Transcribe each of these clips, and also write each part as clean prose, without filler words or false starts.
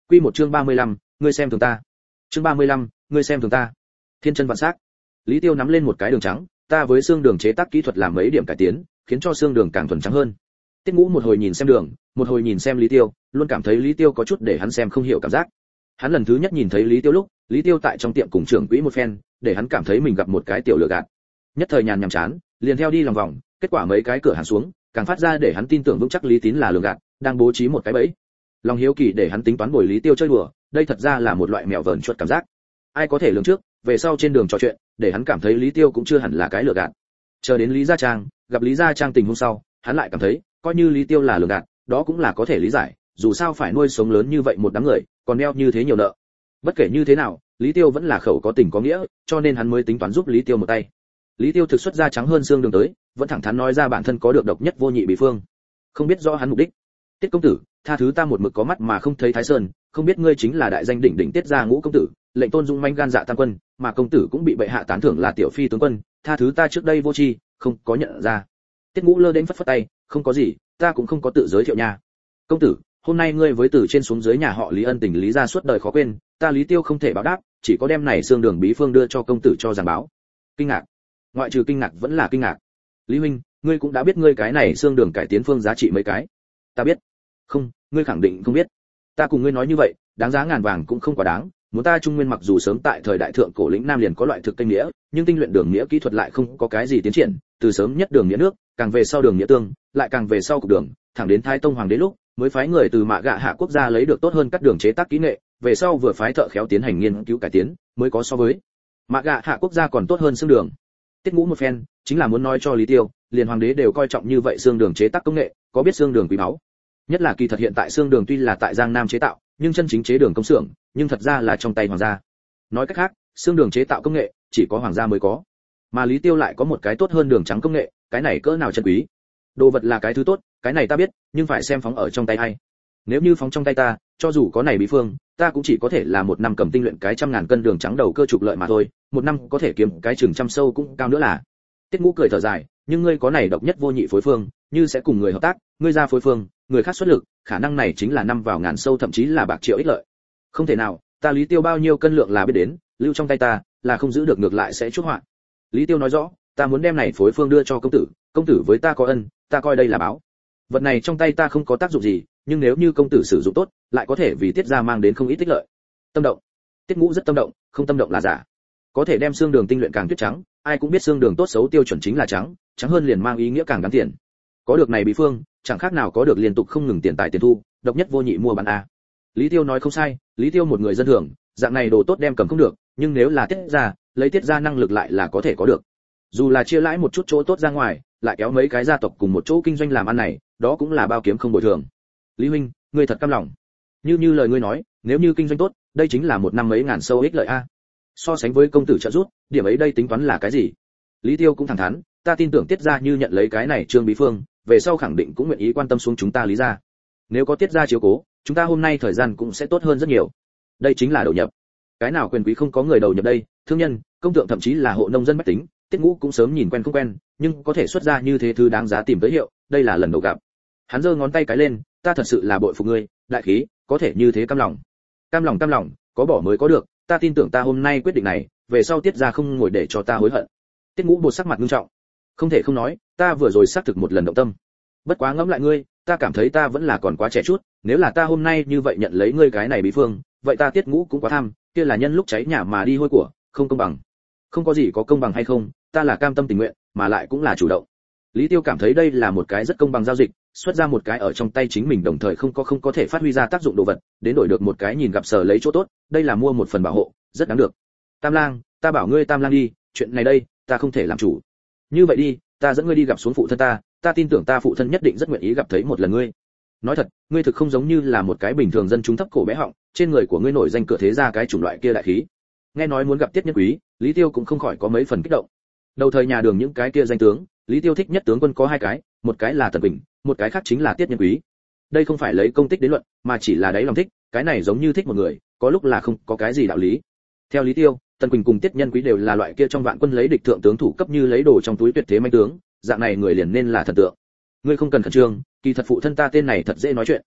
Quy một chương 35, ngươi xem thường ta. Chương 35, ngươi xem thường ta. Thiên chân vạn sắc. Lý Tiêu nắm lên một cái đường trắng, ta với xương đường chế tác kỹ thuật làm mấy điểm cải tiến, khiến cho xương đường càng thuần trắng hơn. Tiết Ngũ một hồi nhìn xem đường, một hồi nhìn xem Lý Tiêu, luôn cảm thấy Lý Tiêu có chút để hắn xem không hiểu cảm giác. Hắn lần thứ nhất nhìn thấy Lý Tiêu lúc, Lý Tiêu tại trong tiệm cùng trưởng quỹ một phen, để hắn cảm thấy mình gặp một cái tiểu lừa gạt. Nhất thời nhàn nhàm chán, liền theo đi lòng vòng, kết quả mấy cái cửa hàng xuống, càng phát ra để hắn tin tưởng vững chắc Lý Tín là lừa gạt, đang bố trí một cái bẫy. Lòng hiếu kỳ để hắn tính toán bồi Lý Tiêu chơi đùa, đây thật ra là một loại mèo vờn chuột cảm giác. Ai có thể lường trước, về sau trên đường trò chuyện, để hắn cảm thấy Lý Tiêu cũng chưa hẳn là cái lừa gạt. Chờ đến Lý Gia Trang, gặp Lý Gia Trang tình huống sau, hắn lại cảm thấy, coi như Lý Tiêu là lừa gạt, đó cũng là có thể lý giải, dù sao phải nuôi sống lớn như vậy một đám người, còn đeo như thế nhiều nợ. Bất kể như thế nào, Lý Tiêu vẫn là khẩu có tình có nghĩa, cho nên hắn mới tính toán giúp Lý Tiêu một tay. Lý Tiêu thực xuất ra trắng hơn xương đường tới, vẫn thẳng thắn nói ra bản thân có được độc nhất vô nhị bí phương. Không biết rõ hắn mục đích. Tiết công tử, tha thứ ta một mực có mắt mà không thấy Thái Sơn, không biết ngươi chính là đại danh đỉnh đỉnh Tiết gia Ngũ công tử, lệnh tôn dung manh gan dạ tam quân, mà công tử cũng bị bệ hạ tán thưởng là tiểu phi tướng quân, tha thứ ta trước đây vô tri, không có nhận ra. Tiết Ngũ lơ đến phất phất tay, không có gì, ta cũng không có tự giới thiệu nha. Công tử, hôm nay ngươi với từ trên xuống dưới nhà họ Lý ân tình Lý gia suốt đời khó quên, ta Lý Tiêu không thể báo đáp, chỉ có đem này xương đường bí phương đưa cho công tử cho giảng báo. Kinh ngạc, ngoại trừ kinh ngạc vẫn là kinh ngạc. Lý huynh, ngươi cũng đã biết ngươi cái này xương đường cải tiến phương giá trị mấy cái? Ta biết. Không, ngươi khẳng định không biết. Ta cùng ngươi nói như vậy, đáng giá ngàn vàng cũng không quá đáng, muốn ta Trung Nguyên mặc dù sớm tại thời đại thượng cổ lĩnh Nam liền có loại thực cây nghĩa, nhưng tinh luyện đường nghĩa kỹ thuật lại không có cái gì tiến triển, từ sớm nhất đường nghĩa nước, càng về sau đường nghĩa tương, lại càng về sau cục đường, thẳng đến Thái Tông hoàng đế lúc, mới phái người từ Mạ Gạ Hạ quốc gia lấy được tốt hơn các đường chế tác kỹ nghệ, về sau vừa phái thợ khéo tiến hành nghiên cứu cải tiến, mới có so với Mạ Gạ Hạ quốc gia còn tốt hơn xương đường. Tiết Ngũ một phen, chính là muốn nói cho Lý Tiêu, liền hoàng đế đều coi trọng như vậy xương đường chế tác công nghệ, có biết xương đường quý báu. Nhất là kỳ thật hiện tại xương đường tuy là tại Giang Nam chế tạo, nhưng chân chính chế đường công xưởng, nhưng thật ra là trong tay hoàng gia. Nói cách khác, xương đường chế tạo công nghệ chỉ có hoàng gia mới có. Mà Lý Tiêu lại có một cái tốt hơn đường trắng công nghệ, cái này cỡ nào chân quý. Đồ vật là cái thứ tốt, cái này ta biết, nhưng phải xem phóng ở trong tay ai. Nếu như phóng trong tay ta, cho dù có này bí phương, ta cũng chỉ có thể là một năm cầm tinh luyện cái 100.000 cân đường trắng đầu cơ trục lợi mà thôi, một năm có thể kiếm cái chừng trăm sâu cũng cao nữa là. Tiết Ngũ cười thở dài, nhưng ngươi có này độc nhất vô nhị phối phương, như sẽ cùng người hợp tác, ngươi ra phối phương, người khác xuất lực, khả năng này chính là năm vào ngàn sâu thậm chí là bạc triệu ích lợi. Không thể nào, ta Lý Tiêu bao nhiêu cân lượng là biết đến, lưu trong tay ta, là không giữ được ngược lại sẽ chuốc họa. Lý Tiêu nói rõ, ta muốn đem này phối phương đưa cho công tử với ta có ân, ta coi đây là báo. Vật này trong tay ta không có tác dụng gì, nhưng nếu như công tử sử dụng tốt, lại có thể vì Tiết gia mang đến không ít ích lợi. Tâm động. Tiết Ngũ rất tâm động, không tâm động là giả. Có thể đem xương đường tinh luyện càng tuyết trắng, ai cũng biết xương đường tốt xấu tiêu chuẩn chính là trắng, trắng hơn liền mang ý nghĩa càng đáng tiền. Có được này bí phương, chẳng khác nào có được liên tục không ngừng tiền tài tiền thu, độc nhất vô nhị mua bán a. Lý Tiêu nói không sai, Lý Tiêu một người dân thường, dạng này đồ tốt đem cầm không được, nhưng nếu là Tiết gia, lấy Tiết gia năng lực lại là có thể có được. Dù là chia lãi một chút chỗ tốt ra ngoài, lại kéo mấy cái gia tộc cùng một chỗ kinh doanh làm ăn này, đó cũng là bao kiếm không bồi thường. Lý huynh, ngươi thật cam lòng. Như lời ngươi nói, nếu như kinh doanh tốt, đây chính là một năm mấy ngàn sâu ích lợi a. So sánh với công tử trợ giúp, điểm ấy đây tính toán là cái gì? Lý Tiêu cũng thẳng thắn, ta tin tưởng Tiết gia như nhận lấy cái này Trương Bí Phương, về sau khẳng định cũng nguyện ý quan tâm xuống chúng ta Lý gia. Nếu có Tiết gia chiếu cố, chúng ta hôm nay thời gian cũng sẽ tốt hơn rất nhiều. Đây chính là đầu nhập. Cái nào quyền quý không có người đầu nhập đây, thương nhân, công tượng thậm chí là hộ nông dân bách tính, Tiết Ngũ cũng sớm nhìn quen không quen, nhưng có thể xuất ra như thế thứ đáng giá tìm tới hiệu, đây là lần đầu gặp. Hắn giơ ngón tay cái lên, ta thật sự là bội phục ngươi, đại khí, có thể như thế cam lòng. Cam lòng, có bỏ mới có được, ta tin tưởng ta hôm nay quyết định này, về sau Tiết gia không ngồi để cho ta hối hận. Tiết Ngũ bột sắc mặt nghiêm trọng. Không thể không nói, ta vừa rồi xác thực một lần động tâm. Bất quá ngẫm lại ngươi, ta cảm thấy ta vẫn là còn quá trẻ chút, nếu là ta hôm nay như vậy nhận lấy ngươi cái này bí phương, vậy ta Tiết Ngũ cũng quá tham, kia là nhân lúc cháy nhà mà đi hôi của, không công bằng. Không có gì có công bằng hay không, ta là cam tâm tình nguyện, mà lại cũng là chủ động. Lý Tiêu cảm thấy đây là một cái rất công bằng giao dịch, xuất ra một cái ở trong tay chính mình đồng thời không có thể phát huy ra tác dụng đồ vật, đến đổi được một cái nhìn gặp sở lấy chỗ tốt, đây là mua một phần bảo hộ, rất đáng được. Tam Lang, ta bảo ngươi Tam Lang đi, chuyện này đây, ta không thể làm chủ. Như vậy đi, ta dẫn ngươi đi gặp xuống phụ thân ta tin tưởng ta phụ thân nhất định rất nguyện ý gặp thấy một lần ngươi. Nói thật, ngươi thực không giống như là một cái bình thường dân chúng thấp cổ bé họng, trên người của ngươi nổi danh cửa thế gia cái chủng loại kia đại khí. Nghe nói muốn gặp Tiết Nhân Quý, Lý Tiêu cũng không khỏi có mấy phần kích động. Đầu thời nhà Đường những cái kia danh tướng, Lý Tiêu thích nhất tướng quân có hai cái, một cái là Tần Bình, một cái khác chính là Tiết Nhân Quý. Đây không phải lấy công tích đến luận, mà chỉ là đáy lòng thích, cái này giống như thích một người, có lúc là không có cái gì đạo lý. Theo Lý Tiêu, Tần Quỳnh cùng Tiết Nhân Quý đều là loại kia trong vạn quân lấy địch thượng tướng thủ cấp như lấy đồ trong túi tuyệt thế manh tướng, dạng này người liền nên là thần tượng. Ngươi không cần khẩn trương, kỳ thật phụ thân ta tên này thật dễ nói chuyện.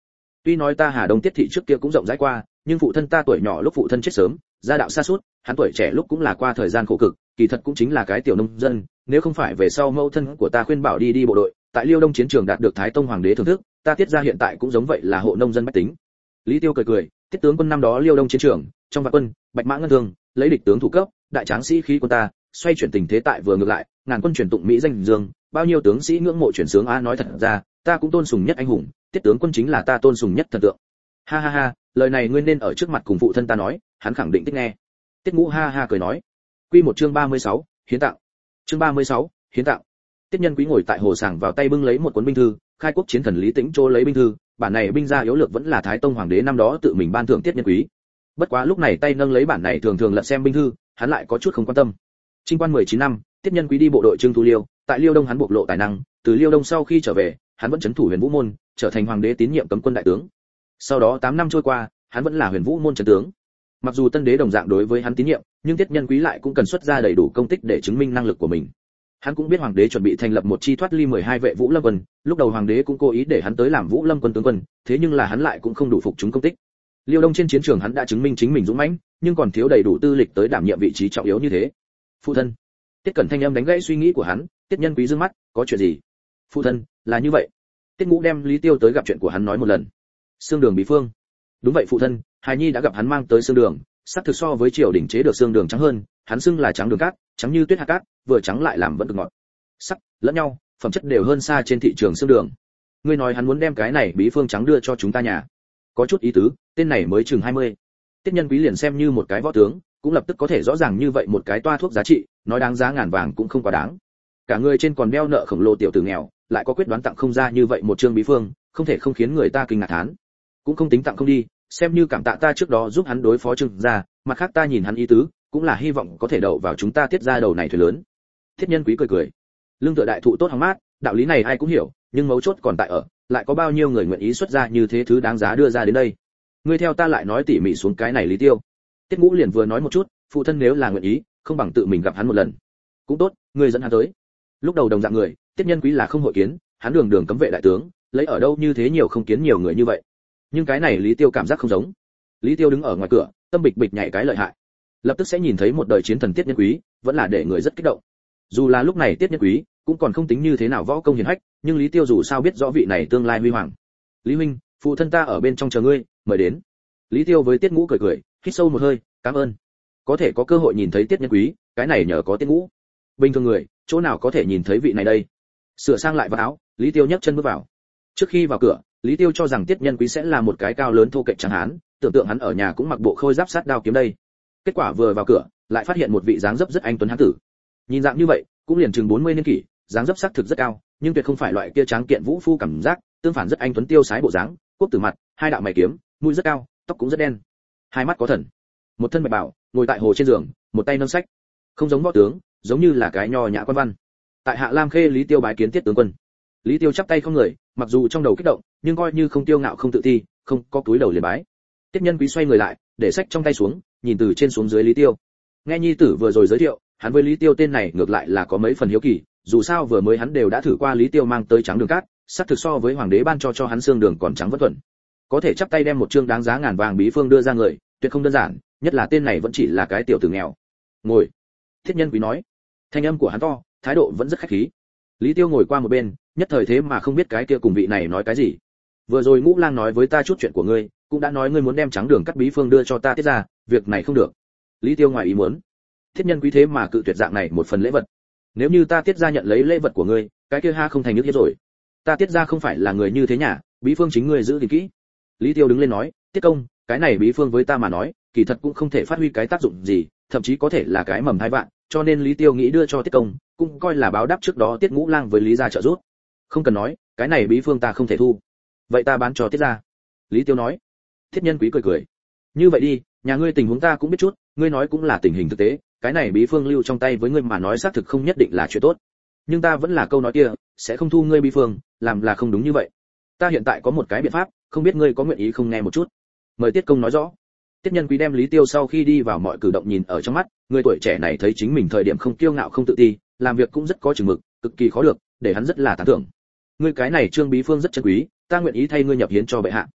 Tuy nói ta Hà Đông Tiết thị trước kia cũng rộng rãi qua, nhưng phụ thân ta tuổi nhỏ lúc phụ thân chết sớm, gia đạo sa sút, hắn tuổi trẻ lúc cũng là qua thời gian khổ cực, kỳ thật cũng chính là cái tiểu nông dân, nếu không phải về sau mẫu thân của ta khuyên bảo đi bộ đội, tại Liêu Đông chiến trường đạt được Thái Tông hoàng đế thưởng thức, ta Tiết gia hiện tại cũng giống vậy là hộ nông dân bách tính. Lý Tiêu cười, Tiết tướng quân năm đó Liêu Đông chiến trường, trong vạn quân, bạch mã ngân thương, lấy địch tướng thủ cấp, đại tráng sĩ khí quân ta, xoay chuyển tình thế tại vừa ngược lại, ngàn quân chuyển tụng mỹ danh dương, bao nhiêu tướng sĩ ngưỡng mộ chuyển sướng a, nói thật ra, ta cũng tôn sùng nhất anh hùng, Tiết tướng quân chính là ta tôn sùng nhất thần tượng. Ha ha ha, lời này ngươi nên ở trước mặt cùng phụ thân ta nói, hắn khẳng định thích nghe. Tiết Ngũ ha ha cười nói. Quy một chương 36, hiến tặng. Chương 36, hiến tặng. Tiết Nhân Quý ngồi tại hồ sàng vào tay bưng lấy một cuốn binh thư, khai quốc chiến thần Lý Tĩnh Trô lấy binh thư, bản này binh gia yếu lược vẫn là Thái Tông hoàng đế năm đó tự mình ban thưởng Tiết Nhân Quý. Bất quá lúc này tay nâng lấy bản này thường thường lật xem binh thư, hắn lại có chút không quan tâm. Trinh quan 19 năm, Tiết Nhân Quý đi bộ đội Trương Thu Liêu, tại Liêu Đông hắn bộc lộ tài năng, từ Liêu Đông sau khi trở về, hắn vẫn trấn thủ Huyền Vũ môn, trở thành hoàng đế tín nhiệm cấm quân đại tướng. Sau đó 8 năm trôi qua, hắn vẫn là Huyền Vũ môn trấn tướng. Mặc dù tân đế đồng dạng đối với hắn tín nhiệm, nhưng Tiết Nhân Quý lại cũng cần xuất ra đầy đủ công tích để chứng minh năng lực của mình. Hắn cũng biết hoàng đế chuẩn bị thành lập một chi thoát ly 12 vệ Vũ Lâm quân, lúc đầu hoàng đế cũng cố ý để hắn tới làm Vũ Lâm quân tướng quân, thế nhưng là hắn lại cũng không đủ phục chúng công tích. Liêu Đông trên chiến trường hắn đã chứng minh chính mình dũng mãnh, nhưng còn thiếu đầy đủ tư lịch tới đảm nhiệm vị trí trọng yếu như thế. Phụ thân. Tiết Cẩn thanh âm đánh gãy suy nghĩ của hắn, Tiết Nhân Quý dương mắt, có chuyện gì? Phụ thân, là như vậy. Tiết Ngũ đem Lý Tiêu tới gặp chuyện của hắn nói một lần. Xương Đường bí phương. Đúng vậy phụ thân, hài nhi đã gặp hắn mang tới xương đường, sắc thực so với triều đình chế được xương đường trắng hơn, hắn xưng là trắng đường cát, trắng như tuyết hạt cát, vừa trắng lại làm vẫn cực ngọt. Sắc, lẫn nhau, phẩm chất đều hơn xa trên thị trường xương đường. Ngươi nói hắn muốn đem cái này bí phương trắng đưa cho chúng ta nhà. Có chút ý tứ, tên này mới chừng 20. Tiết Nhân Quý liền xem như một cái võ tướng, cũng lập tức có thể rõ ràng như vậy một cái toa thuốc giá trị, nói đáng giá ngàn vàng cũng không quá đáng. Cả người trên còn đeo nợ khổng lồ tiểu tử nghèo, lại có quyết đoán tặng không ra như vậy một chương bí phương, không thể không khiến người ta kinh ngạc thán. Cũng không tính tặng không đi, xem như cảm tạ ta trước đó giúp hắn đối phó Trương gia, mặt khác ta nhìn hắn ý tứ, cũng là hy vọng có thể đậu vào chúng ta Tiết gia đầu này thuyền lớn. Thiết Nhân Quý cười. Lương tựa đại thụ tốt hóng mát, đạo lý này ai cũng hiểu, nhưng mấu chốt còn tại ở, lại có bao nhiêu người nguyện ý xuất ra như thế thứ đáng giá đưa ra đến đây. Ngươi theo ta lại nói tỉ mỉ xuống cái này Lý Tiêu. Tiết Ngũ liền vừa nói một chút, phụ thân nếu là nguyện ý, không bằng tự mình gặp hắn một lần. Cũng tốt, ngươi dẫn hắn tới. Lúc đầu đồng dạng người, Tiết Nhân Quý là không hội kiến, hắn đường đường cấm vệ đại tướng, lấy ở đâu như thế nhiều không kiến nhiều người như vậy. Nhưng cái này Lý Tiêu cảm giác không giống. Lý Tiêu đứng ở ngoài cửa, tâm bịch bịch nhảy cái lợi hại. Lập tức sẽ nhìn thấy một đời chiến thần Tiết Nhân Quý, vẫn là để người rất kích động. Dù là lúc này Tiết Nhân Quý cũng còn không tính như thế nào võ công hiển hách, nhưng Lý Tiêu dù sao biết rõ vị này tương lai huy hoàng. Lý huynh, phụ thân ta ở bên trong chờ ngươi, mời đến. Lý Tiêu với Tiết Ngũ cười, hít sâu một hơi, cảm ơn. Có thể có cơ hội nhìn thấy Tiết Nhân Quý, cái này nhờ có Tiết Ngũ. Bình thường người, chỗ nào có thể nhìn thấy vị này đây? Sửa sang lại vào áo, Lý Tiêu nhấc chân bước vào. Trước khi vào cửa, Lý Tiêu cho rằng Tiết Nhân Quý sẽ là một cái cao lớn thô kệch trắng hán, tưởng tượng hắn ở nhà cũng mặc bộ khôi giáp sát đao kiếm đây. Kết quả vừa vào cửa, lại phát hiện một vị dáng dấp rất anh tuấn hán tử. Nhìn dạng như vậy, cũng liền chừng 40 niên kỷ, dáng dấp sắc thực rất cao, nhưng tuyệt không phải loại kia tráng kiện vũ phu cảm giác, tương phản rất anh tuấn tiêu sái bộ dáng, quốc tử mặt, hai đạo mày kiếm, mũi rất cao, tóc cũng rất đen, hai mắt có thần. Một thân bạch bào, ngồi tại hồ trên giường, một tay nâng sách. Không giống võ tướng, giống như là cái nho nhã quan văn. Tại Hạ Lam Khê Lý Tiêu bái kiến Tiết tướng quân. Lý Tiêu chắp tay không người, mặc dù trong đầu kích động, nhưng coi như không tiêu ngạo không tự ti, không có túi đầu liền bái. Tiết Nhân Quý xoay người lại, để sách trong tay xuống, nhìn từ trên xuống dưới Lý Tiêu. Nghe nhi tử vừa rồi giới thiệu, hắn với Lý Tiêu tên này ngược lại là có mấy phần hiếu kỳ, dù sao vừa mới hắn đều đã thử qua Lý Tiêu mang tới trắng đường cát, sắc thực so với hoàng đế ban cho hắn xương đường còn trắng vẫn thuần. Có thể chắp tay đem một chương đáng giá ngàn vàng bí phương đưa ra người, tuyệt không đơn giản, nhất là tên này vẫn chỉ là cái tiểu tử nghèo. Ngồi. Thiết Nhân Quý nói. Thanh âm của hắn to, thái độ vẫn rất khách khí. Lý Tiêu ngồi qua một bên, nhất thời thế mà không biết cái kia cùng vị này nói cái gì. Vừa rồi Ngũ Lang nói với ta chút chuyện của ngươi, cũng đã nói ngươi muốn đem trắng đường cắt bí phương đưa cho ta Tiết ra, việc này không được. Lý Tiêu ngoài ý muốn. Thiết Nhân Quý thế mà cự tuyệt dạng này một phần lễ vật. Nếu như ta Tiết ra nhận lấy lễ vật của ngươi, cái kia ha không thành nhức hết rồi. Ta Tiết ra không phải là người như thế nhỉ, bí phương chính ngươi giữ gìn kỹ. Lý Tiêu đứng lên nói, Tiết công, cái này bí phương với ta mà nói, kỳ thật cũng không thể phát huy cái tác dụng gì, thậm chí có thể là cái mầm hai vạn, cho nên Lý Tiêu nghĩ đưa cho Tiết công, cũng coi là báo đáp trước đó Tiết Ngũ Lang với Lý gia trợ giúp. Không cần nói, cái này bí phương ta không thể thu. Vậy ta bán cho Tiết gia. Lý Tiêu nói. Thiết Nhân Quý cười. Như vậy đi, nhà ngươi tình huống ta cũng biết chút, ngươi nói cũng là tình hình thực tế, cái này bí phương lưu trong tay với ngươi mà nói xác thực không nhất định là chuyện tốt. Nhưng ta vẫn là câu nói kia, sẽ không thu ngươi bí phương, làm là không đúng như vậy. Ta hiện tại có một cái biện pháp, không biết ngươi có nguyện ý không nghe một chút. Mời Tiết công nói rõ. Tiết Nhân Quý đem Lý Tiêu sau khi đi vào mọi cử động nhìn ở trong mắt, người tuổi trẻ này thấy chính mình thời điểm không kiêu ngạo không tự ti, làm việc cũng rất có chừng mực, cực kỳ khó được, để hắn rất là tán thưởng. Ngươi cái này trương bí phương rất chân quý, ta nguyện ý thay ngươi nhập hiến cho bệ hạ.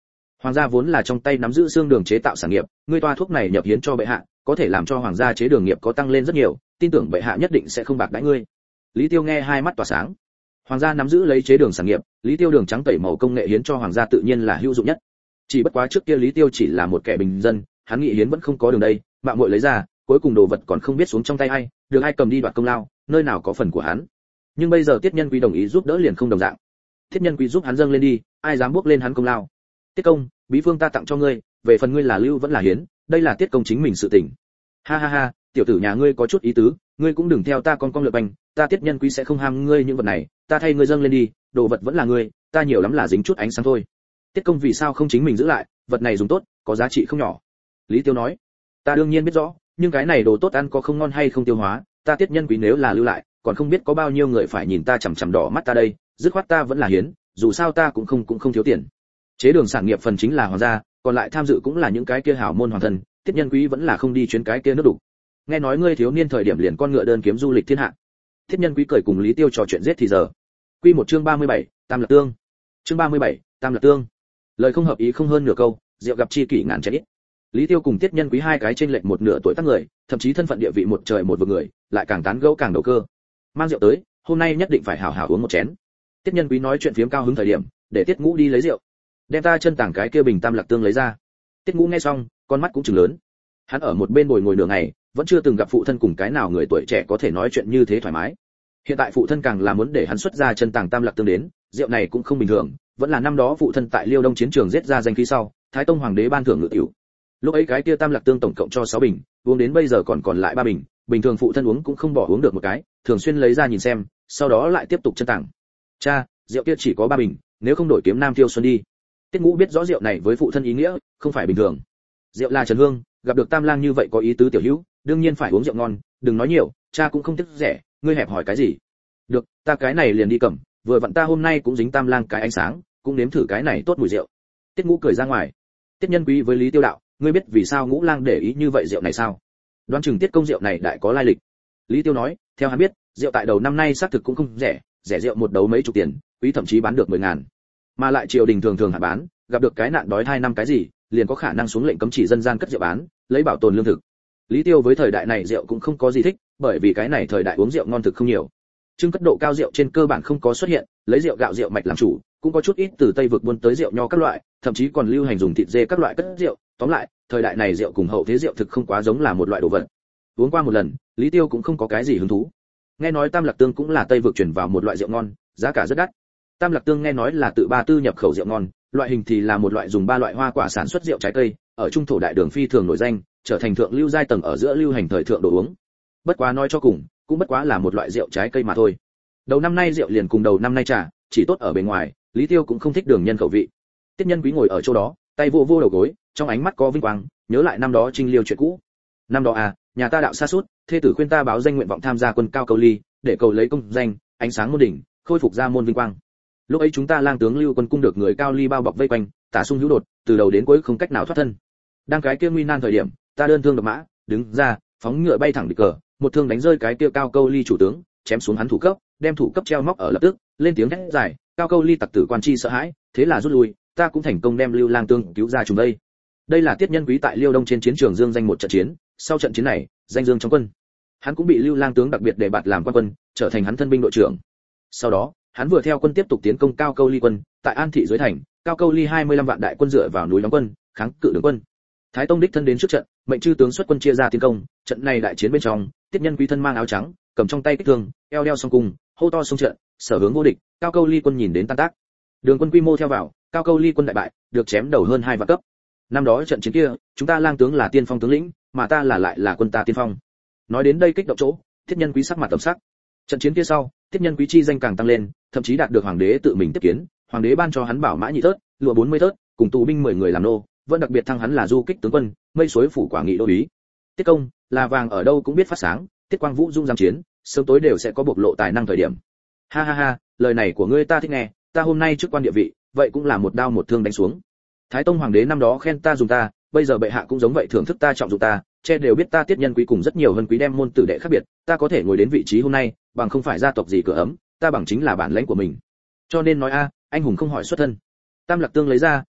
Hoàng gia vốn là trong tay nắm giữ xương đường chế tạo sản nghiệp, ngươi toa thuốc này nhập hiến cho bệ hạ, có thể làm cho hoàng gia chế đường nghiệp có tăng lên rất nhiều, tin tưởng bệ hạ nhất định sẽ không bạc đãi ngươi. Lý Tiêu nghe hai mắt tỏa sáng. Hoàng gia nắm giữ lấy chế đường sản nghiệp, Lý Tiêu đường trắng tẩy màu công nghệ hiến cho hoàng gia tự nhiên là hữu dụng nhất. Chỉ bất quá trước kia Lý Tiêu chỉ là một kẻ bình dân, hắn nghĩ hiến vẫn không có đường đây, mạo muội lấy ra, cuối cùng đồ vật còn không biết xuống trong tay ai, được ai cầm đi đoạt công lao, nơi nào có phần của hắn. Nhưng bây giờ Tiết Nhân Quý đồng ý giúp đỡ liền không đồng dạng. Tiết Nhân Quý giúp hắn dâng lên đi, ai dám bước lên hắn công lao. Tiết công, bí phương ta tặng cho ngươi, về phần ngươi là lưu vẫn là hiến, đây là Tiết công chính mình sự tình. Ha ha ha, tiểu tử nhà ngươi có chút ý tứ, ngươi cũng đừng theo ta con lượt bành, ta Tiết Nhân Quý sẽ không ham ngươi những vật này, ta thay ngươi dâng lên đi, đồ vật vẫn là ngươi, ta nhiều lắm là dính chút ánh sáng thôi. Tiết công vì sao không chính mình giữ lại, vật này dùng tốt, có giá trị không nhỏ. Lý Tiêu nói, ta đương nhiên biết rõ, nhưng cái này đồ tốt ăn có không ngon hay không tiêu hóa, ta Tiết Nhân Quý nếu là lưu lại, còn không biết có bao nhiêu người phải nhìn ta chằm chằm đỏ mắt ta đây, dứt khoát ta vẫn là hiến, dù sao ta cũng không thiếu tiền. Chế đường sản nghiệp phần chính là hoàng gia, còn lại tham dự cũng là những cái kia hảo môn hoàng thân, Tiết Nhân Quý vẫn là không đi chuyến cái kia nước đủ. Nghe nói ngươi thiếu niên thời điểm liền con ngựa đơn kiếm du lịch thiên hạ. Tiết Nhân Quý cười cùng Lý Tiêu trò chuyện giết thì giờ. Quy một chương 37, Tam Lạc Tương. Chương 37, Tam Lạc Tương. Lời không hợp ý không hơn nửa câu, rượu gặp chi kỷ ngàn chén ít. Lý Tiêu cùng Tiết Nhân Quý hai cái trên lệch một nửa tuổi tác người, thậm chí thân phận địa vị một trời một vực người, lại càng tán gẫu càng đầu cơ. Mang rượu tới, hôm nay nhất định phải hảo hảo uống một chén. Tiết Nhân Quý nói chuyện phiếm cao hứng thời điểm, để Tiết Ngũ đi lấy rượu. Đem ta chân tảng cái kia bình Tam Lạc Tương lấy ra. Tiết Ngũ nghe xong, con mắt cũng trừng lớn. Hắn ở một bên ngồi nửa ngày, vẫn chưa từng gặp phụ thân cùng cái nào người tuổi trẻ có thể nói chuyện như thế thoải mái. Hiện tại phụ thân càng là muốn để hắn xuất ra chân tảng Tam Lạc Tương đến, rượu này cũng không bình thường, vẫn là năm đó phụ thân tại Liêu Đông chiến trường giết ra danh khí sau, Thái Tông hoàng đế ban thưởng ngự tiểu. Lúc ấy cái kia Tam Lạc Tương tổng cộng cho 6 bình, uống đến bây giờ còn lại 3 bình, bình thường phụ thân uống cũng không bỏ uống được một cái, thường xuyên lấy ra nhìn xem, sau đó lại tiếp tục chân tảng. Cha, rượu kia chỉ có 3 bình, nếu không đổi kiếm Nam Tiêu Xuân đi. Tiết Ngũ biết rõ rượu này với phụ thân ý nghĩa, không phải bình thường. Rượu là Trần Hương, gặp được Tam Lang như vậy có ý tứ tiểu hữu, đương nhiên phải uống rượu ngon, đừng nói nhiều, cha cũng không tiếc rẻ, ngươi hẹp hỏi cái gì? Được, ta cái này liền đi cầm, vừa vặn ta hôm nay cũng dính Tam Lang cái ánh sáng, cũng nếm thử cái này tốt mùi rượu. Tiết Ngũ cười ra ngoài. Tiết Nhân Quý với Lý Tiêu đạo, ngươi biết vì sao Ngũ Lang để ý như vậy rượu này sao? Đoán chừng Tiết công rượu này đại có lai lịch. Lý Tiêu nói, theo hắn biết, rượu tại đầu năm nay xác thực cũng không rẻ, rẻ rượu một đấu mấy chục tiền, quý thậm chí bán được 10.000. Mà lại triều đình thường hạ bán, gặp được cái nạn đói 2 năm cái gì, liền có khả năng xuống lệnh cấm chỉ dân gian cất rượu bán, lấy bảo tồn lương thực. Lý Tiêu với thời đại này rượu cũng không có gì thích, bởi vì cái này thời đại uống rượu ngon thực không nhiều. Trưng cất độ cao rượu trên cơ bản không có xuất hiện, lấy rượu gạo rượu mạch làm chủ, cũng có chút ít từ Tây vực buôn tới rượu nho các loại, thậm chí còn lưu hành dùng thịt dê các loại cất rượu, tóm lại, thời đại này rượu cùng hậu thế rượu thực không quá giống là một loại đồ vật. Uống qua một lần, Lý Tiêu cũng không có cái gì hứng thú. Nghe nói Tam Lạc Tương cũng là Tây vực chuyển vào một loại rượu ngon, giá cả rất đắt. Tam Lạc Tương nghe nói là tự Ba Tư nhập khẩu rượu ngon, loại hình thì là một loại dùng 3 loại hoa quả sản xuất rượu trái cây, ở trung thổ đại đường phi thường nổi danh, trở thành thượng lưu giai tầng ở giữa lưu hành thời thượng đồ uống. Bất quá nói cho cùng, cũng bất quá là một loại rượu trái cây mà thôi. Đầu năm nay rượu liền cùng đầu năm nay trà, chỉ tốt ở bề ngoài, Lý Tiêu cũng không thích đường nhân khẩu vị. Tiết Nhân Quý ngồi ở chỗ đó, tay vô đầu gối, trong ánh mắt có vinh quang, nhớ lại năm đó Trinh Liêu chuyện cũ. Năm đó nhà ta đạo xa sút, thê tử khuyên ta báo danh nguyện vọng tham gia quân cao câu ly, để cầu lấy công danh, ánh sáng môn đỉnh, khôi phục ra môn vinh quang. Lúc ấy chúng ta lang tướng Lưu Quân cung được người cao ly bao bọc vây quanh, tả sung hữu đột, từ đầu đến cuối không cách nào thoát thân. Đang cái kia nguy nan thời điểm, ta đơn thương độc mã, đứng ra, phóng ngựa bay thẳng địch cờ, một thương đánh rơi cái kia cao câu ly chủ tướng, chém xuống hắn thủ cấp, đem thủ cấp treo móc ở lập tức, lên tiếng hét dài, cao câu ly tặc tử quan chi sợ hãi, thế là rút lui, ta cũng thành công đem Lưu Lang Tương cứu ra chúng đây. Đây là Tiết Nhân Quý tại Liêu Đông trên chiến trường dương danh một trận chiến, sau trận chiến này, danh dương trong quân. Hắn cũng bị Lưu Lang Tướng đặc biệt đề bạt làm quan quân, trở thành hắn thân binh đội trưởng. Sau đó, hắn vừa theo quân tiếp tục tiến công Cao Câu Ly quân, tại An thị dưới thành, Cao Câu Ly 25 vạn đại quân dựa vào núi đóng quân, kháng cự đường quân. Thái Tông đích thân đến trước trận, mệnh chư tướng xuất quân chia ra tiến công, trận này đại chiến bên trong, Tiết Nhân Quý thân mang áo trắng, cầm trong tay kích thương, eo đeo song cung, hô to xông trận, sở hướng vô địch, Cao Câu Ly quân nhìn đến tan tác. Đường quân quy mô theo vào, Cao Câu Ly quân đại bại, được chém đầu hơn 2 vạn cấp. Năm đó trận chiến kia, chúng ta Lang tướng là tiên phong tướng lĩnh, mà ta lại là quân ta tiên phong. Nói đến đây kích động chỗ, Tiết Nhân Quý sắc mặt tầm sắc. Trận chiến kia sau, Tiết Nhân Quý chi danh càng tăng lên, thậm chí đạt được hoàng đế tự mình tiếp kiến, hoàng đế ban cho hắn bảo mã nhị thớt, lụa 40 thớt, cùng tù binh 10 người làm nô, vẫn đặc biệt thăng hắn là du kích tướng quân, mây suối phủ quả nghị đô úy. Tiết công, là vàng ở đâu cũng biết phát sáng, Tiết Quang Vũ dung giam chiến, sớm tối đều sẽ có bộc lộ tài năng thời điểm. Ha ha ha, lời này của ngươi ta thích nghe, ta hôm nay trước quan địa vị, vậy cũng là một đao một thương đánh xuống. Thái Tông hoàng đế năm đó khen ta dùng ta, bây giờ bệ hạ cũng giống vậy thưởng thức ta trọng dụng ta, che đều biết ta Tiết Nhân Quý cùng rất nhiều hơn quý đem môn tử đệ khác biệt, ta có thể ngồi đến vị trí hôm nay, bằng không phải gia tộc gì cửa ấm, ta bằng chính là bản lãnh của mình. Cho nên nói anh hùng không hỏi xuất thân. Tam Lạc Tương lấy ra,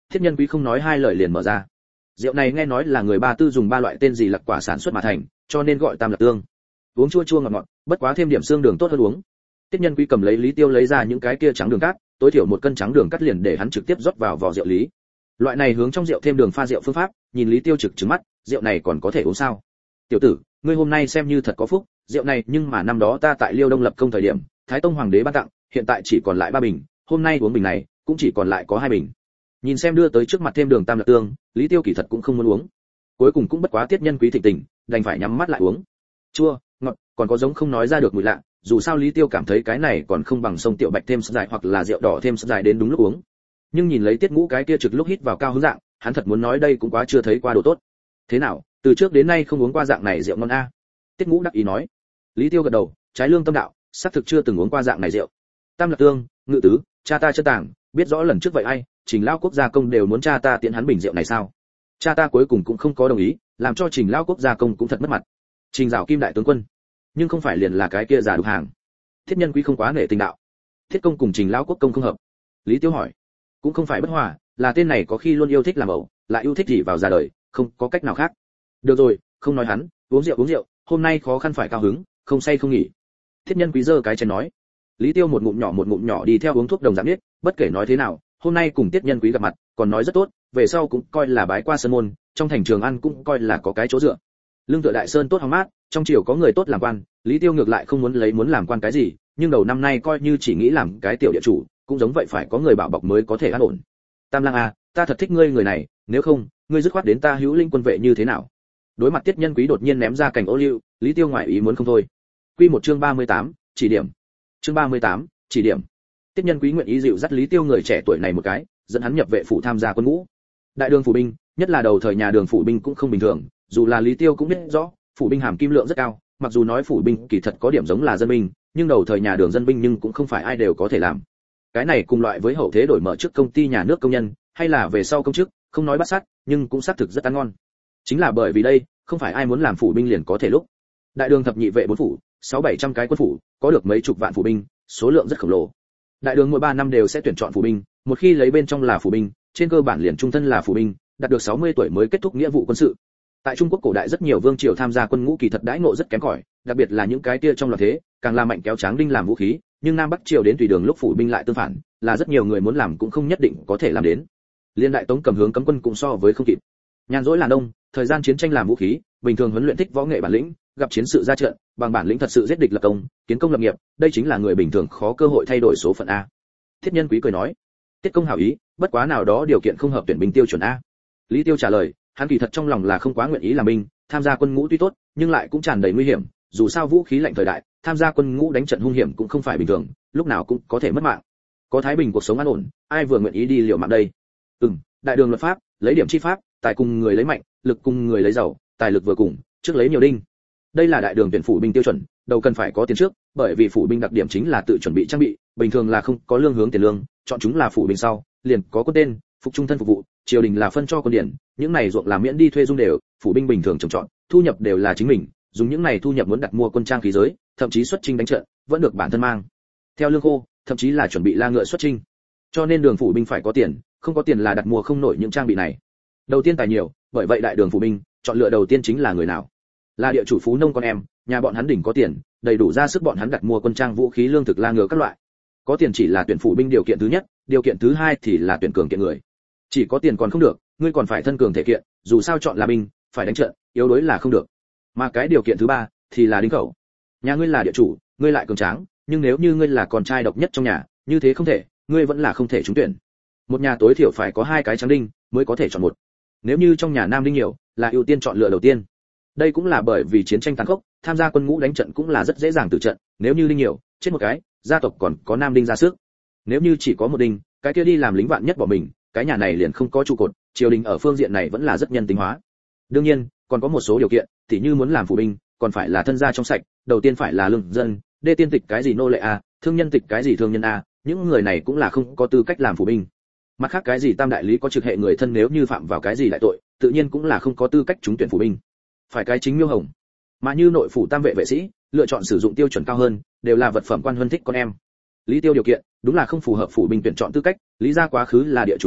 Thiết Nhân Quý không nói hai lời liền mở ra. Rượu này nghe nói là người Ba Tư dùng 3 loại tên gì lạc quả sản xuất mà thành, cho nên gọi Tam Lạc Tương. Uống chua chua ngọt ngọt, bất quá thêm điểm xương đường tốt hơn uống. Tiết Nhân Quý cầm lấy Lý Tiêu lấy ra những cái kia trắng đường cát, tối thiểu 1 cân trắng đường cát liền để hắn trực tiếp rót vào vò rượu lý. Loại này hướng trong rượu thêm đường pha rượu phương pháp, nhìn Lý Tiêu trực trừng mắt, rượu này còn có thể uống sao? Tiểu tử, ngươi hôm nay xem như thật có phúc, rượu này nhưng mà năm đó ta tại Liêu Đông lập công thời điểm, Thái Tông hoàng đế ban tặng, hiện tại chỉ còn lại 3 bình, hôm nay uống bình này, cũng chỉ còn lại có 2 bình. Nhìn xem đưa tới trước mặt thêm đường Tam Lạc Tương, Lý Tiêu kỳ thật cũng không muốn uống. Cuối cùng cũng bất quá Tiết Nhân Quý thịnh tình, đành phải nhắm mắt lại uống. Chua, ngọt, còn có giống không nói ra được mùi lạ, dù sao Lý Tiêu cảm thấy cái này còn không bằng sông Tiểu Bạch thêm sữa dài hoặc là rượu đỏ thêm sữa dài đến đúng lúc uống. Nhưng nhìn lấy Tiết Ngũ cái kia trực lúc hít vào cao hứng dạng, hắn thật muốn nói đây cũng quá chưa thấy qua đồ tốt. Thế nào, từ trước đến nay không uống qua dạng này rượu ngon a? Tiết Ngũ đắc ý nói. Lý Tiêu gật đầu, trái lương tâm đạo, xác thực chưa từng uống qua dạng này rượu. Tam Lạc Tương, Ngự Tứ, cha ta chân tàng, biết rõ lần trước vậy ai, Trình lão quốc gia công đều muốn cha ta tiễn hắn bình rượu này sao? Cha ta cuối cùng cũng không có đồng ý, làm cho Trình lão quốc gia công cũng thật mất mặt. Trình Dạo Kim đại tướng quân, nhưng không phải liền là cái kia giả đục hàng. Thiết Nhân Quý không quá nể tình đạo. Thiết công cùng Trình lão quốc công không hợp. Lý Tiêu hỏi, cũng không phải bất hòa, là tên này có khi luôn yêu thích làm ẩu, lại yêu thích gì vào già đời, không có cách nào khác. Được rồi, không nói hắn, uống rượu, hôm nay khó khăn phải cao hứng, không say không nghỉ. Thiết Nhân Quý giơ cái chén nói. Lý Tiêu một ngụm nhỏ đi theo uống thuốc đồng dạng biết, bất kể nói thế nào, hôm nay cùng Tiết Nhân Quý gặp mặt, còn nói rất tốt, về sau cũng coi là bái qua sơn môn, trong thành Trường An cũng coi là có cái chỗ dựa. Lương tựa Đại Sơn tốt hóng mát, trong triều có người tốt làm quan, Lý Tiêu ngược lại không muốn làm quan cái gì, nhưng đầu năm nay coi như chỉ nghĩ làm cái tiểu địa chủ, cũng giống vậy phải có người bảo bọc mới có thể an ổn. Tam Lang à, ta thật thích ngươi người này, nếu không, ngươi dứt khoát đến ta Hữu Linh quân vệ như thế nào? Đối mặt Tiết Nhân Quý đột nhiên ném ra cành ô liu, Lý Tiêu ngoại ý muốn không thôi. Quy một chương 38, chỉ điểm. Chương 38, chỉ điểm. Tiết Nhân Quý nguyện ý dịu dắt Lý Tiêu người trẻ tuổi này một cái, dẫn hắn nhập vệ phủ tham gia quân ngũ. Đại đường phủ binh, nhất là đầu thời nhà đường phủ binh cũng không bình thường, dù là Lý Tiêu cũng biết rõ, phủ binh hàm kim lượng rất cao, mặc dù nói phủ binh kỳ thật có điểm giống là dân binh, nhưng đầu thời nhà đường dân binh nhưng cũng không phải ai đều có thể làm. Cái này cùng loại với hậu thế đổi mở trước công ty nhà nước công nhân, hay là về sau công chức, không nói bắt sát, nhưng cũng xác thực rất ăn ngon. Chính là bởi vì đây, không phải ai muốn làm phủ binh liền có thể lúc. Đại đường thập nhị vệ 4 phủ, 600-700 cái quân phủ, có được mấy chục vạn phủ binh, số lượng rất khổng lồ. Đại đường mỗi 3 năm đều sẽ tuyển chọn phủ binh, một khi lấy bên trong là phủ binh, trên cơ bản liền trung thân là phủ binh, đạt được 60 tuổi mới kết thúc nghĩa vụ quân sự. Tại Trung Quốc cổ đại rất nhiều vương triều tham gia quân ngũ kỳ thật đãi ngộ rất kém cỏi, đặc biệt là những cái kia trong loạn thế, càng là mạnh kéo tráng đinh làm vũ khí, nhưng Nam Bắc triều đến tùy đường lúc phủ binh lại tương phản, là rất nhiều người muốn làm cũng không nhất định có thể làm đến. Liên Đại Tống cầm hướng cấm quân cũng so với không kịp. Nhàn rỗi là đông, thời gian chiến tranh làm vũ khí, bình thường huấn luyện thích võ nghệ bản lĩnh, gặp chiến sự ra trận, bằng bản lĩnh thật sự giết địch lập công, kiến công lập nghiệp, đây chính là người bình thường khó cơ hội thay đổi số phận a. Thiết Nhân Quý cười nói, Tiết công hảo ý, bất quá nào đó điều kiện không hợp tuyển binh tiêu chuẩn a. Lý Tiêu trả lời, hắn kỳ thật trong lòng là không quá nguyện ý làm binh, tham gia quân ngũ tuy tốt, nhưng lại cũng tràn đầy nguy hiểm, dù sao vũ khí lạnh thời đại, tham gia quân ngũ đánh trận hung hiểm cũng không phải bình thường, lúc nào cũng có thể mất mạng. Có thái bình cuộc sống an ổn, ai vừa nguyện ý đi liều mạng đây? Đại đường luật pháp, lấy điểm chi pháp, tài cùng người lấy mạnh, lực cùng người lấy giàu, tài lực vừa cùng, trước lấy nhiều đinh. Đây là đại đường tuyển phủ binh tiêu chuẩn, đầu cần phải có tiền trước, bởi vì phủ binh đặc điểm chính là tự chuẩn bị trang bị, bình thường là không có lương hướng tiền lương, chọn chúng là phủ binh sau, liền có quân tên, phục trung thân phục vụ, triều đình là phân cho quân điển, những này ruộng làm miễn đi thuê dung đều, phủ binh bình thường trồng trọt, thu nhập đều là chính mình, dùng những này thu nhập muốn đặt mua quân trang khí giới, thậm chí xuất chinh đánh trận, vẫn được bản thân mang. Theo lương khô, thậm chí là chuẩn bị la ngựa xuất chinh. Cho nên đường phủ binh phải có tiền, không có tiền là đặt mua không nổi những trang bị này. Đầu tiên tài nhiều, bởi vậy đại đường phủ binh, chọn lựa đầu tiên chính là người nào? Là địa chủ phú nông con em, nhà bọn hắn đỉnh có tiền, đầy đủ ra sức bọn hắn đặt mua quân trang vũ khí lương thực la ngựa các loại. Có tiền chỉ là tuyển phủ binh điều kiện thứ nhất, điều kiện thứ hai thì là tuyển cường kiện người. Chỉ có tiền còn không được, ngươi còn phải thân cường thể kiện, dù sao chọn là binh, phải đánh trận, yếu đuối là không được. Mà cái điều kiện thứ ba thì là đính khẩu. Nhà ngươi là địa chủ, ngươi lại cường tráng, nhưng nếu như ngươi là con trai độc nhất trong nhà, như thế không thể, ngươi vẫn là không thể trúng tuyển. Một nhà tối thiểu phải có 2 cái trắng đinh mới có thể chọn một. Nếu như trong nhà nam đinh nhiều, là ưu tiên chọn lựa đầu tiên. Đây cũng là bởi vì chiến tranh tàn khốc, tham gia quân ngũ đánh trận cũng là rất dễ dàng tử trận, nếu như đinh nhiều, chết một cái, gia tộc còn có nam đinh ra sức. Nếu như chỉ có một đinh, cái kia đi làm lính vạn nhất bỏ mình, cái nhà này liền không có trụ cột, triều đình ở phương diện này vẫn là rất nhân tính hóa. Đương nhiên, còn có một số điều kiện, tỉ như muốn làm phủ binh, còn phải là thân gia trong sạch, đầu tiên phải là lương dân, đê tiên tịch cái gì nô lệ a, thương nhân tịch cái gì thương nhân a, những người này cũng là không có tư cách làm phủ binh. Mặt khác cái gì tam đại lý có trực hệ người thân nếu như phạm vào cái gì đại tội, tự nhiên cũng là không có tư cách trúng tuyển phủ binh. Phải cái chính miêu hồng. Mà như nội phủ tam vệ vệ sĩ, lựa chọn sử dụng tiêu chuẩn cao hơn, đều là vật phẩm quan huân thích con em. Lý Tiêu điều kiện, đúng là không phù hợp phủ binh tuyển chọn tư cách, lý gia quá khứ là địa chủ nhà,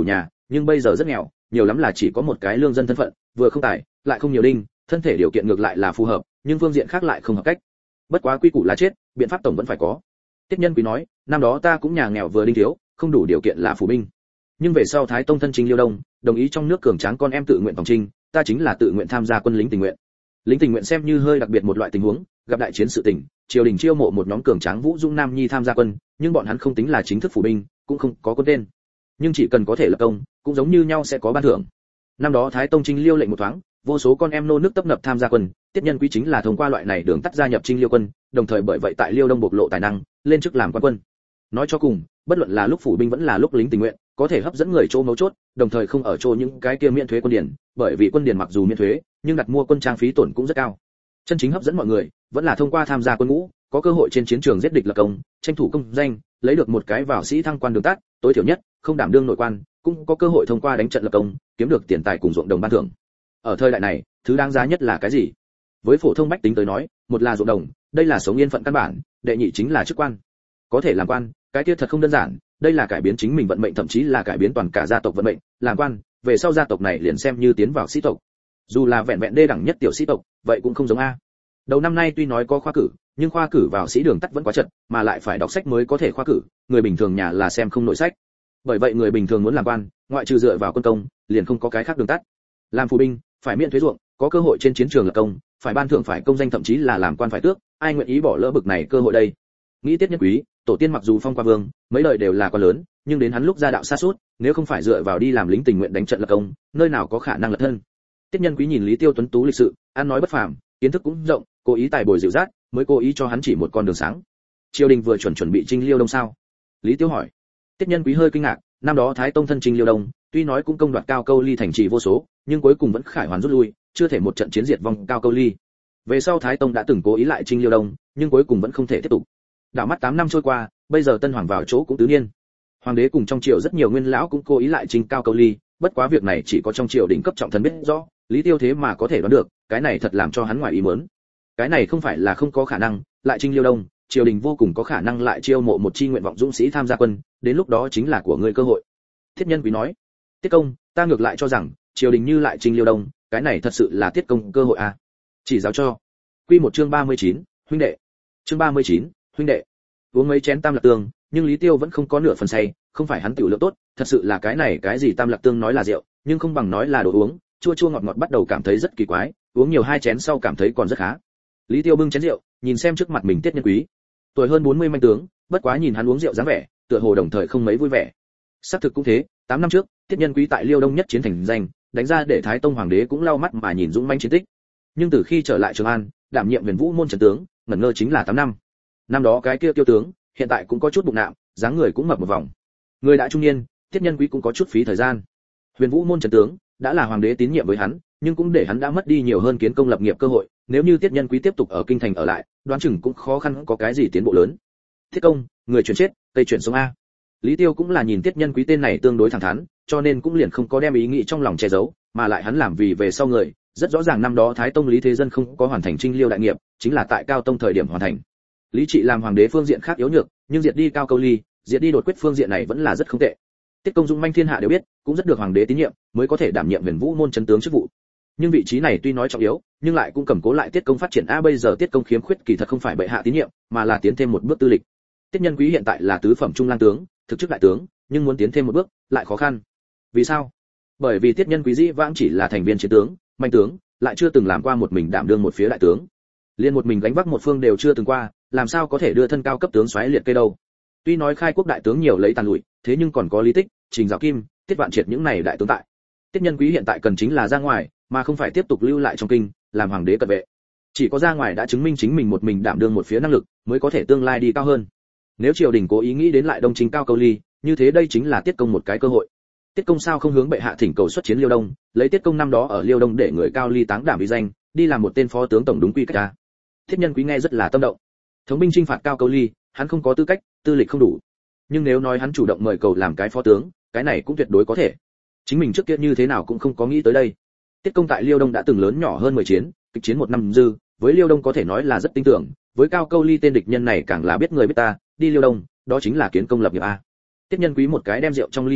nhưng bây giờ rất nghèo, nhiều lắm là chỉ có một cái lương dân thân phận, vừa không tài, lại không nhiều đinh, thân thể điều kiện ngược lại là phù hợp, nhưng phương diện khác lại không hợp cách. Bất quá quy củ là chết, biện pháp tổng vẫn phải có. Tiết Nhân Quý nói, năm đó ta cũng nhà nghèo vừa đinh thiếu, không đủ điều kiện là phủ binh. Nhưng về sau Thái Tông thân chinh Liêu Đông, đồng ý trong nước cường tráng con em tự nguyện phòng trinh, ta chính là tự nguyện tham gia quân lính tình nguyện. Lính tình nguyện xem như hơi đặc biệt một loại tình huống, gặp đại chiến sự tình, triều đình chiêu mộ một nhóm cường tráng vũ dung nam nhi tham gia quân, nhưng bọn hắn không tính là chính thức phủ binh, cũng không có quân tên. Nhưng chỉ cần có thể lập công, cũng giống như nhau sẽ có ban thưởng. Năm đó Thái Tông chinh Liêu lệnh một thoáng, vô số con em nô nước tấp nập tham gia quân, Tiết Nhân Quý chính là thông qua loại này đường tắt gia nhập chinh Liêu quân, đồng thời bởi vậy tại Liêu Đông bộc lộ tài năng, lên chức làm quan quân. Nói cho cùng, bất luận là lúc phủ binh vẫn là lúc lính tình nguyện, có thể hấp dẫn người chỗ mấu chốt, đồng thời không ở chỗ những cái kia miễn thuế quân điển, bởi vì quân điển mặc dù miễn thuế, nhưng đặt mua quân trang phí tổn cũng rất cao. Chân chính hấp dẫn mọi người, vẫn là thông qua tham gia quân ngũ, có cơ hội trên chiến trường giết địch lập công, tranh thủ công danh, lấy được một cái vào sĩ thăng quan đường tắt, tối thiểu nhất, không đảm đương nội quan, cũng có cơ hội thông qua đánh trận lập công, kiếm được tiền tài cùng ruộng đồng ban thưởng. Ở thời đại này, thứ đáng giá nhất là cái gì? Với phổ thông bách tính tới nói, một là ruộng đồng, đây là sống yên phận căn bản, đệ nhị chính là chức quan. Có thể làm quan, cái kia thật không đơn giản, đây là cải biến chính mình vận mệnh, thậm chí là cải biến toàn cả gia tộc vận mệnh, làm quan, về sau gia tộc này liền xem như tiến vào sĩ tộc. Dù là vẹn vẹn đê đẳng nhất tiểu sĩ tộc, vậy cũng không giống a. Đầu năm nay tuy nói có khoa cử, nhưng khoa cử vào sĩ đường tắt vẫn quá chật, mà lại phải đọc sách mới có thể khoa cử, người bình thường nhà là xem không nổi sách. Bởi vậy người bình thường muốn làm quan, ngoại trừ dựa vào quân công, liền không có cái khác đường tắt. Làm phù binh, phải miễn thuế ruộng, có cơ hội trên chiến trường lập công, phải ban thưởng, phải công danh, thậm chí là làm quan phải tước, ai nguyện ý bỏ lỡ bực này cơ hội đây? Nghĩ Tiết Nhân Quý, tổ tiên mặc dù phong qua vương, mấy đời đều là quan lớn, nhưng đến hắn lúc gia đạo sa sút, nếu không phải dựa vào đi làm lính tình nguyện đánh trận lập công, nơi nào có khả năng lập thân. Tiết Nhân Quý nhìn Lý Tiêu tuấn tú lịch sự, ăn nói bất phàm, kiến thức cũng rộng, cố ý tài bồi dịu dắt, mới cố ý cho hắn chỉ một con đường sáng. Triều đình vừa chuẩn bị chinh Liêu Đông sao? Lý Tiêu hỏi. Tiết Nhân Quý hơi kinh ngạc, năm đó Thái Tông thân chinh Liêu Đông, tuy nói cũng công đoạt Cao Câu Ly thành trì vô số, nhưng cuối cùng vẫn khải hoàn rút lui, chưa thể một trận chiến diệt vong Cao Câu Ly. Về sau Thái Tông đã từng cố ý lại chinh Liêu Đông, nhưng cuối cùng vẫn không thể tiếp tục. Đảo mắt 8 năm trôi qua, bây giờ Tân Hoàng vào chỗ cũng tứ niên. Hoàng đế cùng trong triều rất nhiều nguyên lão cũng cố ý lại chinh Cao Câu Ly, bất quá việc này chỉ có trong triều đỉnh cấp trọng thần biết rõ, Lý Tiêu thế mà có thể đoán được, cái này thật làm cho hắn ngoài ý muốn. Cái này không phải là không có khả năng, lại chinh Liêu Đông, triều đình vô cùng có khả năng lại chiêu mộ một chi nguyện vọng dũng sĩ tham gia quân, đến lúc đó chính là của ngươi cơ hội. Thiết Nhân Quý nói. Tiết công, ta ngược lại cho rằng, triều đình như lại chinh Liêu Đông, cái này thật sự là Tiết công cơ hội à? Chỉ giáo cho. Quy một chương 39, huynh đệ. Chương 39, huynh đệ. Uống mấy chén tam lạc tương, nhưng Lý Tiêu vẫn không có nửa phần say, không phải hắn tiểu lượng tốt, thật sự là cái này cái gì tam lạc tương nói là rượu, nhưng không bằng nói là đồ uống, chua chua ngọt ngọt bắt đầu cảm thấy rất kỳ quái, uống nhiều 2 chén sau cảm thấy còn rất khá. Lý Tiêu bưng chén rượu, nhìn xem trước mặt mình Tiết Nhân Quý. Tuổi hơn 40 manh tướng, bất quá nhìn hắn uống rượu dáng vẻ, tựa hồ đồng thời không mấy vui vẻ. Xác thực cũng thế, 8 năm trước, Tiết Nhân Quý tại Liêu Đông nhất chiến thành danh, đánh ra để Thái Tông hoàng đế cũng lau mắt mà nhìn dũng mãnh chiến tích. Nhưng từ khi trở lại Trường An, đảm nhiệm Huyền Vũ môn trấn tướng, ngẩn ngơ chính là 8 năm. Năm đó cái kia tiêu tướng, hiện tại cũng có chút bụng nạm, dáng người cũng mập một vòng. Người đã trung niên, Tiết Nhân Quý cũng có chút phí thời gian. Huyền Vũ môn trấn tướng, đã là hoàng đế tín nhiệm với hắn, nhưng cũng để hắn đã mất đi nhiều hơn kiến công lập nghiệp cơ hội, nếu như Tiết Nhân Quý tiếp tục ở kinh thành ở lại, đoán chừng cũng khó khăn có cái gì tiến bộ lớn. Thiết công, người chuyển chết, tây chuyển sống a. Lý Tiêu cũng là nhìn Tiết Nhân Quý tên này tương đối thẳng thắn, cho nên cũng liền không có đem ý nghĩ trong lòng che giấu, mà lại hắn làm vì về sau người, rất rõ ràng năm đó Thái Tông Lý Thế Dân không có hoàn thành chinh Liêu đại nghiệp, chính là tại Cao Tông thời điểm hoàn thành. Lý Trị làm hoàng đế phương diện khác yếu nhược, nhưng diệt đi Cao Câu Ly, diệt đi đột quyết phương diện này vẫn là rất không tệ. Tiết công dũng manh thiên hạ đều biết, cũng rất được hoàng đế tín nhiệm, mới có thể đảm nhiệm Huyền Vũ môn trấn tướng chức vụ. Nhưng vị trí này tuy nói trọng yếu, nhưng lại cũng cầm cố lại Tiết công phát triển a. Bây giờ Tiết công khiếm khuyết kỳ thật không phải bệ hạ tín nhiệm, mà là tiến thêm một bước tư lịch. Tiết Nhân Quý hiện tại là tứ phẩm trung lang tướng, thực chức đại tướng, nhưng muốn tiến thêm một bước lại khó khăn. Vì sao? Bởi vì Tiết Nhân Quý dĩ vãng chỉ là thành viên chiến tướng, manh tướng, lại chưa từng làm qua một mình đảm đương một phía đại tướng. Liên một mình gánh vác một phương đều chưa từng qua, làm sao có thể đưa thân cao cấp tướng soái liệt kê đâu? Tuy nói khai quốc đại tướng nhiều lấy tàn lụi, thế nhưng còn có Lý Tích, Trình Dạo Kim, Tiết Vạn Triệt những này đại tướng tại. Tiết Nhân Quý hiện tại cần chính là ra ngoài, mà không phải tiếp tục lưu lại trong kinh, làm hoàng đế cận vệ. Chỉ có ra ngoài đã chứng minh chính mình một mình đảm đương một phía năng lực, mới có thể tương lai đi cao hơn. Nếu triều đình cố ý nghĩ đến lại Đông Chính Cao Câu Ly, như thế đây chính là Tiết công một cái cơ hội. Tiết công sao không hướng bệ hạ thỉnh cầu xuất chiến Liêu Đông, lấy Tiết công năm đó ở Liêu Đông để người Cao Ly táng đảm uy danh, đi làm một tên phó tướng tổng đúng quy cách ta. Thiết Nhân Quý nghe rất là tâm động. Thống binh chinh phạt Cao Câu Ly, hắn không có tư cách, tư lịch không đủ. Nhưng nếu nói hắn chủ động mời cầu làm cái phó tướng, cái này cũng tuyệt đối có thể. Chính mình trước kia như thế nào cũng không có nghĩ tới đây. Tiết công tại Liêu Đông đã từng lớn nhỏ hơn 10 chiến, kịch chiến 1 năm dư, với Liêu Đông có thể nói là rất tin tưởng, với Cao Câu Ly tên địch nhân này càng là biết người biết ta, đi Liêu Đông, đó chính là kiến công lập nghiệp a. Tiết Nhân Quý một cái đem rượu trong ly uống rượu,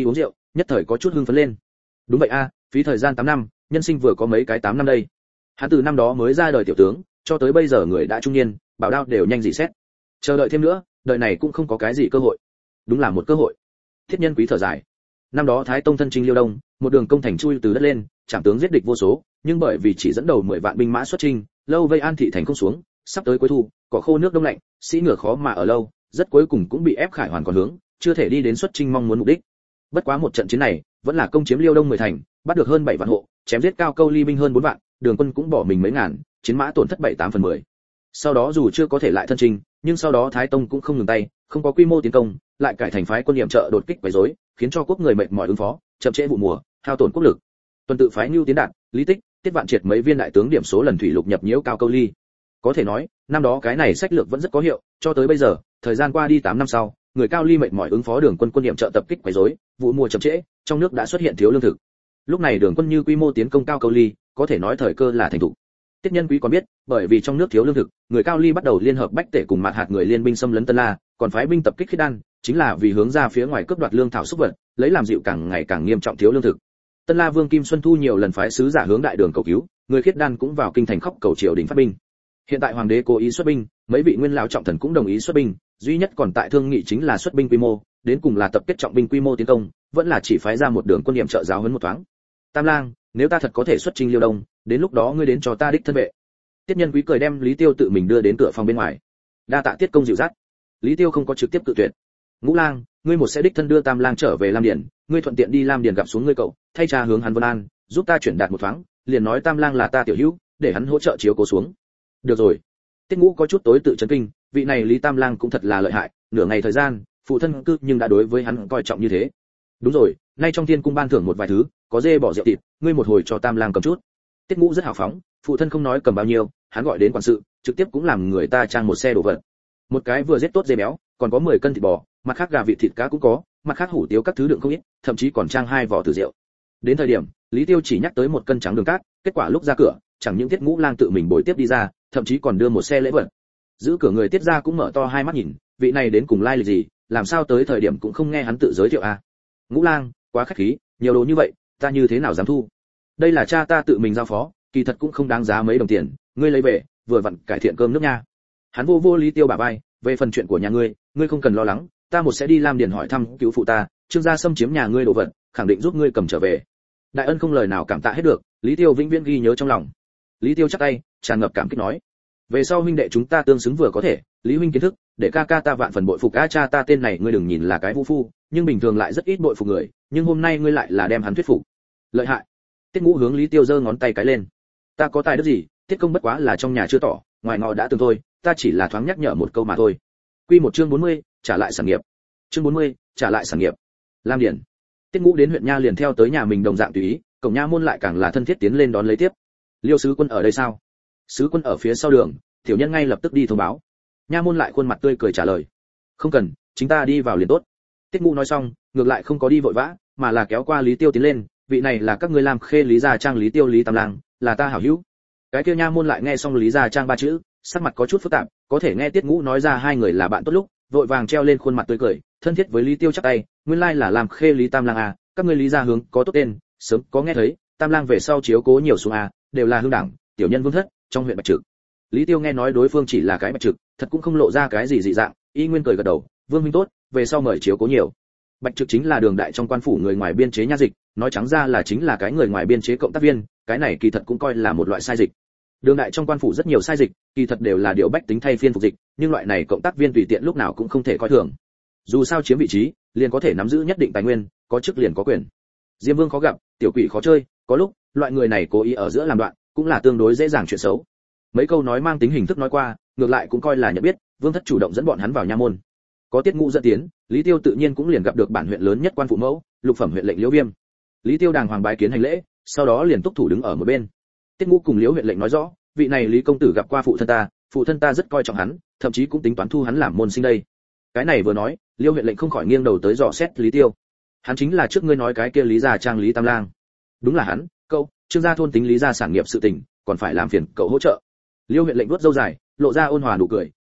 nhất thời có chút hưng phấn lên. Đúng vậy a, phí thời gian 8 năm, nhân sinh vừa có mấy cái 8 năm đây. Hắn từ năm đó mới ra đời tiểu tướng, cho tới bây giờ người đã trung niên, bảo đao đều nhanh dị xét. Chờ đợi thêm nữa, đời này cũng không có cái gì cơ hội. Đúng là một cơ hội. Thiết Nhân Quý thở dài. Năm đó Thái Tông thân chinh Liêu Đông, một đường công thành chui từ đất lên, trảm tướng giết địch vô số, nhưng bởi vì chỉ dẫn đầu 10 vạn binh mã xuất chinh, lâu vây An thị thành không xuống, sắp tới cuối thu, cỏ khô nước đông lạnh, sĩ ngựa khó mà ở lâu, rất cuối cùng cũng bị ép khải hoàn còn hướng, chưa thể đi đến xuất chinh mong muốn mục đích. Bất quá một trận chiến này, vẫn là công chiếm Liêu Đông 10 thành, bắt được hơn 7 vạn hộ, chém giết Cao Câu Ly binh hơn 4 vạn, Đường Quân cũng bỏ mình mấy ngàn, chiến mã tổn thất 7/8/10. Sau đó dù chưa có thể lại thân chinh, nhưng sau đó Thái Tông cũng không ngừng tay, không có quy mô tiến công, lại cải thành phái quân nhiệm trợ đột kích quấy rối, khiến cho quốc người mệt mỏi ứng phó, chậm trễ vụ mùa, hao tổn quốc lực. Tuần tự phái Nưu Tiến Đạt, Lý Tích, Tiết Vạn Triệt mấy viên đại tướng điểm số lần thủy lục nhập nhiễu Cao Câu Ly. Có thể nói, năm đó cái này sách lược vẫn rất có hiệu, cho tới bây giờ, thời gian qua đi 8 năm sau, người Cao Ly mệt mỏi ứng phó Đường Quân quân nhiệm trợ tập kích quấy rối, vụ mùa chậm trễ, trong nước đã xuất hiện thiếu lương thực. Lúc này Đường Quân như quy mô tiến công Cao Câu Ly, có thể nói thời cơ là thành thủ. Tiết Nhân Quý còn biết, bởi vì trong nước thiếu lương thực, người Cao Ly bắt đầu liên hợp bách tể cùng mạt hạt người liên binh xâm lấn Tân La, còn phái binh tập kích Khiết Đan, chính là vì hướng ra phía ngoài cướp đoạt lương thảo xúc vật, lấy làm dịu càng ngày càng nghiêm trọng thiếu lương thực. Tân La Vương Kim Xuân Thu nhiều lần phái sứ giả hướng đại đường cầu cứu, người Khiết Đan cũng vào kinh thành khóc cầu triều đình phát binh. Hiện tại hoàng đế cố ý xuất binh, mấy vị nguyên lão trọng thần cũng đồng ý xuất binh, duy nhất còn tại thương nghị chính là xuất binh quy mô, đến cùng là tập kết trọng binh quy mô tiến công, vẫn là chỉ phái ra một đường quân nhiệm trợ giáo huấn một thoáng. Tam Lang, nếu ta thật có thể xuất chinh Liêu Đông, đến lúc đó ngươi đến cho ta đích thân vệ. Tiết Nhân Quý cười đem Lý Tiêu tự mình đưa đến cửa phòng bên ngoài. Đa tạ Tiết công dịu dắt. Lý Tiêu không có trực tiếp cự tuyệt. Ngũ Lang, ngươi một sẽ đích thân đưa Tam Lang trở về Lam Điền, ngươi thuận tiện đi Lam Điền gặp xuống ngươi cậu, thay cha hướng hắn Vân An, giúp ta chuyển đạt một thoáng, liền nói Tam Lang là ta tiểu hữu, để hắn hỗ trợ chiếu cố xuống. Được rồi. Tiết Ngũ có chút tối tự chấn kinh, vị này Lý Tam Lang cũng thật là lợi hại, nửa ngày thời gian, phụ thân cư nhưng đã đối với hắn coi trọng như thế. Đúng rồi, nay trong thiên cung ban thưởng một vài thứ, có dê bỏ rượu thịt, ngươi một hồi cho Tam Lang cầm chút. Tiết Ngũ rất hào phóng, phụ thân không nói cầm bao nhiêu, hắn gọi đến quản sự, trực tiếp cũng làm người ta trang một xe đồ vật. Một cái vừa giết tốt dê béo, còn có 10 cân thịt bò, mặt khác gà vịt thịt cá cũng có, mặt khác hủ tiếu các thứ đựng không ít, thậm chí còn trang 2 vỏ tử rượu. Đến thời điểm, Lý Tiêu chỉ nhắc tới 1 cân trắng đường cát, kết quả lúc ra cửa, chẳng những Tiết Ngũ Lang tự mình bồi tiếp đi ra, thậm chí còn đưa một xe lễ vật. Giữ cửa người Tiết gia cũng mở to hai mắt nhìn, vị này đến cùng lai lịch gì, làm sao tới thời điểm cũng không nghe hắn tự giới thiệu à? Ngũ Lang, quá khách khí, nhiều đồ như vậy, ta như thế nào dám thu? Đây là cha ta tự mình giao phó, kỳ thật cũng không đáng giá mấy đồng tiền, ngươi lấy về, vừa vặn cải thiện cơm nước nha. Hắn vô Lý Tiêu bả vai, về phần chuyện của nhà ngươi không cần lo lắng, ta một sẽ đi Lam Điền hỏi thăm cứu phụ ta, Trương gia xâm chiếm nhà ngươi đồ vật, khẳng định giúp ngươi cầm trở về. Đại ân không lời nào cảm tạ hết được, Lý Tiêu vĩnh viễn ghi nhớ trong lòng. Lý Tiêu chắp tay, tràn ngập cảm kích nói: về sau huynh đệ chúng ta tương xứng vừa có thể, Lý huynh kiến thức, để ca ca ta vạn phần bội phục. A cha ta tên này ngươi đừng nhìn là cái vũ phu, nhưng bình thường lại rất ít bội phục người, nhưng hôm nay ngươi lại là đem hắn thuyết phục. Lợi hại. Tiết Ngũ hướng Lý Tiêu giơ ngón tay cái lên. Ta có tài đức gì, Tiết công bất quá là trong nhà chưa tỏ, ngoài ngọ đã từng thôi, ta chỉ là thoáng nhắc nhở một câu mà thôi. Quy một chương 40, trả lại sản nghiệp. Chương 40, trả lại sản nghiệp. Lam Điền. Tiết Ngũ đến huyện nha liền theo tới nhà mình đồng dạng tùy ý, cổng nha môn lại càng là thân thiết tiến lên đón lấy tiếp. Liêu sứ quân ở đây sao? Sứ quân ở phía sau đường, tiểu nhân ngay lập tức đi thông báo. Nha môn lại khuôn mặt tươi cười trả lời. Không cần, chính ta đi vào liền tốt. Tiết Ngũ nói xong, ngược lại không có đi vội vã, mà là kéo qua Lý Tiêu tiến lên, vị này là các ngươi làm khê Lý gia trang Lý Tiêu Lý Tam Lang, là ta hảo hữu. Cái kia nha môn lại nghe xong Lý gia trang 3 chữ, sắc mặt có chút phức tạp, có thể nghe Tiết Ngũ nói ra hai người là bạn tốt lúc, vội vàng treo lên khuôn mặt tươi cười, thân thiết với Lý Tiêu chắp tay, nguyên lai là làm khê Lý Tam Lang à, các ngươi Lý gia hướng có tốt tên, sớm có nghe thấy, Tam Lang về sau chiếu cố nhiều xuống à, đều là hương đảng, tiểu nhân Vương Thất, trong huyện Bạch Trực. Lý Tiêu nghe nói đối phương chỉ là cái Bạch Trực, thật cũng không lộ ra cái gì dị dạng, y nguyên cười gật đầu, Vương huynh tốt, về sau mời chiếu cố nhiều. Bạch Trực chính là đường đại trong quan phủ người ngoài biên chế nha dịch, nói trắng ra là chính là cái người ngoài biên chế cộng tác viên, cái này kỳ thật cũng coi là một loại sai dịch. Đường đại trong quan phủ rất nhiều sai dịch, kỳ thật đều là điều bách tính thay phiên phục dịch, nhưng loại này cộng tác viên tùy tiện lúc nào cũng không thể coi thường. Dù sao chiếm vị trí, liền có thể nắm giữ nhất định tài nguyên, có chức liền có quyền. Diêm Vương khó gặp, tiểu quỷ khó chơi, có lúc, loại người này cố ý ở giữa làm đoạn, cũng là tương đối dễ dàng chuyện xấu. Mấy câu nói mang tính hình thức nói qua, ngược lại cũng coi là nhận biết, Vương Thất chủ động dẫn bọn hắn vào nha môn. Có Tiết Ngũ dẫn tiến, Lý Tiêu tự nhiên cũng liền gặp được bản huyện lớn nhất quan phụ mẫu, lục phẩm huyện lệnh Liễu Viêm. Lý Tiêu đàng hoàng bái kiến hành lễ, sau đó liền túc thủ đứng ở một bên. Tiết Ngũ cùng Liễu huyện lệnh nói rõ, vị này Lý công tử gặp qua phụ thân ta rất coi trọng hắn, thậm chí cũng tính toán thu hắn làm môn sinh đây. Cái này vừa nói, Liễu huyện lệnh không khỏi nghiêng đầu tới dò xét Lý Tiêu. Hắn chính là trước ngươi nói cái kia Lý gia trang Lý Tam Lang. Đúng là hắn, cậu, Trương gia thôn tính Lý gia sản nghiệp sự tình, còn phải làm phiền cậu hỗ trợ. Liễu huyện lệnh vuốt râu dài, lộ ra ôn hòa nụ cười, yên tâm,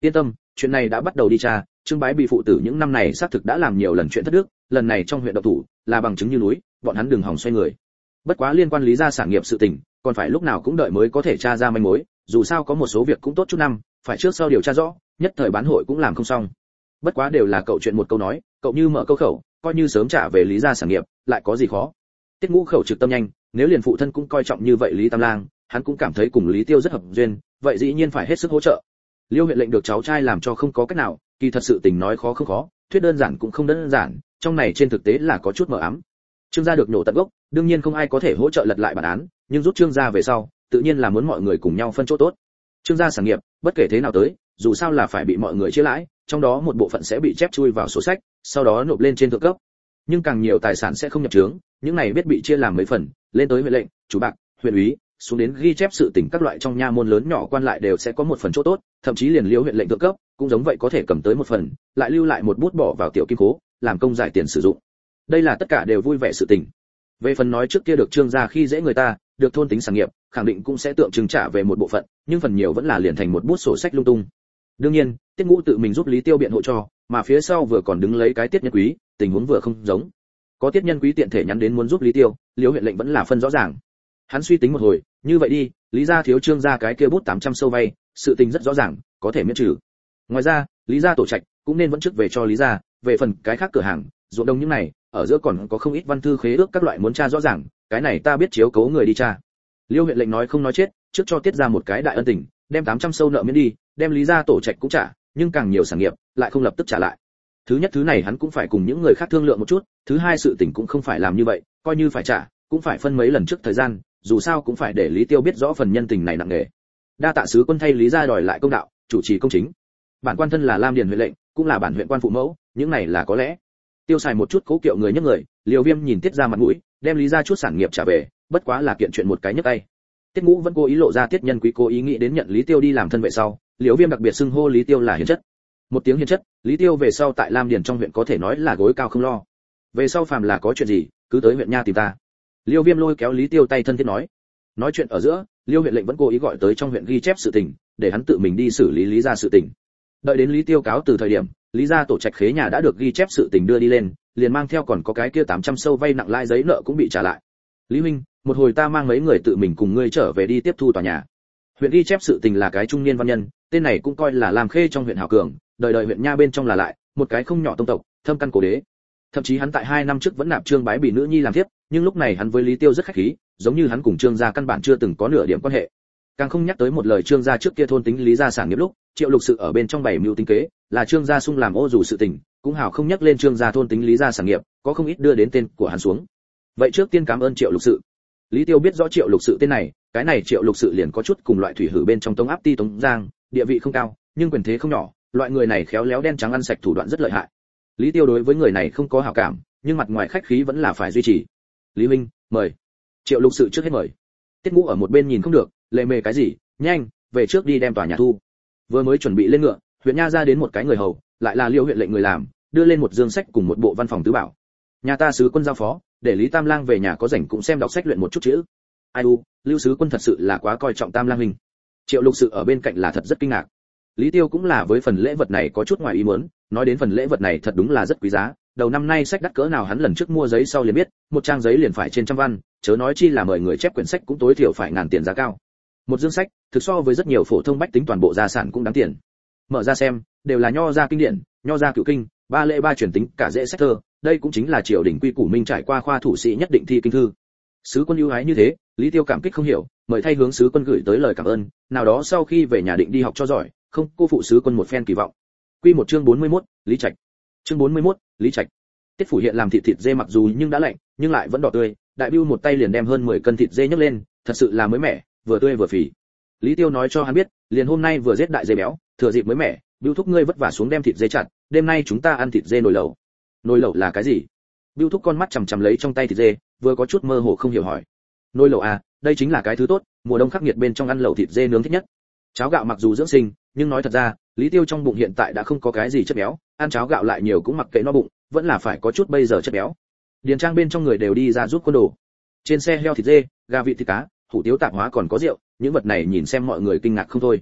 chuyện này đã bắt đầu đi tra, Trương Bái bị phụ tử những năm này xác thực đã làm nhiều lần chuyện thất đức, lần này trong huyện độc thủ là bằng chứng như núi, bọn hắn đừng hòng xoay người. Bất quá liên quan lý gia sản nghiệp sự tình, còn phải lúc nào cũng đợi mới có thể tra ra manh mối, dù sao có một số việc cũng tốt chút năm, phải trước sau điều tra rõ, nhất thời bán hội cũng làm không xong. Bất quá đều là cậu chuyện một câu nói, cậu như mở câu khẩu, coi như sớm trả về lý gia sản nghiệp, lại có gì khó. Tiết Ngũ khẩu trực tâm nhanh, nếu liền phụ thân cũng coi trọng như vậy Lý Tam Lang, hắn cũng cảm thấy cùng Lý Tiêu rất hợp duyên, vậy dĩ nhiên phải hết sức hỗ trợ. Liêu huyện lệnh được cháu trai làm cho không có cách nào, kỳ thật sự tình nói khó không khó, thuyết đơn giản cũng không đơn giản, trong này trên thực tế là có chút mờ ám. Trương gia được nổ tận gốc, đương nhiên không ai có thể hỗ trợ lật lại bản án, nhưng rút Trương gia về sau, tự nhiên là muốn mọi người cùng nhau phân chỗ tốt. Trương gia sản nghiệp, bất kể thế nào tới, dù sao là phải bị mọi người chia lãi, trong đó một bộ phận sẽ bị chép chui vào sổ sách, sau đó nộp lên trên thượng cấp. Nhưng càng nhiều tài sản sẽ không nhập trướng, những này biết bị chia làm mấy phần, lên tới huyện lệnh, chủ bạc, huyện úy, xuống đến ghi chép sự tình các loại trong nha môn lớn nhỏ quan lại đều sẽ có một phần chỗ tốt, thậm chí liền Liêu huyện lệnh thượng cấp cũng giống vậy có thể cầm tới một phần, lại lưu lại một bút bỏ vào tiểu kim cố, làm công giải tiền sử dụng. Đây là tất cả đều vui vẻ sự tình. Về phần nói trước kia được Trương gia khi dễ người ta, được thôn tính sản nghiệp, khẳng định cũng sẽ tượng trưng trả về một bộ phận, nhưng phần nhiều vẫn là liền thành một bút sổ sách lung tung. Đương nhiên, Tiết Ngũ tự mình giúp Lý Tiêu biện hộ cho, mà phía sau vừa còn đứng lấy cái Tiết Nhân Quý, tình huống vừa không giống. Có Tiết Nhân Quý tiện thể nhắn đến muốn giúp Lý Tiêu, Liêu huyện lệnh vẫn là phân rõ ràng. Hắn suy tính một hồi, như vậy đi, Lý gia thiếu Trương gia cái kia bút 800 sâu vay, sự tình rất rõ ràng, có thể miễn trừ. Ngoài ra, Lý gia tổ trạch cũng nên vẫn trước về cho Lý gia, về phần cái khác cửa hàng, ruộng đồng những này, ở giữa còn có không ít văn thư khế ước các loại muốn tra rõ ràng, cái này ta biết chiếu cố người đi tra. Liêu huyện lệnh nói không nói chết, trước cho Tiết ra một cái đại ân tình, đem 800 sâu nợ miễn đi, đem Lý gia tổ trạch cũng trả, nhưng càng nhiều sản nghiệp lại không lập tức trả lại. Thứ nhất thứ này hắn cũng phải cùng những người khác thương lượng một chút, thứ hai sự tình cũng không phải làm như vậy, coi như phải trả, cũng phải phân mấy lần trước thời gian, dù sao cũng phải để Lý Tiêu biết rõ phần nhân tình này nặng nề. Đa tạ sứ quân thay Lý gia đòi lại công đạo, chủ trì công chính. Bản quan thân là Lam Điền huyện lệnh, cũng là bản huyện quan phụ mẫu, những này là có lẽ. Tiêu xài một chút cố kiệu người nhấc người, Liêu Viêm nhìn Tiết ra mặt mũi, đem Lý gia chút sản nghiệp trả về, bất quá là kiện chuyện một cái nhấc tay. Tiết Ngũ vẫn cố ý lộ ra Tiết Nhân Quý cố ý nghĩ đến nhận Lý Tiêu đi làm thân vệ sau, Liêu Viêm đặc biệt xưng hô Lý Tiêu là hiền chất. Một tiếng hiền chất, Lý Tiêu về sau tại Lam Điền trong huyện có thể nói là gối cao không lo. Về sau phàm là có chuyện gì, cứ tới huyện nha tìm ta. Liêu Viêm lôi kéo Lý Tiêu tay thân thiết nói. Nói chuyện ở giữa, Liêu huyện lệnh vẫn cố ý gọi tới trong huyện ghi chép sự tình, để hắn tự mình đi xử lý Lý gia sự tình. Đợi đến Lý Tiêu cáo từ thời điểm, Lý gia tổ trạch khế nhà đã được ghi chép sự tình đưa đi lên, liền mang theo còn có cái kia 800 sâu vay nặng lãi giấy nợ cũng bị trả lại. Lý huynh, một hồi ta mang mấy người tự mình cùng ngươi trở về đi tiếp thu tòa nhà. Huyện ghi chép sự tình là cái trung niên văn nhân, tên này cũng coi là làm khê trong huyện hảo cường, đời đời huyện nha bên trong là lại một cái không nhỏ tông tộc, thâm căn cổ đế. Thậm chí hắn tại 2 năm trước vẫn nạp Trương Bái bị nữ nhi làm thiếp, nhưng lúc này hắn với Lý Tiêu rất khách khí, giống như hắn cùng Trương gia căn bản chưa từng có nửa điểm quan hệ. Càng không nhắc tới một lời Trương gia trước kia thôn tính Lý gia sản nghiệp lúc, Triệu Lục Sự ở bên trong bảy mưu tính kế, là Trương gia sung làm ô dù sự tình, cũng hảo không nhắc lên Trương gia thôn tính Lý gia sản nghiệp, có không ít đưa đến tên của hắn xuống. Vậy trước tiên cảm ơn Triệu Lục Sự. Lý Tiêu biết rõ Triệu Lục Sự tên này, cái này Triệu Lục Sự liền có chút cùng loại thủy hử bên trong Tống Áp Ti Tống Giang, địa vị không cao, nhưng quyền thế không nhỏ, loại người này khéo léo đen trắng ăn sạch thủ đoạn rất lợi hại. Lý Tiêu đối với người này không có hảo cảm, nhưng mặt ngoài khách khí vẫn là phải duy trì. Lý Minh, mời. Triệu Lục Sự trước hết mời. Tiết Ngũ ở một bên nhìn không được, lệ mề cái gì, nhanh, về trước đi đem tòa nhà thu. Vừa mới chuẩn bị lên ngựa, huyện nha ra đến một cái người hầu, lại là Liêu huyện lệnh người làm, đưa lên một dương sách cùng một bộ văn phòng tứ bảo. Nhà ta sứ quân giao phó, để Lý Tam Lang về nhà có rảnh cũng xem đọc sách luyện một chút chữ. Ai u, Lưu sứ quân thật sự là quá coi trọng Tam Lang huynh. Triệu Lục Sự ở bên cạnh là thật rất kinh ngạc. Lý Tiêu cũng là với phần lễ vật này có chút ngoài ý muốn, nói đến phần lễ vật này thật đúng là rất quý giá, đầu năm nay sách đắt cỡ nào hắn lần trước mua giấy sau liền biết, một trang giấy liền phải trên trăm văn, chớ nói chi là mời người chép quyển sách cũng tối thiểu phải ngàn tiền giá cao. Một dương sách, thực so với rất nhiều phổ thông bách tính toàn bộ gia sản cũng đáng tiền. Mở ra xem, đều là nho gia kinh điển, nho gia cửu kinh, ba lễ ba truyền tính, cả dễ sách thơ, đây cũng chính là triều đình quy củ minh trải qua khoa thủ sĩ nhất định thi kinh thư. Sứ quân ưu ái như thế, Lý Tiêu cảm kích không hiểu, mời thay hướng sứ quân gửi tới lời cảm ơn, nào đó sau khi về nhà định đi học cho giỏi, không cô phụ sứ quân một phen kỳ vọng. Quy một chương 41, Lý Trạch. Chương 41, Lý Trạch. Tiết phủ hiện làm thịt dê mặc dù nhưng đã lạnh, nhưng lại vẫn đỏ tươi, đại bưu một tay liền đem hơn 10 cân thịt dê nhấc lên, thật sự là mới mẻ, vừa tươi vừa phì. Lý Tiêu nói cho hắn biết, liền hôm nay vừa giết đại dê béo, thừa dịp mới mẻ, bưu thúc ngươi vất vả xuống đem thịt dê chặt, đêm nay chúng ta ăn thịt dê nồi lẩu. Nồi lẩu là cái gì? Bưu thúc con mắt chằm chằm lấy trong tay thịt dê, vừa có chút mơ hồ không hiểu hỏi. Nồi lẩu à, đây chính là cái thứ tốt, mùa đông khắc nghiệt bên trong ăn lẩu thịt dê nướng thích nhất. Cháo gạo mặc dù dưỡng sinh, nhưng nói thật ra, Lý Tiêu trong bụng hiện tại đã không có cái gì chất béo, ăn cháo gạo lại nhiều cũng mặc kệ no bụng, vẫn là phải có chút bây giờ chất béo. Điền trang bên trong người đều đi ra giúp quân đồ. Trên xe heo thịt dê, gà vịt thịt cá, hủ tiếu tạp hóa còn có rượu, những vật này nhìn xem mọi người kinh ngạc không thôi.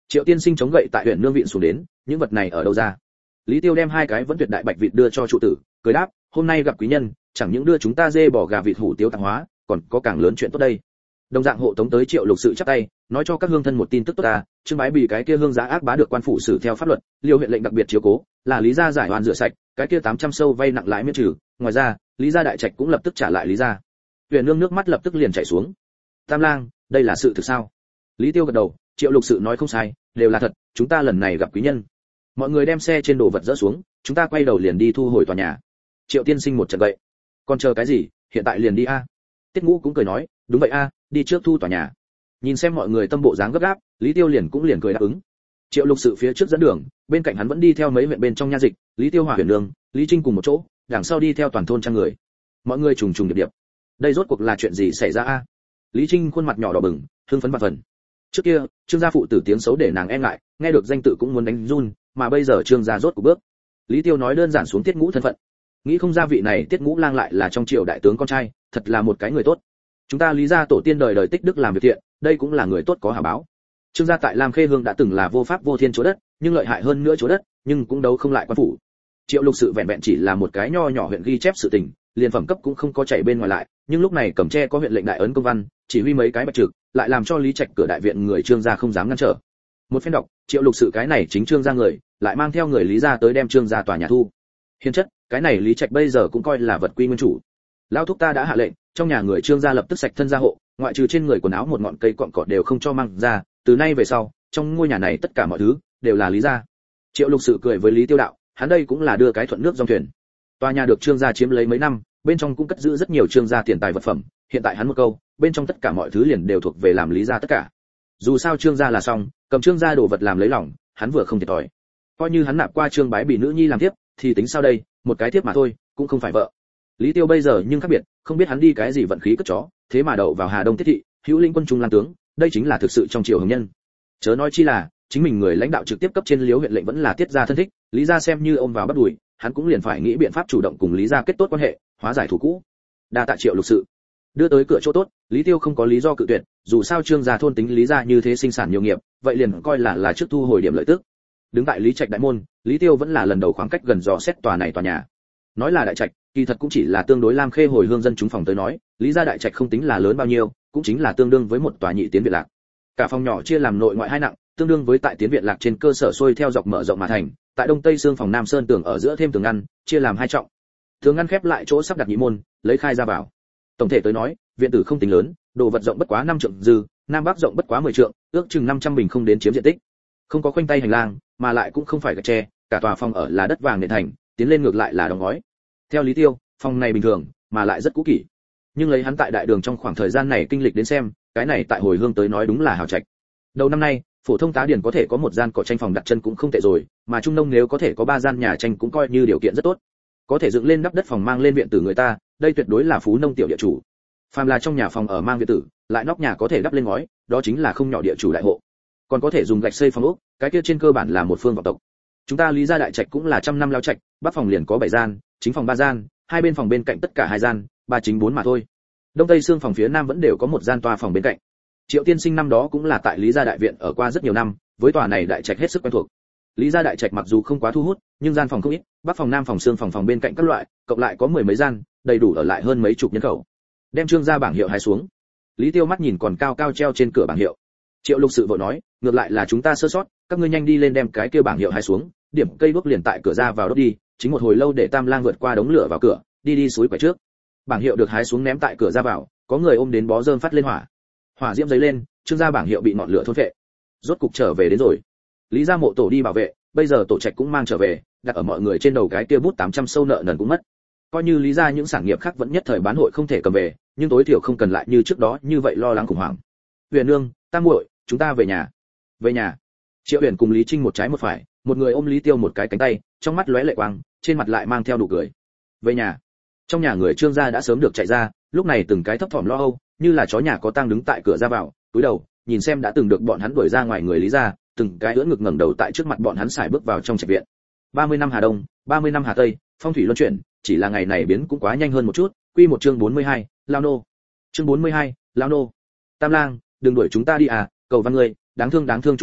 Triệu tiên sinh chống gậy tại huyện nương viện xuống đến, những vật này ở đâu ra? Lý Tiêu đem hai cái vẫn tuyệt đại bạch vịt đưa cho trụ tử, cười đáp, hôm nay gặp quý nhân, chẳng những đưa chúng ta dê bò gà vịt hủ tiếu tặng hóa, còn có càng lớn chuyện tốt đây. Đồng dạng hộ tống tới Triệu Lục Sự chắp tay, nói cho các hương thân một tin tức tốt ta, Trương Bái Bì cái kia hương giá ác bá được quan phủ xử theo pháp luật, Liêu huyện lệnh đặc biệt chiếu cố, là Lý gia giải oan rửa sạch, cái kia 800 sâu vay nặng lãi miễn trừ, ngoài ra, Lý gia đại trạch cũng lập tức trả lại Lý gia. Huyền Nương nước mắt lập tức liền chảy xuống. Tam lang, đây là sự thực sao? Lý Tiêu gật đầu, Triệu Lục Sự nói không sai, đều là thật, chúng ta lần này gặp quý nhân. Mọi người đem xe trên đồ vật dỡ xuống, chúng ta quay đầu liền đi thu hồi tòa nhà. Triệu tiên sinh một trận vậy, còn chờ cái gì, hiện tại liền đi a. Tiết Ngũ cũng cười nói, đúng vậy a, đi trước thu tòa nhà. Nhìn xem mọi người tâm bộ dáng gấp gáp, Lý Tiêu liền cười đáp ứng. Triệu Lục Sự phía trước dẫn đường, bên cạnh hắn vẫn đi theo mấy huyện bên trong nha dịch, Lý Tiêu Hòa Huyền Nương, Lý Trinh cùng một chỗ, đằng sau đi theo toàn thôn trang người. Mọi người trùng trùng điệp điệp. Đây rốt cuộc là chuyện gì xảy ra a? Lý Trinh khuôn mặt nhỏ đỏ bừng, hưng phấn vạn phần. Trước kia, Trương gia phụ tử tiếng xấu để nàng e ngại, nghe được danh tự cũng muốn đánh run, mà bây giờ Trương gia rốt cuộc bước. Lý Tiêu nói đơn giản xuống Tiết Ngũ thân phận. Nghĩ không ra vị này Tiết Ngũ lang lại là trong triều đại tướng con trai, thật là một cái người tốt. Chúng ta Lý gia tổ tiên đời đời tích đức làm việc thiện, đây cũng là người tốt có hảo báo. Trương gia tại Lam Khê Hương đã từng là vô pháp vô thiên chỗ đất, nhưng lợi hại hơn nữa chỗ đất, nhưng cũng đấu không lại quan phủ. Triệu Lục Sự vẹn vẹn chỉ là một cái nho nhỏ huyện ghi chép sự tình, liền phẩm cấp cũng không có chảy bên ngoài lại, nhưng lúc này cầm tre có huyện lệnh đại ấn công văn, chỉ huy mấy cái bạch trực, lại làm cho Lý Trạch cửa đại viện người Trương gia không dám ngăn trở. Một phen đọc, Triệu Lục Sự cái này chính Trương gia người, lại mang theo người Lý gia tới đem Trương gia tòa nhà thu. Hiền chất, cái này Lý Trạch bây giờ cũng coi là vật quy nguyên chủ. Lão thúc ta đã hạ lệnh, trong nhà người Trương gia lập tức sạch thân gia hộ, ngoại trừ trên người quần áo một ngọn cây cọn cỏ đều không cho mang ra, từ nay về sau, trong ngôi nhà này tất cả mọi thứ đều là Lý gia. Triệu Lục Sự cười với Lý Tiêu đạo, hắn đây cũng là đưa cái thuận nước dòng thuyền. Tòa nhà được Trương gia chiếm lấy mấy năm, bên trong cũng cất giữ rất nhiều Trương gia tiền tài vật phẩm, hiện tại hắn một câu, bên trong tất cả mọi thứ liền đều thuộc về làm Lý gia tất cả. Dù sao Trương gia là xong, cầm Trương gia đồ vật làm lấy lòng, hắn vừa không thiệt thòi. Coi như hắn nạp qua Trương Bái Bì nữ nhi làm tiếp, thì tính sao đây, một cái tiếp mà thôi, cũng không phải vợ. Lý Tiêu bây giờ nhưng khác biệt, không biết hắn đi cái gì vận khí cất chó, thế mà đậu vào Hà Đông Tiết thị, hữu lĩnh quân trung lang tướng, đây chính là thực sự trong triều hồng nhân. Chớ nói chi là, chính mình người lãnh đạo trực tiếp cấp trên Liễu huyện lệnh vẫn là Tiết gia thân thích, Lý gia xem như ôm vào bắt đuổi, hắn cũng liền phải nghĩ biện pháp chủ động cùng Lý gia kết tốt quan hệ, hóa giải thù cũ. Đa tạ Triệu Lục Sự. Đưa tới cửa chỗ tốt, Lý Tiêu không có lý do cự tuyệt, dù sao Trương gia thôn tính Lý gia như thế sinh sản nhiều nghiệp, vậy liền coi là trước thu hồi điểm lợi tức. Đứng tại Lý Trạch đại môn, Lý Tiêu vẫn là lần đầu khoảng cách gần dò xét tòa nhà. Nói là đại trạch, kỳ thật cũng chỉ là tương đối Lam Khê hồi hương dân chúng phòng tới nói, Lý gia đại trạch không tính là lớn bao nhiêu, cũng chính là tương đương với một tòa nhị tiến viện lạc. Cả phòng nhỏ chia làm nội ngoại hai nặng, tương đương với tại tiến viện lạc trên cơ sở xuôi theo dọc mở rộng mà thành, tại đông tây xương phòng nam sơn tường ở giữa thêm tường ngăn, chia làm hai trọng. Tường ngăn khép lại chỗ sắp đặt nhị môn, lấy khai ra vào. Tổng thể tới nói, viện tử không tính lớn, đồ vật rộng bất quá 5 trượng dư, nam bắc rộng bất quá 10 trượng, ước chừng 500 bình không đến chiếm diện tích. Không có khoanh tay hành lang, mà lại cũng không phải gạch tre, cả tòa phòng ở là đất vàng nền thành, tiến lên ngược lại là đóng ngói. Theo Lý Tiêu, phòng này bình thường, mà lại rất cũ kỹ. Nhưng lấy hắn tại đại đường trong khoảng thời gian này kinh lịch đến xem, cái này tại hồi hương tới nói đúng là hào trạch. Đầu năm nay, phổ thông tá điển có thể có một gian cỏ tranh phòng đặt chân cũng không tệ rồi, mà trung nông nếu có thể có 3 gian nhà tranh cũng coi như điều kiện rất tốt. Có thể dựng lên đắp đất phòng mang lên viện tử người ta, đây tuyệt đối là phú nông tiểu địa chủ. Phàm là trong nhà phòng ở mang viện tử, lại nóc nhà có thể đắp lên ngói, đó chính là không nhỏ địa chủ đại hộ. Còn có thể dùng gạch xây phòng ốc, cái kia trên cơ bản là một phương vọng tộc. Chúng ta Lý gia đại trạch cũng là trăm năm lao trạch, bắc phòng liền có 7 gian, chính phòng 3 gian, hai bên phòng bên cạnh tất cả 2 gian, ba chính 4 mà thôi. Đông tây xương phòng phía nam vẫn đều có một gian toa phòng bên cạnh. Triệu tiên sinh năm đó cũng là tại Lý gia đại viện ở qua rất nhiều năm, với tòa này đại trạch hết sức quen thuộc. Lý gia đại trạch mặc dù không quá thu hút, nhưng gian phòng không ít, bắc phòng nam phòng xương phòng bên cạnh các loại, cộng lại có 10 mấy gian, đầy đủ ở lại hơn mấy chục nhân khẩu. Đem Trương gia bảng hiệu hái xuống. Lý Tiêu mắt nhìn còn cao cao treo trên cửa bảng hiệu. Triệu Lục Sự vội nói, ngược lại là chúng ta sơ sót, các ngươi nhanh đi lên đem cái kia bảng hiệu hái xuống, điểm cây đuốc liền tại cửa ra vào đốt đi, chính một hồi lâu để Tam Lang vượt qua đống lửa vào cửa, đi suối quậy trước. Bảng hiệu được hái xuống ném tại cửa ra vào, có người ôm đến bó rơm phát lên hỏa. Hỏa diễm dấy lên, Trương gia bảng hiệu bị ngọn lửa thôn phệ. Rốt cục trở về đến rồi. Lý gia mộ tổ đi bảo vệ, bây giờ tổ trạch cũng mang trở về, đặt ở mọi người trên đầu cái kia bút 800 sâu nợ nần cũng mất. Coi như Lý gia những sản nghiệp khác vẫn nhất thời bán hội không thể cầm về, nhưng tối thiểu không cần lại như trước đó như vậy lo lắng khủng hoảng. Huyền Nương, Tam muội, chúng ta về nhà. Về nhà. Triệu Huyền cùng Lý Trinh một trái một phải, một người ôm Lý Tiêu một cái cánh tay, trong mắt lóe lệ quang, trên mặt lại mang theo nụ cười. Về nhà. Trong nhà người Trương gia đã sớm được chạy ra, lúc này từng cái thấp thỏm lo âu, như là chó nhà có tang đứng tại cửa ra vào, cúi đầu, nhìn xem đã từng được bọn hắn đuổi ra ngoài người Lý gia, từng cái ưỡn ngực ngẩng đầu tại trước mặt bọn hắn xài bước vào trong trạch viện. 30 năm Hà Đông, 30 năm Hà Tây, phong thủy luân chuyển, chỉ là ngày này biến cũng quá nhanh hơn một chút. Quy một chương 42, Lao nô. Chương 42, Lao nô. Tam Lang, đừng đuổi chúng ta đi à, cầu văn ngươi, đáng thương chúng ta,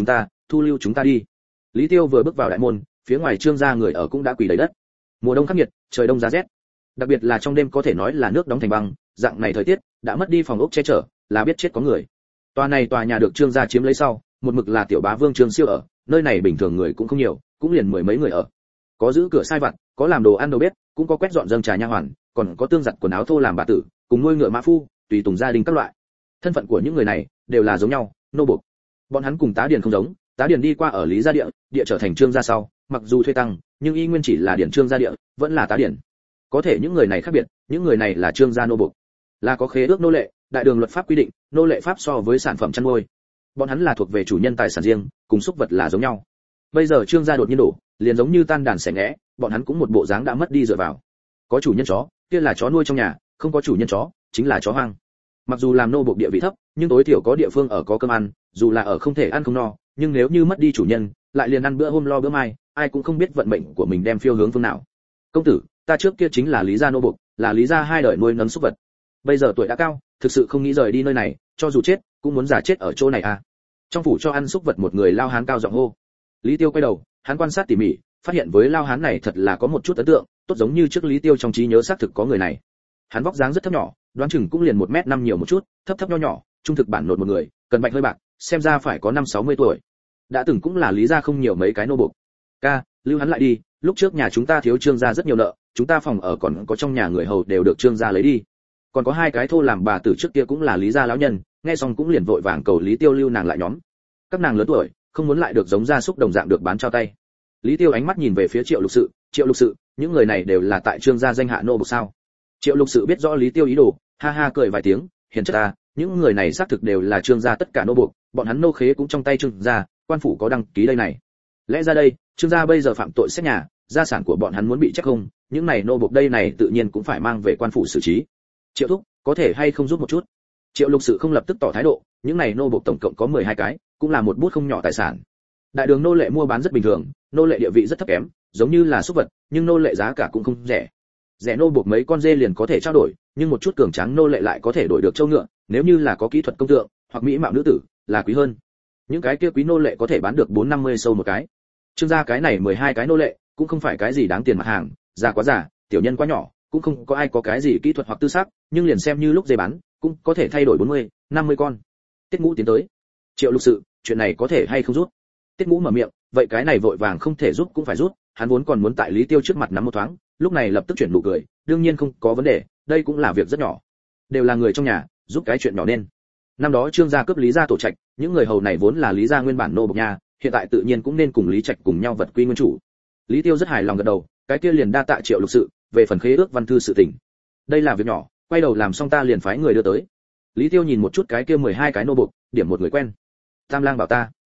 thu lưu chúng ta đi. Lý Tiêu vừa bước vào đại môn, phía ngoài Trương gia người ở cũng đã quỳ đầy đất. Mùa đông khắc nghiệt, trời đông giá rét, đặc biệt là trong đêm có thể nói là nước đóng thành băng, dạng này thời tiết đã mất đi phòng ốc che chở, là biết chết có người. Tòa nhà được Trương gia chiếm lấy sau, một mực là tiểu bá vương Trương Siêu ở, nơi này bình thường người cũng không nhiều, cũng liền mười mấy người ở. Có giữ cửa sai vặt, có làm đồ ăn đầu bếp, cũng có quét dọn dâng trà nha hoàn, còn có tương giặt quần áo thô làm bà tử, cùng nuôi ngựa mã phu, tùy tùng gia đình các loại. Thân phận của những người này đều là giống nhau, nô buộc. Bọn hắn cùng Tá Điền không giống, Tá Điền đi qua ở Lý gia địa trở thành Trương gia sau, mặc dù thuê tăng, nhưng y nguyên chỉ là điển Trương gia địa, vẫn là Tá Điền. Có thể những người này khác biệt, những người này là Trương gia nô buộc, là có khế ước nô lệ, đại đường luật pháp quy định, nô lệ pháp so với sản phẩm chăn nuôi. Bọn hắn là thuộc về chủ nhân tài sản riêng, cùng súc vật là giống nhau. Bây giờ Trương gia đột nhiên đổ, liền giống như tan đàn xẻ nghẽ, bọn hắn cũng một bộ dáng đã mất đi dựa vào. Có chủ nhân chó, kia là chó nuôi trong nhà, không có chủ nhân chó, chính là chó hoang. Mặc dù làm nô buộc địa vị thấp, nhưng tối thiểu có địa phương ở có cơm ăn, dù là ở không thể ăn không no, nhưng nếu như mất đi chủ nhân, lại liền ăn bữa hôm lo bữa mai, ai cũng không biết vận mệnh của mình đem phiêu hướng phương nào. Công tử, ta trước kia chính là Lý gia nô buộc, là Lý gia hai đời nuôi nấng súc vật. Bây giờ tuổi đã cao, thực sự không nghĩ rời đi nơi này, cho dù chết, cũng muốn giả chết ở chỗ này à. Trong phủ cho ăn súc vật một người lao hán cao giọng hô. Lý Tiêu quay đầu, hắn quan sát tỉ mỉ, phát hiện với lao hán này thật là có một chút ấn tượng, tốt giống như trước Lý Tiêu trong trí nhớ xác thực có người này. Hắn vóc dáng rất thấp nhỏ, đoán chừng cũng liền 1m5 nhiều một chút, thấp nho nhỏ, trung thực bản nột một người, cần bạch hơi bạc, xem ra phải có 50-60 tuổi. Đã từng cũng là Lý gia không nhiều mấy cái nô buộc. Ca, lưu hắn lại đi, lúc trước nhà chúng ta thiếu Trương gia rất nhiều nợ, chúng ta phòng ở còn có trong nhà người hầu đều được Trương gia lấy đi. Còn có hai cái thô làm bà tử trước kia cũng là Lý gia lão nhân, nghe xong cũng liền vội vàng cầu Lý Tiêu lưu nàng lại nhóm. Các nàng lớn tuổi, không muốn lại được giống gia súc đồng dạng được bán trao tay. Lý Tiêu ánh mắt nhìn về phía Triệu Lục Sự, những người này đều là tại Trương gia danh hạ nô buộc sao? Triệu Lục Sự biết rõ Lý Tiêu ý đồ, ha ha cười vài tiếng, hiền chất ta, những người này xác thực đều là Trương gia tất cả nô buộc, bọn hắn nô khế cũng trong tay Trương gia, quan phủ có đăng ký đây này. Lẽ ra đây, Trương gia bây giờ phạm tội xét nhà, gia sản của bọn hắn muốn bị trách không, những này nô buộc đây này tự nhiên cũng phải mang về quan phủ xử trí. Triệu thúc, có thể hay không giúp một chút? Triệu Lục Sự không lập tức tỏ thái độ, những này nô buộc tổng cộng có 12 cái, cũng là một bút không nhỏ tài sản. Đại đường nô lệ mua bán rất bình thường, nô lệ địa vị rất thấp kém, giống như là súc vật, nhưng nô lệ giá cả cũng không rẻ. Rẻ nô buộc mấy con dê liền có thể trao đổi, nhưng một chút cường tráng nô lệ lại có thể đổi được châu ngựa, nếu như là có kỹ thuật công tượng hoặc mỹ mạo nữ tử, là quý hơn. Những cái kia quý nô lệ có thể bán được 450 sâu một cái. Trương gia cái này 12 cái nô lệ, cũng không phải cái gì đáng tiền mặt hàng, già quá già, tiểu nhân quá nhỏ, cũng không có ai có cái gì kỹ thuật hoặc tư sắc, nhưng liền xem như lúc dê bán, cũng có thể thay đổi 40, 50 con. Tiết Ngũ tiến tới. Triệu Lục Sự, chuyện này có thể hay không rút? Tiết Ngũ mở miệng, vậy cái này vội vàng không thể rút cũng phải rút, hắn vốn còn muốn tại Lý Tiêu trước mặt nắm một thoáng, lúc này lập tức chuyển nụ cười, đương nhiên không có vấn đề, đây cũng là việc rất nhỏ. Đều là người trong nhà, giúp cái chuyện nhỏ nên. Năm đó Trương gia cướp Lý gia tổ trạch, những người hầu này vốn là Lý gia nguyên bản nô bộc nhà, hiện tại tự nhiên cũng nên cùng Lý Trạch cùng nhau vật quy nguyên chủ. Lý Tiêu rất hài lòng gật đầu, cái kia liền đa tạ Triệu Lục Sự, về phần khế ước văn thư sự tình. Đây là việc nhỏ, quay đầu làm xong ta liền phái người đưa tới. Lý Tiêu nhìn một chút cái kia 12 cái nô buộc, điểm một người quen. Tam Lang bảo ta.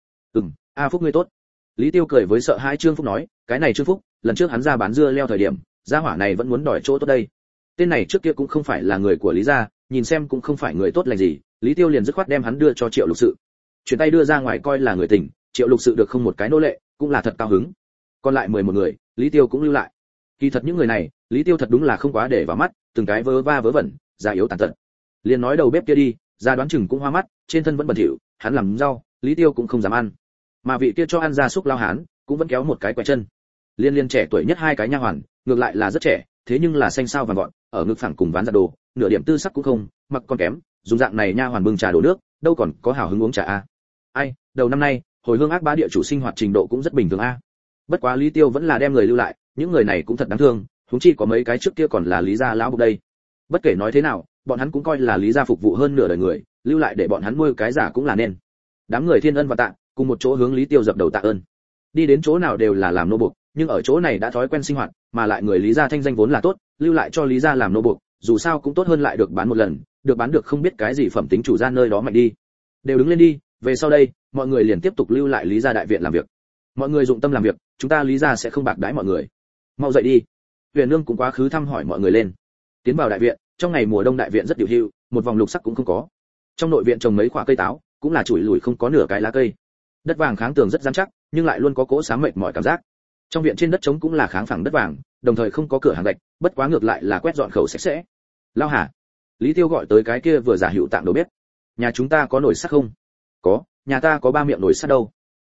A Phúc ngươi tốt. Lý Tiêu cười với sợ hãi Trương Phúc nói, cái này Trương Phúc, lần trước hắn ra bán dưa leo thời điểm, gia hỏa này vẫn muốn đòi chỗ tốt đây. Tên này trước kia cũng không phải là người của Lý gia, nhìn xem cũng không phải người tốt lành gì, Lý Tiêu liền dứt khoát đem hắn đưa cho Triệu Lục Sự. Chuyển tay đưa ra ngoài coi là người tình, Triệu Lục Sự được không một cái nô lệ, cũng là thật cao hứng. Còn lại 11 người, Lý Tiêu cũng lưu lại. Kỳ thật những người này, Lý Tiêu thật đúng là không quá để vào mắt, từng cái vớ va vớ vẩn, già yếu tàn tật. Liền nói đầu bếp kia đi, ra đoán chừng cũng hoa mắt, trên thân vẫn bẩn thỉu, hắn làm rau, Lý Tiêu cũng không dám ăn. Mà vị kia cho ăn gia súc lao hán, cũng vẫn kéo một cái quẹt chân. Liên trẻ tuổi nhất hai cái nha hoàn, ngược lại là rất trẻ, thế nhưng là xanh sao vàng gọn, ở ngực phẳng cùng ván giặt đồ, nửa điểm tư sắc cũng không, mặc còn kém, dùng dạng này nha hoàn bưng trà đổ nước, đâu còn có hào hứng uống trà a. Ai, đầu năm nay, hồi hương ác bá địa chủ sinh hoạt trình độ cũng rất bình thường a. Bất quá Lý Tiêu vẫn là đem người lưu lại, những người này cũng thật đáng thương, huống chi có mấy cái trước kia còn là Lý gia lão bục đây. Bất kể nói thế nào, bọn hắn cũng coi là Lý gia phục vụ hơn nửa đời người, lưu lại để bọn hắn nuôi cái giả cũng là nên. Đám người thiên ân và tạ, cùng một chỗ hướng Lý Tiêu dập đầu tạ ơn. Đi đến chỗ nào đều là làm nô buộc, nhưng ở chỗ này đã thói quen sinh hoạt, mà lại người Lý gia thanh danh vốn là tốt, lưu lại cho Lý gia làm nô buộc, dù sao cũng tốt hơn lại được bán một lần, được bán được không biết cái gì phẩm tính chủ gia nơi đó mạnh đi. Đều đứng lên đi, về sau đây, mọi người liền tiếp tục lưu lại Lý gia đại viện làm việc. Mọi người dụng tâm làm việc, chúng ta Lý gia sẽ không bạc đãi mọi người. Mau dậy đi. Huyền Nương cũng quá khứ thăm hỏi mọi người lên. Tiến vào đại viện, trong ngày mùa đông đại viện rất điều hưu, một vòng lục sắc cũng không có. Trong nội viện trồng mấy quả cây táo, cũng là chủi lủi không có nửa cái lá cây. Đất vàng kháng tường rất rắn chắc, nhưng lại luôn có cỗ xám mệt mỏi cảm giác. Trong viện trên đất trống cũng là kháng phẳng đất vàng, đồng thời không có cửa hàng gạch, bất quá ngược lại là quét dọn khẩu sạch sẽ. Lao Hà, Lý Tiêu gọi tới cái kia vừa giả hữu tạm đầu bếp. Nhà chúng ta có nồi sắt không? Có, nhà ta có 3 miệng nồi sắt đâu.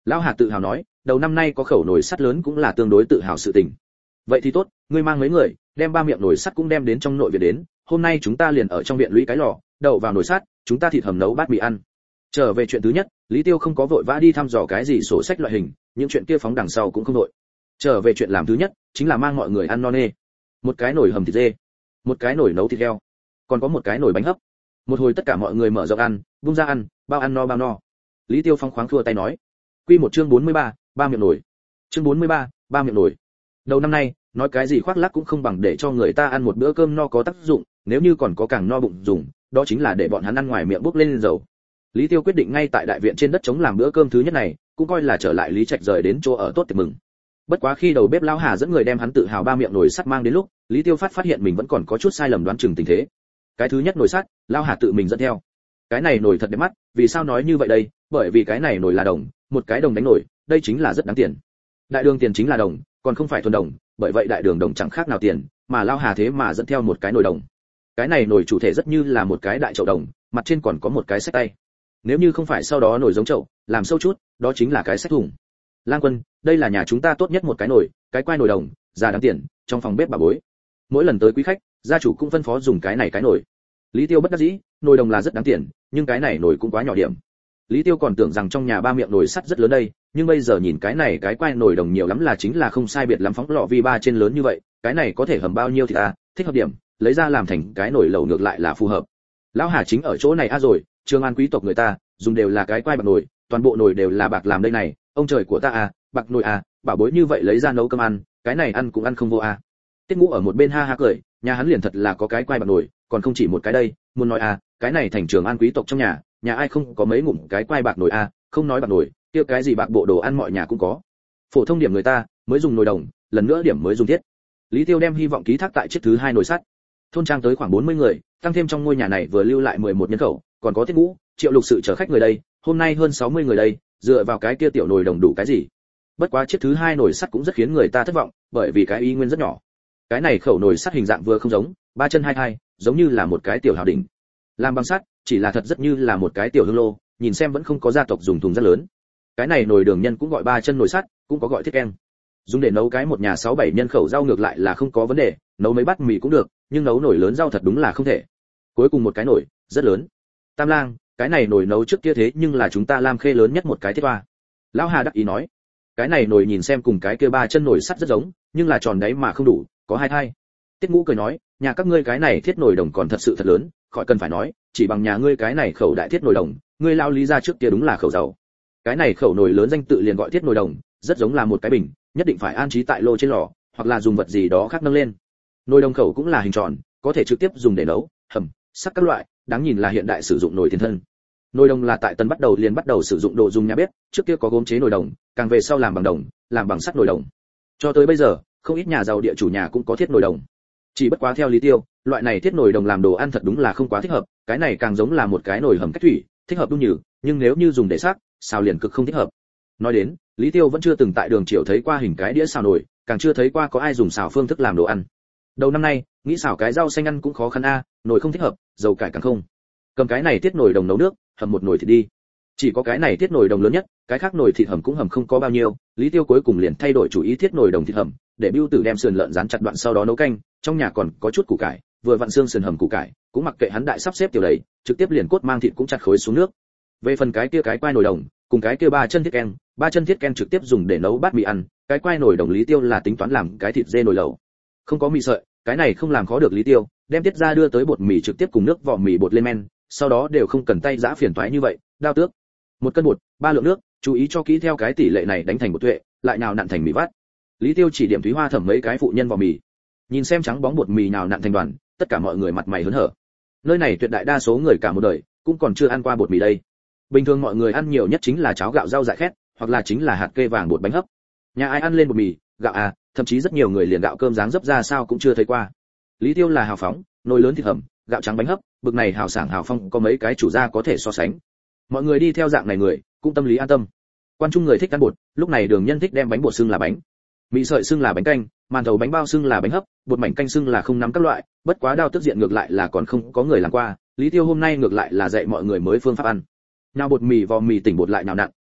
Lão Hà tự hào nói, đầu năm nay có khẩu nồi sắt lớn cũng là tương đối tự hào sự tình. Vậy thì tốt, ngươi mang mấy người, đem 3 miệng nồi sắt cũng đem đến trong nội viện đến, hôm nay chúng ta liền ở trong viện lũy cái lò, đậu vào nồi sắt, chúng ta thịt hầm nấu bát mì ăn. Trở về chuyện thứ nhất, Lý Tiêu không có vội vã đi thăm dò cái gì sổ sách loại hình, những chuyện kia phóng đằng sau cũng không vội. Trở về chuyện làm thứ nhất, chính là mang mọi người ăn no nê. Một cái nồi hầm thịt dê, một cái nồi nấu thịt heo, còn có một cái nồi bánh hấp. Một hồi tất cả mọi người mở rộng ăn, vung ra ăn, bao no bao no. Lý Tiêu phóng khoáng khua tay nói. Quy một chương 43, 3 miệng nồi. Chương 43, 3 miệng nồi. Đầu năm nay, nói cái gì khoác lác cũng không bằng để cho người ta ăn một bữa cơm no có tác dụng, nếu như còn có càng no bụng dùng, đó chính là để bọn hắn ăn ngoài miệng bốc lên dầu. Lý Tiêu quyết định ngay tại đại viện trên đất trống làm bữa cơm thứ nhất này, cũng coi là trở lại Lý Trạch rời đến chỗ ở tốt tiệc mừng. Bất quá khi đầu bếp lão Hà dẫn người đem hắn tự hào 3 miệng nồi sắt mang đến lúc, Lý Tiêu phát hiện mình vẫn còn có chút sai lầm đoán chừng tình thế. Cái thứ nhất nồi sắt, lão Hà tự mình dẫn theo. Cái này nồi thật đẹp mắt, vì sao nói như vậy đây? Bởi vì cái này nồi là đồng, một cái đồng đánh nồi, đây chính là rất đáng tiền. Đại đường tiền chính là đồng, còn không phải thuần đồng, bởi vậy đại đường đồng chẳng khác nào tiền, mà lão Hà thế mà dẫn theo một cái nồi đồng. Cái này nồi chủ thể rất như là một cái đại chậu đồng, mặt trên còn có một cái xách tay. Nếu như không phải sau đó nồi giống chậu, làm sâu chút, đó chính là cái xách thùng. Lang Quân, đây là nhà chúng ta tốt nhất một cái nồi, cái quai nồi đồng, giá đáng tiền, trong phòng bếp bà bối. Mỗi lần tới quý khách, gia chủ cũng phân phó dùng cái này cái nồi. Lý Tiêu bất đắc dĩ, nồi đồng là rất đáng tiền, nhưng cái này nồi cũng quá nhỏ điểm. Lý Tiêu còn tưởng rằng trong nhà 3 miệng nồi sắt rất lớn đây, nhưng bây giờ nhìn cái này cái quai nồi đồng nhiều lắm là chính là không sai biệt lắm phóng lọ vi 3 trên lớn như vậy, cái này có thể hầm bao nhiêu thì thích hợp điểm, lấy ra làm thành cái nồi lẩu ngược lại là phù hợp. Lão Hà chính ở chỗ này rồi, Trường An quý tộc người ta dùng đều là cái quai bạc nồi, toàn bộ nồi đều là bạc làm đây này, ông trời của ta bạc nồi bảo bối như vậy lấy ra nấu cơm ăn, cái này ăn cũng ăn không vô Tiết Ngũ ở một bên ha ha cười, nhà hắn liền thật là có cái quai bạc nồi, còn không chỉ một cái đây, muốn nói cái này thành Trường An quý tộc trong nhà ai không có mấy ngụm cái quai bạc nồi không nói bạc nồi, kia cái gì bạc bộ đồ ăn mọi nhà cũng có. Phổ thông điểm người ta mới dùng nồi đồng, lần nữa điểm mới dùng thiết. Lý Tiêu đem hy vọng ký thác tại chiếc thứ 2 nồi sắt. Thôn trang tới khoảng 40 người, tăng thêm trong ngôi nhà này vừa lưu lại 11 nhân khẩu, còn có Tiết Ngũ, Triệu Lục Sự chở khách người đây, hôm nay hơn 60 người đây, dựa vào cái kia tiểu nồi đồng đủ cái gì? Bất quá chiếc thứ 2 nồi sắt cũng rất khiến người ta thất vọng, bởi vì cái y nguyên rất nhỏ. Cái này khẩu nồi sắt hình dạng vừa không giống, 3 chân 2 thai, giống như là một cái tiểu hào đỉnh. Làm bằng sắt, chỉ là thật rất như là một cái tiểu hương lô, nhìn xem vẫn không có gia tộc dùng thùng rất lớn. Cái này nồi đường nhân cũng gọi 3 chân nồi sắt, cũng có gọi thiết keng. Dùng để nấu cái một nhà 6-7 nhân khẩu rau ngược lại là không có vấn đề, nấu mấy bát mì cũng được, nhưng nấu nồi lớn rau thật đúng là không thể. Cuối cùng một cái nồi, rất lớn. Tam Lang, cái này nồi nấu trước kia thế nhưng là chúng ta Lam Khê lớn nhất một cái thiết hoa. Lão Hà đắc ý nói, cái này nồi nhìn xem cùng cái kia 3 chân nồi sắt rất giống, nhưng là tròn đấy mà không đủ, có 2 thai. Tiết Ngũ cười nói, nhà các ngươi cái này thiết nồi đồng còn thật sự thật lớn, khỏi cần phải nói, chỉ bằng nhà ngươi cái này khẩu đại thiết nồi đồng, ngươi lao Lý ra trước kia đúng là khẩu giàu. Cái này khẩu nồi lớn danh tự liền gọi thiết nồi đồng, rất giống là một cái bình, nhất định phải an trí tại lô trên lò, hoặc là dùng vật gì đó khác nâng lên. Nồi đồng khẩu cũng là hình tròn, có thể trực tiếp dùng để nấu, hầm, sắc các loại, đáng nhìn là hiện đại sử dụng nồi tiền thân. Nồi đồng là tại Tân bắt đầu sử dụng đồ dùng nhà bếp, trước kia có gốm chế nồi đồng, càng về sau làm bằng đồng, làm bằng sắt nồi đồng. Cho tới bây giờ, không ít nhà giàu địa chủ nhà cũng có thiết nồi đồng. Chỉ bất quá theo Lý Tiêu, loại này thiết nồi đồng làm đồ ăn thật đúng là không quá thích hợp, cái này càng giống là một cái nồi hầm cách thủy, thích hợp đun nhừ, nhưng nếu như dùng để xác, xào liền cực không thích hợp. Nói đến, Lý Tiêu vẫn chưa từng tại đường Triều thấy qua hình cái đĩa xào nồi, càng chưa thấy qua có ai dùng xào phương thức làm đồ ăn. Đầu năm nay, nghĩ xào cái rau xanh ăn cũng khó khăn nồi không thích hợp, dầu cải càng không. Cầm cái này thiết nồi đồng nấu nước, hầm một nồi thịt đi. Chỉ có cái này thiết nồi đồng lớn nhất, cái khác nồi thịt hầm cũng hầm không có bao nhiêu, Lý Tiêu cuối cùng liền thay đổi chủ ý thiết nồi đồng thịt hầm, để Bưu Tử đem sườn lợn rán chặt đoạn sau đó nấu canh, trong nhà còn có chút củ cải, vừa vặn xương sườn hầm củ cải, cũng mặc kệ hắn đại sắp xếp tiểu đầy, trực tiếp liền cốt mang thịt cũng chặt khối xuống nước. Về phần cái kia cái quai nồi đồng, cùng cái kia 3 chân thiết keng trực tiếp dùng để nấu bát mì ăn, cái quai nồi đồng Lý Tiêu là tính toán làm cái thịt dê nồi lẩu. Không có mì sợi, cái này không làm khó được Lý Tiêu, đem tiết ra đưa tới bột mì trực tiếp cùng nước vỏ mì bột lên men, sau đó đều không cần tay giã phiền toái như vậy, đao tước. 1 cân bột, 3 lượng nước, chú ý cho kỹ theo cái tỷ lệ này đánh thành bột tuệ, lại nào nặn thành mì vắt. Lý Tiêu chỉ điểm Thúy Hoa Thẩm mấy cái phụ nhân vỏ mì. Nhìn xem trắng bóng bột mì nào nặn thành đoàn, tất cả mọi người mặt mày hớn hở. Nơi này tuyệt đại đa số người cả một đời cũng còn chưa ăn qua bột mì đây. Bình thường mọi người ăn nhiều nhất chính là cháo gạo rau dại khét, hoặc là chính là hạt kê vàng bột bánh hấp. Nhà ai ăn lên bột mì, gạo thậm chí rất nhiều người liền gạo cơm dáng dấp ra sao cũng chưa thấy qua. Lý Tiêu là hào phóng, nồi lớn thịt hầm, gạo trắng bánh hấp, bực này hào sảng hào phong có mấy cái chủ gia có thể so sánh. Mọi người đi theo dạng này người, cũng tâm lý an tâm. Quan trung người thích ăn bột, lúc này Đường Nhân thích đem bánh bột xưng là bánh, mì sợi xưng là bánh canh, màn thầu bánh bao xưng là bánh hấp, bột mảnh canh xưng là không nắm các loại, bất quá đao tức diện ngược lại là còn không có người làm qua, Lý Tiêu hôm nay ngược lại là dạy mọi người mới phương pháp ăn. Nào bột mì vò mì tỉnh bột lại nào nặn,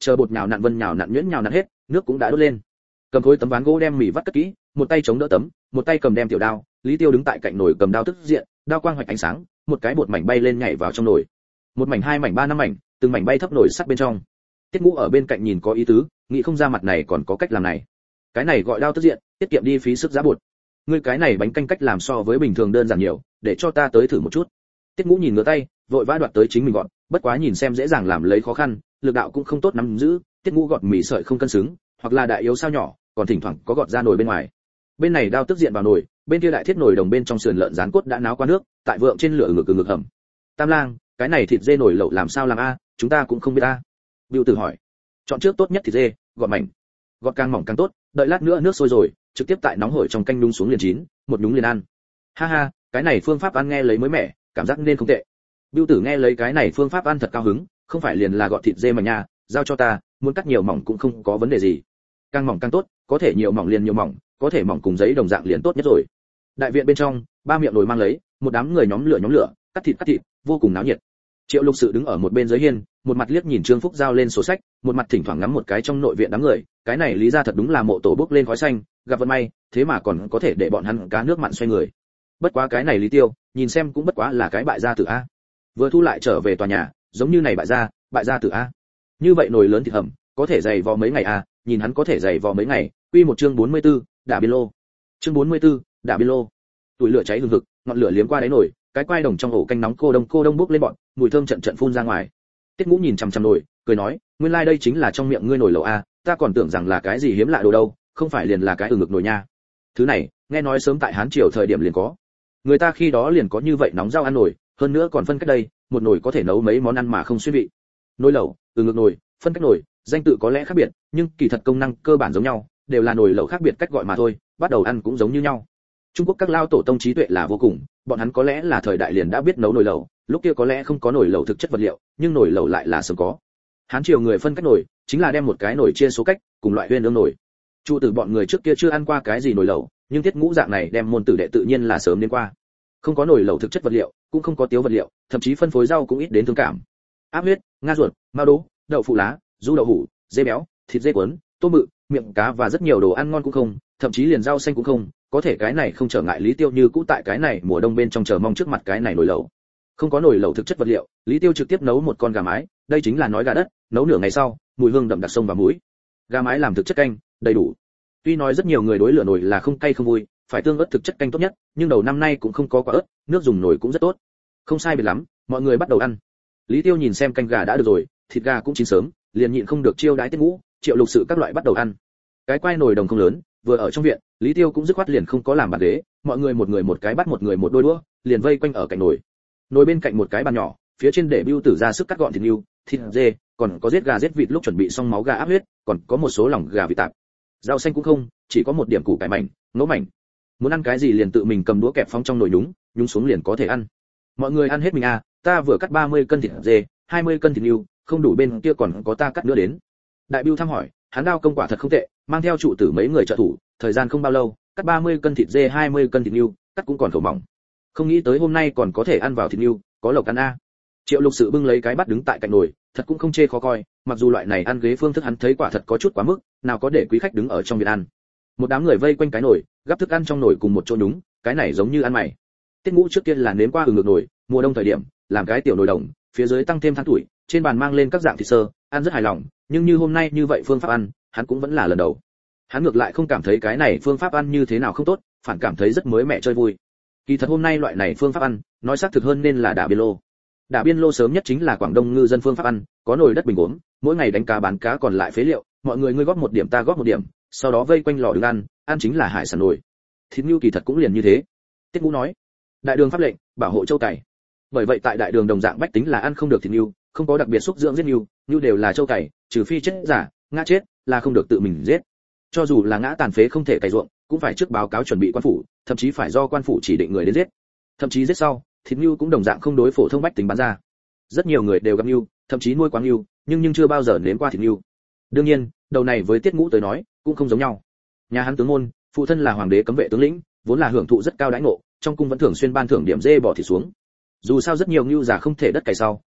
chờ bột nhào nặn vân nhào nặn nhuyễn nhào nặn hết, nước cũng đã đốt lên. Cầm khối tấm ván gỗ đem mì vắt cất kỹ, một tay chống đỡ tấm, một tay cầm đem tiểu đao, Lý Tiêu đứng tại cạnh nồi cầm đao tức diện, đao quang hoạch ánh sáng, một cái bột mảnh bay lên nhảy vào trong nồi. Một mảnh, hai mảnh, ba năm mảnh, từng mảnh bay thấp nồi sắt bên trong. Tiết Ngũ ở bên cạnh nhìn có ý tứ, nghĩ không ra mặt này còn có cách làm này. Cái này gọi đao tức diện, tiết kiệm đi phí sức giá bột. Ngươi cái này bánh canh cách làm so với bình thường đơn giản nhiều, để cho ta tới thử một chút. Tiết Ngũ nhìn ngửa tay, vội vã đoạt tới chính mình gọn, bất quá nhìn xem dễ dàng làm lấy khó khăn, lực đạo cũng không tốt nắm giữ, Tiết Ngũ gọt mì sợi không cân xứng, hoặc là đại yếu sao nhỏ, còn thỉnh thoảng có gọt ra nồi bên ngoài. Bên này đao tức diện vào nồi, bên kia đại thiết nồi đồng bên trong sườn lợn rán cốt đã náo qua nước, tại vượng trên lửa ngực hầm. Tam Lang, cái này thịt dê nồi lẩu làm sao làm a, chúng ta cũng không biết a. Bưu Tử hỏi. Chọn trước tốt nhất thịt dê, gọt mảnh. Gọt càng mỏng càng tốt, đợi lát nữa nước sôi rồi, trực tiếp tại nóng hổi trong canh nhúng xuống liền chín, một nhúng liền ăn. Ha ha, cái này phương pháp ăn nghe lấy mới mẻ, cảm giác nên không tệ. Bưu Tử nghe lấy cái này phương pháp ăn thật cao hứng, không phải liền là gọt thịt dê mà nha, giao cho ta, muốn cắt nhiều mỏng cũng không có vấn đề gì. Càng mỏng càng tốt, có thể nhiều mỏng liền nhiều mỏng, có thể mỏng cùng giấy đồng dạng liền tốt nhất rồi. Đại viện bên trong, ba miệng nồi mang lấy, một đám người nhóm lửa, cắt thịt, vô cùng náo nhiệt. Triệu Lục Sự đứng ở một bên dưới hiên, một mặt liếc nhìn Trương Phúc giao lên sổ sách, một mặt thỉnh thoảng ngắm một cái trong nội viện đám người, cái này lý ra thật đúng là mộ tổ bốc lên khói xanh, gặp vận may, thế mà còn có thể để bọn hắn cá nước mặn xoay người. Bất quá cái này Lý Tiêu, nhìn xem cũng bất quá là cái bại gia tử a. Vừa thu lại trở về tòa nhà, giống như này bại gia tử a. Như vậy nồi lớn thịt hầm, có thể dày vò mấy ngày a, nhìn hắn có thể dày vò mấy ngày. Quy một chương 44, đả biên lô. Chương 44, đả biên lô. Tuổi lửa cháy hừng hực, ngọn lửa liếm qua đáy nồi, cái quai đồng trong ổ canh nóng cô đông bốc lên bọn, mùi thơm trận phun ra ngoài. Tiết Ngũ nhìn chằm chằm nồi, cười nói, nguyên lai đây chính là trong miệng ngươi nồi lẩu a, ta còn tưởng rằng là cái gì hiếm lạ đồ đâu, không phải liền là cái ngực nồi nha. Thứ này, nghe nói sớm tại Hán triều thời điểm liền có. Người ta khi đó liền có như vậy nóng rau ăn nồi, hơn nữa còn phân cách đây, một nồi có thể nấu mấy món ăn mà không xuyên vị. Nồi lẩu, ngực nồi, phân cách nồi, danh tự có lẽ khác biệt, nhưng kỳ thật công năng cơ bản giống nhau, đều là nồi lẩu khác biệt cách gọi mà thôi, bắt đầu ăn cũng giống như nhau. Trung Quốc các lao tổ tông trí tuệ là vô cùng, bọn hắn có lẽ là thời đại liền đã biết nấu nồi lẩu, lúc kia có lẽ không có nồi lẩu thực chất vật liệu, nhưng nồi lẩu lại là sớm có. Hán triều người phân cách nồi, chính là đem một cái nồi chia số cách, cùng loại huyên ương nồi. Chu tử bọn người trước kia chưa ăn qua cái gì nồi lẩu, nhưng Tiết Ngũ dạng này đem môn tử đệ tự nhiên là sớm đến qua. Không có nồi lẩu thực chất vật liệu, cũng không có tiếu vật liệu, thậm chí phân phối rau cũng ít đến thương cảm. Áp huyết, nga ruột, mao đỗ, đậu phụ lá, du đậu hủ, dê béo, thịt dê cuốn, tôm mự, miệng cá và rất nhiều đồ ăn ngon cũng không, thậm chí liền rau xanh cũng không, có thể cái này không trở ngại Lý Tiêu như cũ tại cái này mùa đông bên trong chờ mong trước mặt cái này nồi lẩu. Không có nồi lẩu thực chất vật liệu, Lý Tiêu trực tiếp nấu một con gà mái, đây chính là nói gà đất, nấu nửa ngày sau, mùi hương đậm đặc sông và muối. Gà mái làm thực chất canh, đầy đủ. Tuy nói rất nhiều người đối lửa nồi là không cay không vui, phải tương ớt thực chất canh tốt nhất, nhưng đầu năm nay cũng không có quả ớt, nước dùng nồi cũng rất tốt. Không sai biệt lắm, mọi người bắt đầu ăn. Lý Tiêu nhìn xem canh gà đã được rồi, thịt gà cũng chín sớm, liền nhịn không được chiêu đãi Tiết Ngũ, Triệu Lục Sự các loại bắt đầu ăn. Cái quai nồi đồng không lớn, vừa ở trong viện, Lý Tiêu cũng dứt khoát liền không có làm bàn ghế, mọi người một cái bắt một người một đôi đũa, liền vây quanh ở cạnh nồi. Nồi bên cạnh một cái bàn nhỏ, phía trên để Bưu Tử ra sức cắt gọn thịt hươu, thịt dê, còn có giết gà giết vịt lúc chuẩn bị xong máu gà áp huyết, còn có một số lòng gà vịt tạp. Rau xanh cũng không, chỉ có một điểm củ cải mảnh, ngấu mảnh. Muốn ăn cái gì liền tự mình cầm đũa kẹp phóng trong nồi nhúng xuống liền có thể ăn. Mọi người ăn hết mình à, ta vừa cắt 30 cân thịt dê, 20 cân thịt hươu, không đủ bên kia còn có ta cắt nữa đến. Đại Bưu thăm hỏi, hắn đao công quả thật không tệ, mang theo trụ tử mấy người trợ thủ, thời gian không bao lâu, cắt 30 cân thịt dê 20 cân thịt hươu, cắt cũng còn khẩu mỏng. Không nghĩ tới hôm nay còn có thể ăn vào thịt hươu, có lộc ăn a. Triệu Lục Sự bưng lấy cái bát đứng tại cạnh nồi, thật cũng không chê khó coi, mặc dù loại này ăn ghế phương thức hắn thấy quả thật có chút quá mức, nào có để quý khách đứng ở trong viện ăn. Một đám người vây quanh cái nồi, gắp thức ăn trong nồi cùng một chỗ đúng, cái này giống như ăn mày. Tiết Ngũ trước kia là nếm qua ngược nồi, mùa đông thời điểm, làm cái tiểu nồi đồng, phía dưới tăng thêm than tuổi, trên bàn mang lên các dạng thịt sơ, ăn rất hài lòng, nhưng như hôm nay như vậy phương pháp ăn, hắn cũng vẫn là lần đầu. Hắn ngược lại không cảm thấy cái này phương pháp ăn như thế nào không tốt, phản cảm thấy rất mới mẻ chơi vui. Kỳ thật hôm nay loại này phương pháp ăn, nói xác thực hơn nên là đả biên lô. Đả biên lô sớm nhất chính là Quảng Đông ngư dân phương pháp ăn, có nồi đất bình uống, mỗi ngày đánh cá bán cá còn lại phế liệu, mọi người ngươi góp một điểm ta góp một điểm, sau đó vây quanh lò đứng ăn chính là hải sản nồi. Thịt ngưu kỳ thật cũng liền như thế. Tiết Ngũ nói, đại đường pháp lệnh, bảo hộ châu cày. Bởi vậy tại đại đường đồng dạng bách tính là ăn không được thịt ngưu, không có đặc biệt xúc dưỡng giết ngưu, ngưu đều là châu cày, trừ phi chết giả, ngã chết là không được tự mình giết. Cho dù là ngã tàn phế không thể cày ruộng, cũng phải trước báo cáo chuẩn bị quan phủ, thậm chí phải do quan phủ chỉ định người đến giết. Thậm chí giết sau, thịt ngưu cũng đồng dạng không đối phổ thông bách tính bán ra. Rất nhiều người đều gặp ngưu, thậm chí nuôi quá ngưu, nhưng chưa bao giờ nếm qua thịt ngưu. Đương nhiên, đầu này với Tiết Ngũ tới nói, cũng không giống nhau. Nhà hắn tướng môn, phụ thân là hoàng đế cấm vệ tướng lĩnh, vốn là hưởng thụ rất cao đãi ngộ, trong cung vẫn thường xuyên ban thưởng điểm dê bỏ thịt xuống. Dù sao rất nhiều ngưu già không thể đất cày sau,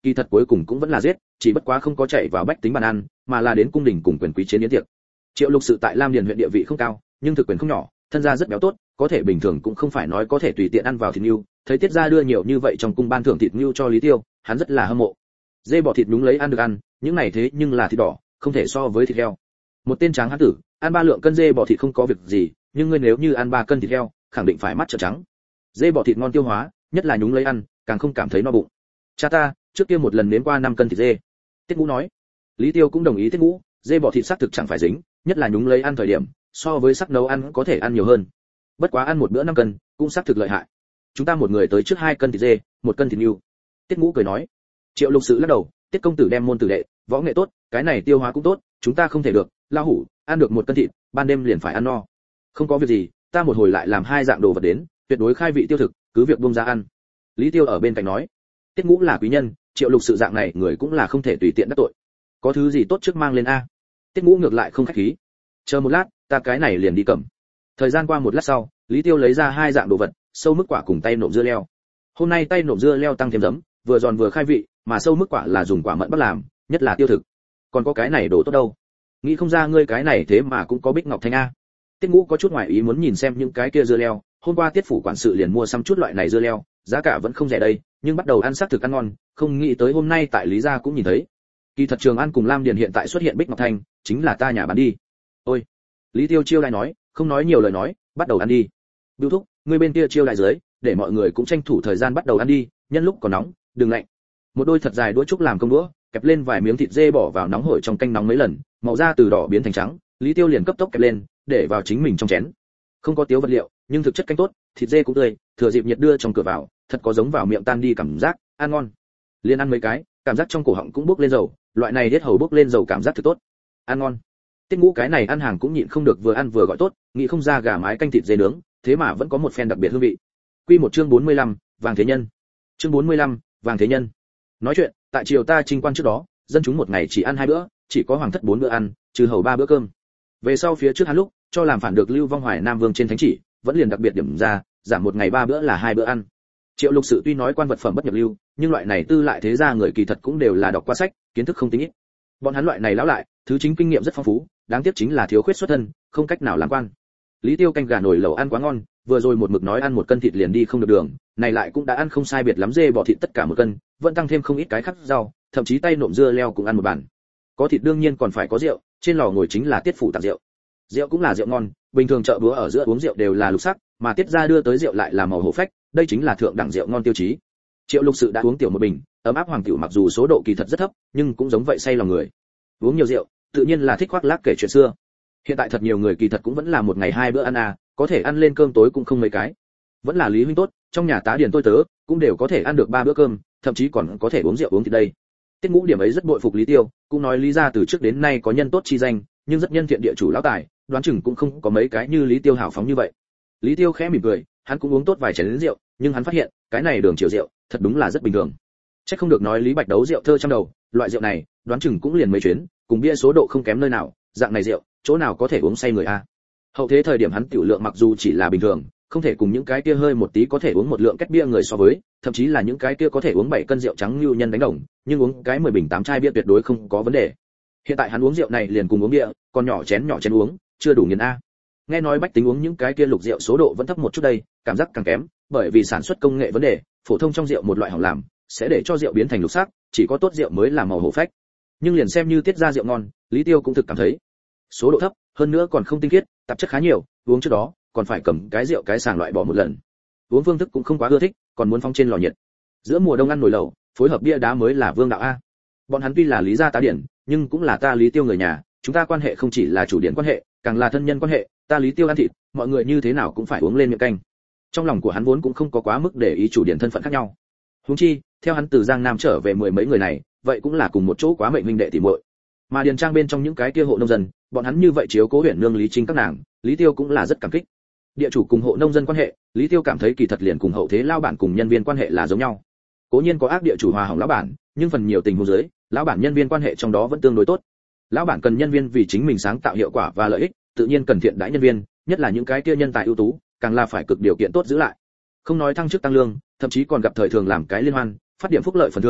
kỳ thật cuối cùng cũng vẫn là giết, chỉ bất quá không có chạy vào bách tính bàn ăn, mà là đến cung đình cùng quyền quý chiến yến tiệc. Triệu Lục Sự tại Lam Điền huyện địa vị không cao, nhưng thực quyền không nhỏ, thân gia rất béo tốt, có thể bình thường cũng không phải nói có thể tùy tiện ăn vào thịt nhưu, thấy Tiết gia đưa nhiều như vậy trong cung ban thưởng thịt nhưu cho Lý Tiêu, hắn rất là hâm mộ. Dê bò thịt đúng lấy ăn được ăn, những này thế nhưng là thịt đỏ, không thể so với thịt heo. Một tên tráng hán tử, ăn 3 lượng cân dê bò thịt không có việc gì, nhưng ngươi nếu như ăn 3 cân thịt heo, khẳng định phải mắt trợn trắng. Dê bò thịt ngon tiêu hóa, nhất là nhúng lấy ăn, càng không cảm thấy no bụng. Cha ta, trước kia một lần nếm qua 5 cân thịt dê. Tiết Ngũ nói. Lý Tiêu cũng đồng ý Tiết Ngũ, dê bò thịt xác thực chẳng phải dính, nhất là nhúng lấy ăn thời điểm, so với sắc nấu ăn có thể ăn nhiều hơn. Bất quá ăn một bữa 5 cân, cũng xác thực lợi hại. Chúng ta một người tới trước 2 cân thịt dê, 1 cân thịt nhưu. Tiết Ngũ cười nói. Triệu Lục Sự lắc đầu, Tiết công tử đem môn tử đệ, võ nghệ tốt, cái này tiêu hóa cũng tốt, chúng ta không thể được, lao hủ, ăn được 1 cân thịt, ban đêm liền phải ăn no. Không có việc gì, ta một hồi lại làm 2 dạng đồ vật đến, tuyệt đối khai vị tiêu thực, cứ việc buông ra ăn. Lý Tiêu ở bên cạnh nói. Tiết Ngũ là quý nhân, Triệu Lục Sự dạng này người cũng là không thể tùy tiện đắc tội. Có thứ gì tốt trước mang lên a. Tiết Ngũ ngược lại không khách khí. Chờ một lát, ta cái này liền đi cầm. Thời gian qua một lát sau, Lý Tiêu lấy ra 2 dạng đồ vật, sâu mức quả cùng tay nộm dưa leo. Hôm nay tay nộm dưa leo tăng thêm giấm, vừa giòn vừa khai vị, mà sâu mức quả là dùng quả mận bắt làm, nhất là tiêu thực. Còn có cái này đồ tốt đâu? Nghĩ không ra ngươi cái này thế mà cũng có Bích Ngọc Thanh a. Tiết Ngũ có chút ngoài ý muốn nhìn xem những cái kia dưa leo, hôm qua Tiết phủ quản sự liền mua xăm chút loại này dưa leo, giá cả vẫn không rẻ đây, nhưng bắt đầu ăn xác thực ăn ngon, không nghĩ tới hôm nay tại Lý gia cũng nhìn thấy. Kỳ thật Trường An cùng Lam Điền hiện tại xuất hiện Bích Ngọc Thanh, chính là ta nhà bán đi. Ôi, Lý Tiêu chiêu đại nói, không nói nhiều lời nói, bắt đầu ăn đi. Bưu thúc, ngươi bên kia chiêu đại dưới, để mọi người cũng tranh thủ thời gian bắt đầu ăn đi, nhân lúc còn nóng, đừng lạnh. Một đôi thật dài đũa trúc làm công đũa, kẹp lên vài miếng thịt dê bỏ vào nóng hổi trong canh nóng mấy lần, màu da từ đỏ biến thành trắng, Lý Tiêu liền cấp tốc kẹp lên, để vào chính mình trong chén. Không có tiếu vật liệu, nhưng thực chất canh tốt, thịt dê cũng tươi, thừa dịp nhiệt đưa trong cửa vào, thật có giống vào miệng tan đi cảm giác, ăn ngon. Liên ăn mấy cái, cảm giác trong cổ họng cũng bốc lên dầu, loại này hết hầu bốc lên dầu cảm giác thực tốt. Ăn ngon. Tiết Ngũ cái này ăn hàng cũng nhịn không được vừa ăn vừa gọi tốt, nghĩ không ra gà mái canh thịt dê nướng, thế mà vẫn có một phen đặc biệt hương vị. Quy một chương 45, Vàng Thế Nhân. Chương 45, Vàng Thế Nhân. Nói chuyện, tại triều ta trinh quan trước đó, dân chúng một ngày chỉ ăn 2 bữa, chỉ có hoàng thất 4 bữa ăn, trừ hầu 3 bữa cơm. Về sau phía trước hắn lúc, cho làm phản được Lưu Vong Hoài Nam Vương trên thánh chỉ, vẫn liền đặc biệt điểm ra, giảm một ngày 3 bữa là 2 bữa ăn. Triệu Lục Sự tuy nói quan vật phẩm bất nhập lưu, nhưng loại này tư lại thế gia người kỳ thật cũng đều là đọc qua sách, kiến thức không tính ít. Bọn hắn loại này lão lại, thứ chính kinh nghiệm rất phong phú, đáng tiếc chính là thiếu khuyết xuất thân, không cách nào làm quan. Lý Tiêu canh gà nồi lẩu ăn quá ngon, vừa rồi một mực nói ăn 1 cân thịt liền đi không được đường, này lại cũng đã ăn không sai biệt lắm dê bò thịt tất cả 1 cân, vẫn tăng thêm không ít cái khác rau, thậm chí tay nộm dưa leo cũng ăn một bản. Có thịt đương nhiên còn phải có rượu, trên lò ngồi chính là Tiết phủ tặng rượu. Rượu cũng là rượu ngon, bình thường chợ búa ở giữa uống rượu đều là lục sắc, mà Tiết gia đưa tới rượu lại là màu hổ phách, đây chính là thượng đẳng rượu ngon tiêu chí. Triệu Lục Sự đã uống tiểu một bình, ấm áp hoàng tiểu mặc dù số độ kỳ thật rất thấp, nhưng cũng giống vậy say lòng người. Uống nhiều rượu, tự nhiên là thích khoác lác kể chuyện xưa. Hiện tại thật nhiều người kỳ thật cũng vẫn là một ngày 2 bữa ăn à, có thể ăn lên cơm tối cũng không mấy cái. Vẫn là Lý huynh tốt, trong nhà tá điền tôi tớ cũng đều có thể ăn được 3 bữa cơm, thậm chí còn có thể uống rượu uống thịt đây. Tiết Ngũ điểm ấy rất bội phục Lý Tiêu, cũng nói Lý gia từ trước đến nay có nhân tốt chi danh, nhưng rất nhân thiện địa chủ lão tài, đoán chừng cũng không có mấy cái như Lý Tiêu hào phóng như vậy. Lý Tiêu khẽ mỉm cười, hắn cũng uống tốt vài chén rượu, nhưng hắn phát hiện, cái này đường chiều rượu, thật đúng là rất bình thường. Chắc không được nói Lý Bạch đấu rượu thơ trăm đầu, loại rượu này, đoán chừng cũng liền mấy chuyến, cùng bia số độ không kém nơi nào, dạng này rượu, chỗ nào có thể uống say người a. Hậu thế thời điểm hắn tiểu lượng mặc dù chỉ là bình thường, không thể cùng những cái kia hơi một tí có thể uống 1 lượng két bia người so với, thậm chí là những cái kia có thể uống 7 cân rượu trắng lưu nhân đánh đồng, nhưng uống cái 10 bình 8 chai bia tuyệt đối không có vấn đề. Hiện tại hắn uống rượu này liền cùng uống bia, còn nhỏ chén uống, chưa đủ nghiền a. Nghe nói bách tính uống những cái kia lục rượu số độ vẫn thấp một chút đây, cảm giác càng kém, bởi vì sản xuất công nghệ vấn đề, phổ thông trong rượu một loại hỏng làm, sẽ để cho rượu biến thành lục sắc, chỉ có tốt rượu mới là màu hổ phách. Nhưng liền xem như Tiết gia rượu ngon, Lý Tiêu cũng thực cảm thấy số độ thấp, hơn nữa còn không tinh khiết, tạp chất khá nhiều, uống trước đó còn phải cầm cái rượu cái sàng loại bỏ một lần. Uống phương thức cũng không quá ưa thích, còn muốn phóng trên lò nhiệt. Giữa mùa đông ăn nồi lẩu, phối hợp bia đá mới là vương đạo a. Bọn hắn tuy là Lý gia tá điển, nhưng cũng là ta Lý Tiêu người nhà, chúng ta quan hệ không chỉ là chủ điển quan hệ, càng là thân nhân quan hệ, ta Lý Tiêu ăn thịt, mọi người như thế nào cũng phải uống lên miệng canh. Trong lòng của hắn vốn cũng không có quá mức để ý chủ điển thân phận khác nhau. Huống chi, theo hắn từ Giang Nam trở về 10 mấy người này, vậy cũng là cùng một chỗ quá mệnh huynh đệ tỉ muội. Mà điền trang bên trong những cái kia hộ nông dân, bọn hắn như vậy chiếu cố huyện nương Lý Trinh các nàng, Lý Tiêu cũng là rất cảm kích. Địa chủ cùng hộ nông dân quan hệ, Lý Tiêu cảm thấy kỳ thật liền cùng hậu thế lao bản cùng nhân viên quan hệ là giống nhau. Cố nhiên có ác địa chủ hòa hỏng lão bản, nhưng phần nhiều tình huống dưới, lão bản nhân viên quan hệ trong đó vẫn tương đối tốt. Lão bản cần nhân viên vì chính mình sáng tạo hiệu quả và lợi ích, tự nhiên cần thiện đãi nhân viên, nhất là những cái kia nhân tài ưu tú, càng là phải cực điều kiện tốt giữ lại. Không nói thăng chức tăng lương, thậm chí còn gặp thời thường làm cái liên hoan, phát điểm phúc lợi phần thưởng,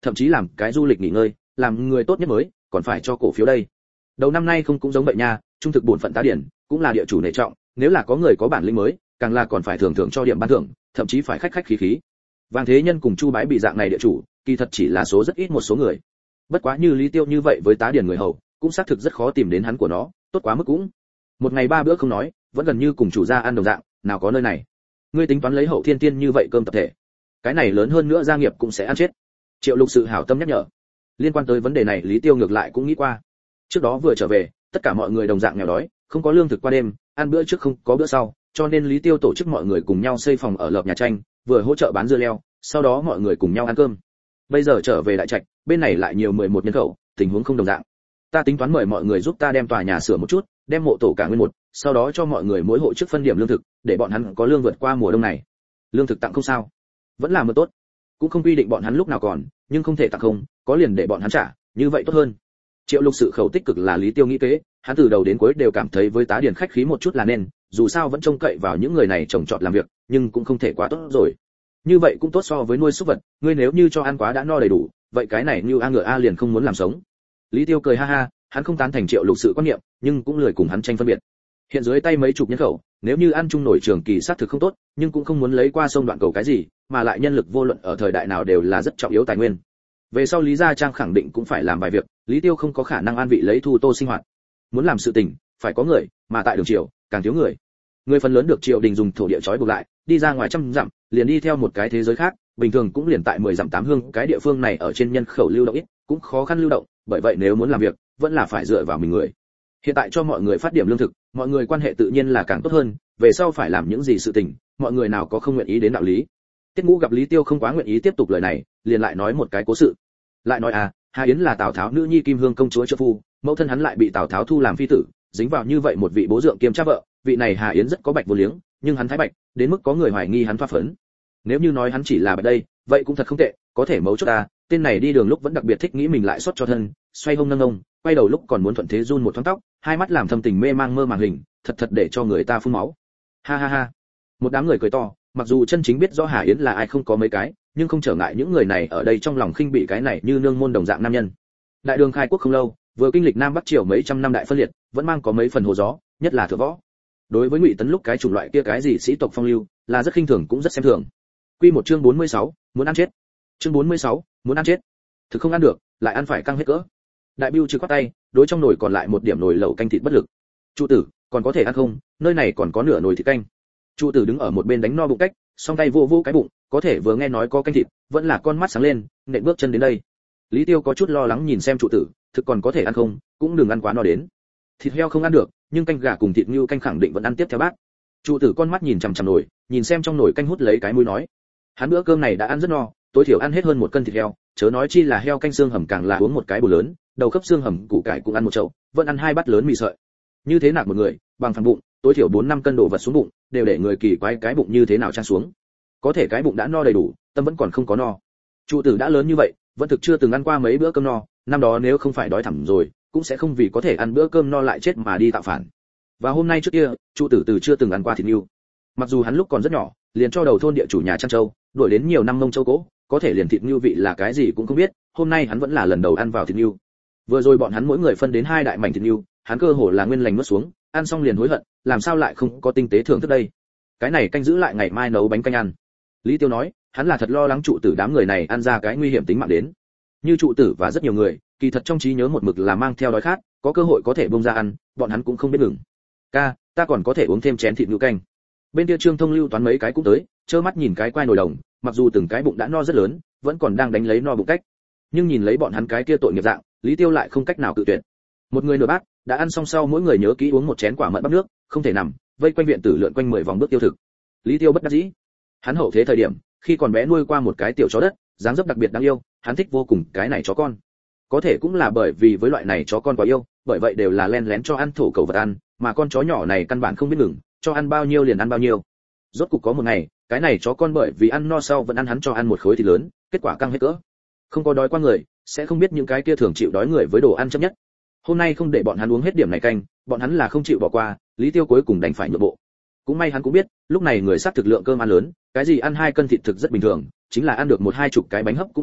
thậm chí làm cái du lịch nghỉ ngơi, làm người tốt nhất mới, còn phải cho cổ phiếu đây. Đầu năm nay không cũng giống vậy nha, trung thực bổn phận tá điển, cũng là địa chủ nể trọng, nếu là có người có bản lĩnh mới, càng là còn phải thưởng cho điểm ban thưởng, thậm chí phải khách khách khí khí. Vàng Thế Nhân cùng Chu Bái bị dạng này địa chủ, kỳ thật chỉ là số rất ít một số người. Bất quá như Lý Tiêu như vậy với tá điển người hầu, cũng xác thực rất khó tìm đến hắn của nó, tốt quá mức cũng. Một ngày 3 bữa không nói, vẫn gần như cùng chủ gia ăn đồng dạng, nào có nơi này. Ngươi tính toán lấy Hậu Thiên Tiên như vậy cơm tập thể, cái này lớn hơn nữa gia nghiệp cũng sẽ ăn chết. Triệu Lục Sự hảo tâm nhắc nhở. Liên quan tới vấn đề này Lý Tiêu ngược lại cũng nghĩ qua. Trước đó vừa trở về, tất cả mọi người đồng dạng nghèo đói, không có lương thực qua đêm, ăn bữa trước không có bữa sau, cho nên Lý Tiêu tổ chức mọi người cùng nhau xây phòng ở lợp nhà tranh, vừa hỗ trợ bán dưa leo, sau đó mọi người cùng nhau ăn cơm. Bây giờ trở về đại trạch, bên này lại nhiều 11 nhân khẩu, tình huống không đồng dạng. Ta tính toán mời mọi người giúp ta đem tòa nhà sửa một chút, đem mộ tổ cả nguyên một, sau đó cho mọi người mỗi hộ trước phân điểm lương thực, để bọn hắn có lương vượt qua mùa đông này. Lương thực tặng không sao, vẫn là một tốt, cũng không quy định bọn hắn lúc nào còn, nhưng không thể tặng không, có liền để bọn hắn trả, như vậy tốt hơn. Triệu Lục Sự khẩu tích cực là Lý Tiêu nghĩ kế, hắn từ đầu đến cuối đều cảm thấy với tá điển khách khí một chút là nên, dù sao vẫn trông cậy vào những người này trồng trọt làm việc, nhưng cũng không thể quá tốt rồi. Như vậy cũng tốt so với nuôi súc vật, ngươi nếu như cho ăn quá đã no đầy đủ, vậy cái này như a ngựa a liền không muốn làm sống. Lý Tiêu cười ha ha, hắn không tán thành Triệu Lục Sự quan niệm, nhưng cũng lười cùng hắn tranh phân biệt. Hiện dưới tay mấy chục nhân khẩu, nếu như ăn chung nổi trường kỳ sát thực không tốt, nhưng cũng không muốn lấy qua sông đoạn cầu cái gì, mà lại nhân lực vô luận ở thời đại nào đều là rất trọng yếu tài nguyên. Về sau Lý Gia Trang khẳng định cũng phải làm vài việc, Lý Tiêu không có khả năng an vị lấy thu tô sinh hoạt. Muốn làm sự tình, phải có người, mà tại đường triều, càng thiếu người. Người phần lớn được triều đình dùng thổ địa trói buộc lại, đi ra ngoài trăm dặm, liền đi theo một cái thế giới khác, bình thường cũng liền tại 10 dặm 8 hương, cái địa phương này ở trên nhân khẩu lưu động ít, cũng khó khăn lưu động, bởi vậy nếu muốn làm việc, vẫn là phải dựa vào mình người. Hiện tại cho mọi người phát điểm lương thực, mọi người quan hệ tự nhiên là càng tốt hơn, về sau phải làm những gì sự tình, mọi người nào có không nguyện ý đến đạo lý. Tiết Ngũ gặp Lý Tiêu không quá nguyện ý tiếp tục lời này, liền lại nói một cái cố sự. Lại nói Hà Yến là Tào Tháo nữ nhi Kim Hương công chúa trợ phu, mẫu thân hắn lại bị Tào Tháo thu làm phi tử, dính vào như vậy một vị bố dượng kiêm cha vợ, vị này Hà Yến rất có bạch vô liếng, nhưng hắn thái bạch, đến mức có người hoài nghi hắn thoa phấn. Nếu như nói hắn chỉ là bạch đây, vậy cũng thật không tệ, có thể mấu chốt tên này đi đường lúc vẫn đặc biệt thích nghĩ mình lại xót cho thân, xoay hông nâng ông, quay đầu lúc còn muốn thuận thế run một thoáng tóc, hai mắt làm thâm tình mê mang mơ màng hình, thật để cho người ta phun máu. Ha ha ha. Một đám người cười to, mặc dù chân chính biết rõ Hà Yến là ai không có mấy cái, nhưng không trở ngại những người này ở đây trong lòng khinh bị cái này như nương môn đồng dạng nam nhân. Đại đường khai quốc không lâu, vừa kinh lịch Nam Bắc triều mấy trăm năm đại phân liệt, vẫn mang có mấy phần hồ gió, nhất là Thừa Võ. Đối với Ngụy Tấn lúc cái chủng loại kia cái gì sĩ tộc phong lưu, là rất khinh thường cũng rất xem thường. Quy một chương 46, muốn ăn chết. Chương 46, muốn ăn chết. Thực không ăn được, lại ăn phải căng hết cỡ. Đại Bưu trừ quát tay, đối trong nồi còn lại một điểm nồi lẩu canh thịt bất lực. Trụ tử, còn có thể ăn không? Nơi này còn có nửa nồi thịt canh. Trụ tử đứng ở một bên đánh no bụng cách, song tay vô cái bụng, có thể vừa nghe nói có canh thịt, vẫn là con mắt sáng lên, nện bước chân đến đây. Lý Tiêu có chút lo lắng nhìn xem trụ tử, thực còn có thể ăn không, cũng đừng ăn quá no đến. Thịt heo không ăn được, nhưng canh gà cùng thịt ngưu canh khẳng định vẫn ăn tiếp theo bát. Trụ tử con mắt nhìn chằm chằm nồi, nhìn xem trong nồi canh hút lấy cái mũi nói. Hắn bữa cơm này đã ăn rất no, tối thiểu ăn hết hơn 1 cân thịt heo, chớ nói chi là heo canh xương hầm càng là uống một cái bù lớn, đầu khớp xương hầm củ cải cũng ăn một chậu, vẫn ăn 2 bát lớn mì sợi. Như thế nặng một người, bằng phẳng bụng, tối thiểu 4-5 cân đồ vật xuống bụng, đều để người kỳ quái cái bụng như thế nào trang xuống. Có thể cái bụng đã no đầy đủ, tâm vẫn còn không có no. Trụ tử đã lớn như vậy, vẫn thực chưa từng ăn qua mấy bữa cơm no, năm đó nếu không phải đói thẳm rồi, cũng sẽ không vì có thể ăn bữa cơm no lại chết mà đi tạo phản. Và hôm nay trước kia, trụ tử từ chưa từng ăn qua thịt ngưu. Mặc dù hắn lúc còn rất nhỏ, liền cho đầu thôn địa chủ nhà chăn trâu, đuổi đến nhiều năm mông châu cố, có thể liền thịt ngưu vị là cái gì cũng không biết, hôm nay hắn vẫn là lần đầu ăn vào thịt ngưu. Vừa rồi bọn hắn mỗi người phân đến 2 đại mảnh thịt ngưu, hắn cơ hồ là nguyên lành nuốt xuống, ăn xong liền hối hận, làm sao lại không có tinh tế thưởng thức đây. Cái này canh giữ lại ngày mai nấu bánh canh ăn. Lý Tiêu nói, hắn là thật lo lắng trụ tử đám người này ăn ra cái nguy hiểm tính mạng đến. Như trụ tử và rất nhiều người, kỳ thật trong trí nhớ một mực là mang theo đói khát, có cơ hội có thể bông ra ăn, bọn hắn cũng không biết ngừng. Ca, ta còn có thể uống thêm chén thịt ngưu canh. Bên kia Trương Thông Lưu toán mấy cái cũng tới, trơ mắt nhìn cái quai nồi đồng, mặc dù từng cái bụng đã no rất lớn, vẫn còn đang đánh lấy no bụng cách. Nhưng nhìn lấy bọn hắn cái kia tội nghiệp dạng, Lý Tiêu lại không cách nào cự tuyệt. Một người nửa bát, đã ăn xong sau mỗi người nhớ kỹ uống một chén quả mận bắp nước, không thể nằm, vây quanh viện tử lượn quanh 10 vòng bước tiêu thực. Lý Tiêu bất đắc dĩ. Hắn hậu thế thời điểm, khi còn bé nuôi qua một cái tiểu chó đất, dáng dấp đặc biệt đáng yêu, hắn thích vô cùng cái này chó con. Có thể cũng là bởi vì với loại này chó con quá yêu, bởi vậy đều là len lén cho ăn thổ cầu vật ăn, mà con chó nhỏ này căn bản không biết ngừng, cho ăn bao nhiêu liền ăn bao nhiêu. Rốt cục có một ngày, cái này chó con bởi vì ăn no sau vẫn ăn hắn cho ăn một khối thịt lớn, kết quả căng hết cỡ. Không có đói qua người, sẽ không biết những cái kia thường chịu đói người với đồ ăn chấp nhất. Hôm nay không để bọn hắn uống hết điểm này canh, bọn hắn là không chịu bỏ qua, Lý Tiêu cuối cùng đành phải nhượng bộ. Cũng may hắn cũng biết, lúc này người sát thực lượng cơm ăn lớn, cái gì ăn 2 cân thịt thực rất bình thường, chính là ăn được 1-2 chục cái bánh hấp cũng còn nhiều,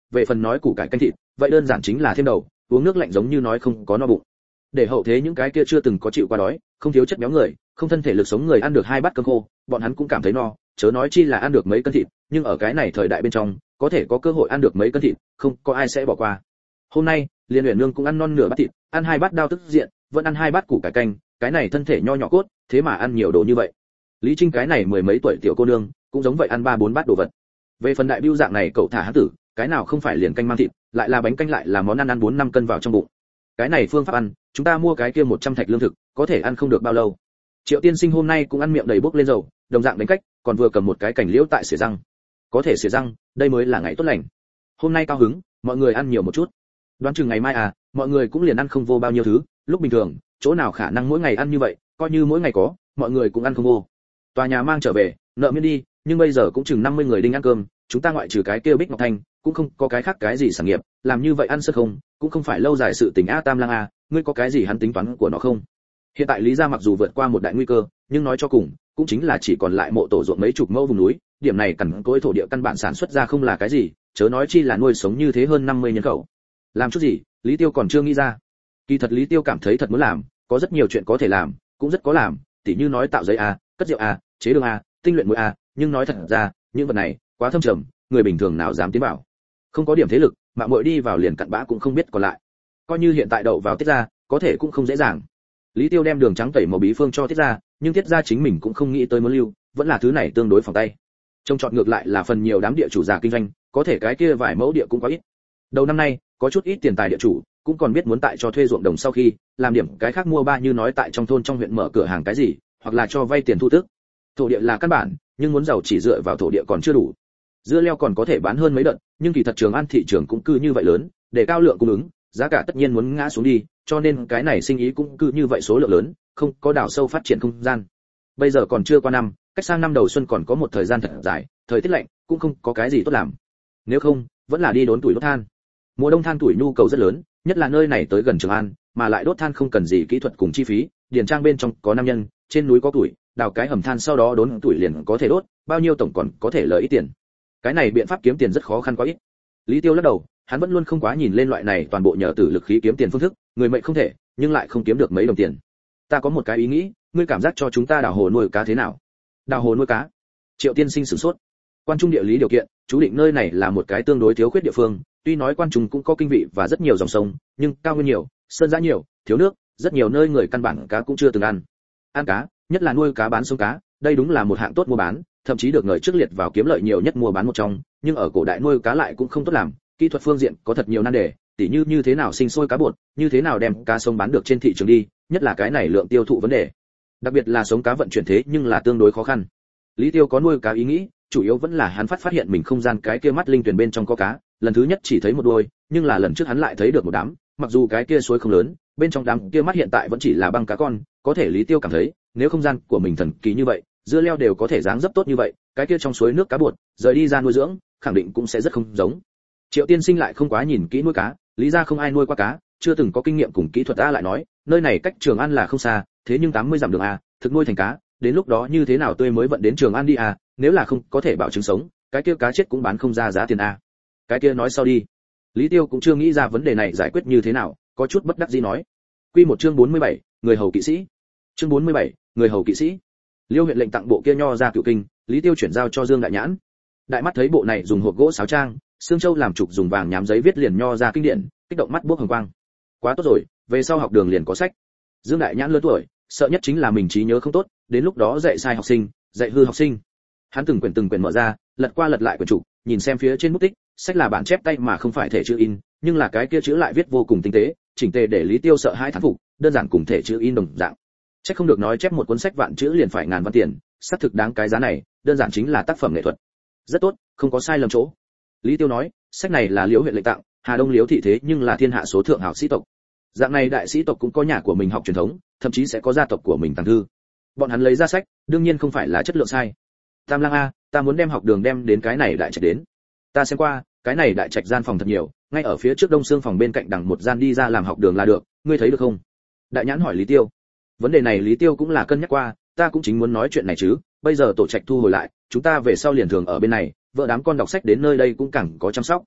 về phần nói củ cải canh thịt, vậy đơn giản chính là thêm đầu, uống nước lạnh giống như nói không có no bụng. Để hậu thế những cái kia chưa từng có chịu qua đói, không thiếu chất béo người, không thân thể lực sống người ăn được 2 bát cơm khô, bọn hắn cũng cảm thấy no, chớ nói chi là ăn được mấy cân thịt, nhưng ở cái này thời đại bên trong, có thể có cơ hội ăn được mấy cân thịt, không có ai sẽ bỏ qua. Hôm nay, Liên Uyển Nương cũng ăn non nửa bát thịt, ăn 2 bát đao tức diện, vẫn ăn 2 bát củ cải canh, cái này thân thể nho nhỏ cốt, thế mà ăn nhiều đồ như vậy. Lý Trinh cái này mười mấy tuổi tiểu cô nương, cũng giống vậy ăn 3-4 bát đồ vật. Về phần đại bưu dạng này cậu thả hán tử, cái nào không phải liền canh mang thịt, lại là bánh canh lại là món ăn 4-5 cân vào trong bụng. Cái này phương pháp ăn, chúng ta mua cái kia 100 thạch lương thực, có thể ăn không được bao lâu. Triệu Tiên Sinh hôm nay cũng ăn miệng đầy bốc lên dầu, đồng dạng đánh cách, còn vừa cầm một cái cảnh liễu tại xỉa răng. Có thể xỉa răng, đây mới là ngày tốt lành. Hôm nay cao hứng, mọi người ăn nhiều một chút. Đoán chừng ngày mai mọi người cũng liền ăn không vô bao nhiêu thứ, lúc bình thường, chỗ nào khả năng mỗi ngày ăn như vậy, coi như mỗi ngày có, mọi người cũng ăn không vô. Tòa nhà mang trở về, nợ miễn đi, nhưng bây giờ cũng chừng 50 người đinh ăn cơm, chúng ta ngoại trừ cái kia Bích Ngọc Thanh, cũng không có cái khác cái gì sản nghiệp, làm như vậy ăn sơ không, cũng không phải lâu dài sự tình Tam Lang ngươi có cái gì hắn tính toán của nó không? Hiện tại Lý gia mặc dù vượt qua một đại nguy cơ, nhưng nói cho cùng, cũng chính là chỉ còn lại mộ tổ ruộng mấy chục mẫu vùng núi, điểm này cằn cỗi thổ địa căn bản sản xuất ra không là cái gì, chớ nói chi là nuôi sống như thế hơn 50 nhân khẩu. Làm chút gì, Lý Tiêu còn chưa nghĩ ra. Kỳ thật Lý Tiêu cảm thấy thật muốn làm, có rất nhiều chuyện có thể làm, cũng rất có làm, tỉ như nói tạo giấy cất rượu chế đường tinh luyện muối nhưng nói thật ra, những vật này quá thâm trầm, người bình thường nào dám tiến vào. Không có điểm thế lực, mạng muội đi vào liền cặn bã cũng không biết còn lại. Coi như hiện tại đậu vào Tiết gia, có thể cũng không dễ dàng. Lý Tiêu đem đường trắng tẩy màu bí phương cho Tiết gia, nhưng Tiết gia chính mình cũng không nghĩ tới muốn lưu, vẫn là thứ này tương đối phòng tay. Trông chọn ngược lại là phần nhiều đám địa chủ già kinh doanh, có thể cái kia vài mẫu địa cũng quá ít. Đầu năm nay, có chút ít tiền tài địa chủ, cũng còn biết muốn tại cho thuê ruộng đồng sau khi, làm điểm cái khác mua ba như nói tại trong thôn trong huyện mở cửa hàng cái gì, hoặc là cho vay tiền thu tức. Thổ địa là căn bản, nhưng muốn giàu chỉ dựa vào thổ địa còn chưa đủ. Dưa leo còn có thể bán hơn mấy đợt, nhưng kỳ thật Trường An thị trường cũng cứ như vậy lớn, để cao lượng cung ứng, giá cả tất nhiên muốn ngã xuống đi, cho nên cái này sinh ý cũng cứ như vậy số lượng lớn, không có đào sâu phát triển không gian. Bây giờ còn chưa qua năm, cách sang năm đầu xuân còn có một thời gian thật dài, thời tiết lạnh, cũng không có cái gì tốt làm. Nếu không, vẫn là đi đốn tuổi đốt than. Mùa đông than tuổi nhu cầu rất lớn, nhất là nơi này tới gần Trường An, mà lại đốt than không cần gì kỹ thuật cùng chi phí, điền trang bên trong có nam nhân, trên núi có tuổi, đào cái hầm than sau đó đốn tuổi liền có thể đốt, bao nhiêu tổng còn có thể lợi ít tiền. Cái này biện pháp kiếm tiền rất khó khăn quá ít. Lý Tiêu lắc đầu, hắn vẫn luôn không quá nhìn lên loại này toàn bộ nhờ tử lực khí kiếm tiền phương thức, người mệnh không thể, nhưng lại không kiếm được mấy đồng tiền. Ta có một cái ý nghĩ, ngươi cảm giác cho chúng ta đào hồ nuôi cá thế nào? Đào hồ nuôi cá? Triệu Tiên Sinh sửng sốt. Quan trung địa lý điều kiện, chú định nơi này là một cái tương đối thiếu khuyết địa phương, tuy nói quan trung cũng có kinh vị và rất nhiều dòng sông, nhưng cao nguyên nhiều, sơn dã nhiều, thiếu nước, rất nhiều nơi người căn bản cá cũng chưa từng ăn. Ăn cá, nhất là nuôi cá bán sống cá, đây đúng là một hạng tốt mua bán, thậm chí được người trước liệt vào kiếm lợi nhiều nhất mua bán một trong, nhưng ở cổ đại nuôi cá lại cũng không tốt làm, kỹ thuật phương diện có thật nhiều nan đề, tỉ như thế nào sinh sôi cá bột, như thế nào đem cá sống bán được trên thị trường đi, nhất là cái này lượng tiêu thụ vấn đề. Đặc biệt là sống cá vận chuyển thế nhưng là tương đối khó khăn. Lý Tiêu có nuôi cá ý nghĩ, chủ yếu vẫn là hắn phát hiện mình không gian cái kia mắt linh tuyển bên trong có cá, lần thứ nhất chỉ thấy một đôi, nhưng là lần trước hắn lại thấy được một đám, mặc dù cái kia suối không lớn, bên trong đám kia mắt hiện tại vẫn chỉ là băng cá con, có thể Lý Tiêu cảm thấy, nếu không gian của mình thần kỳ như vậy, dưa leo đều có thể dáng dấp tốt như vậy, cái kia trong suối nước cá bột, rời đi ra nuôi dưỡng, khẳng định cũng sẽ rất không giống. Triệu Tiên Sinh lại không quá nhìn kỹ nuôi cá, lý ra không ai nuôi qua cá, chưa từng có kinh nghiệm cùng kỹ thuật lại nói, nơi này cách Trường An là không xa, thế nhưng 80 dặm đường thực nuôi thành cá, đến lúc đó như thế nào tươi mới vận đến Trường An đi nếu là không có thể bảo chứng sống, cái kia cá chết cũng bán không ra giá tiền Cái kia nói sau đi. Lý Tiêu cũng chưa nghĩ ra vấn đề này giải quyết như thế nào, có chút bất đắc dĩ nói. Quy một chương 47, người hầu kỵ sĩ. Chương 47, người hầu kỵ sĩ. Liêu huyện lệnh tặng bộ kia nho ra cửu kinh, Lý Tiêu chuyển giao cho Dương Đại Nhãn. Đại mắt thấy bộ này dùng hộp gỗ sáo trang, xương châu làm trục dùng vàng nhám giấy viết liền nho ra kinh điển, kích động mắt buốc hồng quang. Quá tốt rồi, về sau học đường liền có sách. Dương Đại Nhãn lớn tuổi, sợ nhất chính là mình trí nhớ không tốt, đến lúc đó dạy sai học sinh, dạy hư học sinh. Hắn từng quyển mở ra, lật qua lật lại quyển trục, nhìn xem phía trên bút tích, sách là bản chép tay mà không phải thể chữ in, nhưng là cái kia chữ lại viết vô cùng tinh tế, chỉnh tề để Lý Tiêu sợ hãi thán phục, đơn giản cùng thể chữ in đồng dạng. Chắc không được nói chép một cuốn sách vạn chữ liền phải ngàn văn tiền, xác thực đáng cái giá này, đơn giản chính là tác phẩm nghệ thuật. Rất tốt, không có sai lầm chỗ. Lý Tiêu nói, sách này là Liễu huyện lệnh tặng, Hà Đông Liễu thị thế nhưng là thiên hạ số thượng hảo sĩ tộc. Dạng này đại sĩ tộc cũng có nhà của mình học truyền thống, thậm chí sẽ có gia tộc của mình tàng thư. Bọn hắn lấy ra sách, đương nhiên không phải là chất lượng sai. Tam Lang ta muốn đem học đường đem đến cái này đại trạch đến. Ta xem qua, cái này đại trạch gian phòng thật nhiều, ngay ở phía trước đông xương phòng bên cạnh đằng một gian đi ra làm học đường là được, ngươi thấy được không? Đại Nhãn hỏi Lý Tiêu. Vấn đề này Lý Tiêu cũng là cân nhắc qua, ta cũng chính muốn nói chuyện này chứ, bây giờ tổ trạch thu hồi lại, chúng ta về sau liền thường ở bên này, vợ đám con đọc sách đến nơi đây cũng càng có chăm sóc.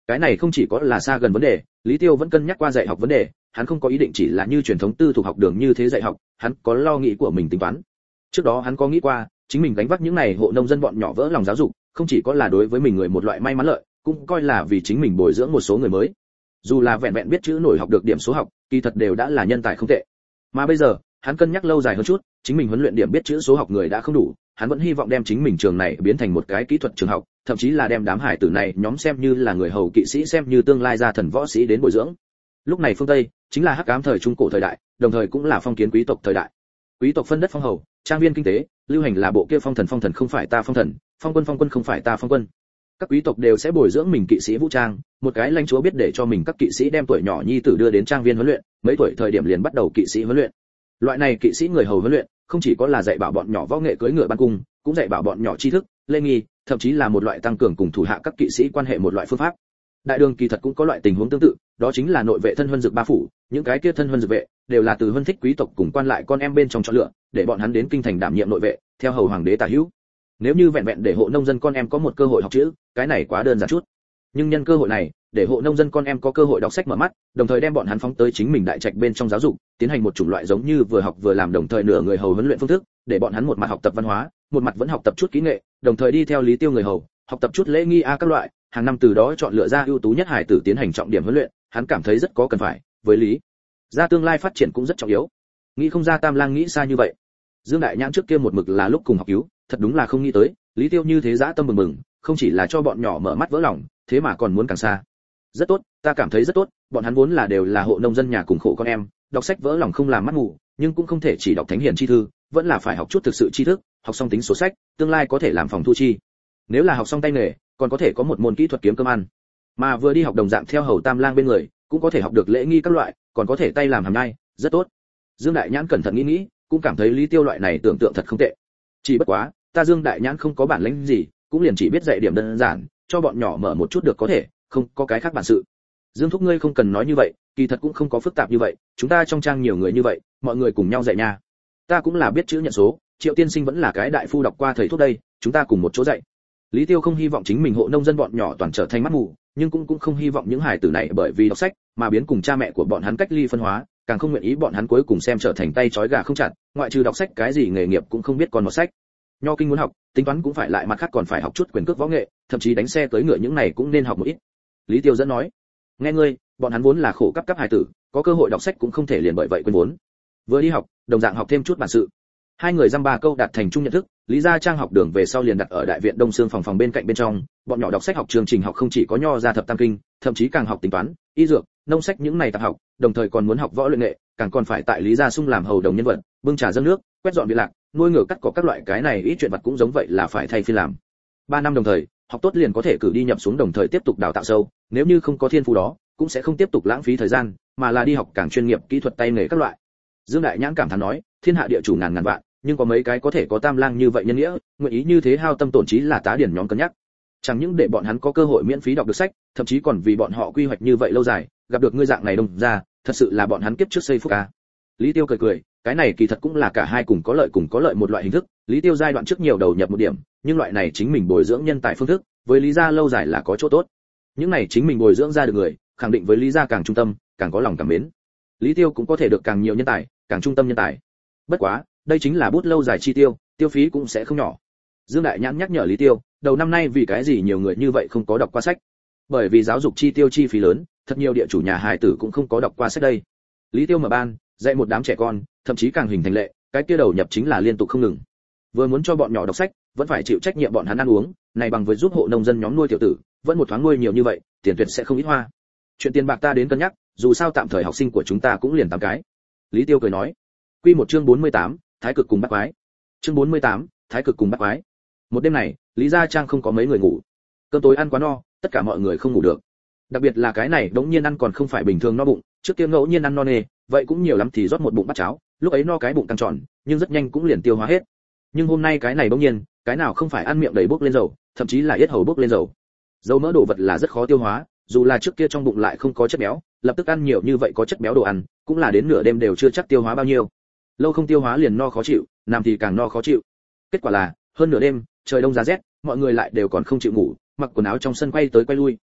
Cái này không chỉ có là xa gần vấn đề, Lý Tiêu vẫn cân nhắc qua dạy học vấn đề, hắn không có ý định chỉ là như truyền thống tư thục học đường như thế dạy học, hắn có lo nghĩ của mình tính toán. Trước đó hắn có nghĩ qua, chính mình gánh vác những này hộ nông dân bọn nhỏ vỡ lòng giáo dục, không chỉ có là đối với mình người một loại may mắn lợi, cũng coi là vì chính mình bồi dưỡng một số người mới. Dù là vẹn vẹn biết chữ nổi học được điểm số học, kỳ thật đều đã là nhân tài không tệ. Mà bây giờ, hắn cân nhắc lâu dài hơn chút, chính mình huấn luyện điểm biết chữ số học người đã không đủ, hắn vẫn hy vọng đem chính mình trường này biến thành một cái kỹ thuật trường học, thậm chí là đem đám hải tử này nhóm xem như là người hầu kỵ sĩ, xem như tương lai gia thần võ sĩ đến bồi dưỡng. Lúc này phương Tây chính là hắc ám thời trung cổ thời đại, đồng thời cũng là phong kiến quý tộc thời đại. Quý tộc phân đất phong hầu, trang viên kinh tế, lưu hành là bộ kia phong thần không phải ta phong thần, phong quân không phải ta phong quân. Các quý tộc đều sẽ bồi dưỡng mình kỵ sĩ vũ trang, một cái lãnh chúa biết để cho mình các kỵ sĩ đem tuổi nhỏ nhi tử đưa đến trang viên huấn luyện, mấy tuổi thời điểm liền bắt đầu kỵ sĩ huấn luyện. Loại này kỵ sĩ người hầu huấn luyện, không chỉ có là dạy bảo bọn nhỏ võ nghệ cưỡi ngựa ban cung, cũng dạy bảo bọn nhỏ tri thức, lễ nghi, thậm chí là một loại tăng cường cùng thủ hạ các kỵ sĩ quan hệ một loại phương pháp. Đại đường kỳ thật cũng có loại tình huống tương tự, đó chính là nội vệ thân huân dược ba phủ, những cái kia thân huân dược vệ đều là từ huân thích quý tộc cùng quan lại con em bên trong chọn lựa, để bọn hắn đến kinh thành đảm nhiệm nội vệ, theo hầu hoàng đế tả hữu. Nếu như vẹn vẹn để hộ nông dân con em có một cơ hội học chữ, cái này quá đơn giản chút. Nhưng nhân cơ hội này, để hộ nông dân con em có cơ hội đọc sách mở mắt, đồng thời đem bọn hắn phóng tới chính mình đại trạch bên trong giáo dục, tiến hành một chủng loại giống như vừa học vừa làm đồng thời nửa người hầu huấn luyện phương thức, để bọn hắn một mặt học tập văn hóa, một mặt vẫn học tập chút kỹ nghệ, đồng thời đi theo Lý Tiêu người hầu, học tập chút lễ nghi các loại, hàng năm từ đó chọn lựa ra ưu tú nhất hải tử tiến hành trọng điểm huấn luyện, hắn cảm thấy rất có cần phải, với Lý gia tương lai phát triển cũng rất trọng yếu. Nghĩ không ra Tam Lang nghĩ xa như vậy. Dương Đại Nhãn trước kia một mực là lúc cùng học cứu, thật đúng là không nghĩ tới, Lý Tiêu như thế dã tâm bừng bừng, không chỉ là cho bọn nhỏ mở mắt vỡ lòng, thế mà còn muốn càng xa. Rất tốt, ta cảm thấy rất tốt, bọn hắn vốn là đều là hộ nông dân nhà cùng khổ con em, đọc sách vỡ lòng không làm mắt mù, nhưng cũng không thể chỉ đọc thánh hiền chi thư, vẫn là phải học chút thực sự tri thức, học xong tính số sách, tương lai có thể làm phòng thu chi. Nếu là học xong tay nghề, còn có thể có một môn kỹ thuật kiếm cơm ăn. Mà vừa đi học đồng dạng theo hầu Tam Lang bên người, cũng có thể học được lễ nghi các loại, còn có thể tay làm hàm nhai, rất tốt. Dương Đại Nhãn cẩn thận nghĩ, cũng cảm thấy Lý Tiêu loại này tưởng tượng thật không tệ. Chỉ bất quá, ta Dương Đại Nhãn không có bản lĩnh gì, cũng liền chỉ biết dạy điểm đơn giản, cho bọn nhỏ mở một chút được có thể, không có cái khác bản sự. Dương thúc ngươi không cần nói như vậy, kỳ thật cũng không có phức tạp như vậy, chúng ta trong trang nhiều người như vậy, mọi người cùng nhau dạy nha. Ta cũng là biết chữ nhận số, Triệu tiên sinh vẫn là cái đại phu đọc qua thầy thuốc đây, chúng ta cùng một chỗ dạy. Lý Tiêu không hy vọng chính mình hộ nông dân bọn nhỏ toàn trở thành mắt mù, nhưng cũng không hy vọng những hài tử này bởi vì đọc sách mà biến cùng cha mẹ của bọn hắn cách ly phân hóa, càng không nguyện ý bọn hắn cuối cùng xem trở thành tay trói gà không chặt, ngoại trừ đọc sách cái gì nghề nghiệp cũng không biết còn một sách. Nho kinh muốn học, tính toán cũng phải lại mặt khác còn phải học chút quyền cước võ nghệ, thậm chí đánh xe tới ngựa những này cũng nên học một ít. Lý Tiêu dẫn nói, nghe ngươi, bọn hắn vốn là khổ cấp hài tử, có cơ hội đọc sách cũng không thể liền bởi vậy quên vốn. Vừa đi học, đồng dạng học thêm chút bản sự. Hai người dăm ba câu đạt thành chung nhận thức, Lý gia trang học đường về sau liền đặt ở đại viện Đông Xương phòng bên cạnh bên trong, bọn nhỏ đọc sách học chương trình học không chỉ có nho ra thập tam kinh, thậm chí càng học tính toán, y dược, nông sách những này tạp học, đồng thời còn muốn học võ luyện nghệ, càng còn phải tại Lý gia sung làm hầu đồng nhân vật, bưng trà dâng nước, quét dọn viện lạc, nuôi ngựa cắt cỏ các loại cái này ít chuyện vặt cũng giống vậy là phải thay phiên làm. 3 năm đồng thời, học tốt liền có thể cử đi nhập xuống đồng thời tiếp tục đào tạo sâu, nếu như không có thiên phú đó, cũng sẽ không tiếp tục lãng phí thời gian, mà là đi học càng chuyên nghiệp kỹ thuật tay nghề các loại. Dương Đại Nhãn cảm thán nói, thiên hạ địa chủ ngàn ngàn vạn, nhưng có mấy cái có thể có Tam Lang như vậy nhân nghĩa, nguyện ý như thế hao tâm tổn trí là tá điển nhóm cân nhắc. Chẳng những để bọn hắn có cơ hội miễn phí đọc được sách, thậm chí còn vì bọn họ quy hoạch như vậy lâu dài, gặp được ngươi dạng này đông ra, thật sự là bọn hắn kiếp trước xây phúc a. Lý Tiêu cười cười, cái này kỳ thật cũng là cả hai cùng có lợi một loại hình thức, Lý Tiêu giai đoạn trước nhiều đầu nhập một điểm, nhưng loại này chính mình bồi dưỡng nhân tài phương thức, với Lý gia lâu dài là có chỗ tốt. Những này chính mình bồi dưỡng ra được người, khẳng định với Lý gia càng trung tâm, càng có lòng cảm mến. Lý Tiêu cũng có thể được càng nhiều nhân tài, càng trung tâm nhân tài. Bất quá, đây chính là bút lâu dài chi tiêu, tiêu phí cũng sẽ không nhỏ. Dương Đại Nhãn nhắc nhở Lý Tiêu, đầu năm nay vì cái gì nhiều người như vậy không có đọc qua sách? Bởi vì giáo dục chi tiêu chi phí lớn, thật nhiều địa chủ nhà hài tử cũng không có đọc qua sách đây. Lý Tiêu mở ban, dạy một đám trẻ con, thậm chí càng hình thành lệ, cái kia đầu nhập chính là liên tục không ngừng. Vừa muốn cho bọn nhỏ đọc sách, vẫn phải chịu trách nhiệm bọn hắn ăn uống, này bằng với giúp hộ nông dân nhóm nuôi tiểu tử, vẫn một thoáng nuôi nhiều như vậy, tiền tuyệt sẽ không ít hoa. Chuyện tiền bạc ta đến cân nhắc, dù sao tạm thời học sinh của chúng ta cũng liền 8 cái. Lý Tiêu cười nói. Quy một chương 48, Thái cực cùng bắt quái. Chương 48, Thái cực cùng bắt quái. Một đêm này, Lý Gia Trang không có mấy người ngủ. Cơm tối ăn quá no, tất cả mọi người không ngủ được. Đặc biệt là cái này đống nhiên ăn còn không phải bình thường no bụng, trước kia ngẫu nhiên ăn no nê, vậy cũng nhiều lắm thì rót một bụng bát cháo, lúc ấy no cái bụng căng tròn, nhưng rất nhanh cũng liền tiêu hóa hết. Nhưng hôm nay cái này đống nhiên, cái nào không phải ăn miệng đầy bốc lên dầu, thậm chí là yết hầu bốc lên dầu. Dầu mỡ đồ vật là rất khó tiêu hóa, dù là trước kia trong bụng lại không có chất béo, lập tức ăn nhiều như vậy có chất béo đồ ăn, cũng là đến nửa đêm đều chưa chắc tiêu hóa bao nhiêu. Lâu không tiêu hóa liền no khó chịu, nằm thì càng no khó chịu. Kết quả là, hơn nửa đêm, trời đông giá rét, mọi người lại đều còn không chịu ngủ, mặc quần áo trong sân quay tới quay lui,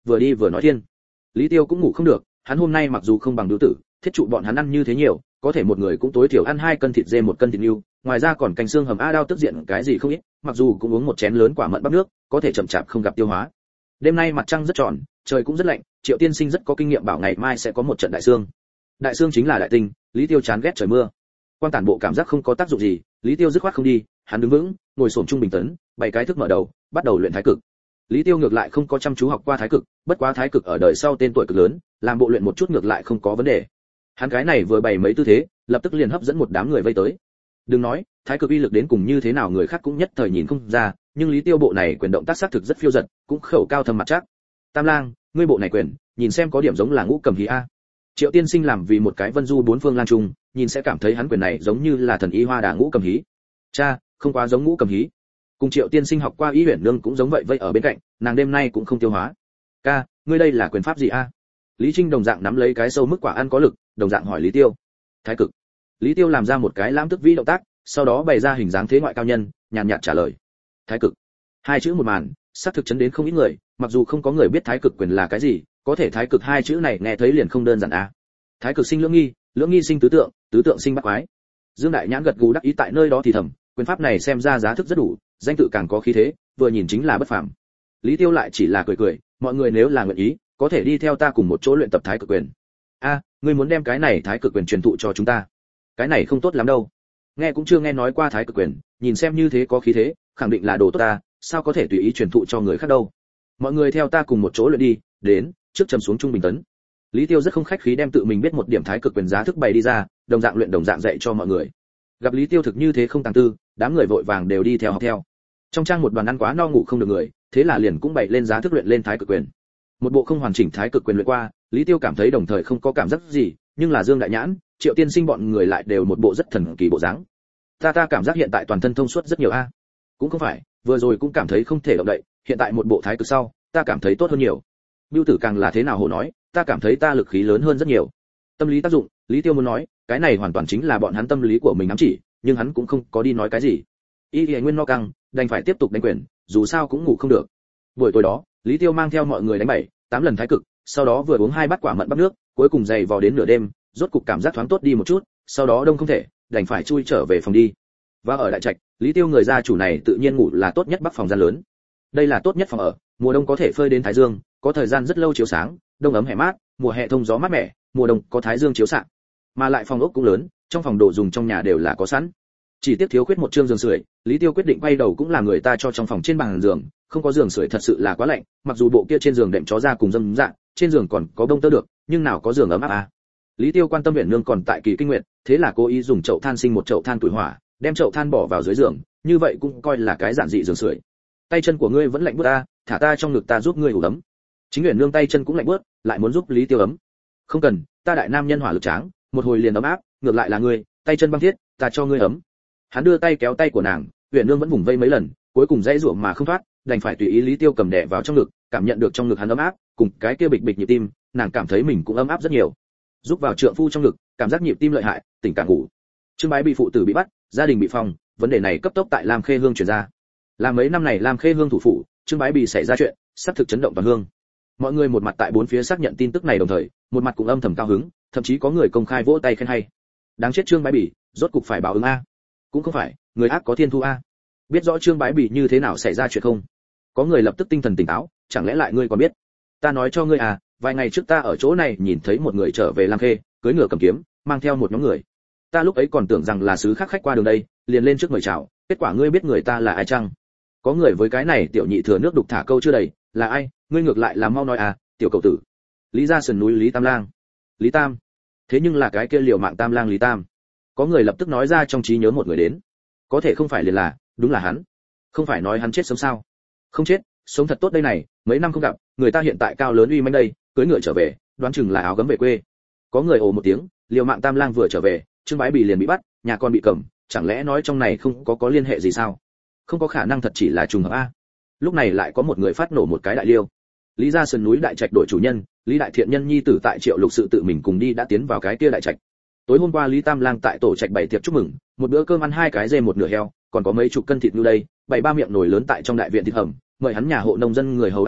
vừa đi vừa nói thiên. Lý Tiêu cũng ngủ không được, hắn hôm nay mặc dù không bằng Bưu Tử, thiết trụ bọn hắn ăn như thế nhiều, có thể một người cũng tối thiểu ăn 2 cân thịt dê 1 cân thịt nưu, ngoài ra còn canh xương hầm a đao tức diện cái gì không ít, mặc dù cũng uống một chén lớn quả mận bắp nước, có thể chậm chạp không gặp tiêu hóa. Đêm nay mặt trăng rất tròn, trời cũng rất lạnh, Triệu tiên sinh rất có kinh nghiệm bảo ngày mai sẽ có một trận đại sương. Đại sương chính là đại tinh, Lý Tiêu chán ghét trời mưa. Quan tản bộ cảm giác không có tác dụng gì, Lý Tiêu dứt khoát không đi, hắn đứng vững, ngồi xổm trung bình tấn, bày cái thức mở đầu, bắt đầu luyện thái cực. Lý Tiêu ngược lại không có chăm chú học qua thái cực, bất quá thái cực ở đời sau tên tuổi cực lớn, làm bộ luyện một chút ngược lại không có vấn đề. Hắn cái này vừa bày mấy tư thế, lập tức liền hấp dẫn một đám người vây tới. Đừng nói, thái cực uy lực đến cùng như thế nào người khác cũng nhất thời nhìn không ra, nhưng Lý Tiêu bộ này quyền động tác xác thực rất phiêu dật, cũng khẩu cao thâm mặt chắc. Tam lang, ngươi bộ này quyền, nhìn xem có điểm giống là ngũ cầm hí a. Triệu tiên sinh làm vì một cái vân du bốn phương lang trung, nhìn sẽ cảm thấy hắn quyền này giống như là thần y hoa đà ngũ cầm hí. Cha, không quá giống ngũ cầm hí. Cùng Triệu tiên sinh học qua y huyền nương cũng giống vậy vây ở bên cạnh, nàng đêm nay cũng không tiêu hóa. Ca, ngươi đây là quyền pháp gì a? Lý Trinh đồng dạng nắm lấy cái sâu mức quả ăn có lực, đồng dạng hỏi Lý Tiêu. Thái cực. Lý Tiêu làm ra một cái lãm tức vĩ động tác, sau đó bày ra hình dáng thế ngoại cao nhân, nhàn nhạt trả lời. Thái cực. Hai chữ một màn, xác thực chấn đến không ít người, mặc dù không có người biết thái cực quyền là cái gì, có thể thái cực hai chữ này nghe thấy liền không đơn giản a. Thái cực sinh lưỡng nghi sinh tứ tượng sinh bát quái. Dương Đại Nhãn gật gù đắc ý tại nơi đó thì thầm, quyền pháp này xem ra giá thức rất đủ, danh tự càng có khí thế, vừa nhìn chính là bất phàm. Lý Tiêu lại chỉ là cười cười, mọi người nếu là nguyện ý, có thể đi theo ta cùng một chỗ luyện tập thái cực quyền. A, ngươi muốn đem cái này thái cực quyền truyền thụ cho chúng ta? Cái này không tốt lắm đâu. Nghe cũng chưa nghe nói qua thái cực quyền, nhìn xem như thế có khí thế, khẳng định là đồ tốt ta, sao có thể tùy ý truyền thụ cho người khác đâu. Mọi người theo ta cùng một chỗ luyện đi, đến, trước trầm xuống trung bình tấn. Lý Tiêu rất không khách khí đem tự mình biết một điểm thái cực quyền giá thức bày đi ra, đồng dạng luyện đồng dạng dạy cho mọi người. Gặp Lý Tiêu thực như thế không tàng tư, đám người vội vàng đều đi theo học theo. Trong trang một đoàn ăn quá no ngủ không được người, thế là liền cũng bày lên giá thức luyện lên thái cực quyền. Một bộ không hoàn chỉnh thái cực quyền luyện qua, Lý Tiêu cảm thấy đồng thời không có cảm giác gì, nhưng là Dương Đại Nhãn, Triệu tiên sinh bọn người lại đều một bộ rất thần kỳ bộ dáng. Ta cảm giác hiện tại toàn thân thông suốt rất nhiều a. Cũng không phải, vừa rồi cũng cảm thấy không thể động đậy, hiện tại một bộ thái cực sau, ta cảm thấy tốt hơn nhiều. Bưu Tử càng là thế nào hồ nói, ta cảm thấy ta lực khí lớn hơn rất nhiều. Tâm lý tác dụng, Lý Tiêu muốn nói, cái này hoàn toàn chính là bọn hắn tâm lý của mình ám chỉ, nhưng hắn cũng không có đi nói cái gì. Y Nguyên no căng, đành phải tiếp tục đánh quyền, dù sao cũng ngủ không được. Buổi tối đó, Lý Tiêu mang theo mọi người đánh 7-8 lần thái cực, sau đó vừa uống 2 bát quả mận bắp nước, cuối cùng dày vò đến nửa đêm, rốt cục cảm giác thoáng tốt đi một chút, sau đó đông không thể, đành phải chui trở về phòng đi. Và ở đại trạch, Lý Tiêu người gia chủ này tự nhiên ngủ là tốt nhất bắc phòng gian lớn. Đây là tốt nhất phòng ở, mùa đông có thể phơi đến thái dương, có thời gian rất lâu chiếu sáng, đông ấm hè mát, mùa hè thông gió mát mẻ, mùa đông có thái dương chiếu xạ. Mà lại phòng ốc cũng lớn, trong phòng đồ dùng trong nhà đều là có sẵn. Chỉ tiếc thiếu khuyết một chương giường sưởi, Lý Tiêu quyết định quay đầu cũng là người ta cho trong phòng trên bàn giường, không có giường sưởi thật sự là quá lạnh, mặc dù bộ kia trên giường đệm chó ra cùng dâm dạng, trên giường còn có bông tơ được, nhưng nào có giường ấm áp à. Lý Tiêu quan tâm Uyển Nương còn tại kỳ kinh nguyệt, thế là cố ý dùng chậu than sinh một chậu than tuổi hỏa, đem chậu than bỏ vào dưới giường, như vậy cũng coi là cái giản dị giường sưởi. Tay chân của ngươi vẫn lạnh buốt a, thả ta trong ngực ta giúp ngươi ủ ấm. Chính Uyển Nương tay chân cũng lạnh buốt, lại muốn giúp Lý Tiêu ấm. Không cần, ta đại nam nhân hỏa lực tráng, một hồi liền ấm áp, ngược lại là ngươi, tay chân băng thiết, ta cho ngươi ấm. Hắn đưa tay kéo tay của nàng, Uyển Nương vẫn vùng vây mấy lần, cuối cùng dãy giụa mà không thoát, đành phải tùy ý Lý Tiêu cầm đè vào trong ngực, cảm nhận được trong ngực hắn ấm áp, cùng cái kia bịch bịch nhịp tim, nàng cảm thấy mình cũng ấm áp rất nhiều. Giúp vào trượng phu trong ngực, cảm giác nhịp tim lợi hại, tỉnh cả ngủ. Trương Bái bị phụ tử bị bắt, gia đình bị phong, vấn đề này cấp tốc tại Lam Khê Hương truyền ra. Là mấy năm này Lam Khê Hương thủ phủ, Trương Bái bị xảy ra chuyện, sắp thực chấn động toàn hương. Mọi người một mặt tại bốn phía xác nhận tin tức này đồng thời, một mặt cũng âm thầm cao hứng, thậm chí có người công khai vỗ tay khen hay. Đáng chết Trương Bái bị, rốt cục phải báo ứng a. Cũng không phải, người ác có thiên thu a. Biết rõ Trương Bái bị như thế nào xảy ra chuyện không? Có người lập tức tinh thần tỉnh táo, chẳng lẽ lại ngươi còn biết? Ta nói cho ngươi à, vài ngày trước ta ở chỗ này nhìn thấy một người trở về Lam Khê, cưỡi ngựa cầm kiếm, mang theo một nhóm người. Ta lúc ấy còn tưởng rằng là sứ khác khách qua đường đây, liền lên trước mời chào, kết quả ngươi biết người ta là ai chăng? Có người với cái này tiểu nhị thừa nước đục thả câu chưa đầy, là ai? Ngươi ngược lại là mau nói à, tiểu cậu tử. Lý gia sườn núi Lý Tam Lang. Lý Tam? Thế nhưng là cái kia liều mạng Tam Lang Lý Tam. Có người lập tức nói ra trong trí nhớ một người đến. Có thể không phải liền là, đúng là hắn. Không phải nói hắn chết sớm sao? Không chết, sống thật tốt đây này, mấy năm không gặp, người ta hiện tại cao lớn uy mãnh đây, cưỡi ngựa trở về, đoán chừng là áo gấm về quê. Có người ồ một tiếng, liều mạng Tam Lang vừa trở về, Trương Bái Bì liền bị bắt, nhà con bị cầm, chẳng lẽ nói trong này không có liên hệ gì sao? Không có khả năng thật chỉ là trùng hợp a. Lúc này lại có một người phát nổ một cái đại liêu. Lý gia sườn núi đại trạch đổi chủ nhân, Lý đại thiện nhân nhi tử tại Triệu Lục sự tự mình cùng đi đã tiến vào cái kia đại trạch. Tối hôm qua Lý Tam Lang tại tổ trạch bày tiệc chúc mừng, một bữa cơm ăn 2 cái dê một nửa heo, còn có mấy chục cân thịt ngưu đây, bày 3 miệng nồi lớn tại trong đại viện thịt hầm, mời hắn nhà hộ nông dân người hầu ăn cơm,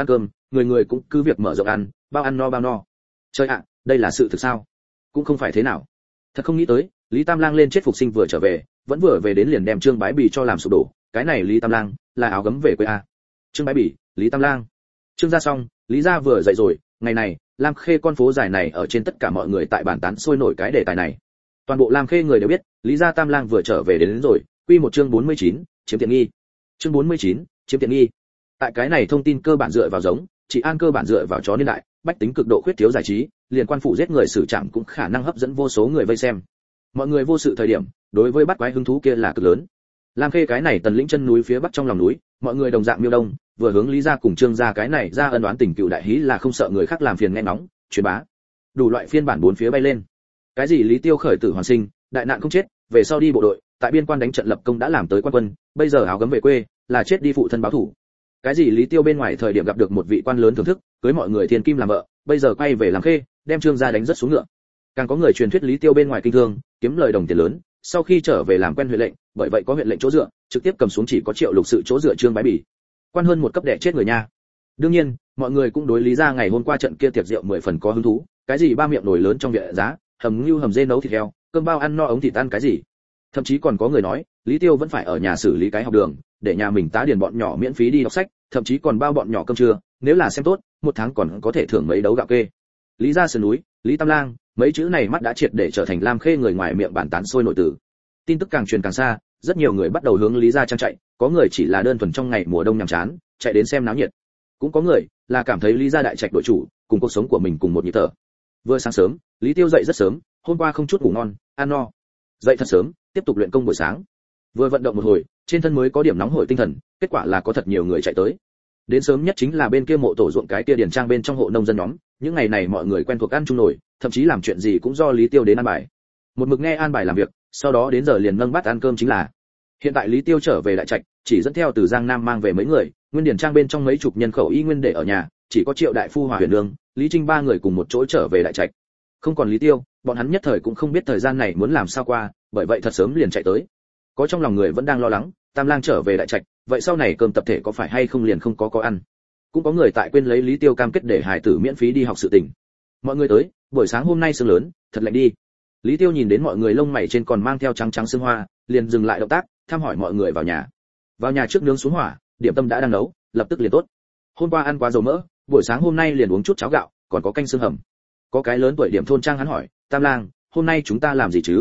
người người cũng cứ việc mở rộng ăn, bao no. Trời ạ, đây là sự thực sao? Cũng không phải thế nào. Thật không nghĩ tới, Lý Tam Lang lên chết phục sinh vừa trở về, vẫn vừa về đến liền đem Trương Bái Bì cho làm sụp đổ, cái này Lý Tam Lang là áo gấm về quê a. Trương Bái Bì, Lý Tam Lang. Trương gia xong, Lý gia vừa dậy rồi, ngày này, Lam Khê con phố dài này ở trên tất cả mọi người tại bàn tán sôi nổi cái đề tài này. Toàn bộ Lam Khê người đều biết, Lý gia Tam Lang vừa trở về đến rồi, quy một chương 49, chiếm tiện nghi. Chương 49, chiếm tiện nghi. Tại cái này thông tin cơ bản dựa vào giống, chỉ an cơ bản dựa vào chó niên đại, bách tính cực độ khuyết thiếu giải trí, liền quan phủ giết người xử trảm cũng khả năng hấp dẫn vô số người vây xem. Mọi người vô sự thời điểm, đối với bắt quái hứng thú kia là cực lớn. Lam Khê cái này tần lĩnh chân núi phía bắc trong lòng núi, mọi người đồng dạng miêu đông, vừa hướng Lý gia cùng Trương gia cái này ra ân oán tình cựu đại hí là không sợ người khác làm phiền nghe nóng, truyền bá. Đủ loại phiên bản bốn phía bay lên. Cái gì Lý Tiêu khởi tử hoàn sinh, đại nạn không chết, về sau đi bộ đội, tại biên quan đánh trận lập công đã làm tới quan quân, bây giờ áo gấm về quê, là chết đi phụ thân báo thủ. Cái gì Lý Tiêu bên ngoài thời điểm gặp được một vị quan lớn thưởng thức, cưới mọi người thiên kim làm vợ, bây giờ quay về Lam Khê, đem Trương gia đánh rất xuống ngựa. Càng có người truyền thuyết Lý Tiêu bên ngoài kinh thương, kiếm lời đồng tiền lớn, sau khi trở về làm quen huyện lệnh, bởi vậy có huyện lệnh chỗ dựa, trực tiếp cầm xuống chỉ có Triệu Lục sự chỗ dựa Trương Bái Bỉ. Quan hơn một cấp đẻ chết người nha. Đương nhiên, mọi người cũng đối Lý gia ngày hôm qua trận kia tiệc rượu 10 phần có hứng thú, cái gì ba miệng nồi lớn trong viện giá, hầm ngưu hầm dê nấu thịt heo, cơm bao ăn no ống thịt ăn cái gì. Thậm chí còn có người nói, Lý Tiêu vẫn phải ở nhà xử lý cái học đường, để nhà mình tá điền bọn nhỏ miễn phí đi đọc sách, thậm chí còn bao bọn nhỏ cơm trưa, nếu là xem tốt, một tháng còn có thể thưởng mấy đấu gạo kê. Lý gia sườn núi, Lý Tam Lang, mấy chữ này mắt đã triệt để trở thành Lam Khê người ngoài miệng bàn tán sôi nổi từ. Tin tức càng truyền càng xa, rất nhiều người bắt đầu hướng Lý gia trang chạy, có người chỉ là đơn thuần trong ngày mùa đông nhàm chán, chạy đến xem náo nhiệt. Cũng có người là cảm thấy Lý gia đại trạch đội chủ, cùng cuộc sống của mình cùng một nhịp thở. Vừa sáng sớm, Lý Tiêu dậy rất sớm, hôm qua không chút ngủ ngon, ăn no. Dậy thật sớm, tiếp tục luyện công buổi sáng. Vừa vận động một hồi, trên thân mới có điểm nóng hổi tinh thần, kết quả là có thật nhiều người chạy tới. Đến sớm nhất chính là bên kia mộ tổ ruộng cái kia điền trang bên trong hộ nông dân nhóm, những ngày này mọi người quen thuộc ăn chung nổi, thậm chí làm chuyện gì cũng do Lý Tiêu đến an bài. Một mực nghe an bài làm việc, sau đó đến giờ liền nâng bát ăn cơm chính là. Hiện tại Lý Tiêu trở về đại trạch, chỉ dẫn theo từ Giang Nam mang về mấy người, nguyên điền trang bên trong mấy chục nhân khẩu y nguyên để ở nhà, chỉ có Triệu đại phu Hòa Huyền Lương, Lý Trinh ba người cùng một chỗ trở về đại trạch. Không còn Lý Tiêu, bọn hắn nhất thời cũng không biết thời gian này muốn làm sao qua, bởi vậy thật sớm liền chạy tới. Có trong lòng người vẫn đang lo lắng, Tam Lang trở về đại trạch, vậy sau này cơm tập thể có phải hay không liền không có ăn. Cũng có người tại quên lấy Lý Tiêu cam kết để hải tử miễn phí đi học sự tình. Mọi người tới, buổi sáng hôm nay sương lớn, thật lạnh đi. Lý Tiêu nhìn đến mọi người lông mày trên còn mang theo trắng trắng sương hoa, liền dừng lại động tác, thăm hỏi mọi người vào nhà. Vào nhà trước nướng xuống hỏa, điểm tâm đã đang nấu, lập tức liền tốt. Hôm qua ăn quá dầu mỡ, buổi sáng hôm nay liền uống chút cháo gạo, còn có canh xương hầm. Có cái lớn tuổi điểm thôn trang hắn hỏi, Tam Lang, hôm nay chúng ta làm gì chứ?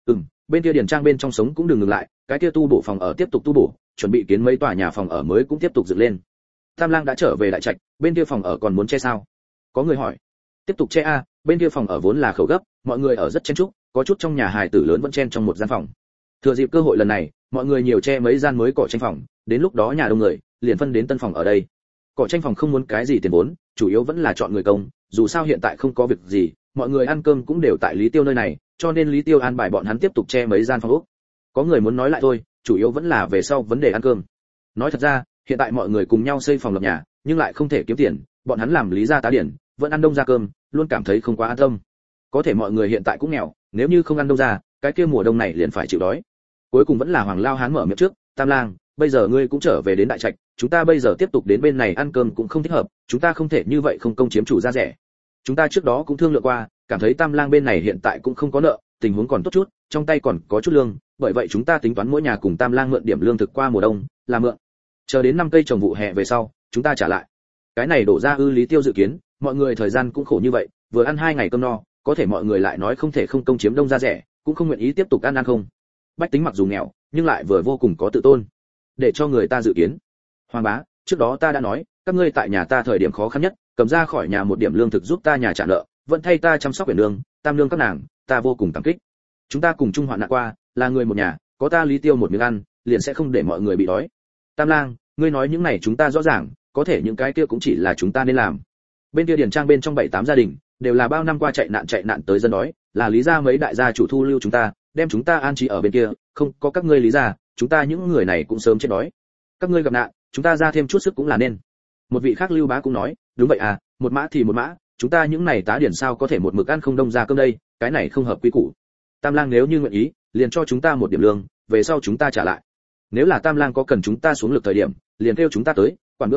Bên kia điền trang bên trong sống cũng đừng ngừng lại, cái kia tu bổ phòng ở tiếp tục tu bổ, chuẩn bị kiến mấy tòa nhà phòng ở mới cũng tiếp tục dựng lên. Tam Lang đã trở về đại trạch, bên kia phòng ở còn muốn che sao? Có người hỏi. Tiếp tục che a, bên kia phòng ở vốn là khẩu gấp, mọi người ở rất chen chúc, có chút trong nhà hài tử lớn vẫn chen trong một gian phòng. Thừa dịp cơ hội lần này, mọi người nhiều che mấy gian mới cỏ tranh phòng, đến lúc đó nhà đông người, liền phân đến tân phòng ở đây. Cỏ tranh phòng không muốn cái gì tiền vốn, chủ yếu vẫn là chọn người công, dù sao hiện tại không có việc gì, mọi người ăn cơm cũng đều tại Lý Tiêu nơi này, cho nên Lý Tiêu an bài bọn hắn tiếp tục che mấy gian phòng ốc. Có người muốn nói lại thôi, chủ yếu vẫn là về sau vấn đề ăn cơm. Nói thật ra, hiện tại mọi người cùng nhau xây phòng lập nhà, nhưng lại không thể kiếm tiền, bọn hắn làm Lý gia tá điển, vẫn ăn đông ra cơm, luôn cảm thấy không quá an tâm. Có thể mọi người hiện tại cũng nghèo, nếu như không ăn đông ra, cái kia mùa đông này liền phải chịu đói. Cuối cùng vẫn là Hoàng Lao Hán mở miệng trước, Tam Lang, bây giờ ngươi cũng trở về đến đại trạch, chúng ta bây giờ tiếp tục đến bên này ăn cơm cũng không thích hợp, chúng ta không thể như vậy không công chiếm chủ ra rẻ. Chúng ta trước đó cũng thương lượng qua, cảm thấy Tam Lang bên này hiện tại cũng không có nợ, tình huống còn tốt chút, trong tay còn có chút lương, bởi vậy chúng ta tính toán mỗi nhà cùng Tam Lang mượn điểm lương thực qua mùa đông, là mượn. Chờ đến năm cây trồng vụ hè về sau, chúng ta trả lại. Cái này đổ ra Lý Tiêu dự kiến, mọi người thời gian cũng khổ như vậy, vừa ăn 2 ngày cơm no, có thể mọi người lại nói không thể không công chiếm đông ra rẻ, cũng không nguyện ý tiếp tục ăn không. Bách tính mặc dù nghèo, nhưng lại vừa vô cùng có tự tôn. Để cho người ta dự kiến. Hoàng bá, trước đó ta đã nói, các ngươi tại nhà ta thời điểm khó khăn nhất, cầm ra khỏi nhà một điểm lương thực giúp ta nhà trả nợ, vẫn thay ta chăm sóc biển lương, tam lương các nàng, ta vô cùng cảm kích. Chúng ta cùng chung hoạn nạn qua, là người một nhà, có ta Lý Tiêu một miếng ăn, liền sẽ không để mọi người bị đói. Tam Lang, ngươi nói những này chúng ta rõ ràng, có thể những cái kia cũng chỉ là chúng ta nên làm. Bên kia điền trang bên trong 7-8 gia đình, đều là bao năm qua chạy nạn tới dân đói, là Lý gia mấy đại gia chủ thu lưu chúng ta, đem chúng ta an trí ở bên kia, không có các ngươi Lý gia, chúng ta những người này cũng sớm chết đói. Các ngươi gặp nạn, chúng ta ra thêm chút sức cũng là nên. Một vị khác Lưu Bá cũng nói, đúng vậy à, một mã thì một mã, chúng ta những này tá điển sao có thể một mực ăn không đông ra cơm đây, cái này không hợp quy củ. Tam Lang nếu như nguyện ý, liền cho chúng ta một điểm lương, về sau chúng ta trả lại. Nếu là Tam Lang có cần chúng ta xuống lực thời điểm, liền kêu chúng ta tới, quản bữa cơm,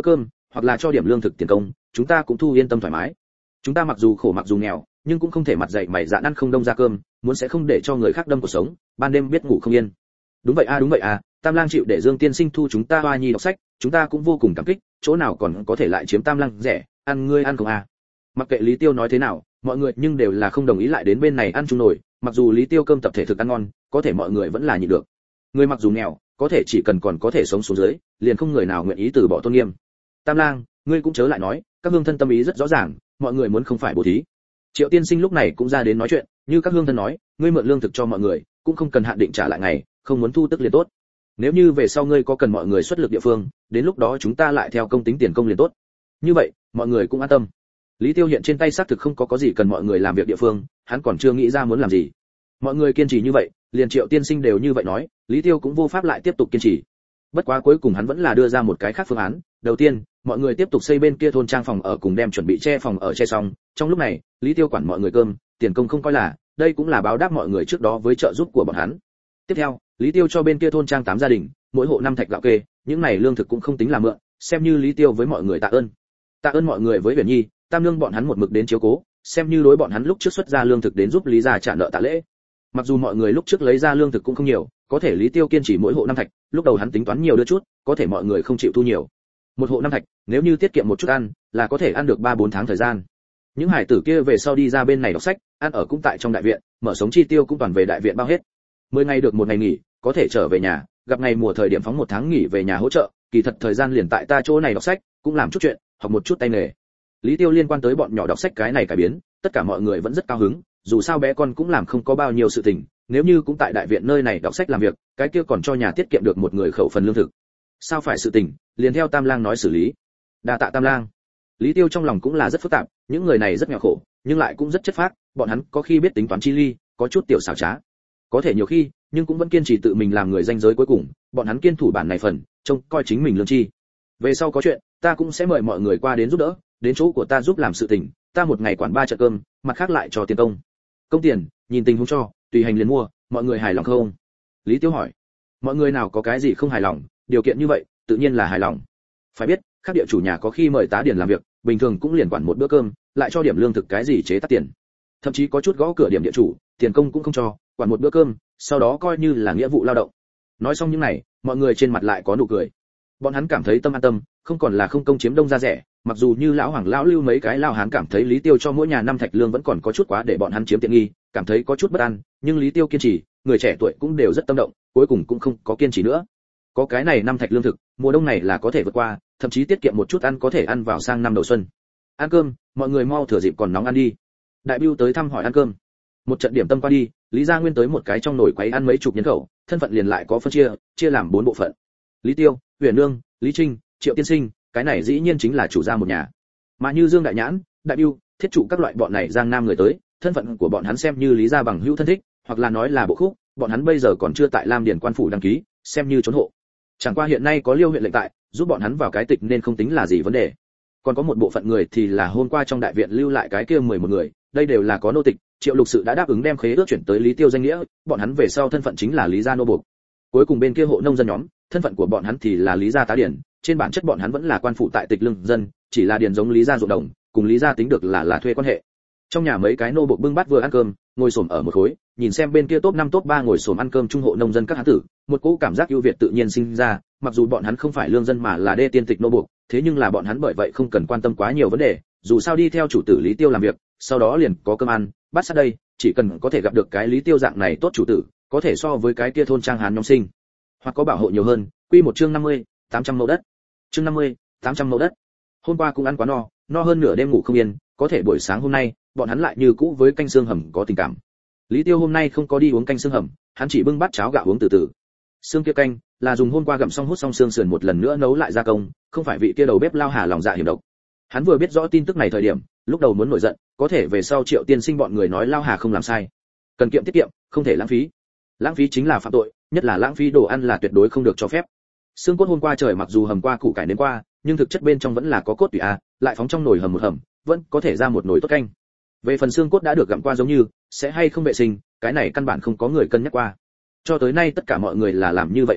hoặc là cho điểm lương thực tiền công, chúng ta cũng thu yên tâm thoải mái. Chúng ta mặc dù khổ mặc dù nghèo, nhưng cũng không thể mặt dày mày dạn ăn không đông ra cơm, muốn sẽ không để cho người khác đâm cuộc sống, ban đêm biết ngủ không yên. Đúng vậy a, Tam Lang chịu để Dương tiên sinh thu chúng ta Hoa Nhi đọc sách, chúng ta cũng vô cùng cảm kích, chỗ nào còn có thể lại chiếm Tam Lang rẻ, ăn ngươi ăn không a. Mặc kệ Lý Tiêu nói thế nào, mọi người nhưng đều là không đồng ý lại đến bên này ăn chung nổi, mặc dù Lý Tiêu cơm tập thể thực ăn ngon, có thể mọi người vẫn là nhịn được. Người mặc dù nghèo, có thể chỉ cần còn có thể sống xuống dưới, liền không người nào nguyện ý từ bỏ tôn nghiêm. Tam Lang, ngươi cũng chớ lại nói, các hương thân tâm ý rất rõ ràng, mọi người muốn không phải bố thí. Triệu tiên sinh lúc này cũng ra đến nói chuyện, như các hương thân nói, ngươi mượn lương thực cho mọi người, cũng không cần hạn định trả lại ngày, không muốn thu tức liền tốt. Nếu như về sau ngươi có cần mọi người xuất lực địa phương, đến lúc đó chúng ta lại theo công tính tiền công liền tốt. Như vậy, mọi người cũng an tâm. Lý Tiêu hiện trên tay xác thực không có gì cần mọi người làm việc địa phương, hắn còn chưa nghĩ ra muốn làm gì. Mọi người kiên trì như vậy, liền Triệu tiên sinh đều như vậy nói, Lý Tiêu cũng vô pháp lại tiếp tục kiên trì. Bất quá cuối cùng hắn vẫn là đưa ra một cái khác phương án, đầu tiên, mọi người tiếp tục xây bên kia thôn trang phòng ở cùng đem chuẩn bị che phòng ở che xong, trong lúc này, Lý Tiêu quản mọi người cơm, tiền công không coi là, đây cũng là báo đáp mọi người trước đó với trợ giúp của bọn hắn. Tiếp theo, Lý Tiêu cho bên kia thôn trang 8 gia đình, mỗi hộ 5 thạch gạo kê, những này lương thực cũng không tính là mượn, xem như Lý Tiêu với mọi người tạ ơn. Tạ ơn mọi người với Huyền Nhi, Tam Lương bọn hắn một mực đến chiếu cố, xem như đối bọn hắn lúc trước xuất ra lương thực đến giúp Lý gia trả nợ tạ lễ. Mặc dù mọi người lúc trước lấy ra lương thực cũng không nhiều, có thể Lý Tiêu kiên trì mỗi hộ 5 thạch, lúc đầu hắn tính toán nhiều đưa chút, có thể mọi người không chịu thu nhiều. Một hộ 5 thạch, nếu như tiết kiệm một chút ăn, là có thể ăn được 3-4 tháng thời gian. Những hải tử kia về sau đi ra bên này đọc sách, ăn ở cũng tại trong đại viện, mở sống chi tiêu cũng toàn về đại viện bao hết. 10 ngày được một ngày nghỉ, có thể trở về nhà, gặp ngày mùa thời điểm phóng 1 tháng nghỉ về nhà hỗ trợ, kỳ thật thời gian liền tại ta chỗ này đọc sách, cũng làm chút chuyện, học một chút tay nghề. Lý Tiêu liên quan tới bọn nhỏ đọc sách cái này cải biến, tất cả mọi người vẫn rất cao hứng, dù sao bé con cũng làm không có bao nhiêu sự tình, nếu như cũng tại đại viện nơi này đọc sách làm việc, cái kia còn cho nhà tiết kiệm được một người khẩu phần lương thực. Sao phải sự tình, liền theo Tam Lang nói xử lý. Đa tạ Tam Lang. Lý Tiêu trong lòng cũng là rất phức tạp, những người này rất nghèo khổ, nhưng lại cũng rất chất phác, bọn hắn có khi biết tính toán chi ly, có chút tiểu xảo trá. Có thể nhiều khi, nhưng cũng vẫn kiên trì tự mình làm người danh giới cuối cùng, bọn hắn kiên thủ bản này phần, trông coi chính mình lương chi. Về sau có chuyện, ta cũng sẽ mời mọi người qua đến giúp đỡ, đến chỗ của ta giúp làm sự tình, ta một ngày quản 3 trận cơm, mặt khác lại cho tiền công. Công tiền, nhìn tình huống cho, tùy hành liền mua, mọi người hài lòng không? Lý Tiêu hỏi. Mọi người nào có cái gì không hài lòng, điều kiện như vậy, tự nhiên là hài lòng. Phải biết, các địa chủ nhà có khi mời tá điền làm việc, bình thường cũng liền quản một bữa cơm, lại cho điểm lương thực cái gì chế tác tiền. Thậm chí có chút gõ cửa điểm địa chủ, tiền công cũng không cho, quản một bữa cơm, sau đó coi như là nghĩa vụ lao động. Nói xong những này, mọi người trên mặt lại có nụ cười. Bọn hắn cảm thấy tâm an tâm, không còn là không công chiếm đông ra rẻ, mặc dù như lão Hoàng lão Lưu mấy cái lao hán cảm thấy Lý Tiêu cho mỗi nhà 5 thạch lương vẫn còn có chút quá để bọn hắn chiếm tiện nghi, cảm thấy có chút bất an, nhưng Lý Tiêu kiên trì, người trẻ tuổi cũng đều rất tâm động, cuối cùng cũng không có kiên trì nữa. Có cái này 5 thạch lương thực, mùa đông này là có thể vượt qua, thậm chí tiết kiệm một chút ăn có thể ăn vào sang năm đầu xuân. Ăn cơm, mọi người mau thừa dịp còn nóng ăn đi. Đại Bưu tới thăm hỏi ăn cơm. Một trận điểm tâm qua đi, Lý Gia Nguyên tới một cái trong nồi quấy ăn mấy chục nhân khẩu, thân phận liền lại có phân chia làm 4 bộ phận. Lý Tiêu, Huyền Nương, Lý Trinh, Triệu tiên sinh, cái này dĩ nhiên chính là chủ gia một nhà. Mà như Dương Đại Nhãn, Đại Bưu, Thiết Trụ các loại bọn này Giang Nam người tới, thân phận của bọn hắn xem như Lý gia bằng hữu thân thích, hoặc là nói là bộ khúc, bọn hắn bây giờ còn chưa tại Lam Điền quan phủ đăng ký, xem như trốn hộ. Chẳng qua hiện nay có Liêu huyện lệnh tại, giúp bọn hắn vào cái tịch nên không tính là gì vấn đề. Còn có một bộ phận người thì là hôm qua trong đại viện lưu lại cái kia 11 người, đây đều là có nô tịch, Triệu Lục Sự đã đáp ứng đem khế ước chuyển tới Lý Tiêu danh nghĩa, bọn hắn về sau thân phận chính là Lý gia nô buộc. Cuối cùng bên kia hộ nông dân nhóm, thân phận của bọn hắn thì là Lý gia tá điển, trên bản chất bọn hắn vẫn là quan phụ tại tịch lương dân, chỉ là điền giống Lý gia ruộng đồng, cùng Lý gia tính được là thuê quan hệ. Trong nhà mấy cái nô buộc bưng bát vừa ăn cơm, ngồi xổm ở một khối, nhìn xem bên kia top 5 top 3 ngồi xổm ăn cơm trung hộ nông dân các hán tử, một cỗ cảm giác ưu việt tự nhiên sinh ra, mặc dù bọn hắn không phải lương dân mà là đê tiên tịch nô buộc, thế nhưng là bọn hắn bởi vậy không cần quan tâm quá nhiều vấn đề, dù sao đi theo chủ tử Lý Tiêu làm việc, sau đó liền có cơm ăn, bắt sát đây, chỉ cần có thể gặp được cái Lý Tiêu dạng này tốt chủ tử, có thể so với cái kia thôn trang hán nhóm sinh, hoặc có bảo hộ nhiều hơn. Quy một chương 50, 800 mẫu đất. Chương 50, 800 mẫu đất. Hôm qua cũng ăn quá no hơn nửa đêm ngủ không yên, có thể buổi sáng hôm nay, bọn hắn lại như cũ với canh xương hầm có tình cảm. Lý Tiêu hôm nay không có đi uống canh xương hầm, hắn chỉ bưng bát cháo gạo uống từ từ. Xương kia canh là dùng hôm qua gặm xong hút xong xương sườn một lần nữa nấu lại gia công, không phải vị kia đầu bếp lao hà lòng dạ hiểm độc. Hắn vừa biết rõ tin tức này thời điểm, lúc đầu muốn nổi giận, có thể về sau Triệu tiên sinh bọn người nói lao hà không làm sai, cần kiệm tiết kiệm, không thể lãng phí. Lãng phí chính là phạm tội, nhất là lãng phí đồ ăn là tuyệt đối không được cho phép. Xương cốt hôm qua trời mặc dù hầm qua củ cải đến qua, nhưng thực chất bên trong vẫn là có cốt tủy lại phóng trong nồi hầm một hầm, vẫn có thể ra một nồi tốt canh. Về phần xương cốt đã được gặm qua giống như sẽ hay không vệ sinh, cái này căn bản không có người cân nhắc qua. Cho tới nay tất cả mọi người là làm như vậy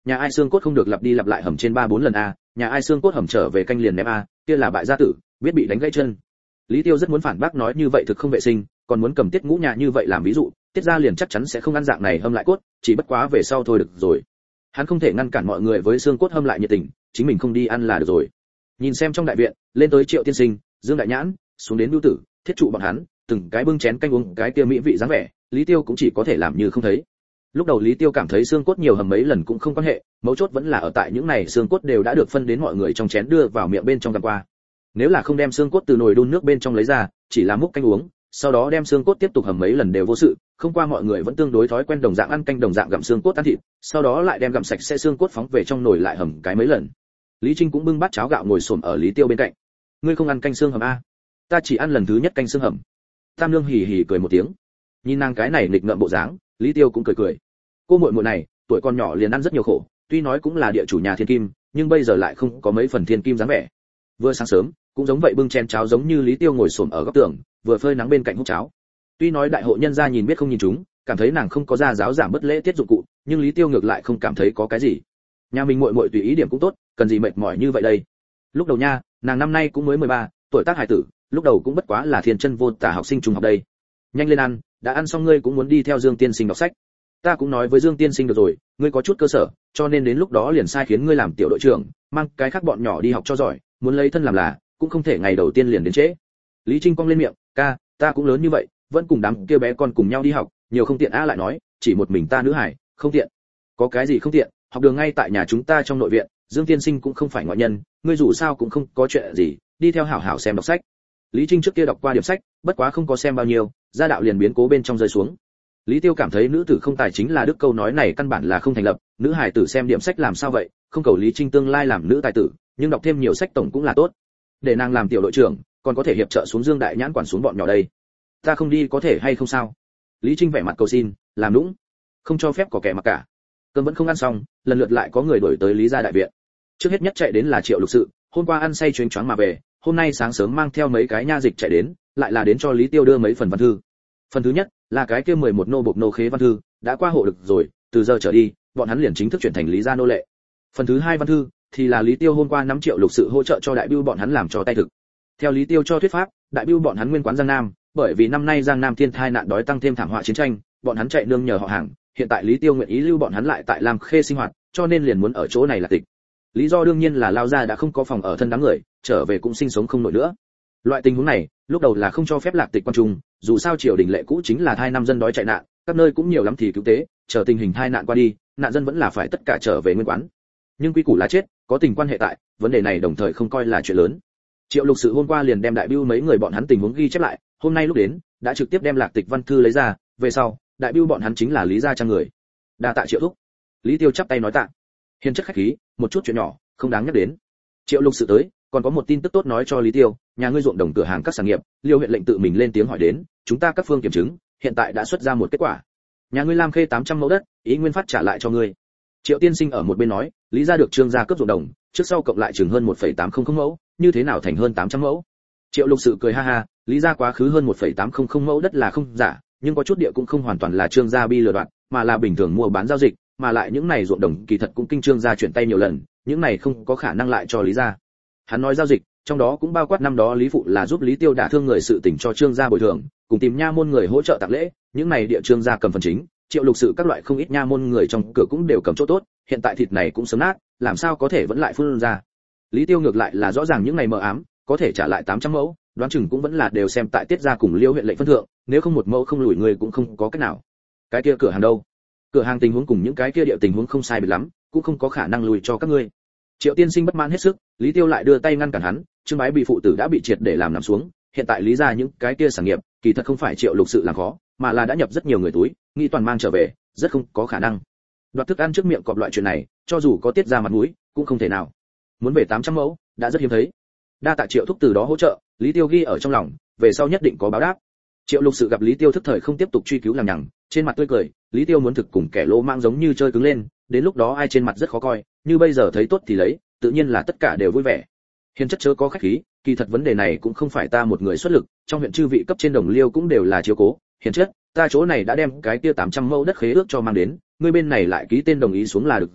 Nhà ai xương cốt không được lặp đi lặp lại hầm trên 3-4 lần a, nhà ai xương cốt hầm trở về canh liền ném a, kia là bại gia tử, biết bị đánh gãy chân. Lý Tiêu rất muốn phản bác nói như vậy thực không vệ sinh, còn muốn cầm Tiết Ngũ nhà như vậy làm ví dụ, Tiết gia liền chắc chắn sẽ không ăn dạng này hâm lại cốt, chỉ bất quá về sau thôi được rồi. Hắn không thể ngăn cản mọi người với xương cốt hâm lại nhiệt tình, chính mình không đi ăn là được rồi. Nhìn xem trong đại viện, lên tới Triệu tiên sinh, Dương đại nhãn, xuống đến Bưu tử, Thiết trụ bọn hắn, từng cái bưng chén canh uống cái kia mỹ vị dáng vẻ, Lý Tiêu cũng chỉ có thể làm như không thấy. Lúc đầu Lý Tiêu cảm thấy xương cốt nhiều hầm mấy lần cũng không quan hệ, mấu chốt vẫn là ở tại những này xương cốt đều đã được phân đến mọi người trong chén đưa vào miệng bên trong gặm qua. Nếu là không đem xương cốt từ nồi đun nước bên trong lấy ra, chỉ là múc canh uống, sau đó đem xương cốt tiếp tục hầm mấy lần đều vô sự, không qua mọi người vẫn tương đối thói quen đồng dạng ăn canh đồng dạng gặm xương cốt ăn thịt, sau đó lại đem gặm sạch sẽ xương cốt phóng về trong nồi lại hầm cái mấy lần. Lý Trinh cũng bưng bát cháo gạo ngồi xổm ở Lý Tiêu bên cạnh. Ngươi không ăn canh xương hầm a? Ta chỉ ăn lần thứ nhất canh xương hầm. Tam Nương hì hì cười một tiếng. Nhìn nàng cái này nghịch ngợm bộ dáng, Lý Tiêu cũng cười cười. Cô muội muội này, tuổi còn nhỏ liền ăn rất nhiều khổ, tuy nói cũng là địa chủ nhà thiên kim, nhưng bây giờ lại không có mấy phần thiên kim dáng vẻ. Vừa sáng sớm, cũng giống vậy bưng chén cháo giống như Lý Tiêu ngồi xổm ở góc tường, vừa phơi nắng bên cạnh hút cháo. Tuy nói đại hộ nhân gia nhìn biết không nhìn chúng, cảm thấy nàng không có gia giáo giảm bất lễ tiết dụng cụ, nhưng Lý Tiêu ngược lại không cảm thấy có cái gì. Nhà mình muội muội tùy ý điểm cũng tốt, cần gì mệt mỏi như vậy đây. Lúc đầu nha, nàng năm nay cũng mới 13, tuổi tác hài tử, lúc đầu cũng bất quá là thiên chân vô tả học sinh trung học đây. Nhanh lên ăn, đã ăn xong ngươi cũng muốn đi theo Dương tiên sinh đọc sách. Ta cũng nói với Dương tiên sinh được rồi, ngươi có chút cơ sở, cho nên đến lúc đó liền sai khiến ngươi làm tiểu đội trưởng, mang cái khác bọn nhỏ đi học cho giỏi, muốn lấy thân làm là, cũng không thể ngày đầu tiên liền đến trễ. Lý Trinh cong lên miệng, ca, ta cũng lớn như vậy, vẫn cùng đám kia bé con cùng nhau đi học, nhiều không tiện a lại nói, chỉ một mình ta nữ hải, không tiện. Có cái gì không tiện, học đường ngay tại nhà chúng ta trong nội viện, Dương tiên sinh cũng không phải ngoại nhân, ngươi dù sao cũng không có chuyện gì, đi theo hảo hảo xem đọc sách. Lý Trinh trước kia đọc qua điểm sách, bất quá không có xem bao nhiêu, gia đạo liền biến cố bên trong rơi xuống. Lý Tiêu cảm thấy nữ tử không tài chính là đức câu nói này căn bản là không thành lập, nữ hài tử xem điểm sách làm sao vậy, không cầu Lý Trinh tương lai làm nữ tài tử, nhưng đọc thêm nhiều sách tổng cũng là tốt. Để nàng làm tiểu đội trưởng, còn có thể hiệp trợ xuống Dương đại nhãn quản xuống bọn nhỏ đây. Ta không đi có thể hay không sao? Lý Trinh vẻ mặt cầu xin, làm nũng, không cho phép có kẻ mặc cả. Cơm vẫn không ăn xong, lần lượt lại có người đuổi tới Lý gia đại viện. Trước hết nhất chạy đến là Triệu Lục Sự, hôm qua ăn say chuyến choáng mà về, hôm nay sáng sớm mang theo mấy cái nha dịch chạy đến, lại là đến cho Lý Tiêu đưa mấy phần văn thư. Phần thứ nhất là cái kia 11 nô bộc nô khế văn thư, đã qua hộ được rồi, từ giờ trở đi, bọn hắn liền chính thức chuyển thành Lý gia nô lệ. Phần thứ hai văn thư thì là Lý Tiêu hôm qua 5 triệu Lục Sự hỗ trợ cho đại bưu bọn hắn làm cho tay thực. Theo Lý Tiêu cho thuyết pháp, đại bưu bọn hắn nguyên quán Giang Nam, bởi vì năm nay Giang Nam thiên tai nạn đói tăng thêm thảm họa chiến tranh, bọn hắn chạy nương nhờ họ hàng, hiện tại Lý Tiêu nguyện ý lưu bọn hắn lại tại Lam Khê sinh hoạt, cho nên liền muốn ở chỗ này là tịch. Lý do đương nhiên là lao gia đã không có phòng ở thân đám người, trở về cũng sinh sống không nổi nữa. Loại tình huống này, lúc đầu là không cho phép lạc tịch quan trung, dù sao triều đình lệ cũ chính là 2 năm dân đói chạy nạn, các nơi cũng nhiều lắm thì cứu tế, chờ tình hình tai nạn qua đi, nạn dân vẫn là phải tất cả trở về nguyên quán. Nhưng quy củ là chết, có tình quan hệ tại, vấn đề này đồng thời không coi là chuyện lớn. Triệu Lục Sự hôm qua liền đem đại bưu mấy người bọn hắn tình huống ghi chép lại, hôm nay lúc đến, đã trực tiếp đem lạc tịch văn thư lấy ra, về sau, đại bưu bọn hắn chính là Lý gia trang người. Đa tạ Triệu thúc. Lý Tiêu chắp tay nói tạ. Hiền chất khách khí, một chút chuyện nhỏ, không đáng nhắc đến. Triệu Lục Sự tới, còn có một tin tức tốt nói cho Lý Tiêu, nhà ngươi ruộng đồng cửa hàng các sản nghiệp, Liêu huyện lệnh tự mình lên tiếng hỏi đến, chúng ta các phương kiểm chứng, hiện tại đã xuất ra một kết quả. Nhà ngươi Lam Khê 800 mẫu đất, ý nguyên phát trả lại cho ngươi. Triệu tiên sinh ở một bên nói, Lý gia được Trương gia cướp ruộng đồng, trước sau cộng lại chừng hơn 1,800 mẫu, như thế nào thành hơn 800 mẫu. Triệu Lục Sự cười ha ha, Lý gia quá khứ hơn 1,800 mẫu đất là không giả, nhưng có chút địa cũng không hoàn toàn là Trương gia bi lừa đoạn, mà là bình thường mua bán giao dịch, mà lại những này ruộng đồng kỳ thật cũng kinh Trương gia chuyển tay nhiều lần, những này không có khả năng lại cho Lý gia. Hắn nói giao dịch, trong đó cũng bao quát năm đó Lý phụ là giúp Lý Tiêu đả thương người sự tình cho Trương gia bồi thường, cùng tìm nha môn người hỗ trợ tặng lễ, những này địa Trương gia cầm phần chính, Triệu Lục Sự các loại không ít nha môn người trong cửa cũng đều cầm chỗ tốt, hiện tại thịt này cũng sớm nát, làm sao có thể vẫn lại phun ra. Lý Tiêu ngược lại là rõ ràng những này mờ ám, có thể trả lại 800 mẫu, đoán chừng cũng vẫn là đều xem tại tiết gia cùng Liêu huyện lệnh phân thượng, nếu không một mẫu không lùi người cũng không có cách nào. Cái kia cửa hàng đâu? Cửa hàng tình huống cùng những cái kia địa tình huống không sai biệt lắm, cũng không có khả năng lùi cho các ngươi. Triệu tiên sinh bất mãn hết sức, Lý Tiêu lại đưa tay ngăn cản hắn, Trương Bái bị phụ tử đã bị triệt để làm nằm xuống, hiện tại Lý gia những cái kia sản nghiệp, kỳ thật không phải Triệu Lục Sự làm khó, mà là đã nhập rất nhiều người túi, nghĩ toàn mang trở về, rất không có khả năng. Đoạt thức ăn trước miệng cọp loại chuyện này, cho dù có tiết ra mặt mũi, cũng không thể nào. Muốn về 800 mẫu, đã rất hiếm thấy. Đa tạ Triệu thúc từ đó hỗ trợ, Lý Tiêu ghi ở trong lòng, về sau nhất định có báo đáp. Triệu Lục Sự gặp Lý Tiêu thức thời không tiếp tục truy cứu làm nhằng, trên mặt tươi cười, Lý Tiêu muốn thực cùng kẻ lỗ mãng giống như chơi cứng lên, đến lúc đó ai trên mặt rất khó coi, như bây giờ thấy tốt thì lấy, tự nhiên là tất cả đều vui vẻ. Hiền chất chớ có khách khí, kỳ thật vấn đề này cũng không phải ta một người xuất lực, trong huyện chư vị cấp trên đồng liêu cũng đều là chiếu cố. Hiền chất, ta chỗ này đã đem cái kia 800 mẫu đất khế ước cho mang đến, ngươi bên này lại ký tên đồng ý xuống là được rồi,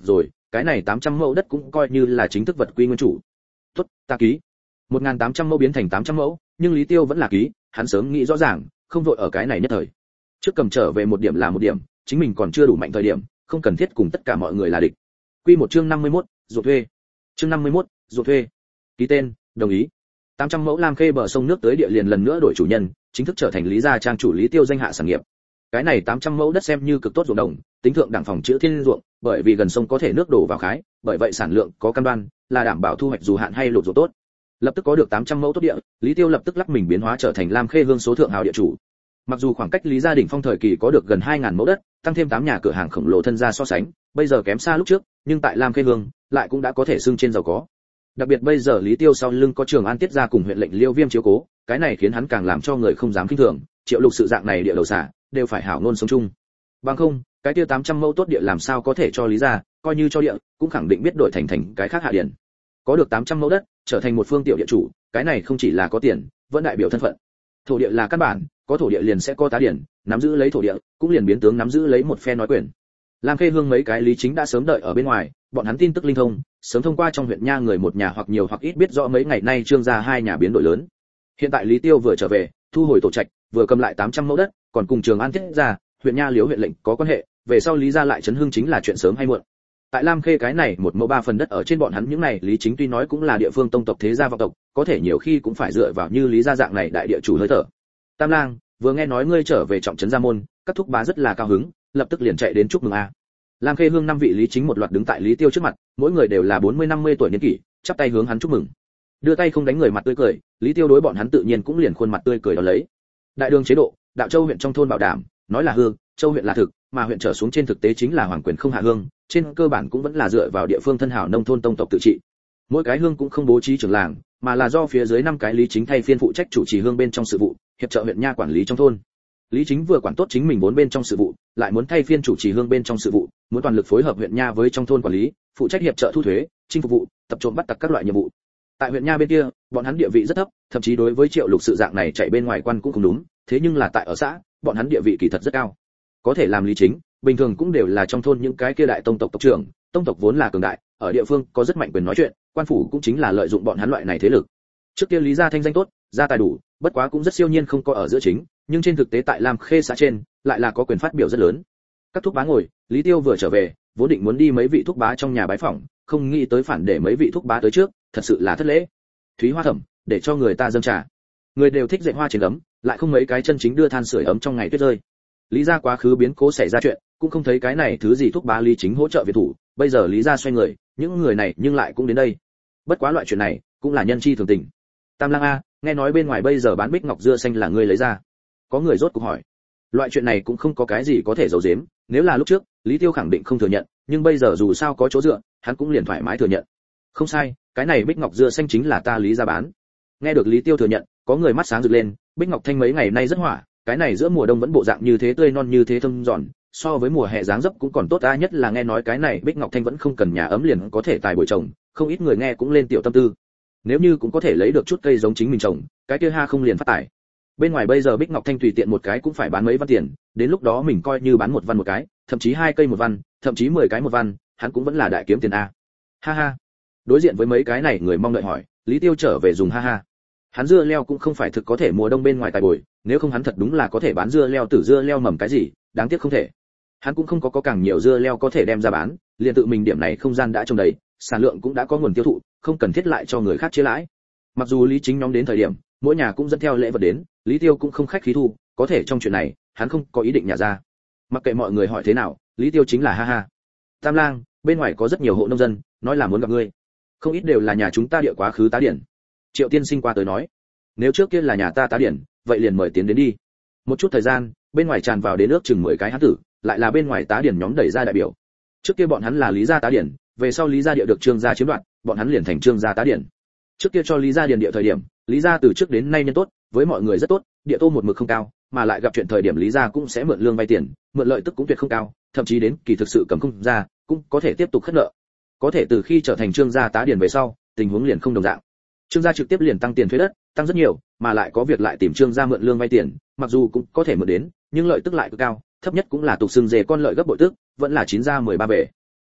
cái này 800 mẫu đất cũng coi như là chính thức vật quy nguyên chủ. Tốt, ta ký. 1800 mẫu biến thành 800 mẫu, nhưng Lý Tiêu vẫn là ký, hắn sớm nghĩ rõ ràng, không vội ở cái này nhất thời. Trước cầm trở về một điểm là một điểm, chính mình còn chưa đủ mạnh thời điểm, không cần thiết cùng tất cả mọi người là địch. Quy một chương 51, ruột thuê. Chương 51, ruột thuê. Ký tên, đồng ý. 800 mẫu Lam Khê bờ sông nước tới địa liền lần nữa đổi chủ nhân, chính thức trở thành Lý gia trang chủ Lý Tiêu danh hạ sản nghiệp. Cái này 800 mẫu đất xem như cực tốt ruộng đồng, tính thượng đẳng phòng chữ thiên ruộng, bởi vì gần sông có thể nước đổ vào khái, bởi vậy sản lượng có cam đoan, là đảm bảo thu hoạch dù hạn hay lụt ruộng tốt. Lập tức có được 800 mẫu tốt địa, Lý Tiêu lập tức lắc mình biến hóa trở thành Lam Khê hương số thượng hào địa chủ. Mặc dù khoảng cách Lý gia đỉnh phong thời kỳ có được gần 2000 mẫu đất, tăng thêm 8 nhà cửa hàng khổng lồ thân gia so sánh, bây giờ kém xa lúc trước, nhưng tại Lam Khê hương lại cũng đã có thể xưng trên giàu có. Đặc biệt bây giờ Lý Tiêu sau lưng có Trường An Tiết gia cùng huyện lệnh Liêu Viêm chiếu cố, cái này khiến hắn càng làm cho người không dám khinh thường, Triệu Lục sự dạng này địa đầu xả, đều phải hảo ngôn sống chung. Bằng không, cái kia 800 mẫu tốt địa làm sao có thể cho Lý gia, coi như cho địa, cũng khẳng định biết đổi thành cái khác hạ điển. Có được 800 mẫu đất, trở thành một phương tiểu địa chủ, cái này không chỉ là có tiền, vẫn đại biểu thân phận. Thổ địa là căn bản, có thổ địa liền sẽ có tá điển, nắm giữ lấy thổ địa, cũng liền biến tướng nắm giữ lấy một phe nói quyền. Lam Khê hương mấy cái lý chính đã sớm đợi ở bên ngoài, bọn hắn tin tức linh thông, sớm thông qua trong huyện nha người một nhà hoặc nhiều hoặc ít biết rõ mấy ngày nay Trương gia hai nhà biến đổi lớn. Hiện tại Lý Tiêu vừa trở về, thu hồi tổ trạch, vừa cầm lại 800 mẫu đất, còn cùng Trường An Tiết gia, huyện nha Liễu huyện lệnh có quan hệ, về sau Lý gia lại chấn hưng chính là chuyện sớm hay muộn. Tại Lam Khê cái này một mẫu 3 phần đất ở trên bọn hắn những này lý chính tuy nói cũng là địa phương tông tộc thế gia vọng tộc, có thể nhiều khi cũng phải dựa vào như Lý gia dạng này đại địa chủ hơi thở. Tam lang, vừa nghe nói ngươi trở về trọng trấn gia môn, các thúc bá rất là cao hứng, lập tức liền chạy đến chúc mừng a. Lam Khê hương 5 vị lý chính một loạt đứng tại Lý Tiêu trước mặt, mỗi người đều là 40-50 tuổi niên kỷ, chắp tay hướng hắn chúc mừng. Đưa tay không đánh người mặt tươi cười, Lý Tiêu đối bọn hắn tự nhiên cũng liền khuôn mặt tươi cười đó lấy. Đại đường chế độ, Đạo Châu huyện trong thôn bảo đảm, nói là hương, Châu huyện là thực, mà huyện trở xuống trên thực tế chính là hoàng quyền không hạ hương, trên cơ bản cũng vẫn là dựa vào địa phương thân hảo nông thôn tông tộc tự trị. Mỗi cái hương cũng không bố trí trưởng làng, mà là do phía dưới 5 cái lý chính thay phiên phụ trách chủ trì hương bên trong sự vụ, hiệp trợ huyện nha quản lý trong thôn. Lý chính vừa quản tốt chính mình vốn bên trong sự vụ, lại muốn thay phiên chủ trì hương bên trong sự vụ, muốn toàn lực phối hợp huyện nha với trong thôn quản lý, phụ trách hiệp trợ thu thuế, chinh phục vụ, tập trộm bắt tặc các loại nhiệm vụ. Tại huyện nha bên kia, bọn hắn địa vị rất thấp, thậm chí đối với Triệu Lục sự dạng này chạy bên ngoài quan cũng không đúng, thế nhưng là tại ở xã, bọn hắn địa vị kỳ thật rất cao. Có thể làm lý chính, bình thường cũng đều là trong thôn những cái kia đại tông tộc tộc trưởng, tông tộc vốn là cường đại, ở địa phương có rất mạnh quyền nói chuyện, quan phủ cũng chính là lợi dụng bọn hắn loại này thế lực. Trước kia Lý gia thanh danh tốt, gia tài đủ, bất quá cũng rất siêu nhiên không có ở giữa chính, nhưng trên thực tế tại Lam Khê xã trên, lại là có quyền phát biểu rất lớn. Các thúc bá ngồi, Lý Tiêu vừa trở về, vốn định muốn đi mấy vị thúc bá trong nhà bái phỏng, không nghĩ tới phản để mấy vị thúc bá tới trước, thật sự là thất lễ. Thúy Hoa Thẩm, để cho người ta dâng trà. Người đều thích dạy hoa trên ấm, lại không mấy cái chân chính đưa than sưởi ấm trong ngày tuyết rơi. Lý gia quá khứ biến cố xảy ra chuyện, cũng không thấy cái này thứ gì thúc bá Lý chính hỗ trợ viện thủ, bây giờ Lý gia xoay người, những người này nhưng lại cũng đến đây. Bất quá loại chuyện này, cũng là nhân chi thường tình. Tam lang a, nghe nói bên ngoài bây giờ bán bích ngọc dưa xanh là ngươi lấy ra. Có người rốt cuộc hỏi. Loại chuyện này cũng không có cái gì có thể giấu giếm, nếu là lúc trước, Lý Tiêu khẳng định không thừa nhận, nhưng bây giờ dù sao có chỗ dựa, hắn cũng liền thoải mái thừa nhận. Không sai, cái này bích ngọc dưa xanh chính là ta Lý gia bán. Nghe được Lý Tiêu thừa nhận, có người mắt sáng rực lên, bích ngọc thanh mấy ngày nay rất hỏa, cái này giữa mùa đông vẫn bộ dạng như thế tươi non như thế thơm giòn, so với mùa hè dáng dấp cũng còn tốt, nhất là nghe nói cái này bích ngọc thanh vẫn không cần nhà ấm liền có thể tài bồi trồng, không ít người nghe cũng lên tiểu tâm tư. Nếu như cũng có thể lấy được chút cây giống chính mình trồng, cái kia ha không liền phát tài. Bên ngoài bây giờ bích ngọc thanh tùy tiện một cái cũng phải bán mấy văn tiền, đến lúc đó mình coi như bán 1 văn một cái, thậm chí 2 cây 1 văn, thậm chí 10 cái 1 văn, hắn cũng vẫn là đại kiếm tiền a. Ha ha. Đối diện với mấy cái này người mong đợi hỏi, Lý Tiêu trở về dùng ha ha. Hắn dưa leo cũng không phải thực có thể mùa đông bên ngoài tài bồi, nếu không hắn thật đúng là có thể bán dưa leo tử dưa leo mầm cái gì, đáng tiếc không thể. Hắn cũng không có càng nhiều dưa leo có thể đem ra bán, liền tự mình điểm này không gian đã trồng đầy, sản lượng cũng đã có nguồn tiêu thụ, không cần thiết lại cho người khác chia lãi. Mặc dù Lý Chính nhóm đến thời điểm, mỗi nhà cũng dẫn theo lễ vật đến, Lý Tiêu cũng không khách khí thu, có thể trong chuyện này, hắn không có ý định nhả ra. Mặc kệ mọi người hỏi thế nào, Lý Tiêu chính là ha ha. Tam lang, bên ngoài có rất nhiều hộ nông dân, nói là muốn gặp ngươi. Không ít đều là nhà chúng ta địa quá khứ tá điển. Triệu tiên sinh qua tới nói, nếu trước kia là nhà ta tá điển, vậy liền mời tiến đến đi. Một chút thời gian, bên ngoài tràn vào đến nước chừng 10 cái hán tử, lại là bên ngoài tá điển nhóm đẩy ra đại biểu. Trước kia bọn hắn là Lý gia tá điển, về sau Lý gia địa được Trương gia chiếm đoạt, bọn hắn liền thành Trương gia tá điển. Trước kia cho Lý gia điền địa thời điểm, Lý gia từ trước đến nay nhân tốt, với mọi người rất tốt, địa tô một mực không cao, mà lại gặp chuyện thời điểm Lý gia cũng sẽ mượn lương vay tiền, mượn lợi tức cũng tuyệt không cao, thậm chí đến kỳ thực sự cầm không ra, cũng có thể tiếp tục khất nợ. Có thể từ khi trở thành Trương gia tá điển về sau, tình huống liền không đồng dạng. Trương gia trực tiếp liền tăng tiền thuế đất, tăng rất nhiều, mà lại có việc lại tìm Trương gia mượn lương vay tiền, mặc dù cũng có thể mượn đến, nhưng lợi tức lại cực cao, thấp nhất cũng là tục xưng dề con lợi gấp bội tức, vẫn là 9 ra 13 bể.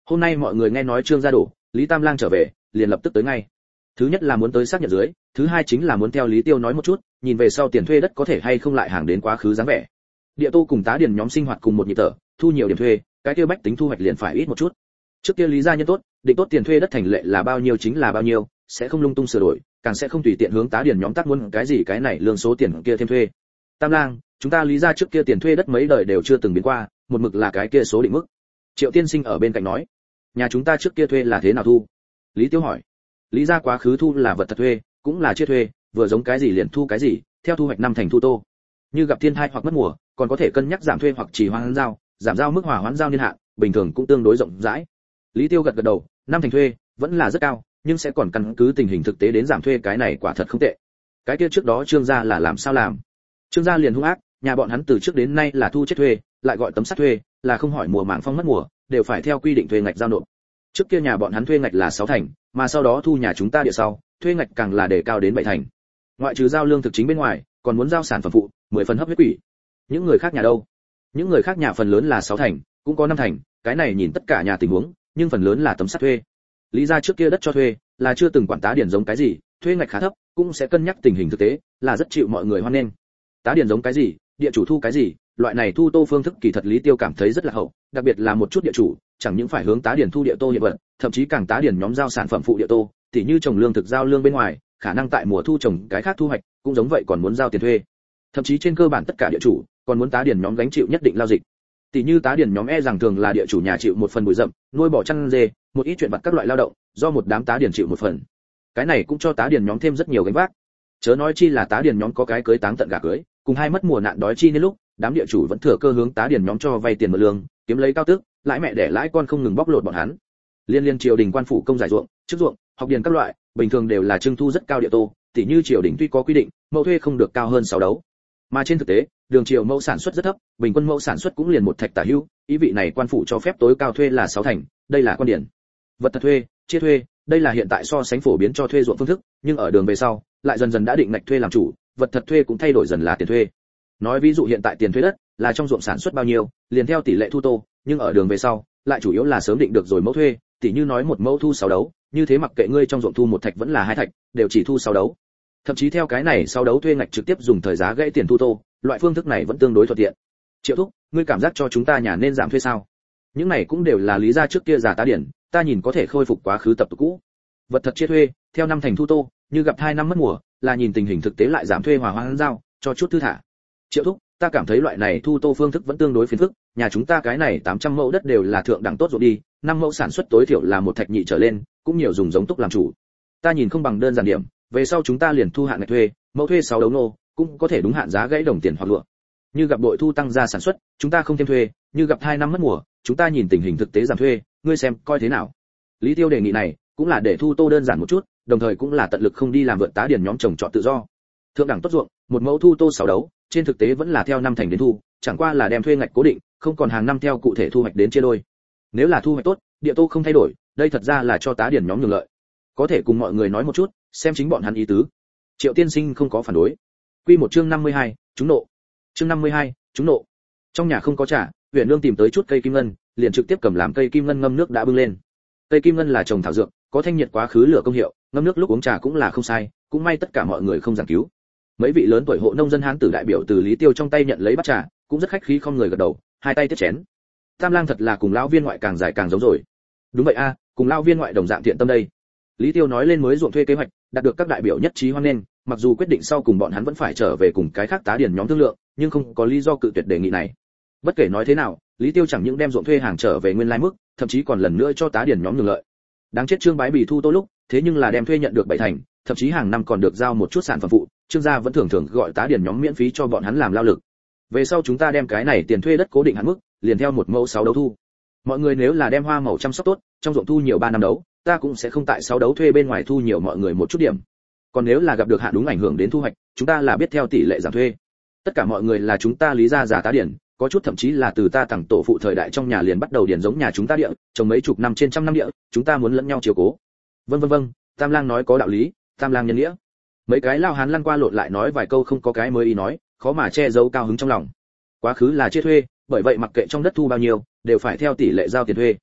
Hôm nay mọi người nghe nói Trương gia đổ, Lý Tam Lang trở về, liền lập tức tới ngay. Thứ nhất là muốn tới xác nhận dưới, thứ hai chính là muốn theo Lý Tiêu nói một chút, nhìn về sau tiền thuê đất có thể hay không lại hàng đến quá khứ dáng vẻ. Địa Tô cùng Tá Điền nhóm sinh hoạt cùng một nhịp thở, thu nhiều điểm thuê, cái kia bách tính thu hoạch liền phải ít một chút. Trước kia Lý gia nhân tốt, định tốt tiền thuê đất thành lệ là bao nhiêu chính là bao nhiêu, sẽ không lung tung sửa đổi, càng sẽ không tùy tiện hướng Tá Điền nhóm tác muốn cái gì cái này lương số tiền kia thêm thuê. Tam Lang, chúng ta Lý gia trước kia tiền thuê đất mấy đời đều chưa từng biến qua, một mực là cái kia số định mức. Triệu Tiên Sinh ở bên cạnh nói, nhà chúng ta trước kia thuê là thế nào thu? Lý Tiêu hỏi. Lý gia quá khứ thu là vật thật thuê, cũng là chia thuê, vừa giống cái gì liền thu cái gì, theo thu hoạch năm thành thu tô. Như gặp thiên tai hoặc mất mùa, còn có thể cân nhắc giảm thuê hoặc trì hoãn giao, giảm giao mức hòa hoãn giao niên hạn, bình thường cũng tương đối rộng rãi. Lý Tiêu gật gật đầu, năm thành thuê vẫn là rất cao, nhưng sẽ còn căn cứ tình hình thực tế đến giảm thuê, cái này quả thật không tệ. Cái kia trước đó Trương gia là làm sao làm? Trương gia liền hung ác, nhà bọn hắn từ trước đến nay là thu chết thuê, lại gọi tấm sắt thuê, là không hỏi mùa màng phong mất mùa, đều phải theo quy định thuê ngạch giao nộp. Trước kia nhà bọn hắn thuê ngạch là 6 thành, mà sau đó thu nhà chúng ta địa sau, thuê ngạch càng là đề cao đến 7 thành. Ngoại trừ giao lương thực chính bên ngoài, còn muốn giao sản phẩm phụ, 10 phần hấp huyết quỷ. Những người khác nhà đâu? Những người khác nhà phần lớn là 6 thành, cũng có 5 thành, cái này nhìn tất cả nhà tình huống, nhưng phần lớn là tấm sắt thuê. Lý gia trước kia đất cho thuê, là chưa từng quản tá điển giống cái gì, thuê ngạch khá thấp, cũng sẽ cân nhắc tình hình thực tế, là rất chịu mọi người hoan nghênh. Tá điển giống cái gì, địa chủ thu cái gì, loại này thu tô phương thức kỳ thật Lý Tiêu cảm thấy rất là hậu, đặc biệt là một chút địa chủ, chẳng những phải hướng tá điển thu địa tô hiện vật, thậm chí càng tá điển nhóm giao sản phẩm phụ địa tô, tỉ như trồng lương thực giao lương bên ngoài, khả năng tại mùa thu trồng cái khác thu hoạch, cũng giống vậy còn muốn giao tiền thuê. Thậm chí trên cơ bản tất cả địa chủ còn muốn tá điển nhóm gánh chịu nhất định lao dịch. Tỉ như tá điển nhóm rằng thường là địa chủ nhà chịu một phần bụi rậm, nuôi bò chăn dê, một ít chuyện vặt các loại lao động, do một đám tá điển chịu một phần. Cái này cũng cho tá điển nhóm thêm rất nhiều gánh vác. Chớ nói chi là tá điển nhóm có cái cưới táng tận gả cưới, cùng hai mất mùa nạn đói chi nên lúc, đám địa chủ vẫn thừa cơ hướng tá điển nhóm cho vay tiền mượn lương, kiếm lấy cao tước, lãi mẹ đẻ lãi con không ngừng bóc lột bọn hắn. Liên triều đình quan phủ công giải ruộng, chức ruộng, học điền các loại, bình thường đều là trưng thu rất cao địa tô, tỉ như triều đình tuy có quy định, mẫu thuê không được cao hơn 6 đấu. Mà trên thực tế, đường triều mẫu sản xuất rất thấp, bình quân mẫu sản xuất cũng liền một thạch tả hữu, ý vị này quan phủ cho phép tối cao thuê là 6 thành, đây là quan điển. Vật thật thuê, chia thuê, đây là hiện tại so sánh phổ biến cho thuê ruộng phương thức, nhưng ở đường về sau, lại dần dần đã định ngạch thuê làm chủ, vật thật thuê cũng thay đổi dần là tiền thuê. Nói ví dụ hiện tại tiền thuê đất là trong ruộng sản xuất bao nhiêu, liền theo tỷ lệ thu tô, nhưng ở đường về sau, lại chủ yếu là sớm định được rồi mẫu thuê, tỉ như nói một mẫu thu 6 đấu, như thế mặc kệ ngươi trong ruộng thu một thạch vẫn là 2 thạch, đều chỉ thu 6 đấu. Thậm chí theo cái này 6 đấu thuê ngạch trực tiếp dùng thời giá gãy tiền thu tô, loại phương thức này vẫn tương đối thuận tiện. Triệu thúc, ngươi cảm giác cho chúng ta nhà nên giảm thuê sao? Những này cũng đều là lý ra trước kia giả tá điển, ta nhìn có thể khôi phục quá khứ tập tục cũ. Vật thật chia thuê, theo năm thành thu tô, như gặp 2 năm mất mùa, là nhìn tình hình thực tế lại giảm thuê hòa hoãn giao, cho chút thư thả. Triệu thúc, ta cảm thấy loại này thu tô phương thức vẫn tương đối phiền phức, nhà chúng ta cái này 800 mẫu đất đều là thượng đẳng tốt ruộng đi, 5 mẫu sản xuất tối thiểu là một thạch nhị trở lên, cũng nhiều dùng giống túc làm chủ. Ta nhìn không bằng đơn giản điểm, về sau chúng ta liền thu hạn ngạch thuê, mẫu thuê 6 đấu nô, cũng có thể đúng hạn giá gãy đồng tiền hoặc lụa. Như gặp đội thu tăng gia sản xuất, chúng ta không thêm thuê, như gặp 2 năm mất mùa, chúng ta nhìn tình hình thực tế giảm thuê, ngươi xem coi thế nào. Lý Tiêu đề nghị này, cũng là để thu tô đơn giản một chút, đồng thời cũng là tận lực không đi làm vượt tá điển nhóm trồng trọt tự do. Thượng đẳng tốt ruộng, một mẫu thu tô 6 đấu, trên thực tế vẫn là theo năm thành đến thu, chẳng qua là đem thuê ngạch cố định, không còn hàng năm theo cụ thể thu hoạch đến chia đôi. Nếu là thu hoạch tốt, địa tô không thay đổi, đây thật ra là cho tá điển nhóm nhường lợi. Có thể cùng mọi người nói một chút, xem chính bọn hắn ý tứ. Triệu Tiên Sinh không có phản đối. Quy một chương 52, chúng nộ. Chương 52, chúng nộ. Trong nhà không có trà, Huyền Nương tìm tới chút cây kim ngân, liền trực tiếp cầm làm cây kim ngân ngâm nước đã bưng lên. Cây kim ngân là trồng thảo dược, có thanh nhiệt quá khứ lửa công hiệu, ngâm nước lúc uống trà cũng là không sai, cũng may tất cả mọi người không giảng cứu. Mấy vị lớn tuổi hộ nông dân hán tử đại biểu từ Lý Tiêu trong tay nhận lấy bát trà, cũng rất khách khí không người gật đầu, hai tay tiếp chén. Tam Lang thật là cùng lão viên ngoại càng dài càng giống rồi. Đúng vậy a, cùng lão viên ngoại đồng dạng thiện tâm đây. Lý Tiêu nói lên mới ruộng thuê kế hoạch, đạt được các đại biểu nhất trí hoan nghênh, mặc dù quyết định sau cùng bọn hắn vẫn phải trở về cùng cái khác tá điển nhóm thương lượng, nhưng không có lý do cự tuyệt đề nghị này. Bất kể nói thế nào, Lý Tiêu chẳng những đem ruộng thuê hàng trở về nguyên lai mức, thậm chí còn lần nữa cho tá điển nhóm nhường lợi. Đáng chết Trương Bái Bì thu tô lúc, thế nhưng là đem thuê nhận được 7 thành, thậm chí hàng năm còn được giao một chút sản phẩm phụ, Trương gia vẫn thường thường gọi tá điển nhóm miễn phí cho bọn hắn làm lao lực. Về sau chúng ta đem cái này tiền thuê đất cố định hạn mức, liền theo một mẫu 6 đấu thu. Mọi người nếu là đem hoa màu chăm sóc tốt, trong ruộng thu nhiều 3 năm đấu, ta cũng sẽ không tại 6 đấu thuê bên ngoài thu nhiều mọi người một chút điểm. Còn nếu là gặp được hạn đúng ảnh hưởng đến thu hoạch, chúng ta là biết theo tỷ lệ giảm thuê. Tất cả mọi người là chúng ta Lý gia giả tá điển, có chút thậm chí là từ ta tặng tổ phụ thời đại trong nhà liền bắt đầu điển giống nhà chúng ta địa, trồng mấy chục năm trên trăm năm địa, chúng ta muốn lẫn nhau chiếu cố. Vâng, Tam Lang nói có đạo lý, Tam Lang nhân nghĩa. Mấy cái lao hán lăn qua lộn lại nói vài câu không có cái mới ý nói, khó mà che giấu cao hứng trong lòng. Quá khứ là chia thuê, bởi vậy mặc kệ trong đất thu bao nhiêu, đều phải theo tỷ lệ giao tiền thuê.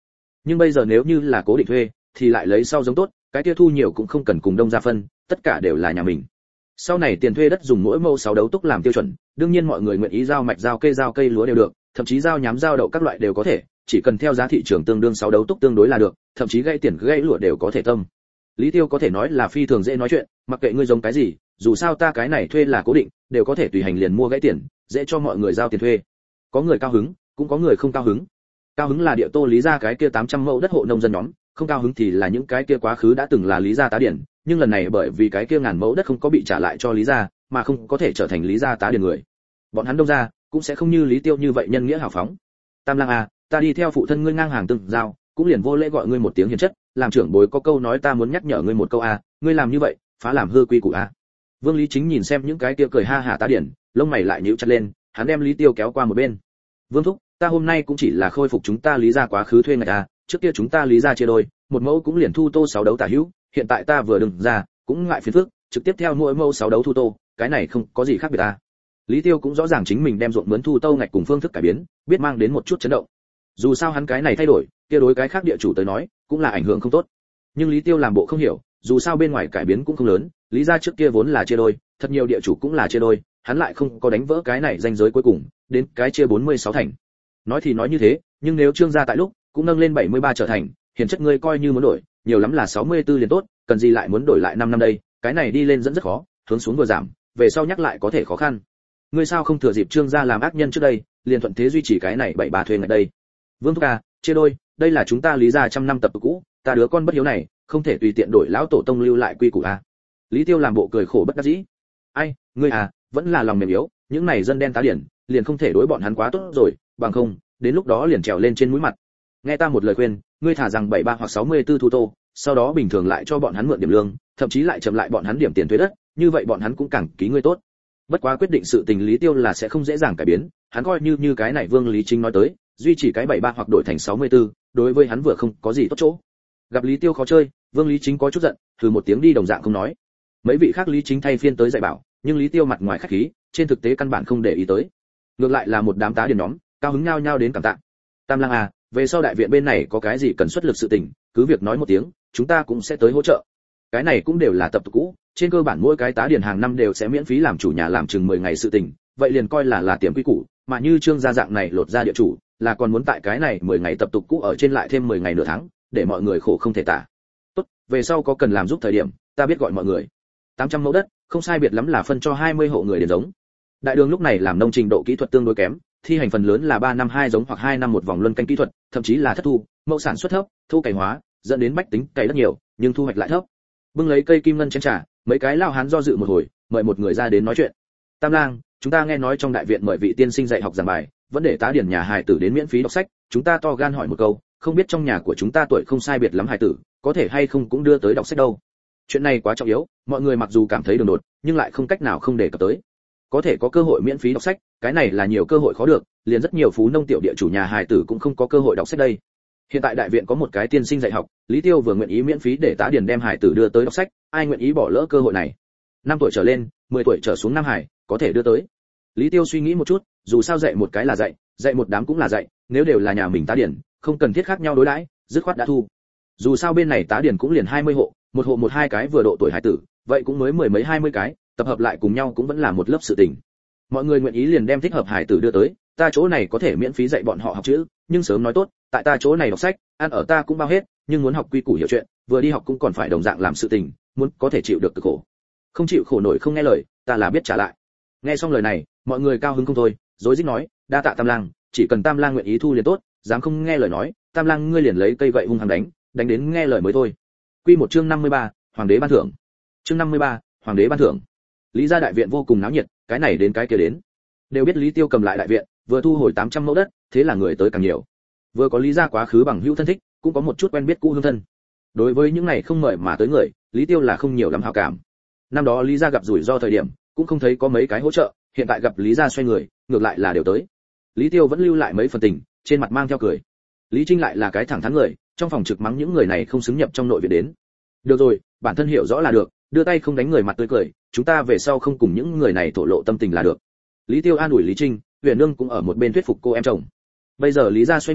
Nhưng bây giờ nếu như là cố định thuê thì lại lấy sau giống tốt, cái kia thu nhiều cũng không cần cùng đông ra phân, tất cả đều là nhà mình. Sau này tiền thuê đất dùng mỗi mẫu 6 đấu túc làm tiêu chuẩn, đương nhiên mọi người nguyện ý giao mạch giao cây lúa đều được, thậm chí giao nhám giao đậu các loại đều có thể, chỉ cần theo giá thị trường tương đương 6 đấu túc tương đối là được, thậm chí gãy tiền gãy lúa đều có thể tâm. Lý Tiêu có thể nói là phi thường dễ nói chuyện, mặc kệ ngươi giống cái gì, dù sao ta cái này thuê là cố định, đều có thể tùy hành liền mua gãy tiền, dễ cho mọi người giao tiền thuê. Có người cao hứng, cũng có người không cao hứng. Cao hứng là địa Tô Lý gia cái kia 800 mẫu đất hộ nông dân nhóm, không cao hứng thì là những cái kia quá khứ đã từng là Lý gia tá điển, nhưng lần này bởi vì cái kia ngàn mẫu đất không có bị trả lại cho Lý gia, mà không có thể trở thành Lý gia tá điển người. Bọn hắn đông gia cũng sẽ không như Lý Tiêu như vậy nhân nghĩa hào phóng. Tam Lang à, ta đi theo phụ thân ngươi ngang hàng từng giao, cũng liền vô lễ gọi ngươi một tiếng hiền chất, làm trưởng bối có câu nói ta muốn nhắc nhở ngươi một câu a, ngươi làm như vậy, phá làm hư quy củ a. Vương Lý Chính nhìn xem những cái kia cười ha hả tá điển, lông mày lại nhíu chặt lên, hắn đem Lý Tiêu kéo qua một bên. Vương thúc, ta hôm nay cũng chỉ là khôi phục chúng ta Lý gia quá khứ thuê ngạch a, trước kia chúng ta Lý gia chia đôi, một mẫu cũng liền thu tô 6 đấu tả hữu, hiện tại ta vừa đừng ra, cũng ngại phiền phức, trực tiếp theo mỗi mẫu 6 đấu thu tô, cái này không có gì khác biệt a. Lý Tiêu cũng rõ ràng chính mình đem ruộng mướn thu tô ngạch cùng phương thức cải biến, biết mang đến một chút chấn động. Dù sao hắn cái này thay đổi, kia đối cái khác địa chủ tới nói, cũng là ảnh hưởng không tốt. Nhưng Lý Tiêu làm bộ không hiểu, dù sao bên ngoài cải biến cũng không lớn, Lý gia trước kia vốn là chia đôi, thật nhiều địa chủ cũng là chia đôi, hắn lại không có đánh vỡ cái này ranh giới cuối cùng, đến cái chia 46 thành. Nói thì nói như thế, nhưng nếu Trương gia tại lúc cũng nâng lên 73 trở thành, hiền chất ngươi coi như muốn đổi, nhiều lắm là 64 liền tốt, cần gì lại muốn đổi lại 5 năm đây, cái này đi lên dẫn rất khó, hướng xuống vừa giảm, về sau nhắc lại có thể khó khăn. Ngươi sao không thừa dịp Trương gia làm ác nhân trước đây, liền thuận thế duy trì cái này 73 thuê ngạch đây. Vương thúc à, chia đôi, đây là chúng ta Lý gia trăm năm tập tục cũ, ta đứa con bất hiếu này, không thể tùy tiện đổi lão tổ tông lưu lại quy củ à. Lý Tiêu làm bộ cười khổ bất đắc dĩ. Ai, ngươi à, vẫn là lòng mềm yếu, những này dân đen tá điển, liền không thể đối bọn hắn quá tốt rồi, bằng không, đến lúc đó liền trèo lên trên mũi mặt. Nghe ta một lời khuyên, ngươi thả rằng 73 hoặc 64 thu tô, sau đó bình thường lại cho bọn hắn mượn điểm lương, thậm chí lại chậm lại bọn hắn điểm tiền thuế đất, như vậy bọn hắn cũng càng ký ngươi tốt. Bất quá quyết định sự tình Lý Tiêu là sẽ không dễ dàng cải biến, hắn coi như cái này Vương Lý Chính nói tới, duy trì cái 73 hoặc đổi thành 64, đối với hắn vừa không có gì tốt chỗ. Gặp Lý Tiêu khó chơi, Vương Lý Chính có chút giận, thử một tiếng đi đồng dạng không nói. Mấy vị khác Lý Chính thay phiên tới dạy bảo, nhưng Lý Tiêu mặt ngoài khách khí, trên thực tế căn bản không để ý tới. Ngược lại là một đám tá điền nhóm, cao hứng nhao nhao đến cảm tạ. Tam Lang à, về sau đại viện bên này có cái gì cần xuất lực sự tình, cứ việc nói một tiếng, chúng ta cũng sẽ tới hỗ trợ. Cái này cũng đều là tập tục cũ, trên cơ bản mỗi cái tá điền hàng năm đều sẽ miễn phí làm chủ nhà làm chừng 10 ngày sự tình, vậy liền coi là tiệm quy củ, mà như Trương gia dạng này lột ra địa chủ, là còn muốn tại cái này 10 ngày tập tục cũ ở trên lại thêm 10 ngày nửa tháng, để mọi người khổ không thể tả. Tốt, về sau có cần làm giúp thời điểm, ta biết gọi mọi người. 800 mẫu đất, không sai biệt lắm là phân cho 20 hộ người điền giống. Đại đường lúc này làm nông trình độ kỹ thuật tương đối kém, thi hành phần lớn là 3 năm 2 giống hoặc 2 năm một vòng luân canh kỹ thuật, thậm chí là thất thu, mẫu sản xuất thấp, thu cày hóa, dẫn đến bách tính cày đất nhiều, nhưng thu hoạch lại thấp. Bưng lấy cây kim ngân chén trà, mấy cái lao hán do dự một hồi, mời một người ra đến nói chuyện. Tam Lang, chúng ta nghe nói trong đại viện mời vị tiên sinh dạy học giảng bài, vẫn để tá điển nhà hài tử đến miễn phí đọc sách, chúng ta to gan hỏi một câu, không biết trong nhà của chúng ta tuổi không sai biệt lắm hài tử, có thể hay không cũng đưa tới đọc sách đâu. Chuyện này quá trọng yếu, mọi người mặc dù cảm thấy đường đột, nhưng lại không cách nào không đề cập tới. Có thể có cơ hội miễn phí đọc sách, cái này là nhiều cơ hội khó được, liền rất nhiều phú nông tiểu địa chủ nhà hài tử cũng không có cơ hội đọc sách đây. Hiện tại đại viện có một cái tiên sinh dạy học, Lý Tiêu vừa nguyện ý miễn phí để tá điển đem hài tử đưa tới đọc sách, ai nguyện ý bỏ lỡ cơ hội này. 5 tuổi trở lên, 10 tuổi trở xuống nam hải, có thể đưa tới. Lý Tiêu suy nghĩ một chút, dù sao dạy một cái là dạy một đám cũng là dạy, nếu đều là nhà mình tá điển, không cần thiết khác nhau đối đãi, dứt khoát đã thu. Dù sao bên này tá điển cũng liền 20 hộ, một hộ một hai cái vừa độ tuổi hải tử, vậy cũng mới 10 mấy 20 cái, tập hợp lại cùng nhau cũng vẫn là một lớp sự tình. Mọi người nguyện ý liền đem thích hợp hải tử đưa tới, ta chỗ này có thể miễn phí dạy bọn họ học chữ, nhưng sớm nói tốt, tại ta chỗ này đọc sách, ăn ở ta cũng bao hết, nhưng muốn học quy củ hiểu chuyện, vừa đi học cũng còn phải đồng dạng làm sự tình, muốn có thể chịu được cực khổ. Không chịu khổ nổi không nghe lời, ta là biết trả lại. Nghe xong lời này, mọi người cao hứng không thôi, rối rít nói, đa tạ Tam Lang, chỉ cần Tam Lang nguyện ý thu liền tốt, dám không nghe lời nói, Tam Lang ngươi liền lấy cây gậy hung hăng đánh đến nghe lời mới thôi. Quy một chương 53, Hoàng đế ban thưởng. Chương 53, Hoàng đế ban thưởng. Lý gia đại viện vô cùng náo nhiệt, cái này đến cái kia đến. Đều biết Lý Tiêu cầm lại đại viện, vừa thu hồi 800 mẫu đất, thế là người tới càng nhiều. Vừa có Lý gia quá khứ bằng hữu thân thích, cũng có một chút quen biết cũ hương thân. Đối với những này không mời mà tới người, Lý Tiêu là không nhiều lắm hảo cảm. Năm đó Lý gia gặp rủi ro thời điểm, cũng không thấy có mấy cái hỗ trợ, hiện tại gặp Lý gia xoay người, ngược lại là đều tới. Lý Tiêu vẫn lưu lại mấy phần tình, trên mặt mang theo cười. Lý Trinh lại là cái thẳng thắn người, trong phòng trực mắng những người này không xứng nhập trong nội viện đến. Được rồi, bản thân hiểu rõ là được, đưa tay không đánh người mặt tươi cười, chúng ta về sau không cùng những người này thổ lộ tâm tình là được. Lý Tiêu an ủi Lý Trinh, Huyền Nương cũng ở một bên thuyết phục cô em chồng. Bây giờ Lý gia xoay người,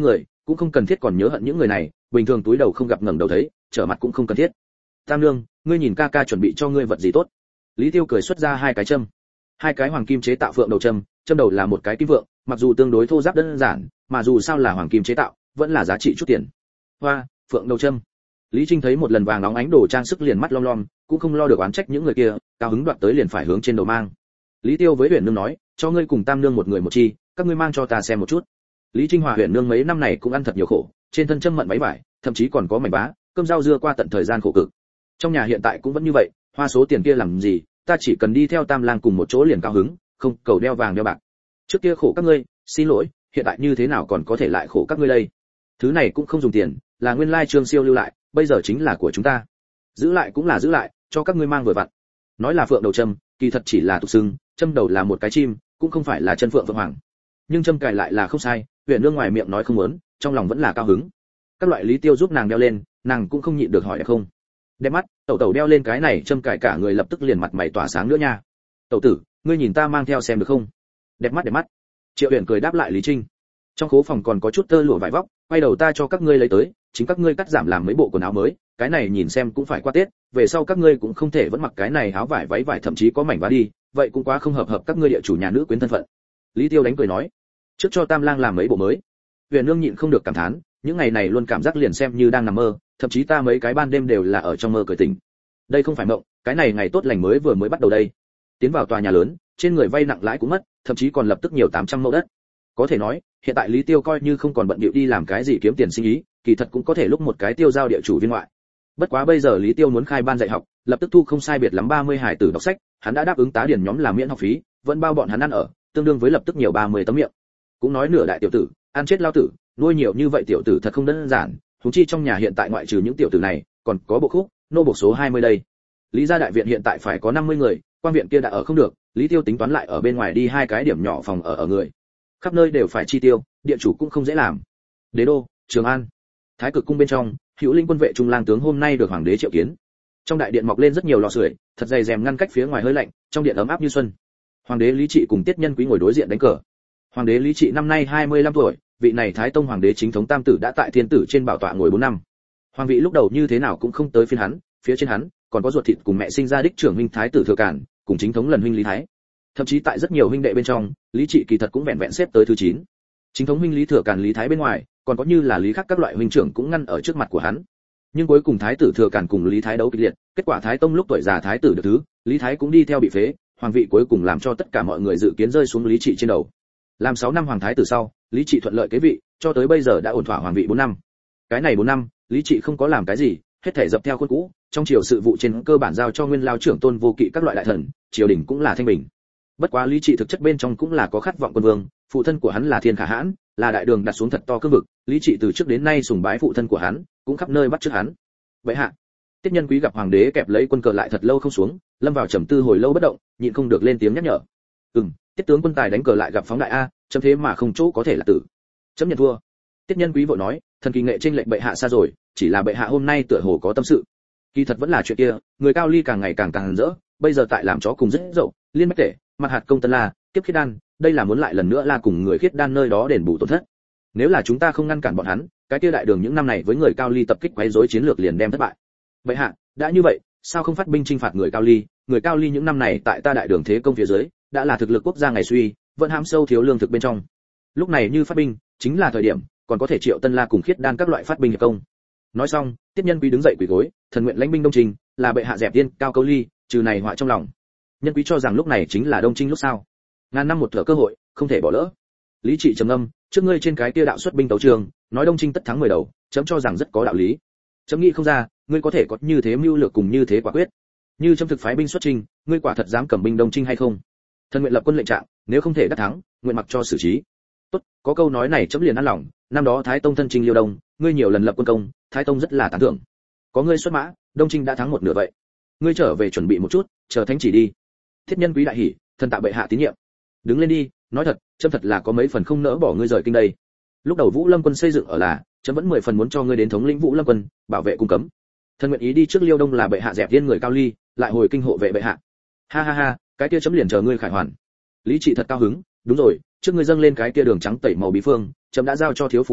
cũng không cần thiết còn nhớ hận những người này, bình thường túi đầu không gặp ngẩng đầu thấy, trở mặt cũng không cần thiết. Tam nương, ngươi nhìn ca ca chuẩn bị cho ngươi vật gì tốt? Lý Tiêu cười xuất ra hai cái châm, hai cái hoàng kim chế tạo phượng đầu châm, châm đầu là một cái kim vượng, mặc dù tương đối thô ráp đơn giản, mà dù sao là hoàng kim chế tạo, vẫn là giá trị chút tiền. Hoa, phượng đầu châm. Lý Trinh thấy một lần vàng óng ánh đồ trang sức liền mắt long lom, cũng không lo được oán trách những người kia, cao hứng đoạt tới liền phải hướng trên đầu mang. Lý Tiêu với Huyền Nương nói, cho ngươi cùng Tam nương một người một chi, các ngươi mang cho ta xem một chút. Lý Trinh hòa Huyền Nương mấy năm này cũng ăn thật nhiều khổ, trên thân châm mận váy vải, thậm chí còn có mảnh bá, cơm rau dưa qua tận thời gian khổ cực. Trong nhà hiện tại cũng vẫn như vậy, hoa số tiền kia làm gì, ta chỉ cần đi theo Tam lang cùng một chỗ liền cao hứng, không cầu đeo vàng đeo bạc. Trước kia khổ các ngươi, xin lỗi, hiện tại như thế nào còn có thể lại khổ các ngươi đây? Thứ này cũng không dùng tiền, là nguyên lai Trương Siêu lưu lại, bây giờ chính là của chúng ta. Giữ lại cũng là giữ lại, cho các ngươi mang vừa vặn. Nói là phượng đầu châm, kỳ thật chỉ là tục xưng, châm đầu là một cái chim, cũng không phải là chân phượng phượng hoàng. Nhưng châm cài lại là không sai, Huyền Nương ngoài miệng nói không muốn, trong lòng vẫn là cao hứng. Các loại Lý Tiêu giúp nàng đeo lên, nàng cũng không nhịn được hỏi đẹp không. Đẹp mắt, tẩu tẩu đeo lên cái này châm cài cả người lập tức liền mặt mày tỏa sáng nữa nha. Tẩu tử, ngươi nhìn ta mang theo xem được không? Đẹp mắt đẹp mắt. Triệu Huyền cười đáp lại Lý Trinh. Trong khố phòng còn có chút tơ lụa vải vóc, quay đầu ta cho các ngươi lấy tới, chính các ngươi cắt giảm làm mấy bộ quần áo mới, cái này nhìn xem cũng phải qua Tết, về sau các ngươi cũng không thể vẫn mặc cái này áo vải váy vải thậm chí có mảnh vá đi, vậy cũng quá không hợp các ngươi địa chủ nhà nữ quyến thân phận. Lý Tiêu đánh cười nói, trước cho Tam lang làm mấy bộ mới. Huyền Nương nhịn không được cảm thán, những ngày này luôn cảm giác liền xem như đang nằm mơ, thậm chí ta mấy cái ban đêm đều là ở trong mơ cười tỉnh. Đây không phải mộng, cái này ngày tốt lành mới vừa mới bắt đầu đây. Tiến vào tòa nhà lớn, trên người vay nặng lãi cũng mất, thậm chí còn lập tức nhiều 800 mẫu đất. Có thể nói, hiện tại Lý Tiêu coi như không còn bận bịu đi làm cái gì kiếm tiền sinh ý, kỳ thật cũng có thể lúc một cái tiêu giao địa chủ viên ngoại. Bất quá bây giờ Lý Tiêu muốn khai ban dạy học, lập tức thu không sai biệt lắm 30 hải tử đọc sách, hắn đã đáp ứng tá điển nhóm làm miễn học phí, vẫn bao bọn hắn ăn ở, tương đương với lập tức nhiều 30 tấm miệng. Cũng nói nửa đại tiểu tử, ăn chết lao tử, nuôi nhiều như vậy tiểu tử thật không đơn giản, huống chi trong nhà hiện tại ngoại trừ những tiểu tử này, còn có bộ khúc, nô bộc số 20 đây. Lý gia đại viện hiện tại phải có 50 người, quan viện kia đã ở không được, Lý Tiêu tính toán lại ở bên ngoài đi hai cái điểm nhỏ phòng ở người. Khắp nơi đều phải chi tiêu, địa chủ cũng không dễ làm. Đế đô, Trường An, Thái Cực cung bên trong, Hữu Linh quân vệ trung lang tướng hôm nay được hoàng đế triệu kiến. Trong đại điện mọc lên rất nhiều lò sưởi, thật dày rèm ngăn cách phía ngoài hơi lạnh, trong điện ấm áp như xuân. Hoàng đế Lý Trị cùng Tiết Nhân Quý ngồi đối diện đánh cờ. Hoàng đế Lý Trị năm nay 25 tuổi, vị này Thái Tông hoàng đế chính thống tam tử đã tại thiên tử trên bảo tọa ngồi 4 năm. Hoàng vị lúc đầu như thế nào cũng không tới phiên hắn, phía trên hắn còn có ruột thịt cùng mẹ sinh ra đích trưởng huynh Thái tử Thừa Cản, cùng chính thống lần huynh Lý Thái. Thậm chí tại rất nhiều huynh đệ bên trong, Lý Trị kỳ thật cũng vẹn vẹn xếp tới thứ 9. Chính thống huynh Lý Thừa Cản Lý Thái bên ngoài, còn có như là Lý khác các loại huynh trưởng cũng ngăn ở trước mặt của hắn. Nhưng cuối cùng Thái tử Thừa Cản cùng Lý Thái đấu kịch liệt, kết quả Thái Tông lúc tuổi già Thái tử được thứ, Lý Thái cũng đi theo bị phế, hoàng vị cuối cùng làm cho tất cả mọi người dự kiến rơi xuống Lý Trị trên đầu. Làm 6 năm hoàng thái tử sau, Lý Trị thuận lợi kế vị, cho tới bây giờ đã ổn thỏa hoàng vị 4 năm. Cái này 4 năm, Lý Trị không có làm cái gì, hết thảy dập theo khuôn cũ, trong triều sự vụ trên cơ bản giao cho nguyên lao trưởng Tôn Vô Kỵ các loại đại thần, triều đình cũng là thanh bình. Bất quá Lý Trị thực chất bên trong cũng là có khát vọng quân vương, phụ thân của hắn là Thiên Khả Hãn, là đại đường đặt xuống thật to cương vực, Lý Trị từ trước đến nay sùng bái phụ thân của hắn, cũng khắp nơi bắt chước hắn. Vậy hạ, Tiết Nhân Quý gặp hoàng đế kẹp lấy quân cờ lại thật lâu không xuống, lâm vào trầm tư hồi lâu bất động, nhịn không được lên tiếng nhắc nhở. Tiết tướng quân tài đánh cờ lại gặp phóng đại a, chấm thế mà không chỗ có thể là tử. Chấm nhận thua. Tiết Nhân Quý vội nói, thần kỳ nghệ trên lệnh bệ hạ xa rồi, chỉ là bệ hạ hôm nay tựa hồ có tâm sự. Kỳ thật vẫn là chuyện kia, người Cao Ly càng ngày càng rỡ, bây giờ tại làm chó cùng rất dậu, liên bách tể, mặt hạt công tân la, tiếp khiết đan, đây là muốn lại lần nữa la cùng người khiết đan nơi đó đền bù tổn thất. Nếu là chúng ta không ngăn cản bọn hắn, cái kia đại đường những năm này với người Cao Ly tập kích quấy rối chiến lược liền đem thất bại. Bệ hạ, đã như vậy, sao không phát binh chinh phạt người Cao Ly? Người Cao Ly những năm này tại ta đại đường thế công phía dưới, đã là thực lực quốc gia ngày suy, vẫn hãm sâu thiếu lương thực bên trong. Lúc này như phát binh, chính là thời điểm, còn có thể triệu tân la cùng khiết đan các loại phát binh hiệp công. Nói xong, Tiết Nhân Quý đứng dậy quỳ gối, thần nguyện lãnh binh đông trình, là bệ hạ dẹp tiên cao câu ly, trừ này họa trong lòng. Nhân Quý cho rằng lúc này chính là đông trinh lúc sao? Ngàn năm một thở cơ hội, không thể bỏ lỡ. Lý Trị trầm ngâm, trước ngươi trên cái kia đạo xuất binh tấu trường, nói đông trinh tất thắng 10 đầu, chấm cho rằng rất có đạo lý. Chấm nghĩ không ra, ngươi có thể có như thế mưu lược cùng như thế quả quyết. Như chấm thực phái binh xuất chinh, ngươi quả thật dám cầm binh đông trinh hay không? Thần nguyện lập quân lệnh trạng, nếu không thể đắc thắng, nguyện mặc cho xử trí. Tốt, có câu nói này chấm liền an lòng, năm đó Thái Tông thân chinh Liêu Đông, ngươi nhiều lần lập quân công, Thái Tông rất là tán thưởng. Có ngươi xuất mã, Đông Trinh đã thắng một nửa vậy. Ngươi trở về chuẩn bị một chút, chờ thánh chỉ đi. Thiết Nhân Quý đại hỉ, thần tạ bệ hạ tín nhiệm. Đứng lên đi, nói thật, chấm thật là có mấy phần không nỡ bỏ ngươi rời kinh đây. Lúc đầu Vũ Lâm quân xây dựng ở là, chấm vẫn 10 phần muốn cho ngươi đến thống lĩnh Vũ Lâm quân, bảo vệ cung cấm. Thần nguyện ý đi trước Liêu Đông là bệ hạ dẹp tiên người Cao Ly, lại hồi kinh hộ vệ bệ hạ. Ha ha ha, cái kia chấm liền chờ ngươi khải hoàn. Lý Trị thật cao hứng, đúng rồi, trước ngươi dâng lên cái kia đường trắng tẩy màu bí phương, chấm đã giao cho thiếu phủ giám,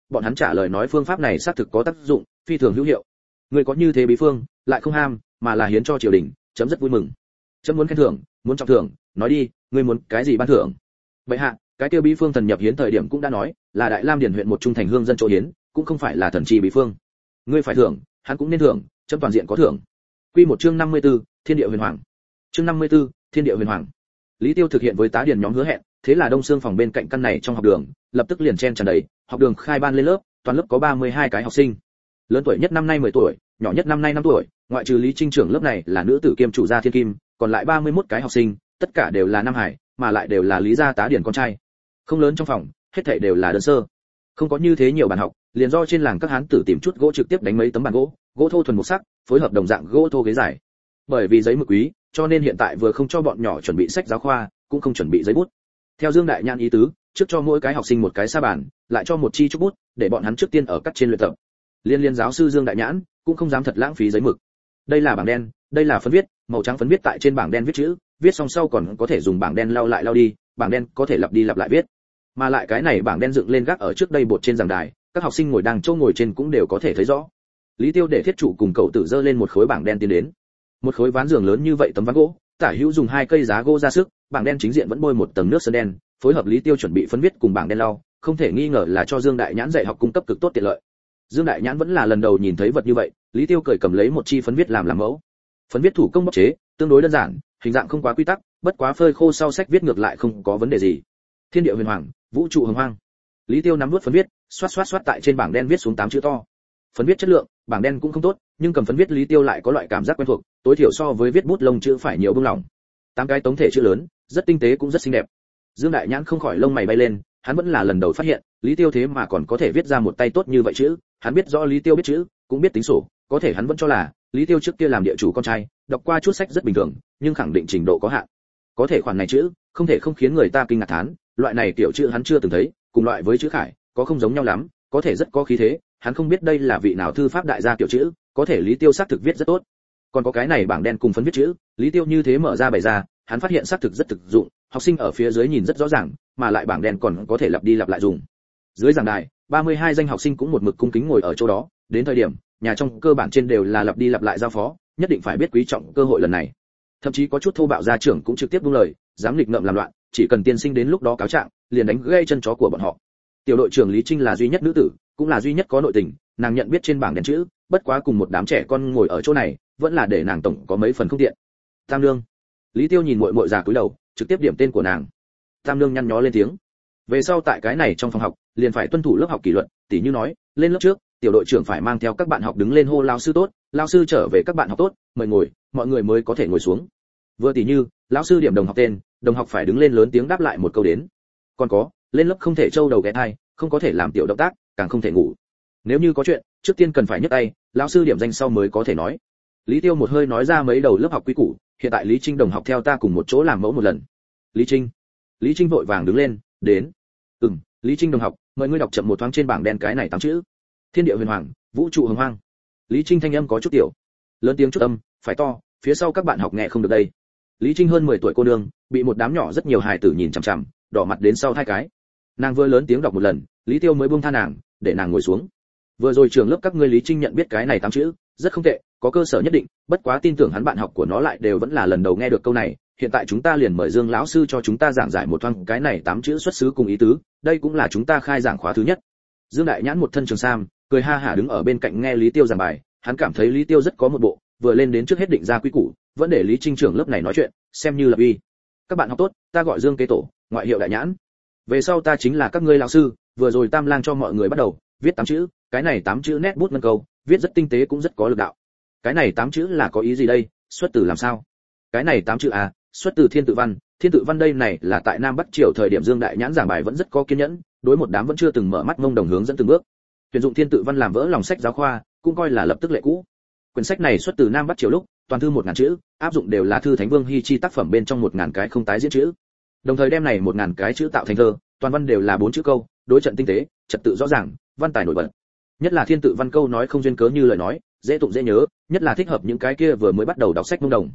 bọn hắn trả lời nói phương pháp này xác thực có tác dụng, phi thường hữu hiệu. Người có như thế bí phương, lại không ham, mà là hiến cho triều đình, chấm rất vui mừng. Chấm muốn khen thưởng, muốn trọng thưởng, nói đi, ngươi muốn cái gì ban thưởng? Vậy hạ, cái tiêu bí phương thần nhập hiến thời điểm cũng đã nói, là Đại Lam Điền huyện một trung thành hương dân chỗ hiến, cũng không phải là thần trì bí phương. Ngươi phải thưởng, hắn cũng nên thưởng, chấm toàn diện có thưởng. Quy một chương 54, Thiên địa huyền hoàng. Chương 54, Thiên địa huyền hoàng. Lý Tiêu thực hiện với tá điền nhóm hứa hẹn, thế là Đông Xương phòng bên cạnh căn này trong học đường, lập tức liền chen tràn đầy, học đường khai ban lên lớp, toàn lớp có 32 cái học sinh. Lớn tuổi nhất năm nay 10 tuổi, nhỏ nhất năm nay 5 tuổi, ngoại trừ Lý Trinh trưởng lớp này là nữ tử kiêm chủ gia Thiên Kim, còn lại 31 cái học sinh, tất cả đều là nam hải, mà lại đều là Lý gia tá điển con trai. Không lớn trong phòng, hết thảy đều là đơn sơ. Không có như thế nhiều bàn học, liền do trên làng các hán tử tìm chút gỗ trực tiếp đánh mấy tấm bàn gỗ, gỗ thô thuần mục sắc, phối hợp đồng dạng gỗ thô ghế dài. Bởi vì giấy mực quý, cho nên hiện tại vừa không cho bọn nhỏ chuẩn bị sách giáo khoa, cũng không chuẩn bị giấy bút. Theo Dương Đại Nhãn ý tứ, trước cho mỗi cái học sinh một cái sa bàn, lại cho một chi trúc bút, để bọn hắn trước tiên ở cắt trên luyện tập. Liên giáo sư Dương Đại Nhãn cũng không dám thật lãng phí giấy mực. Đây là bảng đen, đây là phấn viết, màu trắng phấn viết tại trên bảng đen viết chữ, viết xong sau còn có thể dùng bảng đen lau lại lau đi, bảng đen có thể lặp đi lặp lại viết. Mà lại cái này bảng đen dựng lên gác ở trước đây bột trên giảng đài, các học sinh ngồi đang chỗ ngồi trên cũng đều có thể thấy rõ. Lý Tiêu để thiết chủ cùng cậu tử dơ lên một khối bảng đen tiến đến. Một khối ván giường lớn như vậy tấm ván gỗ, tả hữu dùng 2 cây giá gỗ ra sức, bảng đen chính diện vẫn bôi một tầng nước sơn đen, phối hợp Lý Tiêu chuẩn bị phấn viết cùng bảng đen lau, không thể nghi ngờ là cho Dương Đại Nhãn dạy học cung cấp cực tốt tiện lợi. Dương Đại Nhãn vẫn là lần đầu nhìn thấy vật như vậy, Lý Tiêu cởi cầm lấy một chi phấn viết làm mẫu. Phấn viết thủ công bóc chế, tương đối đơn giản, hình dạng không quá quy tắc, bất quá phơi khô sau sách viết ngược lại không có vấn đề gì. Thiên địa huyền hoàng, vũ trụ hồng hoang. Lý Tiêu nắm nuốt phấn viết, xoát xoát xoát tại trên bảng đen viết xuống 8 chữ to. Phấn viết chất lượng, bảng đen cũng không tốt, nhưng cầm phấn viết Lý Tiêu lại có loại cảm giác quen thuộc, tối thiểu so với viết bút lông chữ phải nhiều buông lỏng. 8 cái tống thể chữ lớn, rất tinh tế cũng rất xinh đẹp. Dương Đại Nhãn không khỏi lông mày bay lên, hắn vẫn là lần đầu phát hiện, Lý Tiêu thế mà còn có thể viết ra một tay tốt như vậy chữ, hắn biết rõ Lý Tiêu biết chữ, cũng biết tính sổ, có thể hắn vẫn cho là Lý Tiêu trước kia làm địa chủ con trai, đọc qua chút sách rất bình thường, nhưng khẳng định trình độ có hạn. Có thể khoản này chữ, không thể không khiến người ta kinh ngạc thán, loại này tiểu chữ hắn chưa từng thấy, cùng loại với chữ khải, có không giống nhau lắm, có thể rất có khí thế, hắn không biết đây là vị nào thư pháp đại gia tiểu chữ, có thể Lý Tiêu xác thực viết rất tốt. Còn có cái này bảng đen cùng phấn viết chữ, Lý Tiêu như thế mở ra bày ra, hắn phát hiện xác thực rất thực dụng, học sinh ở phía dưới nhìn rất rõ ràng, mà lại bảng đen còn có thể lặp đi lặp lại dùng. Dưới giảng đài, 32 danh học sinh cũng một mực cung kính ngồi ở chỗ đó, đến thời điểm, nhà trong cơ bản trên đều là lặp đi lặp lại giao phó, nhất định phải biết quý trọng cơ hội lần này. Thậm chí có chút thô bạo gia trưởng cũng trực tiếp buông lời, dám nghịch ngợm làm loạn, chỉ cần tiên sinh đến lúc đó cáo trạng, liền đánh gãy chân chó của bọn họ. Tiểu đội trưởng Lý Trinh là duy nhất nữ tử, cũng là duy nhất có nội tình, nàng nhận biết trên bảng đen chữ, bất quá cùng một đám trẻ con ngồi ở chỗ này, vẫn là để nàng tổng có mấy phần không tiện. Tam nương. Lý Tiêu nhìn muội muội già cúi đầu, trực tiếp điểm tên của nàng. Tam nương nhăn nhó lên tiếng. Về sau tại cái này trong phòng học, liền phải tuân thủ lớp học kỷ luật, tỉ như nói, lên lớp trước, tiểu đội trưởng phải mang theo các bạn học đứng lên hô lão sư tốt, lão sư trở về các bạn học tốt, mời ngồi, mọi người mới có thể ngồi xuống. Vừa tỉ như, lão sư điểm đồng học tên, đồng học phải đứng lên lớn tiếng đáp lại một câu đến. Còn có, lên lớp không thể trâu đầu ghé tai, không có thể làm tiểu động tác, càng không thể ngủ. Nếu như có chuyện, trước tiên cần phải nhấc tay, lão sư điểm danh sau mới có thể nói. Lý Tiêu một hơi nói ra mấy đầu lớp học quy củ, hiện tại Lý Trinh đồng học theo ta cùng một chỗ làm mẫu một lần. Lý Trinh vội vàng đứng lên, đến. Lý Trinh đồng học, mời ngươi đọc chậm một thoáng trên bảng đen cái này 8 chữ. Thiên địa huyền hoàng, vũ trụ hồng hoang. Lý Trinh thanh âm có chút tiểu, lớn tiếng chút âm, phải to, phía sau các bạn học nghe không được đây. Lý Trinh hơn 10 tuổi cô nương, bị một đám nhỏ rất nhiều hài tử nhìn chằm chằm, đỏ mặt đến sau hai cái. Nàng vừa lớn tiếng đọc một lần, Lý Tiêu mới buông tha nàng, để nàng ngồi xuống. Vừa rồi trường lớp các ngươi Lý Trinh nhận biết cái này 8 chữ, rất không tệ, có cơ sở nhất định, bất quá tin tưởng hắn bạn học của nó lại đều vẫn là lần đầu nghe được câu này, hiện tại chúng ta liền mời Dương lão sư cho chúng ta giảng giải một thoáng cái này 8 chữ xuất xứ cùng ý tứ, đây cũng là chúng ta khai giảng khóa thứ nhất. Dương Đại Nhãn một thân trường sam, cười ha hả đứng ở bên cạnh nghe Lý Tiêu giảng bài, hắn cảm thấy Lý Tiêu rất có một bộ, vừa lên đến trước hết định ra quy củ, vẫn để Lý Trinh trưởng lớp này nói chuyện, xem như là uy. Các bạn học tốt, ta gọi Dương Kế Tổ, ngoại hiệu Đại Nhãn. Về sau ta chính là các ngươi lão sư, vừa rồi Tam Lang cho mọi người bắt đầu viết 8 chữ, cái này 8 chữ nét bút ngân câu, viết rất tinh tế cũng rất có lực đạo. Cái này 8 chữ là có ý gì đây, xuất từ làm sao? Cái này 8 chữ à, xuất từ Thiên Tự Văn, Thiên Tự Văn đây này là tại Nam Bắc Triều thời điểm Dương Đại Nhãn giảng bài vẫn rất có kiên nhẫn, đối một đám vẫn chưa từng mở mắt ngông đồng hướng dẫn từng bước. Tuyển dụng Thiên Tự Văn làm vỡ lòng sách giáo khoa, cũng coi là lập tức lệ cũ. Quyển sách này xuất từ Nam Bắc Triều lúc, toàn thư 1000 chữ, áp dụng đều là thư Thánh Vương Hi Chi tác phẩm bên trong 1000 cái không tái diễn chữ. Đồng thời đem này 1000 cái chữ tạo thành thơ, toàn văn đều là 4 chữ câu, đối trận tinh tế, trật tự rõ ràng, văn tài nổi bật. Nhất là Thiên Tự Văn câu nói không duyên cớ như lời nói, dễ tụng dễ nhớ, nhất là thích hợp những cái kia vừa mới bắt đầu đọc sách ngông đồng.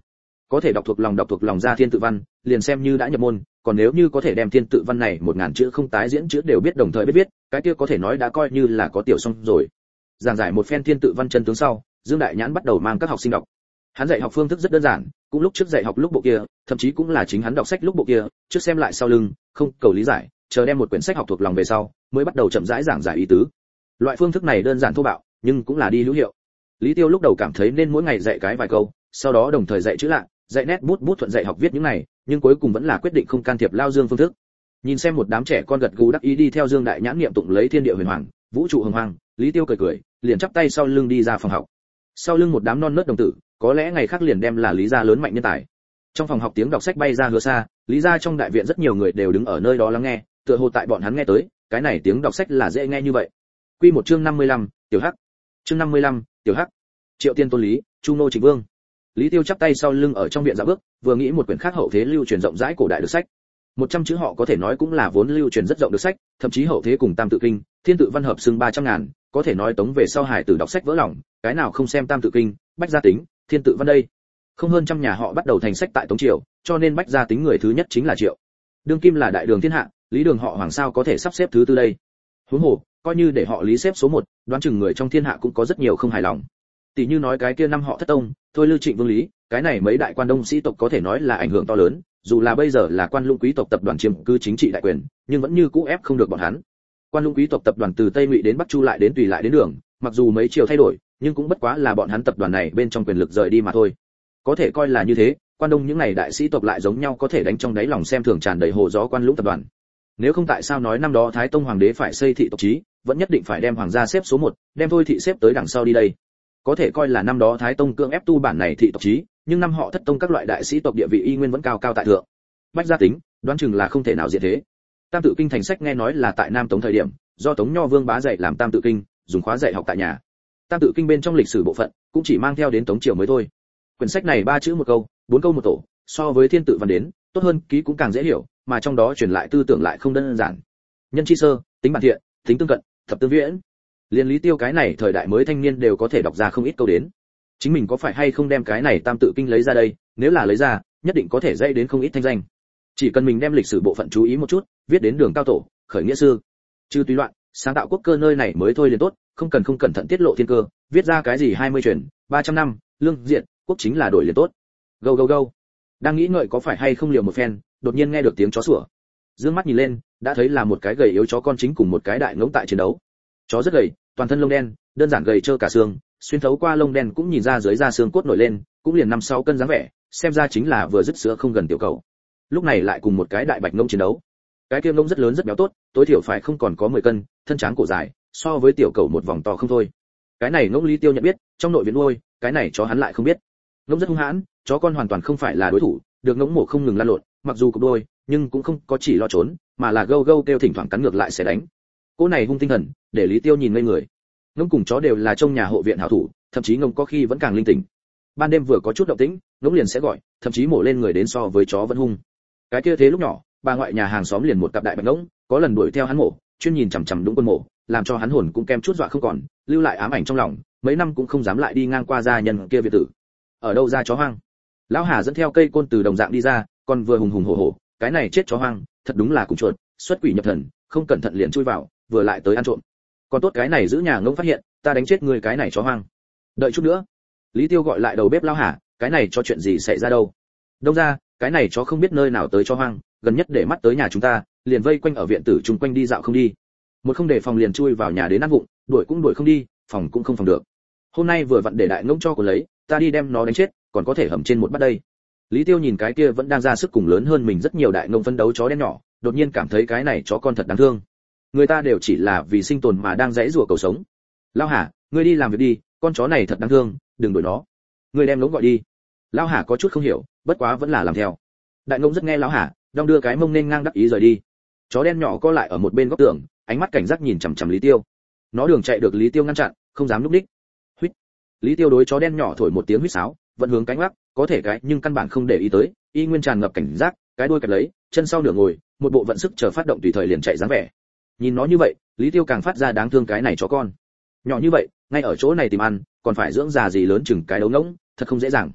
có thể đọc thuộc lòng ra thiên tự văn, liền xem như đã nhập môn, còn nếu như có thể đem thiên tự văn này 1000 chữ không tái diễn chữ đều biết đồng thời biết viết, cái kia có thể nói đã coi như là có tiểu xong rồi. Giảng giải một phen thiên tự văn chân tướng sau, Dương Đại Nhãn bắt đầu mang các học sinh đọc. Hắn dạy học phương thức rất đơn giản, cũng lúc trước dạy học lúc bộ kia, thậm chí cũng là chính hắn đọc sách lúc bộ kia, trước xem lại sau lưng, không cầu lý giải, chờ đem một quyển sách học thuộc lòng về sau, mới bắt đầu chậm rãi giảng giải ý tứ. Loại phương thức này đơn giản thô bạo, nhưng cũng là đi hữu hiệu. Lý Tiêu lúc đầu cảm thấy nên mỗi ngày dạy cái vài câu, sau đó đồng thời dạy chữ lạ, dạy nét bút thuận dạy học viết những này, nhưng cuối cùng vẫn là quyết định không can thiệp lao Dương phương thức. Nhìn xem một đám trẻ con gật gù đắc ý đi theo Dương Đại Nhãn niệm tụng lấy thiên địa huyền hoàng, vũ trụ hồng hoàng, Lý Tiêu cười, liền chắp tay sau lưng đi ra phòng học. Sau lưng một đám non nớt đồng tử, có lẽ ngày khác liền đem là Lý gia lớn mạnh nhân tài. Trong phòng học tiếng đọc sách bay ra hứa xa, Lý gia trong đại viện rất nhiều người đều đứng ở nơi đó lắng nghe, tựa hồ tại bọn hắn nghe tới, cái này tiếng đọc sách là dễ nghe như vậy. Quy một chương 55, tiểu hắc. Chương 55, tiểu hắc. Triệu Tiên Tôn Lý, Chu Nô Trịnh Vương. Lý Tiêu chắp tay sau lưng ở trong viện dạo bước, vừa nghĩ một quyển khác hậu thế lưu truyền rộng rãi cổ đại được sách. 100 chữ họ có thể nói cũng là vốn lưu truyền rất rộng được sách, thậm chí hậu thế cùng Tam tự kinh, Thiên tự văn hợp xưng 300 ngàn, có thể nói tống về sau hải tử đọc sách vỡ lòng, cái nào không xem Tam tự kinh, Bách gia tính, Thiên tự văn đây. Không hơn trăm nhà họ bắt đầu thành sách tại Tống triều, cho nên Bách gia tính người thứ nhất chính là Triệu. Đương kim là đại đường thiên hạ, Lý đường họ Hoàng sao có thể sắp xếp thứ tư đây? Huống hồ, coi như để họ Lý xếp số 1, đoán chừng người trong thiên hạ cũng có rất nhiều không hài lòng. Tỷ như nói cái kia năm họ Thất tông, thôi Lưu Trịnh Vương Lý, cái này mấy đại quan đông sĩ tộc có thể nói là ảnh hưởng to lớn, dù là bây giờ là quan lũng quý tộc tập đoàn chiếm cứ chính trị đại quyền, nhưng vẫn như cũ ép không được bọn hắn. Quan lũng quý tộc tập đoàn từ Tây Ngụy đến Bắc Chu lại đến Tùy lại đến Đường, mặc dù mấy triều thay đổi, nhưng cũng bất quá là bọn hắn tập đoàn này bên trong quyền lực rời đi mà thôi. Có thể coi là như thế, quan đông những này đại sĩ tộc lại giống nhau có thể đánh trong đáy lòng xem thường tràn đầy hồ gió quan lũng tập đoàn. Nếu không tại sao nói năm đó Thái Tông hoàng đế phải xây thị tộc chí, vẫn nhất định phải đem hoàng gia xếp số 1, đem thôi thị xếp tới đằng sau đi đây. Có thể coi là năm đó Thái Tông cưỡng ép tu bản này thị tộc chí, nhưng năm họ Thất tông các loại đại sĩ tộc địa vị y nguyên vẫn cao cao tại thượng. Bách gia tính, đoán chừng là không thể nào diệt thế. Tam tự kinh thành sách nghe nói là tại Nam Tống thời điểm, do Tống Nho Vương bá dạy làm Tam tự kinh, dùng khóa dạy học tại nhà. Tam tự kinh bên trong lịch sử bộ phận, cũng chỉ mang theo đến Tống triều mới thôi. Quyển sách này 3 chữ một câu, 4 câu một tổ, so với Thiên tự văn đến, tốt hơn, ký cũng càng dễ hiểu, mà trong đó truyền lại tư tưởng lại không đơn giản. Nhân chi sơ, tính bản thiện, tính tương cận, thập tương viễn. Liên Lý Tiêu cái này thời đại mới thanh niên đều có thể đọc ra không ít câu đến. Chính mình có phải hay không đem cái này Tam tự kinh lấy ra đây, nếu là lấy ra, nhất định có thể dạy đến không ít thanh danh. Chỉ cần mình đem lịch sử bộ phận chú ý một chút, viết đến Đường cao tổ, khởi nghĩa sư, trừ tùy loạn, sáng tạo quốc cơ nơi này mới thôi liền tốt, không cần không cẩn thận tiết lộ thiên cơ, viết ra cái gì 20 truyền, 300 năm, lương diện, quốc chính là đổi liền tốt. Go go go. Đang nghĩ ngợi có phải hay không liều một phen, đột nhiên nghe được tiếng chó sủa. Dương mắt nhìn lên, đã thấy là một cái gầy yếu chó con chính cùng một cái đại ngỗng tại chiến đấu. Chó rất gầy, toàn thân lông đen, đơn giản gầy trơ cả xương, xuyên thấu qua lông đen cũng nhìn ra dưới da xương cốt nổi lên, cũng liền 5-6 cân dáng vẻ, xem ra chính là vừa dứt sữa không gần tiểu cầu. Lúc này lại cùng một cái đại bạch ngỗng chiến đấu. Cái kia ngỗng rất lớn rất béo tốt, tối thiểu phải không còn có 10 cân, thân tráng cổ dài, so với tiểu cầu một vòng to không thôi. Cái này ngỗng Lý Tiêu nhận biết, trong nội viện nuôi, cái này chó hắn lại không biết. Ngỗng rất hung hãn, chó con hoàn toàn không phải là đối thủ, được ngỗng mổ không ngừng lăn lộn, mặc dù cục đôi, nhưng cũng không có chỉ lo trốn, mà là gâu gâu kêu thỉnh thoảng cắn ngược lại sẽ đánh. Cỗ này hung tinh thần, để Lý Tiêu nhìn ngây người. Ngỗng cùng chó đều là trong nhà hộ viện hảo thủ, thậm chí ngỗng có khi vẫn càng linh tỉnh. Ban đêm vừa có chút động tĩnh, ngỗng liền sẽ gọi, thậm chí mổ lên người đến so với chó vẫn hung. Cái kia thế lúc nhỏ, bà ngoại nhà hàng xóm liền một cặp đại bạch ngỗng, có lần đuổi theo hắn mổ, chuyên nhìn chằm chằm đúng quân mổ, làm cho hắn hồn cũng kem chút dọa không còn, lưu lại ám ảnh trong lòng, mấy năm cũng không dám lại đi ngang qua gia nhân kia việt tử. Ở đâu ra chó hoang? Lão Hà dẫn theo cây côn từ đồng dạng đi ra, còn vừa hùng hùng hổ hổ, cái này chết chó hoang, thật đúng là cùng chuột, xuất quỷ nhập thần, không cẩn thận liền chui vào, vừa lại tới ăn trộm. Còn tốt cái này giữ nhà ngỗng phát hiện, ta đánh chết người cái này chó hoang. Đợi chút nữa. Lý Tiêu gọi lại đầu bếp Lão Hà, cái này cho chuyện gì xảy ra đâu? Đông ra, cái này chó không biết nơi nào tới chó hoang, gần nhất để mắt tới nhà chúng ta, liền vây quanh ở viện tử chung quanh đi dạo không đi. Một không để phòng liền chui vào nhà đến ăn vụng, đuổi cũng đuổi không đi, phòng cũng không phòng được. Hôm nay vừa vặn để đại ngỗng cho của lấy, ta đi đem nó đánh chết, còn có thể hầm trên một bát đây. Lý Tiêu nhìn cái kia vẫn đang ra sức cùng lớn hơn mình rất nhiều đại ngỗng phân đấu chó đen nhỏ, đột nhiên cảm thấy cái này chó con thật đáng thương. Người ta đều chỉ là vì sinh tồn mà đang giãy giụa cầu sống. Lão Hà, ngươi đi làm việc đi, con chó này thật đáng thương, đừng đuổi nó. Ngươi đem ngỗng gọi đi. Lão Hà có chút không hiểu, bất quá vẫn là làm theo. Đại ngỗng rất nghe Lão Hà, đong đưa cái mông nên ngang đắc ý rời đi. Chó đen nhỏ co lại ở một bên góc tường, ánh mắt cảnh giác nhìn chằm chằm Lý Tiêu. Nó đường chạy được Lý Tiêu ngăn chặn, không dám núp đích. Huýt. Lý Tiêu đối chó đen nhỏ thổi một tiếng huýt sáo, vẫn hướng cánh ngoắc, có thể cái nhưng căn bản không để ý tới, y nguyên tràn ngập cảnh giác, cái đuôi kẹp lấy, chân sau nửa ngồi, một bộ vận sức chờ phát động tùy thời liền chạy dáng vẻ. Nhìn nó như vậy, Lý Tiêu càng phát ra đáng thương cái này chó con. Nhỏ như vậy, ngay ở chỗ này tìm ăn, còn phải dưỡng già gì lớn chừng cái đấu ngỗng, thật không dễ dàng.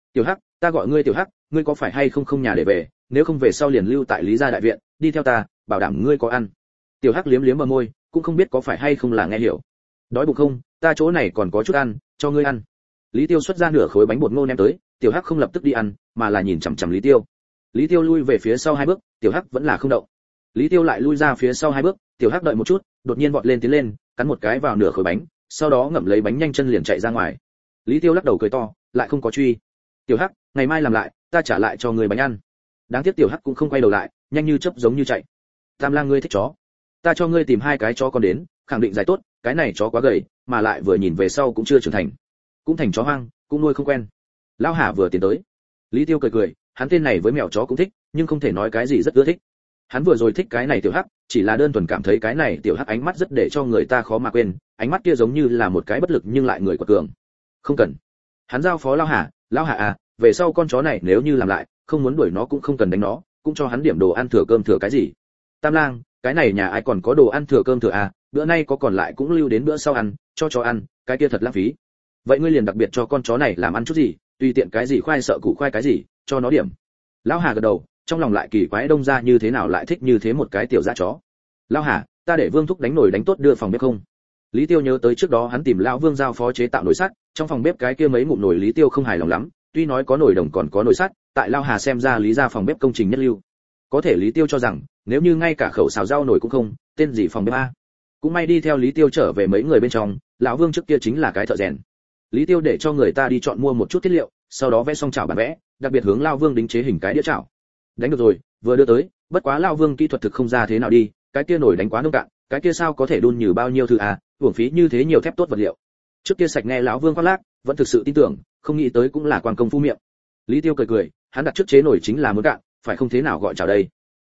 Tiểu Hắc, ta gọi ngươi Tiểu Hắc, ngươi có phải hay không không nhà để về, nếu không về sau liền lưu tại Lý gia đại viện, đi theo ta, bảo đảm ngươi có ăn. Tiểu Hắc liếm liếm bờ môi, cũng không biết có phải hay không là nghe hiểu. Đói bụng không, ta chỗ này còn có chút ăn, cho ngươi ăn. Lý Tiêu xuất ra nửa khối bánh bột ngô ném tới, Tiểu Hắc không lập tức đi ăn, mà là nhìn chằm chằm Lý Tiêu. Lý Tiêu lui về phía sau 2 bước, Tiểu Hắc vẫn là không động. Lý Tiêu lại lui ra phía sau 2 bước, Tiểu Hắc đợi một chút, đột nhiên vọt lên tiến lên, cắn một cái vào nửa khối bánh, sau đó ngậm lấy bánh nhanh chân liền chạy ra ngoài. Lý Tiêu lắc đầu cười to, lại không có truy. Tiểu Hắc, ngày mai làm lại, ta trả lại cho người bánh ăn. Đáng tiếc Tiểu Hắc cũng không quay đầu lại, nhanh như chớp giống như chạy. Tam Lang ngươi thích chó, ta cho ngươi tìm 2 cái chó con đến, khẳng định dài tốt, cái này chó quá gầy, mà lại vừa nhìn về sau cũng chưa trưởng thành, cũng thành chó hoang, cũng nuôi không quen. Lão Hà vừa tiến tới, Lý Tiêu cười cười, hắn tên này với mèo chó cũng thích, nhưng không thể nói cái gì rất ưa thích. Hắn vừa rồi thích cái này Tiểu Hắc, chỉ là đơn thuần cảm thấy cái này Tiểu Hắc ánh mắt rất để cho người ta khó mà quên, ánh mắt kia giống như là một cái bất lực nhưng lại người quật cường. Không cần. Hắn giao phó Lão Hà à, về sau con chó này nếu như làm lại, không muốn đuổi nó cũng không cần đánh nó, cũng cho hắn điểm đồ ăn thừa cơm thừa cái gì. Tam Lang, cái này nhà ai còn có đồ ăn thừa cơm thừa à, bữa nay có còn lại cũng lưu đến bữa sau ăn, cho chó ăn, cái kia thật lãng phí. Vậy ngươi liền đặc biệt cho con chó này làm ăn chút gì, tùy tiện cái gì khoai sợ củ khoai cái gì, cho nó điểm. Lão Hà gật đầu, trong lòng lại kỳ quái đông ra như thế nào lại thích như thế một cái tiểu dã chó. Lão Hà, ta để Vương thúc đánh nồi đánh tốt đưa phòng bếp không? Lý Tiêu nhớ tới trước đó hắn tìm lão Vương giao phó chế tạo nồi sắt, trong phòng bếp cái kia mấy ngụm nồi Lý Tiêu không hài lòng lắm, tuy nói có nồi đồng còn có nồi sắt, tại Lão Hà xem ra Lý gia phòng bếp công trình nhất lưu. Có thể Lý Tiêu cho rằng, nếu như ngay cả khẩu xào rau nồi cũng không, tên gì phòng bếp a? Cũng may đi theo Lý Tiêu trở về mấy người bên trong, lão Vương trước kia chính là cái thợ rèn. Lý Tiêu để cho người ta đi chọn mua một chút thiết liệu, sau đó vẽ xong chảo bản vẽ, đặc biệt hướng lão Vương đính chế hình cái đĩa chảo. Đánh được rồi, vừa đưa tới, bất quá lão Vương kỹ thuật thực không ra thế nào đi, cái kia nồi đánh quá nông cạn, cái kia sao có thể đun như bao nhiêu thứ à, uổng phí như thế nhiều thép tốt vật liệu. Trước kia sạch nghe lão Vương khoác lác, vẫn thực sự tin tưởng, không nghĩ tới cũng là quan công phu miệng. Lý Tiêu cười cười, hắn đặt trước chế nồi chính là muốn cạn, phải không thế nào gọi chảo đây.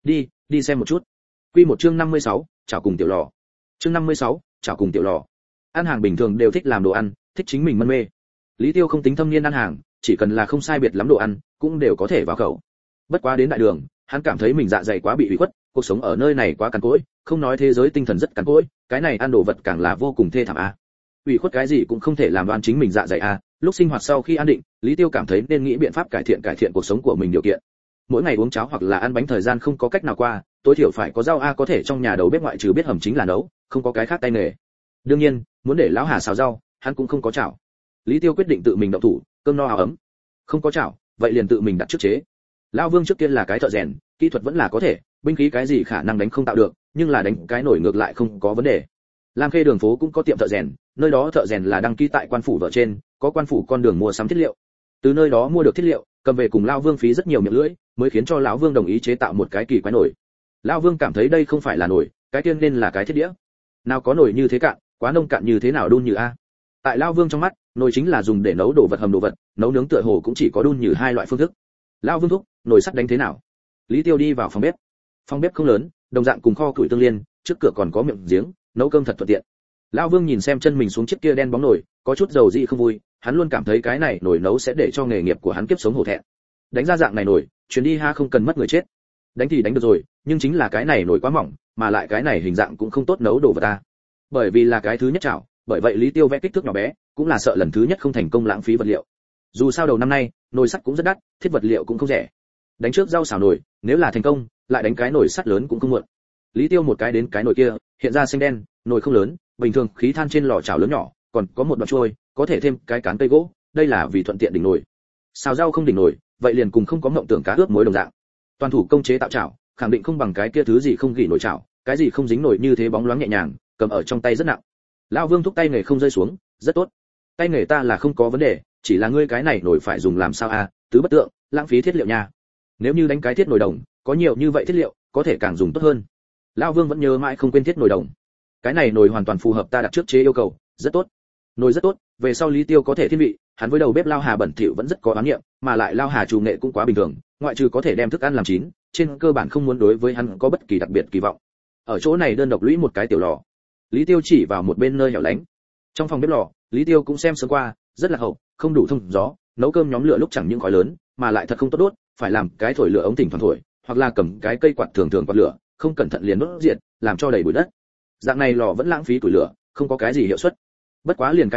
Đi xem một chút. Quy một chương 56, chảo cùng tiểu lò. Chương 56, chảo cùng tiểu lò. Ăn hàng bình thường đều thích làm đồ ăn, thích chính mình mân mê. Lý Tiêu không tính thâm niên ăn hàng, chỉ cần là không sai biệt lắm đồ ăn, cũng đều có thể vào khẩu. Bất quá đến đại đường, hắn cảm thấy mình dạ dày quá bị ủy khuất, cuộc sống ở nơi này quá cằn cỗi, không nói thế giới tinh thần rất cằn cỗi, cái này ăn đồ vật càng là vô cùng thê thảm a. Ủy khuất cái gì cũng không thể làm đoan chính mình dạ dày a. Lúc sinh hoạt sau khi an định, Lý Tiêu cảm thấy nên nghĩ biện pháp cải thiện cuộc sống của mình điều kiện. Mỗi ngày uống cháo hoặc là ăn bánh thời gian không có cách nào qua, tối thiểu phải có rau a có thể trong nhà đầu bếp ngoại trừ biết hầm chính là nấu, không có cái khác tay nghề. Đương nhiên, muốn để lão Hà xào rau, hắn cũng không có chảo. Lý Tiêu quyết định tự mình động thủ, cơm no áo ấm. Không có chảo, vậy liền tự mình đặt trước chế. Lão Vương trước kia là cái thợ rèn, kỹ thuật vẫn là có thể, binh khí cái gì khả năng đánh không tạo được, nhưng là đánh cái nổi ngược lại không có vấn đề. Lam Khê đường phố cũng có tiệm thợ rèn, nơi đó thợ rèn là đăng ký tại quan phủ vợ trên, có quan phủ con đường mua sắm thiết liệu. Từ nơi đó mua được thiết liệu, cầm về cùng lão Vương phí rất nhiều miệng lưỡi, mới khiến cho lão Vương đồng ý chế tạo một cái kỳ quái nổi. Lão Vương cảm thấy đây không phải là nổi, cái tiên nên là cái thiết đĩa. Nào có nổi như thế cạn, quá nông cạn như thế nào đun như a. Tại lão Vương trong mắt, nồi chính là dùng để nấu đồ vật hầm đồ vật, nấu nướng tựa hồ cũng chỉ có đun như 2 loại phương thức. Lão Vương thúc, nồi sắt đánh thế nào? Lý Tiêu đi vào phòng bếp. Phòng bếp không lớn, đồng dạng cùng kho củi tương liên, trước cửa còn có miệng giếng, nấu cơm thật thuận tiện. Lão Vương nhìn xem chân mình xuống chiếc kia đen bóng nồi, có chút dầu dị không vui, hắn luôn cảm thấy cái này nồi nấu sẽ để cho nghề nghiệp của hắn kiếp sống hổ thẹn. Đánh ra dạng này nồi, chuyến đi ha không cần mất người chết. Đánh thì đánh được rồi, nhưng chính là cái này nồi quá mỏng, mà lại cái này hình dạng cũng không tốt nấu đồ vật ta. Bởi vì là cái thứ nhất chảo, bởi vậy Lý Tiêu vẽ kích thước nhỏ bé, cũng là sợ lần thứ nhất không thành công lãng phí vật liệu. Dù sao đầu năm nay, nồi sắt cũng rất đắt, thiết vật liệu cũng không rẻ. Đánh trước rau xào nồi, nếu là thành công, lại đánh cái nồi sắt lớn cũng không muộn. Lý Tiêu một cái đến cái nồi kia, hiện ra xanh đen, nồi không lớn, bình thường khí than trên lò chảo lớn nhỏ, còn có một đoạn trôi, có thể thêm cái cán cây gỗ, đây là vì thuận tiện đỉnh nồi. Xào rau không đỉnh nồi, vậy liền cùng không có mộng tưởng cá ướp muối đồng dạng. Toàn thủ công chế tạo chảo, khẳng định không bằng cái kia thứ gì không gỉ nồi chảo, cái gì không dính nồi như thế bóng loáng nhẹ nhàng, cầm ở trong tay rất nặng. Lão Vương thúc tay nghề không rơi xuống, rất tốt. Tay nghề ta là không có vấn đề, chỉ là ngươi cái này nồi phải dùng làm sao a, tứ bất tượng, lãng phí thiết liệu nha. Nếu như đánh cái thiết nồi đồng, có nhiều như vậy thiết liệu, có thể càng dùng tốt hơn. Lão Vương vẫn nhớ mãi không quên thiết nồi đồng. Cái này nồi hoàn toàn phù hợp ta đặt trước chế yêu cầu, rất tốt. Nồi rất tốt, về sau Lý Tiêu có thể thiên vị, hắn với đầu bếp Lao Hà bẩn thỉu vẫn rất có oán niệm, mà lại Lao Hà chủ nghệ cũng quá bình thường, ngoại trừ có thể đem thức ăn làm chín, trên cơ bản không muốn đối với hắn có bất kỳ đặc biệt kỳ vọng. Ở chỗ này đơn độc lũy một cái tiểu lò. Lý Tiêu chỉ vào một bên nơi hẻo lánh. Trong phòng bếp lò, Lý Tiêu cũng xem sớm qua, rất là hậu, không đủ thông gió, nấu cơm nhóm lửa lúc chẳng những khói lớn, mà lại thật không tốt đốt, phải làm cái thổi lửa ống thỉnh thoảng thổi, hoặc là cầm cái cây quạt thường thường quạt lửa, không cẩn thận liền đốt diệt, làm cho đầy bụi đất. Dạng này lò vẫn lãng phí củi lửa, không có cái gì hiệu suất. Bất quá liền cái này,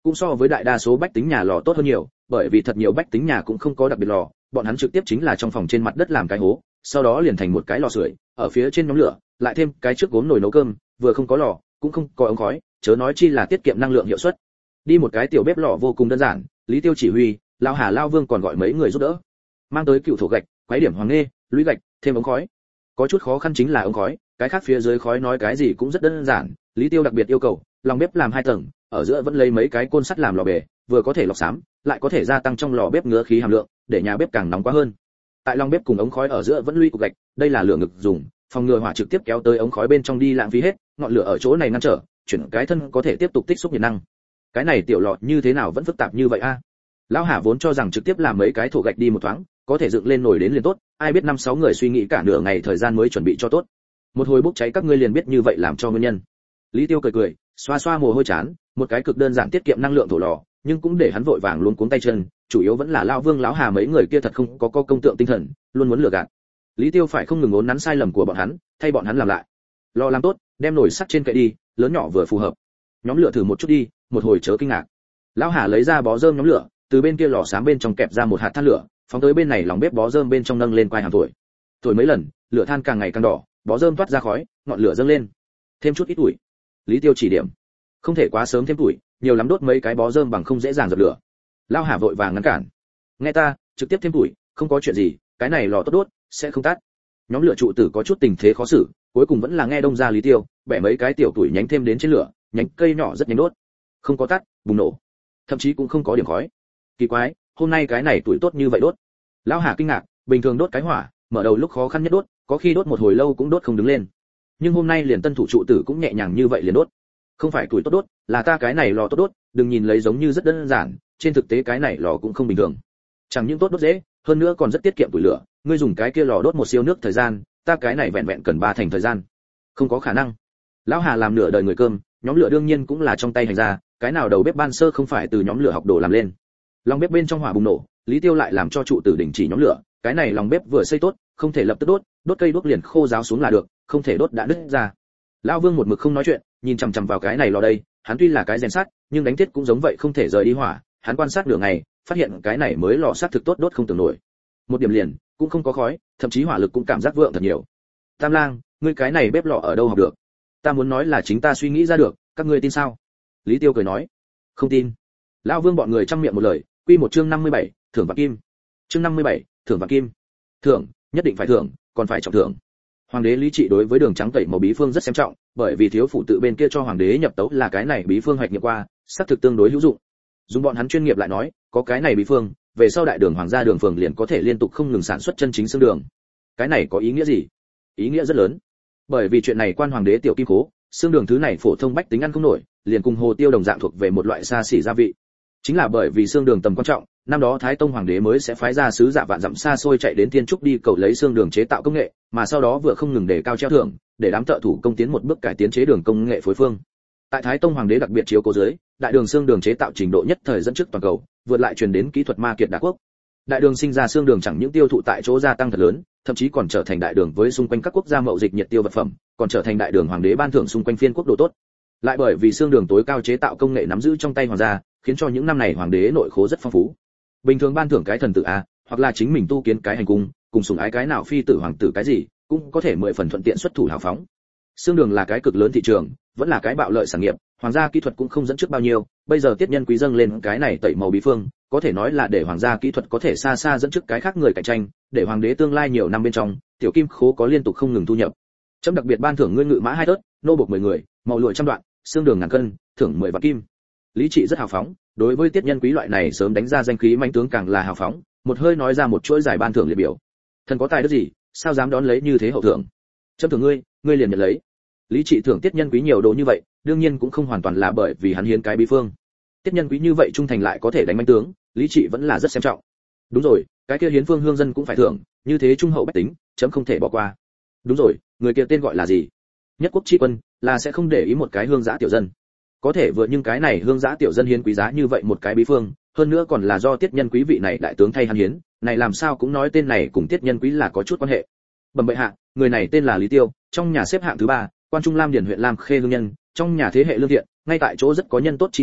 cũng so với đại đa số bách tính nhà lò tốt hơn nhiều, bởi vì thật nhiều bách tính nhà cũng không có đặc biệt lò, bọn hắn trực tiếp chính là trong phòng trên mặt đất làm cái hố, sau đó liền thành một cái lò sưởi, ở phía trên nhóm lửa, lại thêm cái trước gốm nồi nấu cơm, vừa không có lò, cũng không có ống khói, chớ nói chi là tiết kiệm năng lượng hiệu suất. Đi một cái tiểu bếp lò vô cùng đơn giản, Lý Tiêu chỉ huy, Lão Hà Lão Vương còn gọi mấy người giúp đỡ. Mang tới cựu thổ gạch, quái điểm hoàng nghê, lũy gạch, thêm ống khói. Có chút khó khăn chính là ống khói, cái khác phía dưới khói nói cái gì cũng rất đơn giản, Lý Tiêu đặc biệt yêu cầu, lòng bếp làm 2 tầng, ở giữa vẫn lấy mấy cái côn sắt làm lò bề, vừa có thể lọc xám, lại có thể gia tăng trong lò bếp ngứa khí hàm lượng, để nhà bếp càng nóng quá hơn. Tại lòng bếp cùng ống khói ở giữa vẫn lũy cục gạch, đây là lửa ngực dùng, phòng ngừa hỏa trực tiếp kéo tới ống khói bên trong đi lãng phí hết, ngọn lửa ở chỗ này ngăn trở, chuyển cái thân có thể tiếp tục tích xúc nhiệt năng. Cái này tiểu lọ như thế nào vẫn phức tạp như vậy a? Lão Hà vốn cho rằng trực tiếp làm mấy cái thổ gạch đi một thoáng, có thể dựng lên nồi đến liền tốt, ai biết 5-6 người suy nghĩ cả nửa ngày thời gian mới chuẩn bị cho tốt. Một hồi bốc cháy các ngươi liền biết như vậy làm cho nguyên nhân. Lý Tiêu cười cười, xoa xoa mồ hôi chán, một cái cực đơn giản tiết kiệm năng lượng thổ lò, nhưng cũng để hắn vội vàng luống cuống tay chân, chủ yếu vẫn là Lão Vương Lão Hà mấy người kia thật không có công tượng tinh thần, luôn muốn lừa gạt. Lý Tiêu phải không ngừng uốn nắn sai lầm của bọn hắn, thay bọn hắn làm lại. Lò làm tốt, đem nồi sắt trên kệ đi, lớn nhỏ vừa phù hợp. Nhóm lửa thử một chút đi, một hồi chớ kinh ngạc. Lão Hà lấy ra bó rơm nhóm lửa, từ bên kia lò xám bên trong kẹp ra một hạt than lửa, phóng tới bên này lòng bếp bó rơm bên trong nâng lên quai hàm thổi. Thổi mấy lần, lửa than càng ngày càng đỏ, bó rơm toát ra khói, ngọn lửa dâng lên. Thêm chút ít tuổi. Lý Tiêu chỉ điểm. Không thể quá sớm thêm tuổi, nhiều lắm đốt mấy cái bó rơm bằng không dễ dàng dập lửa. Lão Hà vội vàng ngăn cản. Nghe ta, trực tiếp thêm tuổi, không có chuyện gì, cái này lò tốt đốt, sẽ không tắt. Nhóm lửa trụ tử có chút tình thế khó xử, cuối cùng vẫn là nghe đông ra Lý Tiêu, bẻ mấy cái tiểu tuổi nhánh thêm đến trên lửa, nhánh cây nhỏ rất nhanh đốt. Không có tắt, bùng nổ. Thậm chí cũng không có điểm khói. Kỳ quái, hôm nay cái này tuổi tốt như vậy đốt. Lão Hà kinh ngạc, bình thường đốt cái hỏa, mở đầu lúc khó khăn nhất đốt, có khi đốt một hồi lâu cũng đốt không đứng lên. Nhưng hôm nay liền tân thủ trụ tử cũng nhẹ nhàng như vậy liền đốt. Không phải tuổi tốt đốt, là ta cái này lò tốt đốt, đừng nhìn lấy giống như rất đơn giản, trên thực tế cái này lò cũng không bình thường. Chẳng những tốt đốt dễ, hơn nữa còn rất tiết kiệm tuổi lửa, ngươi dùng cái kia lò đốt một siêu nước thời gian, ta cái này vẹn vẹn cần 3 thành thời gian. Không có khả năng. Lão Hà làm nửa đời người cơm, nhóm lửa đương nhiên cũng là trong tay hành ra, cái nào đầu bếp ban sơ không phải từ nhóm lửa học đồ làm lên. Lòng bếp bên trong hỏa bùng nổ, Lý Tiêu lại làm cho trụ tử đình chỉ nhóm lửa, cái này lòng bếp vừa xây tốt, không thể lập tức đốt, đốt cây đốt liền khô ráo xuống là được, không thể đốt đã đứt ra. Lão Vương một mực không nói chuyện, nhìn chằm chằm vào cái này lò đây, hắn tuy là cái rèn sắt, nhưng đánh thiết cũng giống vậy không thể rời đi hỏa, hắn quan sát nửa ngày, phát hiện cái này mới lò sắt thực tốt đốt không tưởng nổi. Một điểm liền, cũng không có khói, thậm chí hỏa lực cũng cảm giác vượng thật nhiều. Tam Lang, ngươi cái này bếp lò ở đâu học được? Ta muốn nói là chính ta suy nghĩ ra được, các ngươi tin sao? Lý Tiêu cười nói, không tin. Lão Vương bọn người trăm miệng một lời, quy một chương 57, thưởng vạn kim. Chương 57, thưởng vạn kim. Thưởng, nhất định phải thưởng, còn phải trọng thưởng. Hoàng đế Lý Trị đối với đường trắng tẩy màu bí phương rất xem trọng, bởi vì thiếu phụ tự bên kia cho hoàng đế nhập tấu là cái này bí phương hoạch nghiệm qua, xác thực tương đối hữu dụng. Dùng bọn hắn chuyên nghiệp lại nói, có cái này bí phương, về sau đại đường hoàng gia đường phường liền có thể liên tục không ngừng sản xuất chân chính xương đường. Cái này có ý nghĩa gì? Ý nghĩa rất lớn. Bởi vì chuyện này quan hoàng đế tiểu kim cố, xương đường thứ này phổ thông bách tính ăn không nổi, liền cùng hồ tiêu đồng dạng thuộc về một loại xa xỉ gia vị. Chính là bởi vì xương đường tầm quan trọng, năm đó Thái Tông hoàng đế mới sẽ phái ra sứ giả vạn dặm xa xôi chạy đến Thiên Trúc đi cầu lấy xương đường chế tạo công nghệ, mà sau đó vừa không ngừng đề cao treo thưởng, để đám thợ thủ công tiến một bước cải tiến chế đường công nghệ phối phương. Tại Thái Tông hoàng đế đặc biệt chiếu cố dưới, đại đường xương đường chế tạo trình độ nhất thời dẫn trước toàn cầu, vượt lại truyền đến kỹ thuật ma kiệt đa quốc. Đại đường sinh ra xương đường chẳng những tiêu thụ tại chỗ gia tăng thật lớn, thậm chí còn trở thành đại đường với xung quanh các quốc gia mậu dịch nhiệt tiêu vật phẩm, còn trở thành đại đường hoàng đế ban thưởng xung quanh phiên quốc độ tốt. Lại bởi vì xương đường tối cao chế tạo công nghệ nắm giữ trong tay hoàng gia, khiến cho những năm này hoàng đế nội khố rất phong phú. Bình thường ban thưởng cái thần tử a, hoặc là chính mình tu kiến cái hành cung, cùng sủng ái cái nào phi tử hoàng tử cái gì, cũng có thể 10 phần thuận tiện xuất thủ hào phóng. Xương đường là cái cực lớn thị trường, vẫn là cái bạo lợi sản nghiệp, hoàng gia kỹ thuật cũng không dẫn trước bao nhiêu, bây giờ tiết nhân quý dâng lên cái này tẩy màu bí phương, có thể nói là để hoàng gia kỹ thuật có thể xa xa dẫn trước cái khác người cạnh tranh, để hoàng đế tương lai nhiều năm bên trong, tiểu kim khố có liên tục không ngừng thu nhập. Chấm đặc biệt ban thưởng ngươi ngự mã 2 tớt, nô buộc 10 người, màu lụa 100 đoạn, xương đường ngàn cân, thưởng 10 vạn kim. Lý Trị rất hào phóng, đối với tiết nhân quý loại này sớm đánh ra danh khí manh tướng càng là hào phóng, một hơi nói ra một chuỗi giải ban thưởng liệt biểu. Thần có tài đức gì, sao dám đón lấy như thế hậu thưởng? Chấm thưởng ngươi, ngươi liền nhận lấy. Lý Trị thưởng tiết nhân quý nhiều đồ như vậy, đương nhiên cũng không hoàn toàn là bởi vì hắn hiến cái bí phương. Tiết nhân quý như vậy trung thành lại có thể đánh manh tướng, Lý Trị vẫn là rất xem trọng. Đúng rồi, cái kia hiến phương hương dân cũng phải thưởng, như thế trung hậu bách tính, chấm không thể bỏ qua. Đúng rồi, người kia tên gọi là gì? Nhất quốc chi quân, là sẽ không để ý một cái hương giã tiểu dân. Có thể vượt nhưng cái này hương giã tiểu dân hiến quý giá như vậy một cái bí phương, hơn nữa còn là do tiết nhân quý vị này đại tướng thay hắn hiến, này làm sao cũng nói tên này cùng tiết nhân quý là có chút quan hệ. Bẩm bệ hạ, người này tên là Lý Tiêu, trong nhà xếp hạng thứ 3, quan trung Lam Điền huyện Lam Khê hương nhân, trong nhà thế hệ lương thiện, ngay tại chỗ rất có nhân tốt chi danh,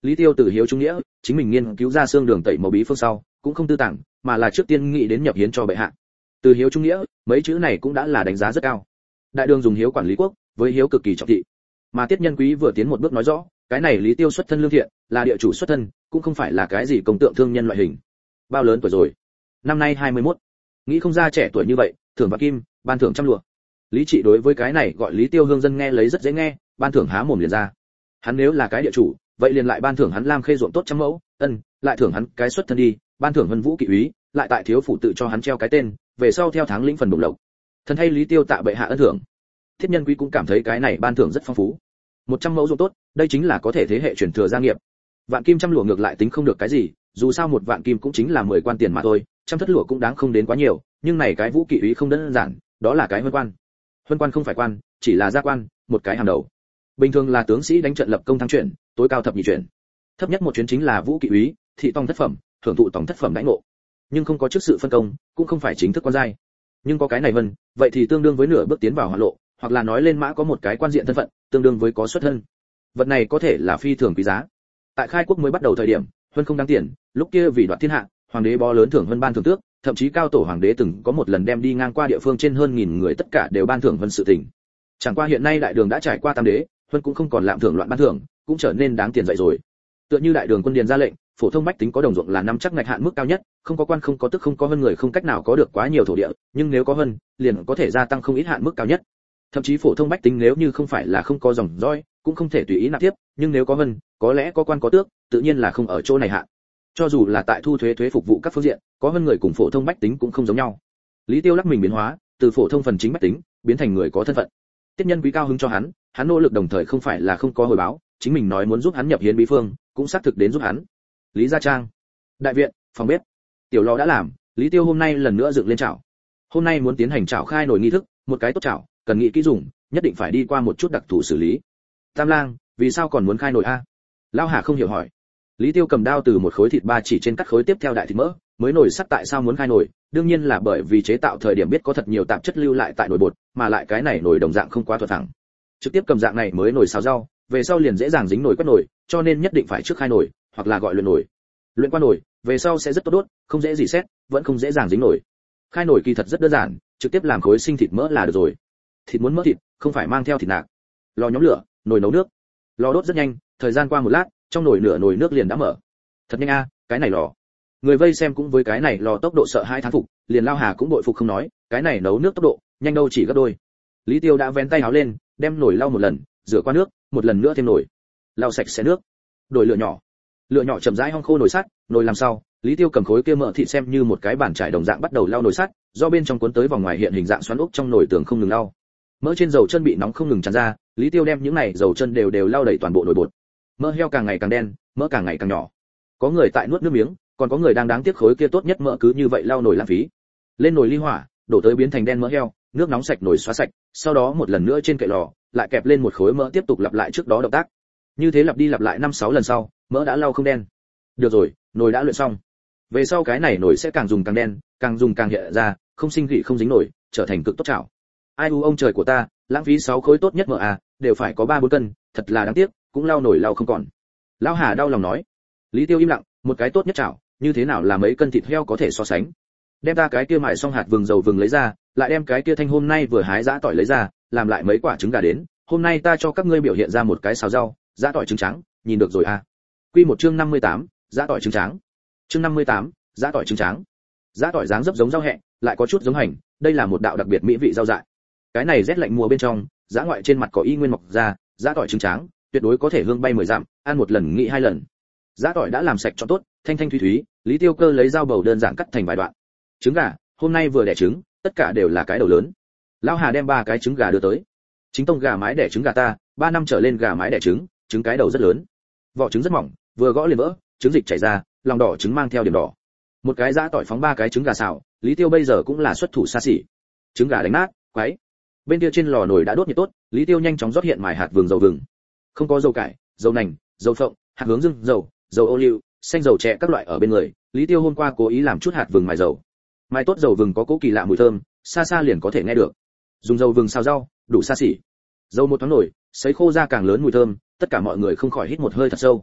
Lý Tiêu từ hiếu trung nghĩa, chính mình nghiên cứu ra xương đường tẩy màu bí phương sau, cũng không tư tàng, mà là trước tiên nghĩ đến nhập hiến cho bệ hạ. Từ hiếu trung nghĩa, mấy chữ này cũng đã là đánh giá rất cao. Đại đường dùng hiếu quản lý quốc, với hiếu cực kỳ trọng thị. Mà Tiết Nhân Quý vừa tiến một bước nói rõ, cái này Lý Tiêu xuất thân lương thiện, là địa chủ xuất thân, cũng không phải là cái gì công tượng thương nhân loại hình. Bao lớn tuổi rồi? Năm nay 21. Nghĩ không ra trẻ tuổi như vậy, thưởng vạn kim, ban thưởng trăm lụa. Lý Trị đối với cái này gọi Lý Tiêu hương dân nghe lấy rất dễ nghe, ban thưởng há mồm liền ra. Hắn nếu là cái địa chủ, vậy liền lại ban thưởng hắn lam khê ruộng tốt trăm mẫu, lại thưởng hắn cái xuất thân đi, ban thưởng Vân Vũ kỵ úy, lại tại thiếu phủ tự cho hắn treo cái tên, về sau theo tháng lĩnh phần đồng lộc. Thần thay Lý Tiêu tạ bệ hạ ân thưởng. Thiết Nhân Quý cũng cảm thấy cái này ban thưởng rất phong phú. 100 mẫu ruộng tốt, đây chính là có thể thế hệ truyền thừa gia nghiệp. Vạn kim trăm lụa ngược lại tính không được cái gì, dù sao một vạn kim cũng chính là 10 quan tiền mà thôi, trăm thất lụa cũng đáng không đến quá nhiều, nhưng này cái Vũ kỵ úy không đơn giản, đó là cái huân quan. Huân quan không phải quan, chỉ là gia quan, một cái hàng đầu. Bình thường là tướng sĩ đánh trận lập công thăng chuyển, tối cao thập nhị chuyển. Thấp nhất một chuyến chính là Vũ kỵ úy, thị tòng thất phẩm, thưởng thụ tổng thất phẩm đãi ngộ. Nhưng không có chức sự phân công, cũng không phải chính thức quan giai. Nhưng có cái này vân, vậy thì tương đương với nửa bước tiến vào hoạn lộ, hoặc là nói lên mã có một cái quan diện thân phận, tương đương với có xuất thân. Vật này có thể là phi thường quý giá. Tại khai quốc mới bắt đầu thời điểm, huân không đáng tiền, lúc kia vì đoạt thiên hạ, hoàng đế bó lớn thưởng huân ban thưởng tước, thậm chí cao tổ hoàng đế từng có một lần đem đi ngang qua địa phương trên hơn 1000 người tất cả đều ban thưởng huân sự tình. Chẳng qua hiện nay đại đường đã trải qua tam đế, huân cũng không còn lạm thưởng loạn ban thưởng, cũng trở nên đáng tiền dậy rồi. Tựa như đại đường quân điền ra lệnh, phổ thông bách tính có đồng ruộng là năm chắc ngạch hạn mức cao nhất, không có quan không có tức không có hơn người không cách nào có được quá nhiều thổ địa, nhưng nếu có hơn, liền có thể gia tăng không ít hạn mức cao nhất. Thậm chí phổ thông bách tính nếu như không phải là không có dòng dõi, cũng không thể tùy ý nạp tiếp, nhưng nếu có hơn, có lẽ có quan có tước, tự nhiên là không ở chỗ này hạn. Cho dù là tại thu thuế phục vụ các phương diện, có hơn người cùng phổ thông bách tính cũng không giống nhau. Lý Tiêu lắc mình biến hóa, từ phổ thông phần chính bách tính, biến thành người có thân phận. Tiết Nhân Quý cao hứng cho hắn nỗ lực đồng thời không phải là không có hồi báo, chính mình nói muốn giúp hắn nhập hiến bí phương, cũng xác thực đến giúp hắn. Lý gia trang, đại viện, phòng bếp, tiểu lò đã làm, Lý Tiêu hôm nay lần nữa dựng lên chảo. Hôm nay muốn tiến hành chảo khai nồi nghi thức, một cái tốt chảo, cần nghĩ kỹ dùng, nhất định phải đi qua một chút đặc thù xử lý. Tam lang, vì sao còn muốn khai nồi a? Lão Hà không hiểu hỏi. Lý Tiêu cầm đao từ một khối thịt ba chỉ trên cắt khối tiếp theo đại thịt mỡ, mới nồi sắt tại sao muốn khai nồi, đương nhiên là bởi vì chế tạo thời điểm biết có thật nhiều tạp chất lưu lại tại nồi bột, mà lại cái này nồi đồng dạng không quá thuận thẳng. Trực tiếp cầm dạng này mới nồi xào rau, về sau liền dễ dàng dính nồi quét nồi, cho nên nhất định phải trước khai nồi, hoặc là gọi luyện nồi. Luyện qua nồi, về sau sẽ rất tốt đốt, không dễ gì xét, vẫn không dễ dàng dính nồi. Khai nồi kỳ thật rất đơn giản, trực tiếp làm khối sinh thịt mỡ là được rồi. Thịt muốn mỡ thịt, không phải mang theo thịt nạc. Lò nhóm lửa, nồi nấu nước. Lò đốt rất nhanh, thời gian qua một lát, trong nồi nửa nồi nước liền đã mở. Thật nhanh a, cái này lò. Người vây xem cũng với cái này lò tốc độ sợ hai thán phục, liền Lao Hà cũng bội phục không nói, cái này nấu nước tốc độ, nhanh đâu chỉ gấp đôi. Lý Tiêu đã vén tay áo lên, đem nồi lau một lần, rửa qua nước, một lần nữa thêm nồi. Lau sạch sẽ nước. Đổi lửa nhỏ. Lửa nhỏ chậm rãi hong khô nồi sắt, nồi làm sau, Lý Tiêu cầm khối kia mỡ thịt xem như một cái bàn trải đồng dạng bắt đầu lau nồi sắt, do bên trong cuốn tới vòng ngoài hiện hình dạng xoắn ốc trong nồi tường không ngừng lau. Mỡ trên dầu chân bị nóng không ngừng tràn ra, Lý Tiêu đem những này dầu chân đều lau đầy toàn bộ nồi bột. Mỡ heo càng ngày càng đen, mỡ càng ngày càng nhỏ. Có người tại nuốt nước miếng, còn có người đang đáng tiếc khối kia tốt nhất mỡ cứ như vậy lau nồi lãng phí. Lên nồi ly hỏa, đổ tới biến thành đen mỡ heo, nước nóng sạch nồi xóa sạch, sau đó một lần nữa trên kệ lò, lại kẹp lên một khối mỡ tiếp tục lặp lại trước đó động tác. Như thế lặp đi lặp lại 5-6 lần sau, mỡ đã lau không đen. Được rồi, nồi đã luyện xong. Về sau cái này nồi sẽ càng dùng càng đen, càng dùng càng hiện ra, không sinh gỉ không dính nồi, trở thành cực tốt chảo. Ai u ông trời của ta, lãng phí 6 khối tốt nhất mỡ à, đều phải có 3-4 cân, thật là đáng tiếc, cũng lau nồi lau không còn. Lão Hà đau lòng nói. Lý Tiêu im lặng, một cái tốt nhất chảo, như thế nào là mấy cân thịt heo có thể so sánh. Đem ta cái kia mài xong hạt vừng dầu vừng lấy ra, lại đem cái kia thanh hôm nay vừa hái giã tỏi lấy ra, làm lại mấy quả trứng gà đến, hôm nay ta cho các ngươi biểu hiện ra một cái xào rau, giã tỏi trứng trắng, nhìn được rồi à. Quy một chương 58, giã tỏi trứng trắng. Chương 58, giã tỏi trứng trắng. Giã tỏi dáng dấp giống rau hẹ, lại có chút giống hành, đây là một đạo đặc biệt mỹ vị rau dại. Cái này rét lạnh mùa bên trong, giã ngoại trên mặt có y nguyên mọc ra, giã tỏi trứng trắng, tuyệt đối có thể hương bay 10 dặm, ăn một lần nghĩ 2 lần. Giã tỏi đã làm sạch cho tốt, thanh thanh thúy thúy, Lý Tiêu Cơ lấy dao bầu đơn giản cắt thành vài đoạn. Trứng gà, hôm nay vừa đẻ trứng, tất cả đều là cái đầu lớn. Lão Hà đem 3 cái trứng gà đưa tới. Chính tông gà mái đẻ trứng gà ta, 3 năm trở lên gà mái đẻ trứng, trứng cái đầu rất lớn. Vỏ trứng rất mỏng, vừa gõ liền vỡ, trứng dịch chảy ra, lòng đỏ trứng mang theo điểm đỏ. Một cái giã tỏi phóng 3 cái trứng gà xào, Lý Tiêu bây giờ cũng là xuất thủ xa xỉ. Trứng gà đánh nát, quấy. Bên kia trên lò nồi đã đốt nhiệt tốt, Lý Tiêu nhanh chóng rót hiện mài hạt vừng dầu vừng. Không có dầu cải, dầu nành, dầu phộng, hạt hướng dương, dầu ô liu, xanh dầu chè các loại ở bên người. Lý Tiêu hôm qua cố ý làm chút hạt vừng mài dầu. Mài tốt dầu vừng có cố kỳ lạ mùi thơm, xa xa liền có thể nghe được. Dùng dầu vừng xào rau, đủ xa xỉ. Dầu một thoáng nổi, sấy khô ra càng lớn mùi thơm, tất cả mọi người không khỏi hít một hơi thật sâu.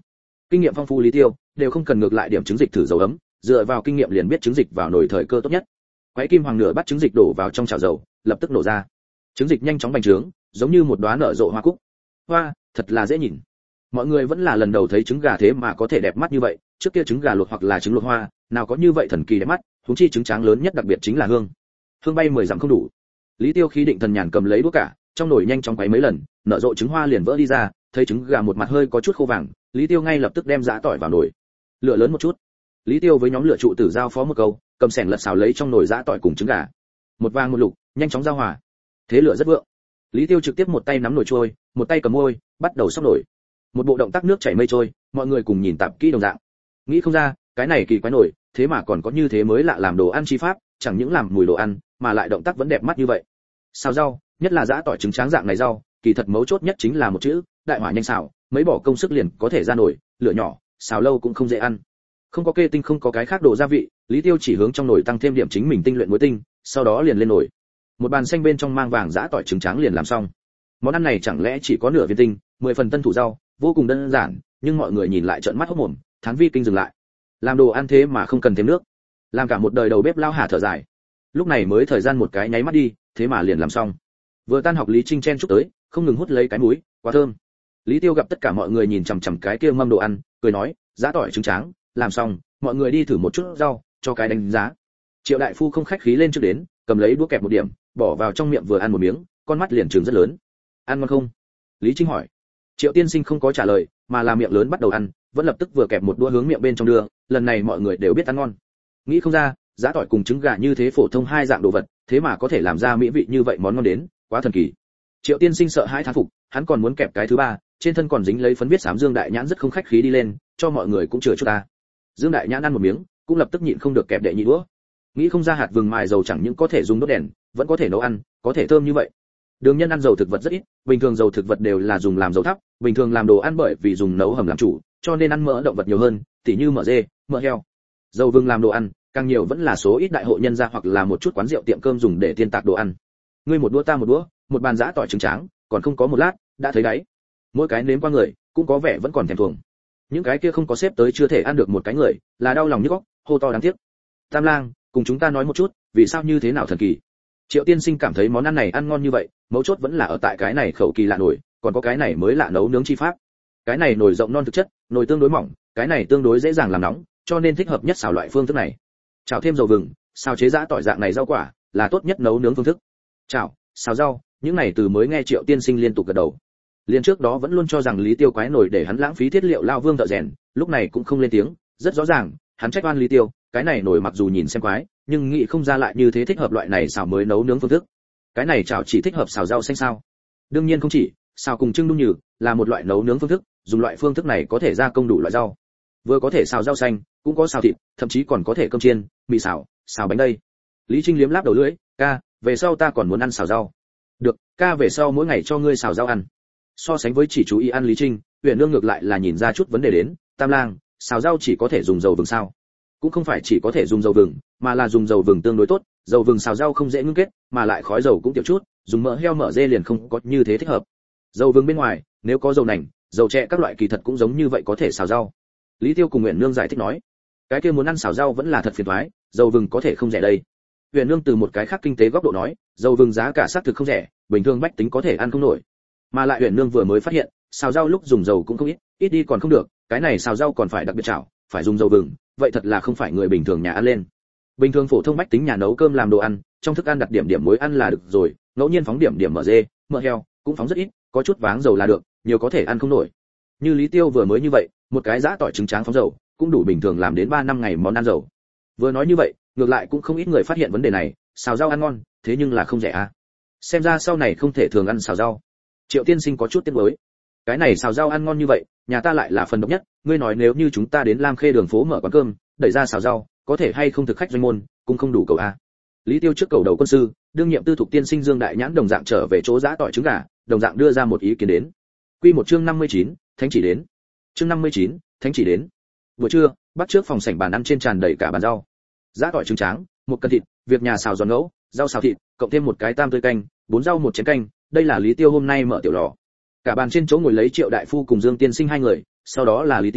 Kinh nghiệm phong phú Lý Tiêu đều không cần ngược lại điểm trứng dịch thử dầu ấm, dựa vào kinh nghiệm liền biết trứng dịch vào nồi thời cơ tốt nhất. Quấy kim hoàng nửa bát trứng dịch đổ vào trong chảo dầu, lập tức nổ ra. Trứng dịch nhanh chóng bành trướng, giống như một đóa nở rộ hoa cúc. Hoa, thật là dễ nhìn. Mọi người vẫn là lần đầu thấy trứng gà thế mà có thể đẹp mắt như vậy, trước kia trứng gà luộc hoặc là trứng luộc hoa, nào có như vậy thần kỳ đẹp mắt, huống chi trứng tráng lớn nhất đặc biệt chính là hương. Hương bay 10 dặm không đủ. Lý Tiêu khí định thần nhàn cầm lấy đũa cả, trong nồi nhanh chóng quấy mấy lần, nở rộ trứng hoa liền vỡ đi ra, thấy trứng gà một mặt hơi có chút khô vàng, Lý Tiêu ngay lập tức đem giã tỏi vào nồi. Lửa lớn một chút. Lý Tiêu với nhóm lửa trụ tử giao phó một câu, cầm xẻng lật xào lấy trong nồi giã tỏi cùng trứng gà. Một vàng một lục, nhanh chóng giao hòa. Thế lửa rất vượng. Lý Tiêu trực tiếp một tay nắm nồi trôi, một tay cầm môi, bắt đầu xóc nồi. Một bộ động tác nước chảy mây trôi, mọi người cùng nhìn tạp kỹ đồng dạng. Nghĩ không ra, cái này kỳ quái nổi, thế mà còn có như thế mới lạ làm đồ ăn chi pháp, chẳng những làm mùi đồ ăn, mà lại động tác vẫn đẹp mắt như vậy. Xào rau, nhất là giã tỏi trứng tráng dạng này rau, kỳ thật mấu chốt nhất chính là một chữ, đại hỏa nhanh xào, mấy bỏ công sức liền có thể ra nổi, lửa nhỏ, xào lâu cũng không dễ ăn. Không có kê tinh không có cái khác đồ gia vị, Lý Tiêu chỉ hướng trong nồi tăng thêm điểm chính mình tinh luyện muối tinh, sau đó liền lên nồi. Một bàn xanh bên trong mang vàng giã tỏi trứng tráng liền làm xong. Món ăn này chẳng lẽ chỉ có nửa viên tinh, 10 phần tân thủ rau, vô cùng đơn giản, nhưng mọi người nhìn lại trợn mắt hốt mồm, thán vi kinh dừng lại. Làm đồ ăn thế mà không cần thêm nước, làm cả một đời đầu bếp lao hà thở dài. Lúc này mới thời gian một cái nháy mắt đi, thế mà liền làm xong. Vừa tan học Lý Trinh chen chúc tới, không ngừng hút lấy cái mũi, quá thơm. Lý Tiêu gặp tất cả mọi người nhìn chằm chằm cái kia mâm đồ ăn, cười nói, giã tỏi trứng tráng, làm xong, mọi người đi thử một chút rau, cho cái đánh giá. Triệu đại phu không khách khí lên trước đến, cầm lấy đũa kẹp một điểm, bỏ vào trong miệng vừa ăn một miếng, con mắt liền trừng rất lớn. Ăn ngon không? Lý Trinh hỏi. Triệu tiên sinh không có trả lời, mà là miệng lớn bắt đầu ăn, vẫn lập tức vừa kẹp một đũa hướng miệng bên trong đưa, lần này mọi người đều biết ăn ngon. Nghĩ không ra, giã tỏi cùng trứng gà như thế phổ thông hai dạng đồ vật, thế mà có thể làm ra mỹ vị như vậy món ngon đến, quá thần kỳ. Triệu tiên sinh sợ hãi thán phục, hắn còn muốn kẹp cái thứ ba, trên thân còn dính lấy phấn viết xám Dương Đại Nhãn rất không khách khí đi lên, cho mọi người cũng chừa chút ta. Dương Đại Nhãn ăn một miếng, cũng lập tức nhịn không được kẹp đệ nhị đũa. Nghĩ không ra hạt vừng mài dầu chẳng những có thể dùng đốt đèn, vẫn có thể nấu ăn, có thể thơm như vậy. Đường nhân ăn dầu thực vật rất ít, bình thường dầu thực vật đều là dùng làm dầu thắp, bình thường làm đồ ăn bởi vì dùng nấu hầm làm chủ, cho nên ăn mỡ động vật nhiều hơn, tỉ như mỡ dê, mỡ heo. Dầu vừng làm đồ ăn, càng nhiều vẫn là số ít đại hộ nhân gia hoặc là một chút quán rượu tiệm cơm dùng để tiên tạc đồ ăn. Ngươi một đũa ta một đũa, một bàn giã tỏi trứng tráng, còn không có một lát, đã thấy đáy. Mỗi cái nếm qua người, cũng có vẻ vẫn còn thèm thuồng. Những cái kia không có xếp tới chưa thể ăn được một cái người, là đau lòng nhức óc, hô to đáng tiếc. Tam Lang, cùng chúng ta nói một chút, vì sao như thế nào thần kỳ? Triệu tiên sinh cảm thấy món ăn này ăn ngon như vậy, mấu chốt vẫn là ở tại cái này khẩu kỳ lạ nổi, còn có cái này mới lạ nấu nướng chi pháp. Cái này nồi rộng non thực chất, nồi tương đối mỏng, cái này tương đối dễ dàng làm nóng, cho nên thích hợp nhất xào loại phương thức này. Chảo thêm dầu vừng, xào chế giã tỏi dạng này rau quả, là tốt nhất nấu nướng phương thức. Chảo, xào rau, những này từ mới nghe Triệu tiên sinh liên tục gật đầu. Liên trước đó vẫn luôn cho rằng Lý Tiêu quái nổi để hắn lãng phí thiết liệu lao vương thợ rèn, lúc này cũng không lên tiếng, rất rõ ràng, hắn trách oan Lý Tiêu, cái này nổi mặc dù nhìn xem quái, nhưng nghĩ không ra lại như thế thích hợp loại này xào mới nấu nướng phương thức. Cái này chảo chỉ thích hợp xào rau xanh sao? Đương nhiên không chỉ, xào cùng trưng đung nhừ là một loại nấu nướng phương thức, dùng loại phương thức này có thể gia công đủ loại rau. Vừa có thể xào rau xanh, cũng có xào thịt, thậm chí còn có thể cơm chiên, mì xào, xào bánh đây. Lý Trinh liếm láp đầu lưỡi, ca, về sau ta còn muốn ăn xào rau. Được, ca về sau mỗi ngày cho ngươi xào rau ăn. So sánh với chỉ chú ý ăn Lý Trinh, Huyền Nương ngược lại là nhìn ra chút vấn đề đến, Tam Lang, xào rau chỉ có thể dùng dầu vừng sao? Cũng không phải chỉ có thể dùng dầu vừng, mà là dùng dầu vừng tương đối tốt, dầu vừng xào rau không dễ ngưng kết, mà lại khói dầu cũng tiểu chút, dùng mỡ heo mỡ dê liền không có như thế thích hợp. Dầu vừng bên ngoài, nếu có dầu nành, dầu chè các loại kỳ thật cũng giống như vậy có thể xào rau. Lý Tiêu cùng Huyền Nương giải thích nói, cái kia muốn ăn xào rau vẫn là thật phiền toái, dầu vừng có thể không rẻ đây. Huyền Nương từ một cái khác kinh tế góc độ nói, dầu vừng giá cả xác thực không rẻ, bình thường bách tính có thể ăn không nổi. Mà lại Huyền Nương vừa mới phát hiện, xào rau lúc dùng dầu cũng không ít, ít đi còn không được, cái này xào rau còn phải đặc biệt chảo, phải dùng dầu vừng, vậy thật là không phải người bình thường nhà ăn lên. Bình thường phổ thông bách tính nhà nấu cơm làm đồ ăn, trong thức ăn đặt điểm điểm muối ăn là được rồi, ngẫu nhiên phóng điểm điểm mỡ dê, mỡ heo, cũng phóng rất ít, có chút váng dầu là được, nhiều có thể ăn không nổi. Như Lý Tiêu vừa mới như vậy, một cái giã tỏi trứng tráng phóng dầu, cũng đủ bình thường làm đến 3 năm ngày món ăn dầu. Vừa nói như vậy, ngược lại cũng không ít người phát hiện vấn đề này, xào rau ăn ngon, thế nhưng là không rẻ à? Xem ra sau này không thể thường ăn xào rau. Triệu tiên sinh có chút tiếc nuối. Cái này xào rau ăn ngon như vậy, nhà ta lại là phần độc nhất, ngươi nói nếu như chúng ta đến Lam Khê đường phố mở quán cơm, đẩy ra xào rau, có thể hay không thực khách doanh môn, cũng không đủ cầu a. Lý Tiêu trước cầu đầu quân sư, đương nhiệm tư thục tiên sinh Dương Đại Nhãn đồng dạng trở về chỗ giã tỏi trứng gà, đồng dạng đưa ra một ý kiến đến. Quy một chương 59, thánh chỉ đến. Chương 59, thánh chỉ đến. Buổi trưa, bắt trước phòng sảnh bàn ăn trên tràn đầy cả bàn rau. Giã tỏi trứng tráng, một cân thịt, việc nhà xào giòn ngẫu, rau xào thịt, cộng thêm một cái tam tươi canh, 4 rau một chén canh, đây là Lý Tiêu hôm nay mở tiểu lò. Cả bàn trên chỗ ngồi lấy Triệu đại phu cùng Dương tiên sinh hai người, sau đó là Lý Tiêu,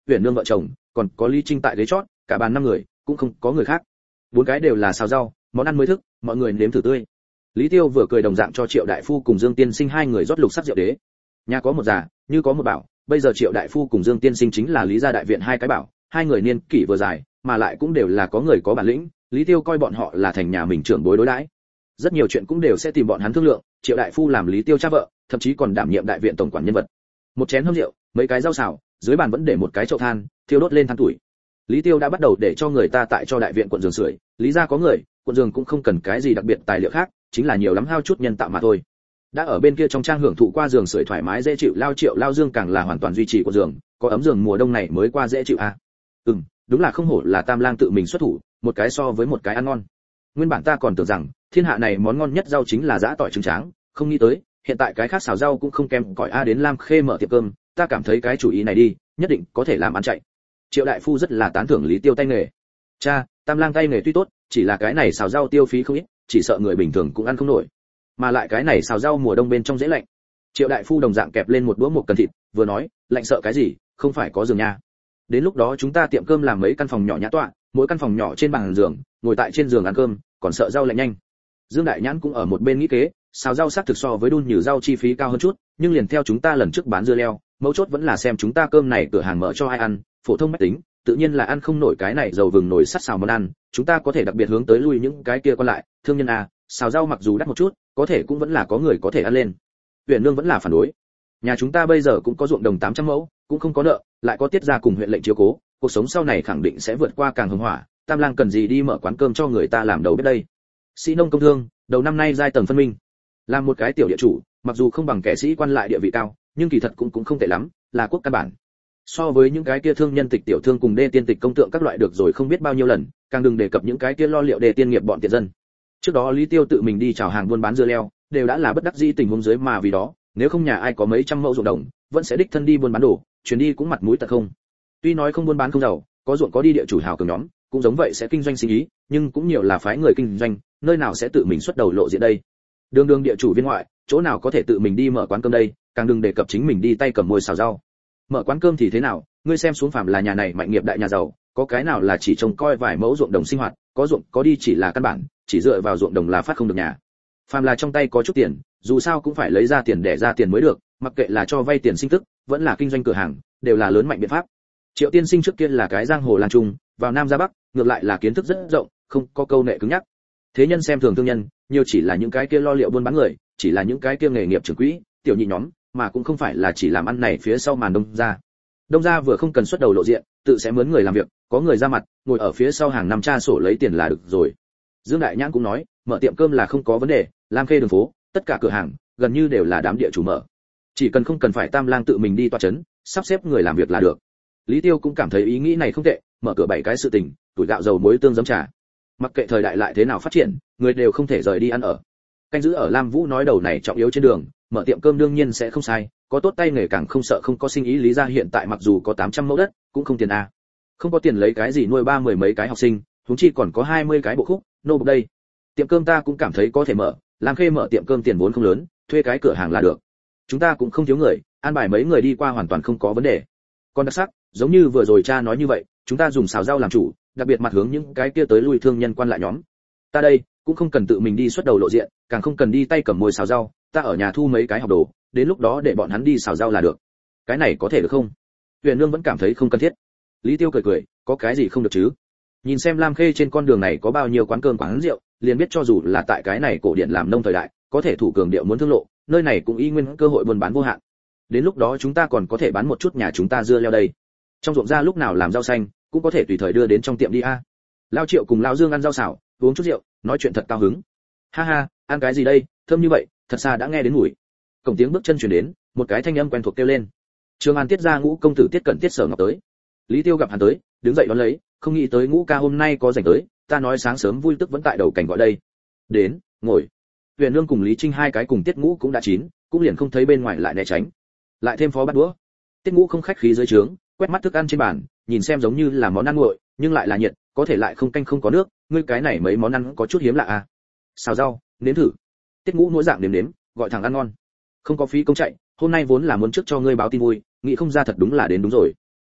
Huyền Nương vợ chồng, còn có Lý Trinh tại ghế chót, cả bàn 5 người, cũng không có người khác. 4 cái đều là xào rau, món ăn mới thức, mọi người nếm thử tươi. Lý Tiêu vừa cười đồng dạng cho Triệu đại phu cùng Dương Tiên Sinh hai người rót lục sắc rượu đế. Nhà có một già, như có một bảo, bây giờ Triệu đại phu cùng Dương Tiên Sinh chính là Lý gia đại viện hai cái bảo, hai người niên kỷ vừa dài, mà lại cũng đều là có người có bản lĩnh, Lý Tiêu coi bọn họ là thành nhà mình trưởng bối đối đãi. Rất nhiều chuyện cũng đều sẽ tìm bọn hắn thương lượng, Triệu đại phu làm Lý Tiêu cha vợ, thậm chí còn đảm nhiệm đại viện tổng quản nhân vật. Một chén hâm rượu, mấy cái rau xào, dưới bàn vẫn để một cái chậu than, thiêu đốt lên than tuổi. Lý Tiêu đã bắt đầu để cho người ta tại cho đại viện quận giường sưởi, Lý gia có người, quận giường cũng không cần cái gì đặc biệt tài liệu khác, chính là nhiều lắm hao chút nhân tạo mà thôi. Đã ở bên kia trong trang hưởng thụ qua giường sưởi thoải mái dễ chịu, Triệu Lao Dương càng là hoàn toàn duy trì quận giường, có ấm giường mùa đông này mới qua dễ chịu à. Đúng là không hổ là Tam Lang tự mình xuất thủ, một cái so với một cái ăn ngon. Nguyên bản ta còn tưởng rằng thiên hạ này món ngon nhất rau chính là giã tỏi trứng tráng, không nghĩ tới hiện tại cái khác xào rau cũng không kém cỏi a. Đến Lam Khê mở tiệm cơm, ta cảm thấy cái chủ ý này đi, nhất định có thể làm ăn chạy. Triệu đại phu rất là tán thưởng Lý Tiêu tay nghề. Cha, Tam Lang tay nghề tuy tốt, chỉ là cái này xào rau tiêu phí không ít, chỉ sợ người bình thường cũng ăn không nổi. Mà lại cái này xào rau mùa đông bên trong dễ lạnh. Triệu đại phu đồng dạng kẹp lên một đũa một cần thịt, vừa nói, lạnh sợ cái gì, không phải có giường nha. Đến lúc đó chúng ta tiệm cơm làm mấy căn phòng nhỏ nhã tọa, mỗi căn phòng nhỏ trên bàn giường, ngồi tại trên giường ăn cơm, còn sợ rau lạnh nhanh. Dương Đại Nhãn cũng ở một bên nghĩ kế, xào rau xác thực so với đun nhừ rau chi phí cao hơn chút, nhưng liền theo chúng ta lần trước bán dưa leo, mấu chốt vẫn là xem chúng ta cơm này cửa hàng mở cho ai ăn, phổ thông mách tính, tự nhiên là ăn không nổi cái này dầu vừng nồi sắt xào món ăn, chúng ta có thể đặc biệt hướng tới lui những cái kia còn lại, thương nhân à, xào rau mặc dù đắt một chút, có thể cũng vẫn là có người có thể ăn lên. Huyền Nương vẫn là phản đối. Nhà chúng ta bây giờ cũng có ruộng đồng 800 mẫu, cũng không có nợ, lại có tiết gia cùng huyện lệnh chiếu cố, cuộc sống sau này khẳng định sẽ vượt qua càng hưng hỏa, Tam Lang cần gì đi mở quán cơm cho người ta làm đầu bếp đây. Sĩ nông công thương, đầu năm nay giai tầng phân minh. Làm một cái tiểu địa chủ, mặc dù không bằng kẻ sĩ quan lại địa vị cao, nhưng kỳ thật cũng không tệ lắm, là quốc căn bản. So với những cái kia thương nhân tịch tiểu thương cùng đê tiên tịch công tượng các loại được rồi không biết bao nhiêu lần, càng đừng đề cập những cái kia lo liệu đê tiên nghiệp bọn tiện dân. Trước đó Lý Tiêu tự mình đi chào hàng buôn bán dưa leo, đều đã là bất đắc dĩ tình huống dưới mà vì đó, nếu không nhà ai có mấy trăm mẫu ruộng đồng, vẫn sẽ đích thân đi buôn bán đồ, chuyến đi cũng mặt mũi tật không. Tuy nói không buôn bán không giàu, có ruộng có đi địa chủ hào cường nhóm, cũng giống vậy sẽ kinh doanh sinh ý, nhưng cũng nhiều là phái người kinh doanh, nơi nào sẽ tự mình xuất đầu lộ diện đây. Đường địa chủ viên ngoại, chỗ nào có thể tự mình đi mở quán cơm đây, càng đừng đề cập chính mình đi tay cầm môi xào rau. Mở quán cơm thì thế nào, ngươi xem xuống phàm là nhà này mạnh nghiệp đại nhà giàu, có cái nào là chỉ trông coi vài mẫu ruộng đồng sinh hoạt, có ruộng có đi chỉ là căn bản, chỉ dựa vào ruộng đồng là phát không được nhà. Phàm là trong tay có chút tiền, dù sao cũng phải lấy ra tiền để ra tiền mới được, mặc kệ là cho vay tiền sinh tức, vẫn là kinh doanh cửa hàng, đều là lớn mạnh biện pháp. Triệu tiên sinh trước kia là cái giang hồ làng trung, vào nam ra bắc, ngược lại là kiến thức rất rộng, không có câu nệ cứng nhắc. Thế nhân xem thường thương nhân, nhiều chỉ là những cái kia lo liệu buôn bán người, chỉ là những cái kia nghề nghiệp trưởng quỹ, tiểu nhị nhóm, mà cũng không phải là chỉ làm ăn này phía sau màn đông gia. Đông gia vừa không cần xuất đầu lộ diện, tự sẽ mướn người làm việc, có người ra mặt, ngồi ở phía sau hàng năm tra sổ lấy tiền là được rồi. Dương Đại Nhãn cũng nói, mở tiệm cơm là không có vấn đề, Lam Khê đường phố, tất cả cửa hàng gần như đều là đám địa chủ mở. Chỉ cần không cần phải Tam Lang tự mình đi tọa chấn, sắp xếp người làm việc là được. Lý Tiêu cũng cảm thấy ý nghĩ này không tệ, mở cửa 7 cái sự tình, tuổi gạo dầu muối tương giấm trà. Mặc kệ thời đại lại thế nào phát triển, người đều không thể rời đi ăn ở. Canh giữ ở Lam Vũ nói đầu này trọng yếu trên đường, mở tiệm cơm đương nhiên sẽ không sai, có tốt tay nghề càng không sợ không có sinh ý. Lý gia hiện tại mặc dù có 800 mẫu đất, cũng không tiền a. Không có tiền lấy cái gì nuôi 30 mấy cái học sinh, huống chi còn có 20 cái bộ khúc, nô bộc đây. Tiệm cơm ta cũng cảm thấy có thể mở, Lam Khê mở tiệm cơm tiền vốn không lớn, thuê cái cửa hàng là được. Chúng ta cũng không thiếu người, an bài mấy người đi qua hoàn toàn không có vấn đề. Còn đặc sắc, giống như vừa rồi cha nói như vậy, chúng ta dùng xào rau làm chủ, đặc biệt mặt hướng những cái kia tới lui thương nhân quan lại nhóm. Ta đây cũng không cần tự mình đi xuất đầu lộ diện, càng không cần đi tay cầm mồi xào rau, ta ở nhà thu mấy cái học đồ, đến lúc đó để bọn hắn đi xào rau là được. Cái này có thể được không? Huyền Nương vẫn cảm thấy không cần thiết. Lý Tiêu cười cười, có cái gì không được chứ? Nhìn xem Lam Khê trên con đường này có bao nhiêu quán cơm quán rượu, liền biết cho dù là tại cái này cổ điển làm nông thời đại, có thể thủ cường điệu muốn thương lộ, nơi này cũng y nguyên cơ hội buôn bán vô hạn. Đến lúc đó chúng ta còn có thể bán một chút nhà chúng ta dưa leo đây. Trong ruộng ra lúc nào làm rau xanh, cũng có thể tùy thời đưa đến trong tiệm đi a. Lao Triệu cùng Lao Dương ăn rau xào, uống chút rượu, nói chuyện thật cao hứng. Ha ha, ăn cái gì đây, thơm như vậy, thật xa đã nghe đến mùi. Cổng tiếng bước chân truyền đến, một cái thanh âm quen thuộc kêu lên. Trường An Tiết gia Ngũ công tử Tiết Cẩn Tiết Sở Ngọc tới. Lý Tiêu gặp hắn tới, đứng dậy đón lấy, không nghĩ tới Ngũ ca hôm nay có rảnh tới, ta nói sáng sớm vui tức vẫn tại đầu cảnh gọi đây. Đến, ngồi. Huyền Nương cùng Lý Trinh hai cái cùng Tiết Ngũ cũng đã chín, cũng liền không thấy bên ngoài lại né tránh. Lại thêm phó bát đũa. Tiết Ngũ không khách khí dưới trướng, quét mắt thức ăn trên bàn, nhìn xem giống như là món ăn nguội, nhưng lại là nhiệt, có thể lại không canh không có nước, ngươi cái này mấy món ăn có chút hiếm lạ à. Xào rau, nếm thử. Tiết Ngũ mỗi dạng nếm, gọi thẳng ăn ngon. Không có phí công chạy, hôm nay vốn là muốn trước cho ngươi báo tin vui, nghĩ không ra thật đúng là đến đúng rồi.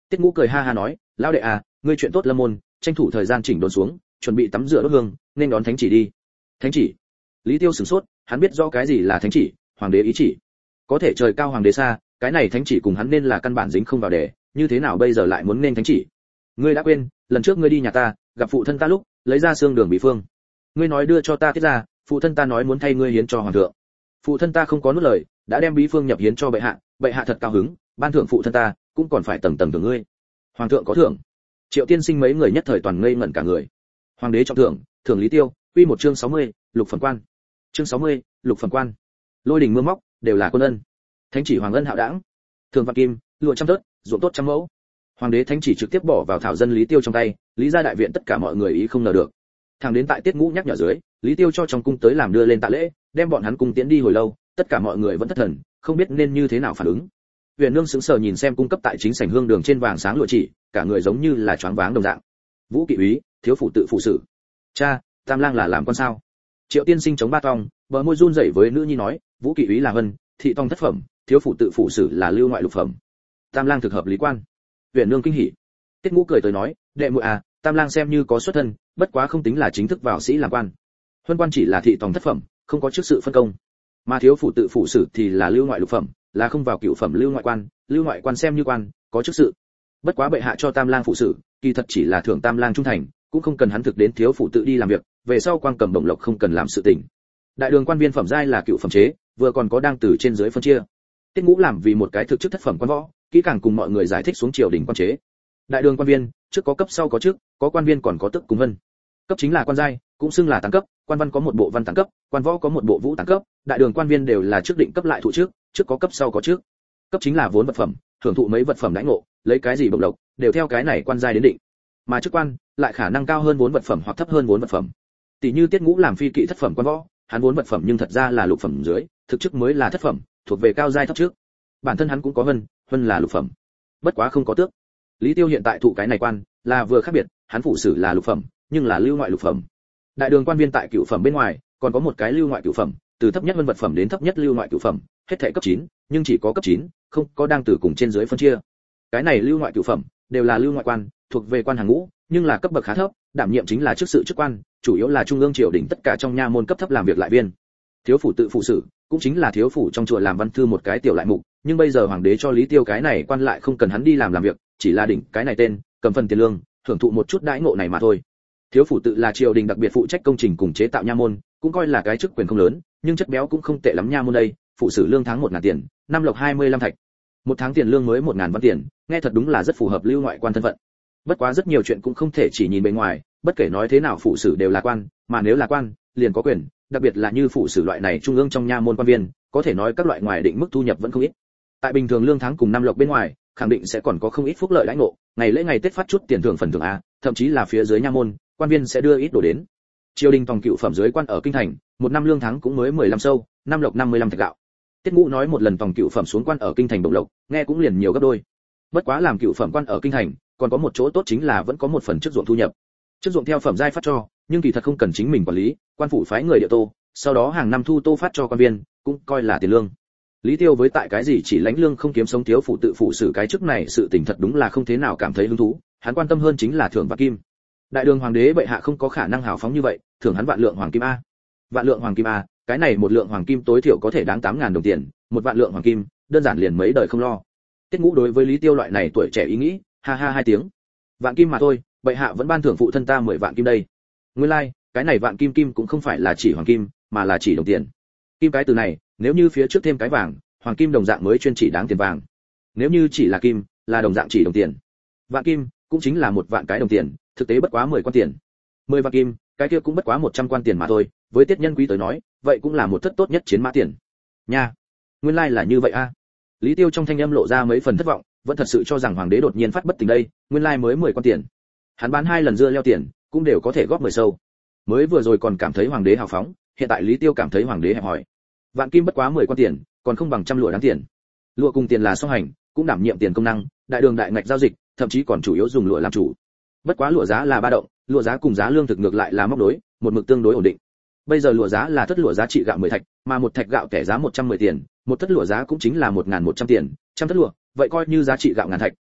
Tiết Ngũ cười ha ha nói, lão đệ à, ngươi chuyện tốt lâm môn, tranh thủ thời gian chỉnh đốn xuống, chuẩn bị tắm rửa đốt hương, nên đón thánh chỉ đi. Thánh chỉ? Lý Tiêu sửng sốt, hắn biết rõ cái gì là thánh chỉ, hoàng đế ý chỉ. Có thể trời cao hoàng đế xa, cái này thánh chỉ cùng hắn nên là căn bản dính không vào đề, như thế nào bây giờ lại muốn nên thánh chỉ? Ngươi đã quên, lần trước ngươi đi nhà ta, gặp phụ thân ta lúc, lấy ra xương đường bí phương. Ngươi nói đưa cho ta tiết ra, phụ thân ta nói muốn thay ngươi hiến cho hoàng thượng. Phụ thân ta không có nuốt lời, đã đem bí phương nhập hiến cho bệ hạ thật cao hứng, ban thưởng phụ thân ta, cũng còn phải tầng tầng thưởng ngươi. Hoàng thượng có thưởng? Triệu Tiên Sinh mấy người nhất thời toàn ngây ngẩn cả người. Hoàng đế trọng thưởng, thưởng Lý Tiêu, quy một chương 60, lục phẩm quan. Chương 60, lục phẩm quan. Lôi đình mưa móc, đều là quân ân. Thánh chỉ hoàng ân hạo đãng. Thường vạn kim, lụa trăm tớt, ruộng tốt trăm mẫu. Hoàng đế thánh chỉ trực tiếp bỏ vào thảo dân Lý Tiêu trong tay, Lý gia đại viện tất cả mọi người ý không ngờ được. Thẳng đến tại Tiết Ngũ nhắc nhở dưới, Lý Tiêu cho trong cung tới làm đưa lên tạ lễ, đem bọn hắn cung tiễn đi hồi lâu, tất cả mọi người vẫn thất thần, không biết nên như thế nào phản ứng. Huyền Nương sững sờ nhìn xem cung cấp tại chính sảnh hương đường trên vàng sáng lụa chỉ, cả người giống như là choáng váng đồng dạng. Vũ Kỵ úy, thiếu phủ tự phụ sử. Cha, Tam lang là làm con sao? Triệu Tiên Sinh chống ba tong, bờ môi run rẩy với nữ nhi nói, Vũ Kỵ úy là vân, thị tông thất phẩm, thiếu phủ tự phụ sử là lưu ngoại lục phẩm. Tam lang thực hợp lý quan. Huyền Nương kinh hỉ. Tiết Ngũ cười tới nói, đệ muội à, Tam lang xem như có xuất thân, bất quá không tính là chính thức vào sĩ làm quan. Huân quan chỉ là thị tòng thất phẩm, không có chức sự phân công. Mà thiếu phủ tự phụ sử thì là lưu ngoại lục phẩm, là không vào cửu phẩm lưu ngoại quan xem như quan, có chức sự. Bất quá bệ hạ cho Tam lang phụ sử, kỳ thật chỉ là thưởng Tam lang trung thành, cũng không cần hắn thực đến thiếu phủ tự đi làm việc, về sau quan cầm đồng lộc không cần làm sự tình. Đại đường quan viên phẩm giai là cựu phẩm chế, vừa còn có đang từ trên dưới phân chia. Tiết Ngũ làm vì một cái thực chức thất phẩm quan võ, kỹ càng cùng mọi người giải thích xuống triều đình quan chế. Đại đường quan viên, trước có cấp sau có chức, có quan viên còn có tước cùng vân. Cấp chính là quan giai, cũng xưng là tán cấp, quan văn có một bộ văn tán cấp, quan võ có một bộ vũ tán cấp, đại đường quan viên đều là trước định cấp lại thụ trước có cấp sau có trước. Cấp chính là vốn vật phẩm, hưởng thụ mấy vật phẩm đãi ngộ, lấy cái gì bộc lộc, đều theo cái này quan giai đến định. Mà chức quan lại khả năng cao hơn vốn vật phẩm hoặc thấp hơn vốn vật phẩm. Tỷ như Tiết Ngũ làm phi kỵ thất phẩm quan võ, hắn vốn vật phẩm nhưng thật ra là lục phẩm dưới, thực chức mới là thất phẩm, thuộc về cao giai thấp trước. Bản thân hắn cũng có vân là lục phẩm, bất quá không có tước. Lý Tiêu hiện tại thụ cái này quan, là vừa khác biệt, hắn phụ sử là lục phẩm, nhưng là lưu ngoại lục phẩm. Đại đường quan viên tại cửu phẩm bên ngoài, còn có một cái lưu ngoại cửu phẩm, từ thấp nhất vân vật phẩm đến thấp nhất lưu ngoại cửu phẩm, hết thảy cấp 9, nhưng chỉ có cấp 9, không có đang từ cùng trên dưới phân chia. Cái này lưu ngoại cửu phẩm đều là lưu ngoại quan, thuộc về quan hàng ngũ, nhưng là cấp bậc khá thấp, đảm nhiệm chính là chức sự chức quan, chủ yếu là trung ương triều đình tất cả trong nha môn cấp thấp làm việc lại viên. Thiếu phủ tự phụ sử, cũng chính là thiếu phủ trong chùa làm văn thư một cái tiểu lại mục, nhưng bây giờ hoàng đế cho Lý Tiêu cái này quan lại không cần hắn đi làm việc, chỉ là đỉnh cái này tên, cầm phần tiền lương, hưởng thụ một chút đãi ngộ này mà thôi. Thiếu phủ tự là triều đình đặc biệt phụ trách công trình cùng chế tạo nha môn, cũng coi là cái chức quyền không lớn, nhưng chất béo cũng không tệ lắm nha môn đây, phụ sử lương tháng 1000 tiền, năm lộc 25 thạch. Một tháng tiền lương mới 1000 văn tiền, nghe thật đúng là rất phù hợp lưu ngoại quan thân phận. Bất quá rất nhiều chuyện cũng không thể chỉ nhìn bề ngoài, bất kể nói thế nào phụ sử đều là quan, mà nếu là quan, liền có quyền, đặc biệt là như phụ sử loại này trung ương trong nha môn quan viên, có thể nói các loại ngoài định mức thu nhập vẫn không ít. Tại bình thường lương tháng cùng năm lộc bên ngoài, khẳng định sẽ còn có không ít phúc lợi đãi ngộ, ngày lễ ngày Tết phát chút tiền thưởng phần thưởng a, thậm chí là phía dưới nha môn, quan viên sẽ đưa ít đồ đến. Triều đình tòng cựu phẩm dưới quan ở kinh thành, một năm lương tháng cũng mới 15 sâu, năm lộc 55 thạch gạo. Tiết Ngũ nói một lần tòng cựu phẩm xuống quan ở kinh thành bổng lộc, nghe cũng liền nhiều gấp đôi. Bất quá làm cựu phẩm quan ở kinh thành, còn có một chỗ tốt chính là vẫn có một phần chức ruộng thu nhập. Chức ruộng theo phẩm giai phát cho, nhưng kỳ thật không cần chính mình quản lý, quan phủ phái người địa tô, sau đó hàng năm thu tô phát cho quan viên, cũng coi là tiền lương. Lý Tiêu với tại cái gì chỉ lãnh lương không kiếm sống thiếu phụ tự phụ xử cái chức này sự tình thật đúng là không thế nào cảm thấy hứng thú, hắn quan tâm hơn chính là thưởng vạn kim. Đại đường hoàng đế bệ hạ không có khả năng hào phóng như vậy, thưởng hắn vạn lượng hoàng kim a. Vạn lượng hoàng kim a, cái này một lượng hoàng kim tối thiểu có thể đáng 8000 đồng tiền, một vạn lượng hoàng kim, đơn giản liền mấy đời không lo. Tiết Ngũ đối với Lý Tiêu loại này tuổi trẻ ý nghĩ, ha ha hai tiếng. Vạn kim mà thôi, bệ hạ vẫn ban thưởng phụ thân ta 10 vạn kim đây. Nguyên lai, cái này vạn kim kim cũng không phải là chỉ hoàng kim, mà là chỉ đồng tiền. Kim cái từ này, nếu như phía trước thêm cái vàng, hoàng kim đồng dạng mới chuyên chỉ đáng tiền vàng. Nếu như chỉ là kim, là đồng dạng chỉ đồng tiền. Vạn kim cũng chính là một vạn cái đồng tiền, thực tế bất quá 10 quan tiền. 10 vạn kim, cái kia cũng bất quá 100 quan tiền mà thôi, với Tiết Nhân Quý tới nói, vậy cũng là một thất tốt nhất chiến mã tiền. Nha, nguyên lai là như vậy a. Lý Tiêu trong thanh âm lộ ra mấy phần thất vọng, vẫn thật sự cho rằng hoàng đế đột nhiên phát bất tỉnh đây, nguyên lai mới 10 quan tiền. Hắn bán 2 lần dưa leo tiền, cũng đều có thể góp 10 sâu. Mới vừa rồi còn cảm thấy hoàng đế hào phóng, hiện tại Lý Tiêu cảm thấy hoàng đế hẹp hòi. Vạn kim bất quá 10 quan tiền, còn không bằng trăm lụa đáng tiền. Lụa cùng tiền là song hành, cũng đảm nhiệm tiền công năng, đại đường đại ngạch giao dịch, thậm chí còn chủ yếu dùng lụa làm chủ. Bất quá lụa giá là ba động, lụa giá cùng giá lương thực ngược lại là móc đối, một mực tương đối ổn định. Bây giờ lụa giá là thất lụa giá trị gạo 10 thạch, mà một thạch gạo kẻ giá 110 tiền, một thất lụa giá cũng chính là 1100 tiền, trăm thất lụa, vậy coi như giá trị gạo ngàn thạch,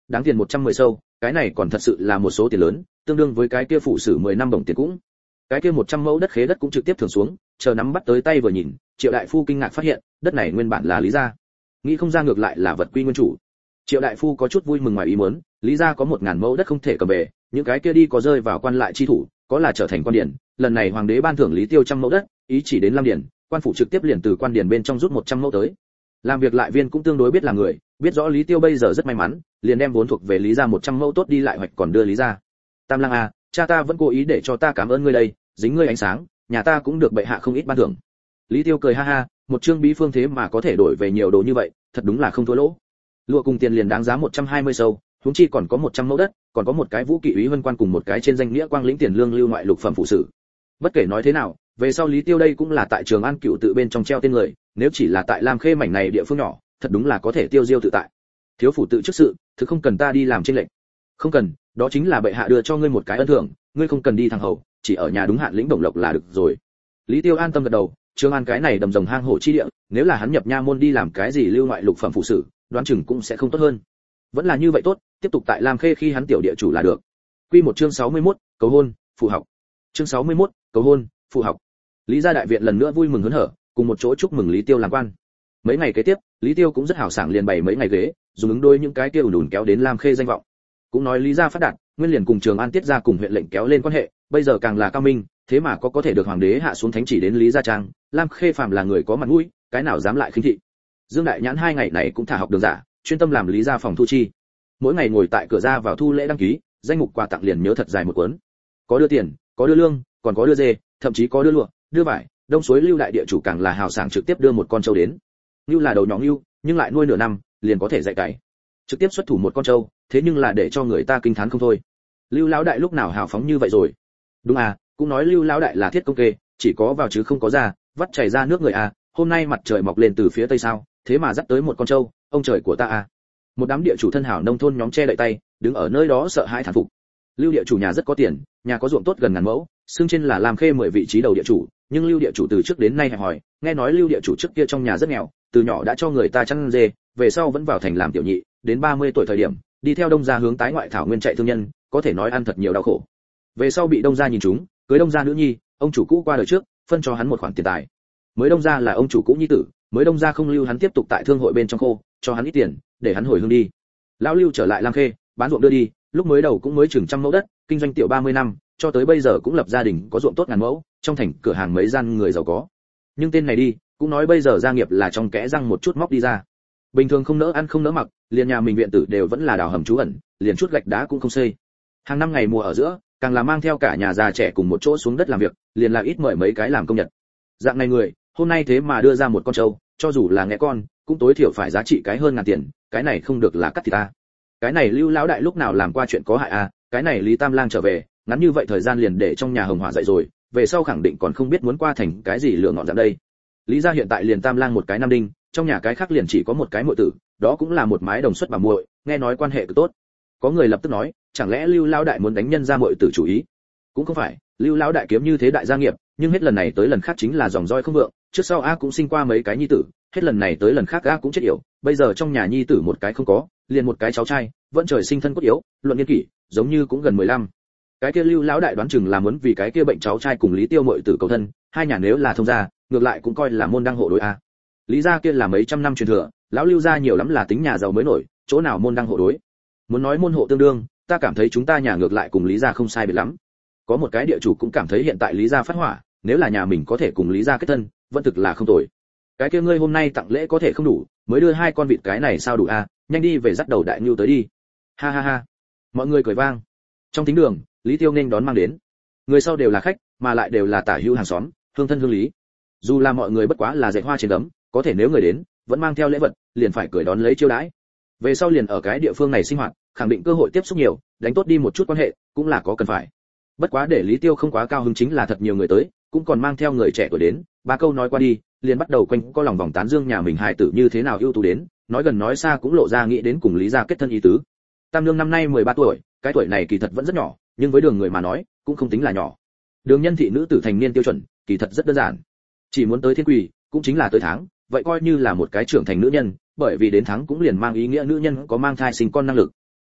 đáng tiền 110 sâu, cái này còn thật sự là một số tiền lớn, tương đương với cái kia phụ sử 10 năm đồng tiền cũng. Cái kia 100 mẫu đất khế đất cũng trực tiếp thường xuống, chờ nắm bắt tới tay vừa nhìn, Triệu đại phu kinh ngạc phát hiện, đất này nguyên bản là Lý gia. Nghĩ không ra ngược lại là vật quy nguyên chủ. Triệu đại phu có chút vui mừng ngoài ý muốn, Lý gia có 1000 mẫu đất không thể cầm về, những cái kia đi có rơi vào quan lại chi thủ, có là trở thành quan điển, lần này hoàng đế ban thưởng Lý Tiêu 100 mẫu đất, ý chỉ đến Lam điển, quan phủ trực tiếp liền từ quan điển bên trong rút 100 mẫu tới. Làm việc lại viên cũng tương đối biết là người, biết rõ Lý Tiêu bây giờ rất may mắn, liền đem vốn thuộc về Lý gia 100 mẫu tốt đi lại hoạch còn đưa Lý gia. Tam Lang à, cha ta vẫn cố ý để cho ta cảm ơn ngươi đây, dính ngươi ánh sáng, nhà ta cũng được bệ hạ không ít ban thưởng. Lý Tiêu cười ha ha, một chương bí phương thế mà có thể đổi về nhiều đồ như vậy, thật đúng là không thua lỗ. Lụa cùng tiền liền đáng giá 120 sâu, huống chi còn có 100 mẫu đất, còn có một cái vũ kỵ úy vân quan cùng một cái trên danh nghĩa quang lĩnh tiền lương lưu ngoại lục phẩm phụ sử. Bất kể nói thế nào, về sau Lý Tiêu đây cũng là tại Trường An Cựu tự bên trong treo tên người, nếu chỉ là tại Lam Khê mảnh này địa phương nhỏ, thật đúng là có thể tiêu diêu tự tại. Thiếu phủ tự trước sự, thực không cần ta đi làm trên lệnh. Không cần, đó chính là bệ hạ đưa cho ngươi một cái ân thưởng, ngươi không cần đi thằng hầu, chỉ ở nhà đúng hạn lĩnh đồng lộc là được rồi. Lý Tiêu an tâm gật đầu, Trường An cái này đầm rồng hang hổ chi địa, nếu là hắn nhập nha môn đi làm cái gì lưu ngoại lục phẩm phụ sử, đoán chừng cũng sẽ không tốt hơn. Vẫn là như vậy tốt, tiếp tục tại Lam Khê khi hắn tiểu địa chủ là được. Quy một chương 61, cầu hôn, phụ học. Chương 61, cầu hôn, phụ học. Lý gia đại viện lần nữa vui mừng hớn hở, cùng một chỗ chúc mừng Lý Tiêu làm quan. Mấy ngày kế tiếp, Lý Tiêu cũng rất hào sảng liền bày mấy ngày ghế, dùng ứng đôi những cái kia ùn ùn kéo đến Lam Khê danh vọng. Cũng nói Lý gia phát đạt, nguyên liền cùng Trường An tiết gia cùng huyện lệnh kéo lên quan hệ, bây giờ càng là cao minh, thế mà có thể được hoàng đế hạ xuống thánh chỉ đến Lý gia trang, Lam Khê phàm là người có mặt mũi, cái nào dám lại khinh thị. Dương Đại Nhãn 2 ngày này cũng thả học đường giả, chuyên tâm làm Lý gia phòng thu chi. Mỗi ngày ngồi tại cửa ra vào thu lễ đăng ký, danh mục quà tặng liền nhớ thật dài một cuốn. Có đưa tiền, có đưa lương, còn có đưa dê, thậm chí có đưa lụa, đưa vải. Đông Suối Lưu đại địa chủ càng là hào sảng trực tiếp đưa một con trâu đến. Lưu là đầu nhỏ Lưu, nhưng lại nuôi nửa năm, liền có thể dạy cày. Trực tiếp xuất thủ một con trâu, thế nhưng là để cho người ta kinh thán không thôi. Lưu lão đại lúc nào hào phóng như vậy rồi? Đúng à, cũng nói Lưu lão đại là thiết công kê, chỉ có vào chứ không có ra, vắt chảy ra nước người à, hôm nay mặt trời mọc lên từ phía tây sao, thế mà dắt tới một con trâu, ông trời của ta à. Một đám địa chủ thân hảo nông thôn nhóm che đậy tay, đứng ở nơi đó sợ hãi thán phục. Lưu địa chủ nhà rất có tiền, nhà có ruộng tốt gần ngàn mẫu, xương trên là Lam Khê 10 vị trí đầu địa chủ, nhưng Lưu địa chủ từ trước đến nay hẹp hòi, nghe nói Lưu địa chủ trước kia trong nhà rất nghèo, từ nhỏ đã cho người ta chăn dê, về sau vẫn vào thành làm tiểu nhị, đến 30 tuổi thời điểm, đi theo Đông gia hướng tái ngoại thảo nguyên chạy thương nhân, có thể nói ăn thật nhiều đau khổ. Về sau bị Đông gia nhìn trúng, cưới Đông gia nữ nhi, ông chủ cũ qua đời trước, phân cho hắn một khoản tiền tài. Mới Đông gia là ông chủ cũ nhi tử, mới Đông gia không lưu hắn tiếp tục tại thương hội bên trong khô, cho hắn ít tiền, để hắn hồi hương đi. Lão Lưu trở lại Lam Khê, bán ruộng đưa đi, lúc mới đầu cũng mới chừng trăm mẫu đất, kinh doanh tiểu 30 năm, cho tới bây giờ cũng lập gia đình có ruộng tốt ngàn mẫu, trong thành cửa hàng mấy gian người giàu có. Nhưng tên này đi, cũng nói bây giờ gia nghiệp là trong kẽ răng một chút móc đi ra. Bình thường không nỡ ăn không nỡ mặc, liền nhà mình viện tử đều vẫn là đào hầm trú ẩn, liền chút gạch đá cũng không xây. Hàng năm ngày mùa ở giữa, càng là mang theo cả nhà già trẻ cùng một chỗ xuống đất làm việc, liền là ít mời mấy cái làm công nhật. Dạng này người, hôm nay thế mà đưa ra một con trâu, cho dù là nghe con, cũng tối thiểu phải giá trị cái hơn ngàn tiền, cái này không được là cắt thịt ta. Cái này Lưu lão đại lúc nào làm qua chuyện có hại à, cái này Lý Tam Lang trở về, ngắn như vậy thời gian liền để trong nhà hồng hỏa dậy rồi, về sau khẳng định còn không biết muốn qua thành cái gì lựa ngọn dạng đây. Lý gia hiện tại liền Tam Lang một cái nam đinh, trong nhà cái khác liền chỉ có một cái muội tử, đó cũng là một mái đồng xuất bà muội, nghe nói quan hệ cực tốt. Có người lập tức nói, chẳng lẽ Lưu lão đại muốn đánh nhân ra muội tử chủ ý? Cũng không phải, Lưu lão đại kiếm như thế đại gia nghiệp, nhưng hết lần này tới lần khác chính là dòng roi không vượng, trước sau a cũng sinh qua mấy cái nhi tử, hết lần này tới lần khác a cũng chết yểu, bây giờ trong nhà nhi tử một cái không có, liền một cái cháu trai, vẫn trời sinh thân cốt yếu, luận niên kỷ, giống như cũng gần 15. Cái kia Lưu lão đại đoán chừng là muốn vì cái kia bệnh cháu trai cùng Lý Tiêu muội tử cầu thân, hai nhà nếu là thông gia, ngược lại cũng coi là môn đăng hộ đối a. Lý gia kia là mấy trăm năm truyền thừa, lão Lưu gia nhiều lắm là tính nhà giàu mới nổi, chỗ nào môn đăng hộ đối. Muốn nói môn hộ tương đương, ta cảm thấy chúng ta nhà ngược lại cùng Lý gia không sai biệt lắm. Có một cái địa chủ cũng cảm thấy hiện tại Lý gia phát hỏa, nếu là nhà mình có thể cùng Lý gia kết thân, vẫn thực là không tồi. Cái kia ngươi hôm nay tặng lễ có thể không đủ, mới đưa 2 con vịt cái này sao đủ a, nhanh đi về dắt đầu đại nhu tới đi. Ha ha ha. Mọi người cười vang. Trong thính đường, Lý Tiêu nên đón mang đến. Người sau đều là khách, mà lại đều là tả hữu hàng xóm, hương thân hương lý. Dù là mọi người bất quá là dệt hoa trên gấm, có thể nếu người đến, vẫn mang theo lễ vật, liền phải cười đón lấy chiêu đãi. Về sau liền ở cái địa phương này sinh hoạt, khẳng định cơ hội tiếp xúc nhiều, đánh tốt đi một chút quan hệ, cũng là có cần phải. Bất quá để Lý Tiêu không quá cao hứng chính là thật nhiều người tới, cũng còn mang theo người trẻ tuổi đến, 3 câu nói qua đi, liền bắt đầu quanh co lòng vòng tán dương nhà mình hài tử như thế nào ưu tú đến, nói gần nói xa cũng lộ ra nghĩ đến cùng Lý gia kết thân ý tứ. Tam Nương năm nay 13 tuổi, cái tuổi này kỳ thật vẫn rất nhỏ, nhưng với Đường người mà nói, cũng không tính là nhỏ. Đường nhân thị nữ tử thành niên tiêu chuẩn, kỳ thật rất đơn giản. Chỉ muốn tới thiên quỷ, cũng chính là tới tháng, vậy coi như là một cái trưởng thành nữ nhân, bởi vì đến tháng cũng liền mang ý nghĩa nữ nhân có mang thai sinh con năng lực.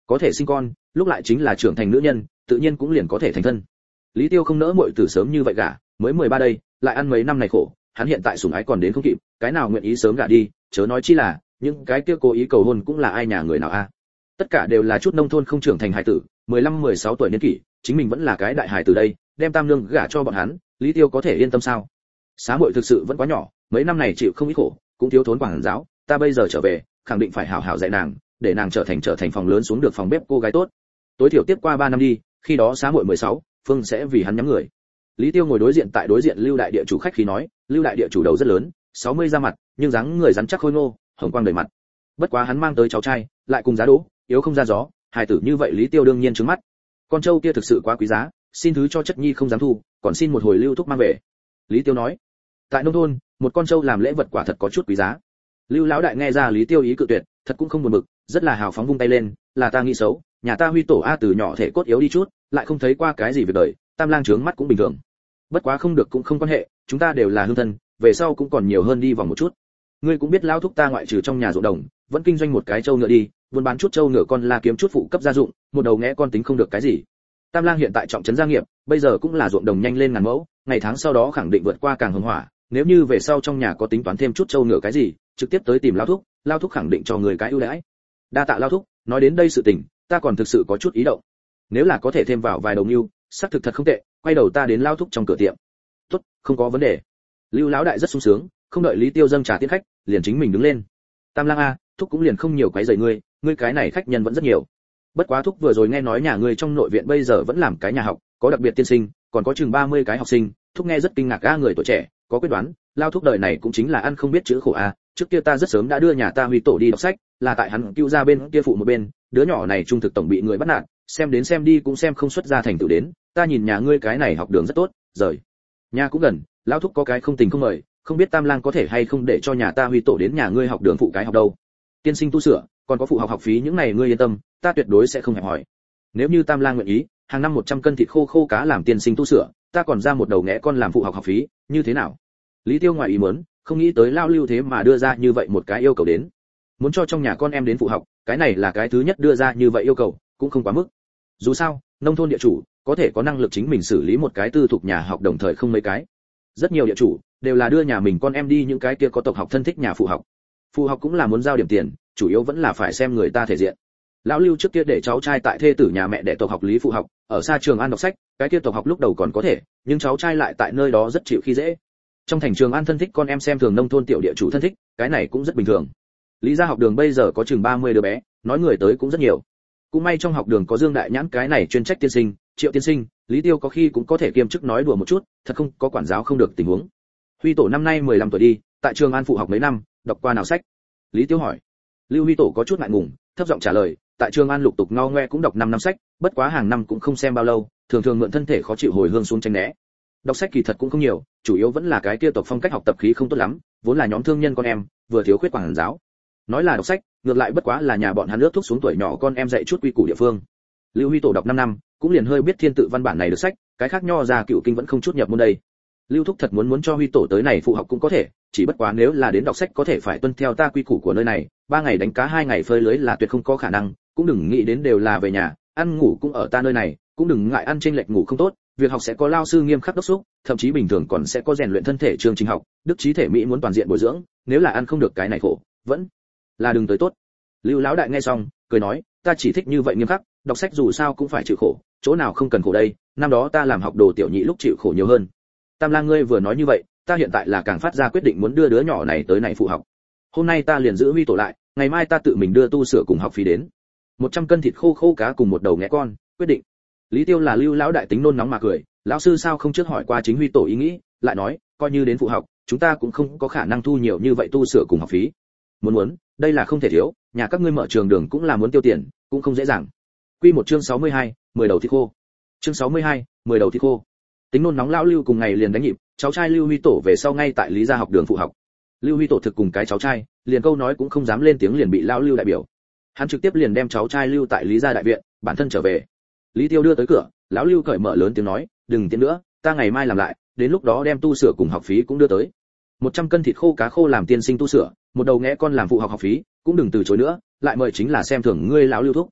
có thể sinh con, lúc lại chính là trưởng thành nữ nhân, tự nhiên cũng liền có thể thành thân. Lý Tiêu không nỡ muội tử sớm như vậy gả, mới 13 đây, lại ăn mấy năm này khổ, hắn hiện tại sủng ái còn đến không kịp, cái nào nguyện ý sớm gả đi, chớ nói chi là những cái kia cố ý cầu hôn cũng là ai nhà người nào a. Tất cả đều là chút nông thôn không trưởng thành hài tử, 15-16 tuổi niên kỷ, chính mình vẫn là cái đại hài tử đây, đem tam nương gả cho bọn hắn, Lý Tiêu có thể yên tâm sao? Xá muội thực sự vẫn quá nhỏ, mấy năm này chịu không ít khổ, cũng thiếu thốn quản giáo, ta bây giờ trở về, khẳng định phải hảo hảo dạy nàng, để nàng trở thành phòng lớn xuống được phòng bếp cô gái tốt. Tối thiểu tiếp qua 3 năm đi, khi đó xá muội 16, Phương sẽ vì hắn nhắm người. Lý Tiêu ngồi đối diện Lưu đại địa chủ khách khí nói, Lưu đại địa chủ đầu rất lớn, 60 da mặt, nhưng dáng người rắn chắc khôi ngô, hồng quang đầy mặt. Bất quá hắn mang tới cháu trai, lại cùng giá đỗ, yếu không ra gió, hài tử như vậy Lý Tiêu đương nhiên trướng mắt. Con trâu kia thực sự quá quý giá, xin thứ cho chất nhi không dám thu, còn xin một hồi Lưu thúc mang về. Lý Tiêu nói, tại nông thôn, một con trâu làm lễ vật quả thật có chút quý giá. Lưu lão đại nghe ra Lý Tiêu ý cự tuyệt, thật cũng không buồn bực, rất là hào phóng vung tay lên, là ta nghĩ xấu, nhà ta Huy tổ a từ nhỏ thể cốt yếu đi chút, lại không thấy qua cái gì việc đời, tam lang trướng mắt cũng bình thường. Bất quá không được cũng không quan hệ, chúng ta đều là hương thân, về sau cũng còn nhiều hơn đi vòng một chút. Ngươi cũng biết lão thúc ta ngoại trừ trong nhà ruộng đồng, vẫn kinh doanh một cái trâu ngựa đi, buôn bán chút trâu ngựa con la kiếm chút phụ cấp gia dụng, một đầu ngẽ con tính không được cái gì. Tam lang hiện tại trọng trấn gia nghiệp, bây giờ cũng là ruộng đồng nhanh lên ngàn mẫu, ngày tháng sau đó khẳng định vượt qua càng hưng hỏa, nếu như về sau trong nhà có tính toán thêm chút trâu ngựa cái gì, trực tiếp tới tìm lão thúc khẳng định cho người cái ưu đãi. Đa tạ lão thúc, nói đến đây sự tình, ta còn thực sự có chút ý động. Nếu là có thể thêm vào vài đồng nưu, xác thực thật không tệ, quay đầu ta đến lão thúc trong cửa tiệm. Tốt, không có vấn đề. Lưu lão đại rất sung sướng, không đợi Lý Tiêu dâng trà tiễn khách, liền chính mình đứng lên. Tam lang a, thúc cũng liền không nhiều quấy rầy ngươi cái này khách nhân vẫn rất nhiều. Bất quá thúc vừa rồi nghe nói nhà ngươi trong nội viện bây giờ vẫn làm cái nhà học, có đặc biệt tiên sinh, còn có chừng 30 cái học sinh, thúc nghe rất kinh ngạc a, người tuổi trẻ, có quyết đoán, lao thúc đời này cũng chính là ăn không biết chữ khổ a. Trước kia ta rất sớm đã đưa nhà ta Huy tổ đi đọc sách, là tại hắn cứu ra bên kia phụ một bên, đứa nhỏ này trung thực tổng bị người bắt nạt, xem đến xem đi cũng xem không xuất ra thành tựu đến, ta nhìn nhà ngươi cái này học đường rất tốt, rời nhà cũng gần, lão thúc có cái không tình không mời, không biết tam lang có thể hay không để cho nhà ta Huy tổ đến nhà ngươi học đường phụ cái học đâu. Tiên sinh tu sửa, còn có phụ học phí những này ngươi yên tâm, ta tuyệt đối sẽ không hẹp hỏi. Nếu như tam lang nguyện ý, hàng năm 100 cân thịt khô cá làm tiên sinh tu sửa, ta còn ra một đầu ngẽ con làm phụ học phí, như thế nào? Lý Tiêu ngoài ý muốn, không nghĩ tới lao Lưu thế mà đưa ra như vậy một cái yêu cầu đến, muốn cho trong nhà con em đến phụ học, cái này là cái thứ nhất đưa ra như vậy yêu cầu, cũng không quá mức. Dù sao, nông thôn địa chủ có thể có năng lực chính mình xử lý một cái tư thục nhà học đồng thời không mấy cái. Rất nhiều địa chủ đều là đưa nhà mình con em đi những cái kia có tộc học thân thích nhà phụ học. Phụ học cũng là muốn giao điểm tiền, chủ yếu vẫn là phải xem người ta thể diện. Lão Lưu trước kia để cháu trai tại thê tử nhà mẹ để tộc học lý phụ học, ở xa Trường An đọc sách, cái kia tộc học lúc đầu còn có thể, nhưng cháu trai lại tại nơi đó rất chịu khi dễ. Trong thành Trường An thân thích con em xem thường nông thôn tiểu địa chủ thân thích, cái này cũng rất bình thường. Lý gia học đường bây giờ có chừng 30 đứa bé, nói người tới cũng rất nhiều. Cũng may trong học đường có Dương Đại Nhãn cái này chuyên trách tiên sinh, Triệu tiên sinh, Lý Tiêu có khi cũng có thể kiêm chức nói đùa một chút, thật không có quản giáo không được tình huống. Huy tổ năm nay 15 tuổi đi, tại Trường An phụ học mấy năm, đọc qua nào sách? Lý Tiêu hỏi. Lưu Huy tổ có chút ngại ngùng, thấp giọng trả lời, tại Trường An lục tục ngao ngoe cũng đọc 5 năm sách, bất quá hàng năm cũng không xem bao lâu, thường thường mượn thân thể khó chịu hồi hương xuống tránh né. Đọc sách kỳ thật cũng không nhiều, chủ yếu vẫn là cái kia tộc phong cách học tập khí không tốt lắm, vốn là nhóm thương nhân con em, vừa thiếu khuyết quản giáo. Nói là đọc sách, ngược lại bất quá là nhà bọn hắn ước thúc xuống tuổi nhỏ con em dạy chút quy củ địa phương. Lưu Huy tổ đọc 5 năm, cũng liền hơi biết thiên tự văn bản này được sách, cái khác nho ra cựu kinh vẫn không chút nhập môn đây. Lưu thúc thật muốn cho Huy tổ tới này phụ học cũng có thể, chỉ bất quá nếu là đến đọc sách có thể phải tuân theo ta quy củ của nơi này, 3 ngày đánh cá 2 ngày phơi lưới là tuyệt không có khả năng, cũng đừng nghĩ đến đều là về nhà, ăn ngủ cũng ở ta nơi này, cũng đừng ngại ăn chênh lệch ngủ không tốt, việc học sẽ có lao sư nghiêm khắc đốc thúc, thậm chí bình thường còn sẽ có rèn luyện thân thể chương trình học, đức trí thể mỹ muốn toàn diện bồi dưỡng, nếu là ăn không được cái này khổ, vẫn là đừng tới tốt. Lưu lão đại nghe xong, cười nói, ta chỉ thích như vậy nghiêm khắc, đọc sách dù sao cũng phải chịu khổ, chỗ nào không cần khổ đây, năm đó ta làm học đồ tiểu nhị lúc chịu khổ nhiều hơn. Tam lang ngươi vừa nói như vậy, ta hiện tại là càng phát ra quyết định muốn đưa đứa nhỏ này tới này phụ học. Hôm nay ta liền giữ Huy tổ lại, ngày mai ta tự mình đưa tu sửa cùng học phí đến. 100 cân thịt khô cá cùng một đầu ngẽ con, quyết định. Lý Tiêu là Lưu lão đại tính nôn nóng mà cười, lão sư sao không trước hỏi qua chính Huy tổ ý nghĩ, lại nói, coi như đến phụ học, chúng ta cũng không có khả năng thu nhiều như vậy tu sửa cùng học phí. Muốn, đây là không thể thiếu, nhà các ngươi mở trường đường cũng là muốn tiêu tiền, cũng không dễ dàng. Quy một chương 62, 10 đầu thịt khô. Chương 62, 10 đầu thịt khô. Tính nôn nóng lão Lưu cùng ngày liền đánh nhịp, cháu trai Lưu Huy tổ về sau ngay tại Lý gia học đường phụ học. Lưu Huy tổ thực cùng cái cháu trai, liền câu nói cũng không dám lên tiếng liền bị lão Lưu đại biểu. Hắn trực tiếp liền đem cháu trai lưu tại Lý gia đại viện, bản thân trở về. Lý Tiêu đưa tới cửa, lão Lưu cởi mở lớn tiếng nói, đừng tiến nữa, ta ngày mai làm lại, đến lúc đó đem tu sửa cùng học phí cũng đưa tới. 100 cân thịt khô cá khô làm tiên sinh tu sửa, một đầu ngẽ con làm phụ học học phí, cũng đừng từ chối nữa, lại mời chính là xem thường ngươi lão Lưu thúc.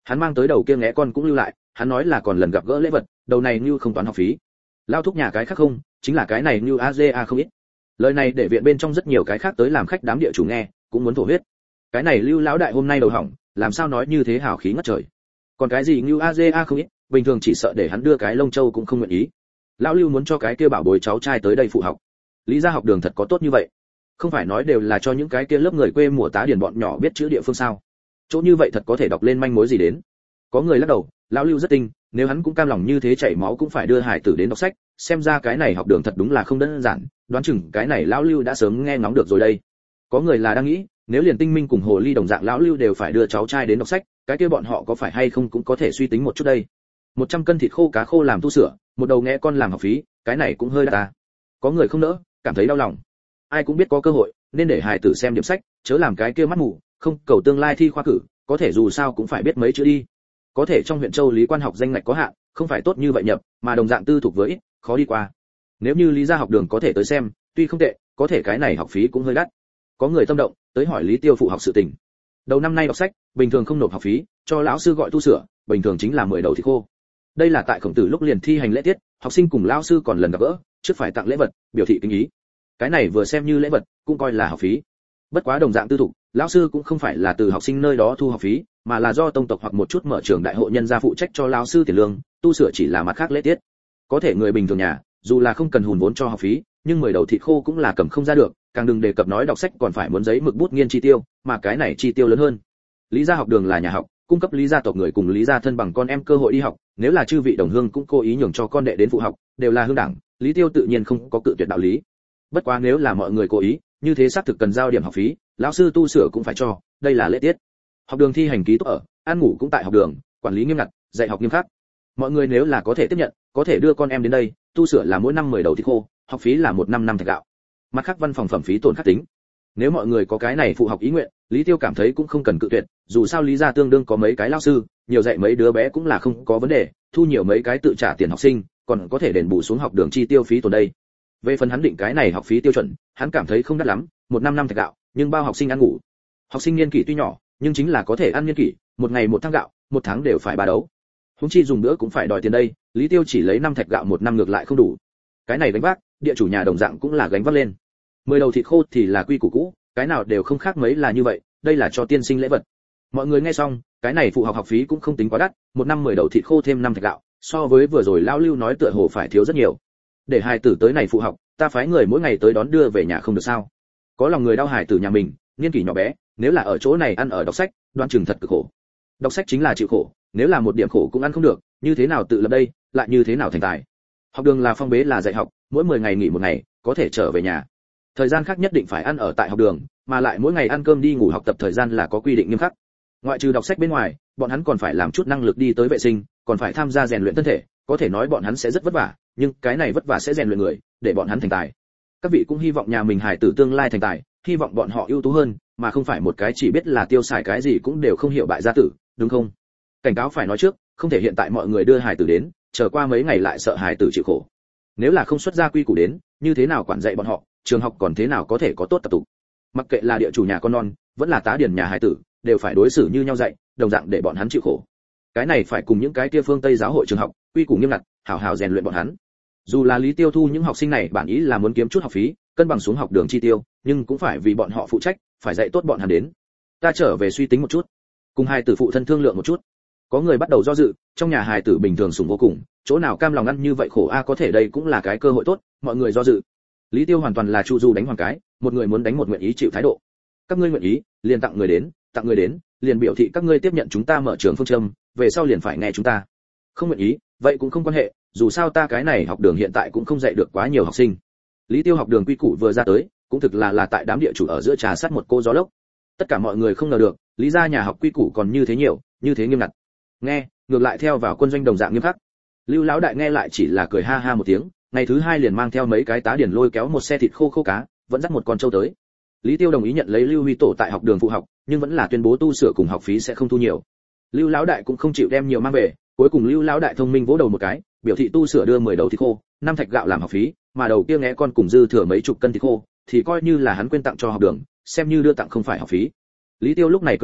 Hắn mang tới đầu kia ngẽ con cũng lưu lại, hắn nói là còn lần gặp gỡ lễ vật, đầu này như không toán học phí. Lao thúc nhà cái khác không, chính là cái này như AJA không ít. Lời này để viện bên trong rất nhiều cái khác tới làm khách đám địa chủ nghe, cũng muốn thổ huyết. Cái này Lưu lão đại hôm nay đầu hỏng, làm sao nói như thế hào khí ngất trời. Còn cái gì như AJA không ít, bình thường chỉ sợ để hắn đưa cái lông châu cũng không nguyện ý. Lão Lưu muốn cho cái kia bảo bối cháu trai tới đây phụ học. Lý gia học đường thật có tốt như vậy? Không phải nói đều là cho những cái kia lớp người quê mùa tá điển bọn nhỏ biết chữ địa phương sao? Chỗ như vậy thật có thể đọc lên manh mối gì đến? Có người lắc đầu, lão Lưu rất tinh, nếu hắn cũng cam lòng như thế chảy máu cũng phải đưa hải tử đến đọc sách, xem ra cái này học đường thật đúng là không đơn giản, đoán chừng cái này lão Lưu đã sớm nghe ngóng được rồi đây. Có người là đang nghĩ, nếu liền Tinh Minh cùng Hồ Ly đồng dạng lão Lưu đều phải đưa cháu trai đến đọc sách, cái kia bọn họ có phải hay không cũng có thể suy tính một chút đây. 100 cân thịt khô cá khô làm tu sửa, một đầu nghe con làm học phí, cái này cũng hơi đắt ta. Có người không nỡ, cảm thấy đau lòng. Ai cũng biết có cơ hội, nên để hài tử xem điểm sách, chớ làm cái kia mắt mù, không cầu tương lai thi khoa cử, có thể dù sao cũng phải biết mấy chữ đi. Có thể trong huyện Châu Lý quan học danh ngạch có hạn, không phải tốt như vậy nhập, mà đồng dạng tư thuộc với ít, khó đi qua. Nếu như Lý gia học đường có thể tới xem, tuy không tệ, có thể cái này học phí cũng hơi đắt. Có người tâm động, tới hỏi Lý Tiêu phụ học sự tình. Đầu năm nay đọc sách, bình thường không nộp học phí, cho lão sư gọi tu sửa, bình thường chính là 10 đầu thịt khô. Đây là tại Khổng Tử lúc liền thi hành lễ tiết, học sinh cùng lão sư còn lần gặp gỡ, trước phải tặng lễ vật, biểu thị kính ý. Cái này vừa xem như lễ vật, cũng coi là học phí. Bất quá đồng dạng tư thục, lão sư cũng không phải là từ học sinh nơi đó thu học phí, mà là do tông tộc hoặc một chút mở trường đại hội nhân gia phụ trách cho lão sư tiền lương, tu sửa chỉ là mặt khác lễ tiết. Có thể người bình thường nhà, dù là không cần hùn vốn cho học phí, nhưng 10 đầu thịt khô cũng là cầm không ra được, càng đừng đề cập nói đọc sách còn phải muốn giấy mực bút nghiên chi tiêu, mà cái này chi tiêu lớn hơn. Lý gia học đường là nhà học, cung cấp Lý gia tộc người cùng Lý gia thân bằng con em cơ hội đi học, nếu là chư vị đồng hương cũng cố ý nhường cho con đệ đến phụ học, đều là hương đảng, Lý Tiêu tự nhiên không có cự tuyệt đạo lý. Bất quá nếu là mọi người cố ý, như thế xác thực cần giao điểm học phí, lão sư tu sửa cũng phải cho, đây là lễ tiết. Học đường thi hành ký túc ở, ăn ngủ cũng tại học đường, quản lý nghiêm ngặt, dạy học nghiêm khắc. Mọi người nếu là có thể tiếp nhận, có thể đưa con em đến đây, tu sửa là mỗi năm 10 đầu thịt khô, học phí là 1 năm thạch gạo. Mặt khác văn phòng phẩm phí tổn khắc tính. Nếu mọi người có cái này phụ học ý nguyện, Lý Tiêu cảm thấy cũng không cần cự tuyệt, dù sao Lý gia tương đương có mấy cái lão sư, nhiều dạy mấy đứa bé cũng là không có vấn đề, thu nhiều mấy cái tự trả tiền học sinh, còn có thể đền bù xuống học đường chi tiêu phí tổn đây. Về phần hắn định cái này học phí tiêu chuẩn, hắn cảm thấy không đắt lắm, 1 năm thạch gạo, nhưng bao học sinh ăn ngủ. Học sinh niên kỷ tuy nhỏ, nhưng chính là có thể ăn niên kỷ, một ngày 1 tháng gạo, 1 tháng đều phải 3 đấu. Huống chi dùng bữa cũng phải đòi tiền đây, Lý Tiêu chỉ lấy 5 thạch gạo 1 năm ngược lại không đủ. Cái này gánh vác, địa chủ nhà đồng dạng cũng là gánh vác lên. 10 đầu thịt khô thì là quy củ cũ, cái nào đều không khác mấy là như vậy, đây là cho tiên sinh lễ vật. Mọi người nghe xong, cái này phụ học học phí cũng không tính quá đắt, 1 năm 10 đầu thịt khô thêm 5 thạch gạo, so với vừa rồi lão Lưu nói tựa hồ phải thiếu rất nhiều. Để hài tử tới này phụ học, ta phái người mỗi ngày tới đón đưa về nhà không được sao? Có lòng người đau hài tử nhà mình, niên kỷ nhỏ bé, nếu là ở chỗ này ăn ở đọc sách, đoan chừng thật cực khổ. Đọc sách chính là chịu khổ, nếu là một điểm khổ cũng ăn không được, như thế nào tự lập đây, lại như thế nào thành tài? Học đường là phong bế là dạy học, mỗi 10 ngày nghỉ 1 ngày, có thể trở về nhà. Thời gian khác nhất định phải ăn ở tại học đường, mà lại mỗi ngày ăn cơm đi ngủ học tập thời gian là có quy định nghiêm khắc. Ngoại trừ đọc sách bên ngoài, bọn hắn còn phải làm chút năng lực đi tới vệ sinh, còn phải tham gia rèn luyện thân thể, có thể nói bọn hắn sẽ rất vất vả, nhưng cái này vất vả sẽ rèn luyện người, để bọn hắn thành tài. Các vị cũng hy vọng nhà mình hài tử tương lai thành tài, hy vọng bọn họ ưu tú hơn, mà không phải một cái chỉ biết là tiêu xài cái gì cũng đều không hiểu bại gia tử, đúng không? Cảnh cáo phải nói trước, không thể hiện tại mọi người đưa hài tử đến, chờ qua mấy ngày lại sợ hài tử chịu khổ. Nếu là không xuất ra quy củ đến, như thế nào quản dạy bọn họ, trường học còn thế nào có thể có tốt tập tụ. Mặc kệ là địa chủ nhà con non, vẫn là tá điển nhà hài tử, đều phải đối xử như nhau dạy, đồng dạng để bọn hắn chịu khổ. Cái này phải cùng những cái kia phương Tây giáo hội trường học, quy củ nghiêm ngặt, hảo hảo rèn luyện bọn hắn. Dù là Lý Tiêu thu những học sinh này bản ý là muốn kiếm chút học phí, cân bằng xuống học đường chi tiêu, nhưng cũng phải vì bọn họ phụ trách, phải dạy tốt bọn hắn đến. Ta trở về suy tính một chút, cùng hài tử phụ thân thương lượng một chút. Có người bắt đầu do dự, trong nhà hài tử bình thường sủng vô cùng, chỗ nào cam lòng ăn như vậy khổ a, có thể đây cũng là cái cơ hội tốt, mọi người do dự. Lý Tiêu hoàn toàn là chu du đánh hoàng cái, một người muốn đánh một nguyện ý chịu thái độ. Các ngươi nguyện ý, liền tặng người đến, liền biểu thị các ngươi tiếp nhận chúng ta mở trường phương châm, về sau liền phải nghe chúng ta. Không nguyện ý, vậy cũng không quan hệ, dù sao ta cái này học đường hiện tại cũng không dạy được quá nhiều học sinh. Lý Tiêu học đường quy củ vừa ra tới, cũng thực là tại đám địa chủ ở giữa trà sát một cô gió lốc. Tất cả mọi người không ngờ được, Lý gia nhà học quy củ còn như thế nhiều, như thế nghiêm ngặt. Nghe, ngược lại theo vào quân doanh đồng dạng nghiêm khắc. Lưu lão đại nghe lại chỉ là cười ha ha một tiếng, ngày thứ 2 liền mang theo mấy cái tá điển lôi kéo một xe thịt khô khô cá, vẫn dắt một con trâu tới. Lý Tiêu đồng ý nhận lấy Lưu Huy Tổ tại học đường phụ học, nhưng vẫn là tuyên bố tu sửa cùng học phí sẽ không thu nhiều. Lưu lão đại cũng không chịu đem nhiều mang về, cuối cùng Lưu lão đại thông minh vỗ đầu một cái, biểu thị tu sửa đưa 10 đầu thịt khô, 5 thạch gạo làm học phí, mà đầu kia nghe con cùng dư thừa mấy chục cân thịt khô, thì coi như là hắn quên tặng cho học đường, xem như đưa tặng không phải học phí. Lý Tiêu lúc này cười nhận,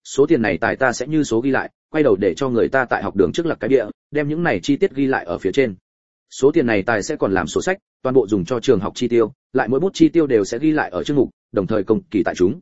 số tiền này tài ta sẽ như số ghi lại, quay đầu để cho người ta tại học đường trước lật cái bìa, đem những này chi tiết ghi lại ở phía trên. Số tiền này tài sẽ còn làm sổ sách, toàn bộ dùng cho trường học chi tiêu, lại mỗi bút chi tiêu đều sẽ ghi lại ở chương mục, đồng thời công kỳ tại chúng.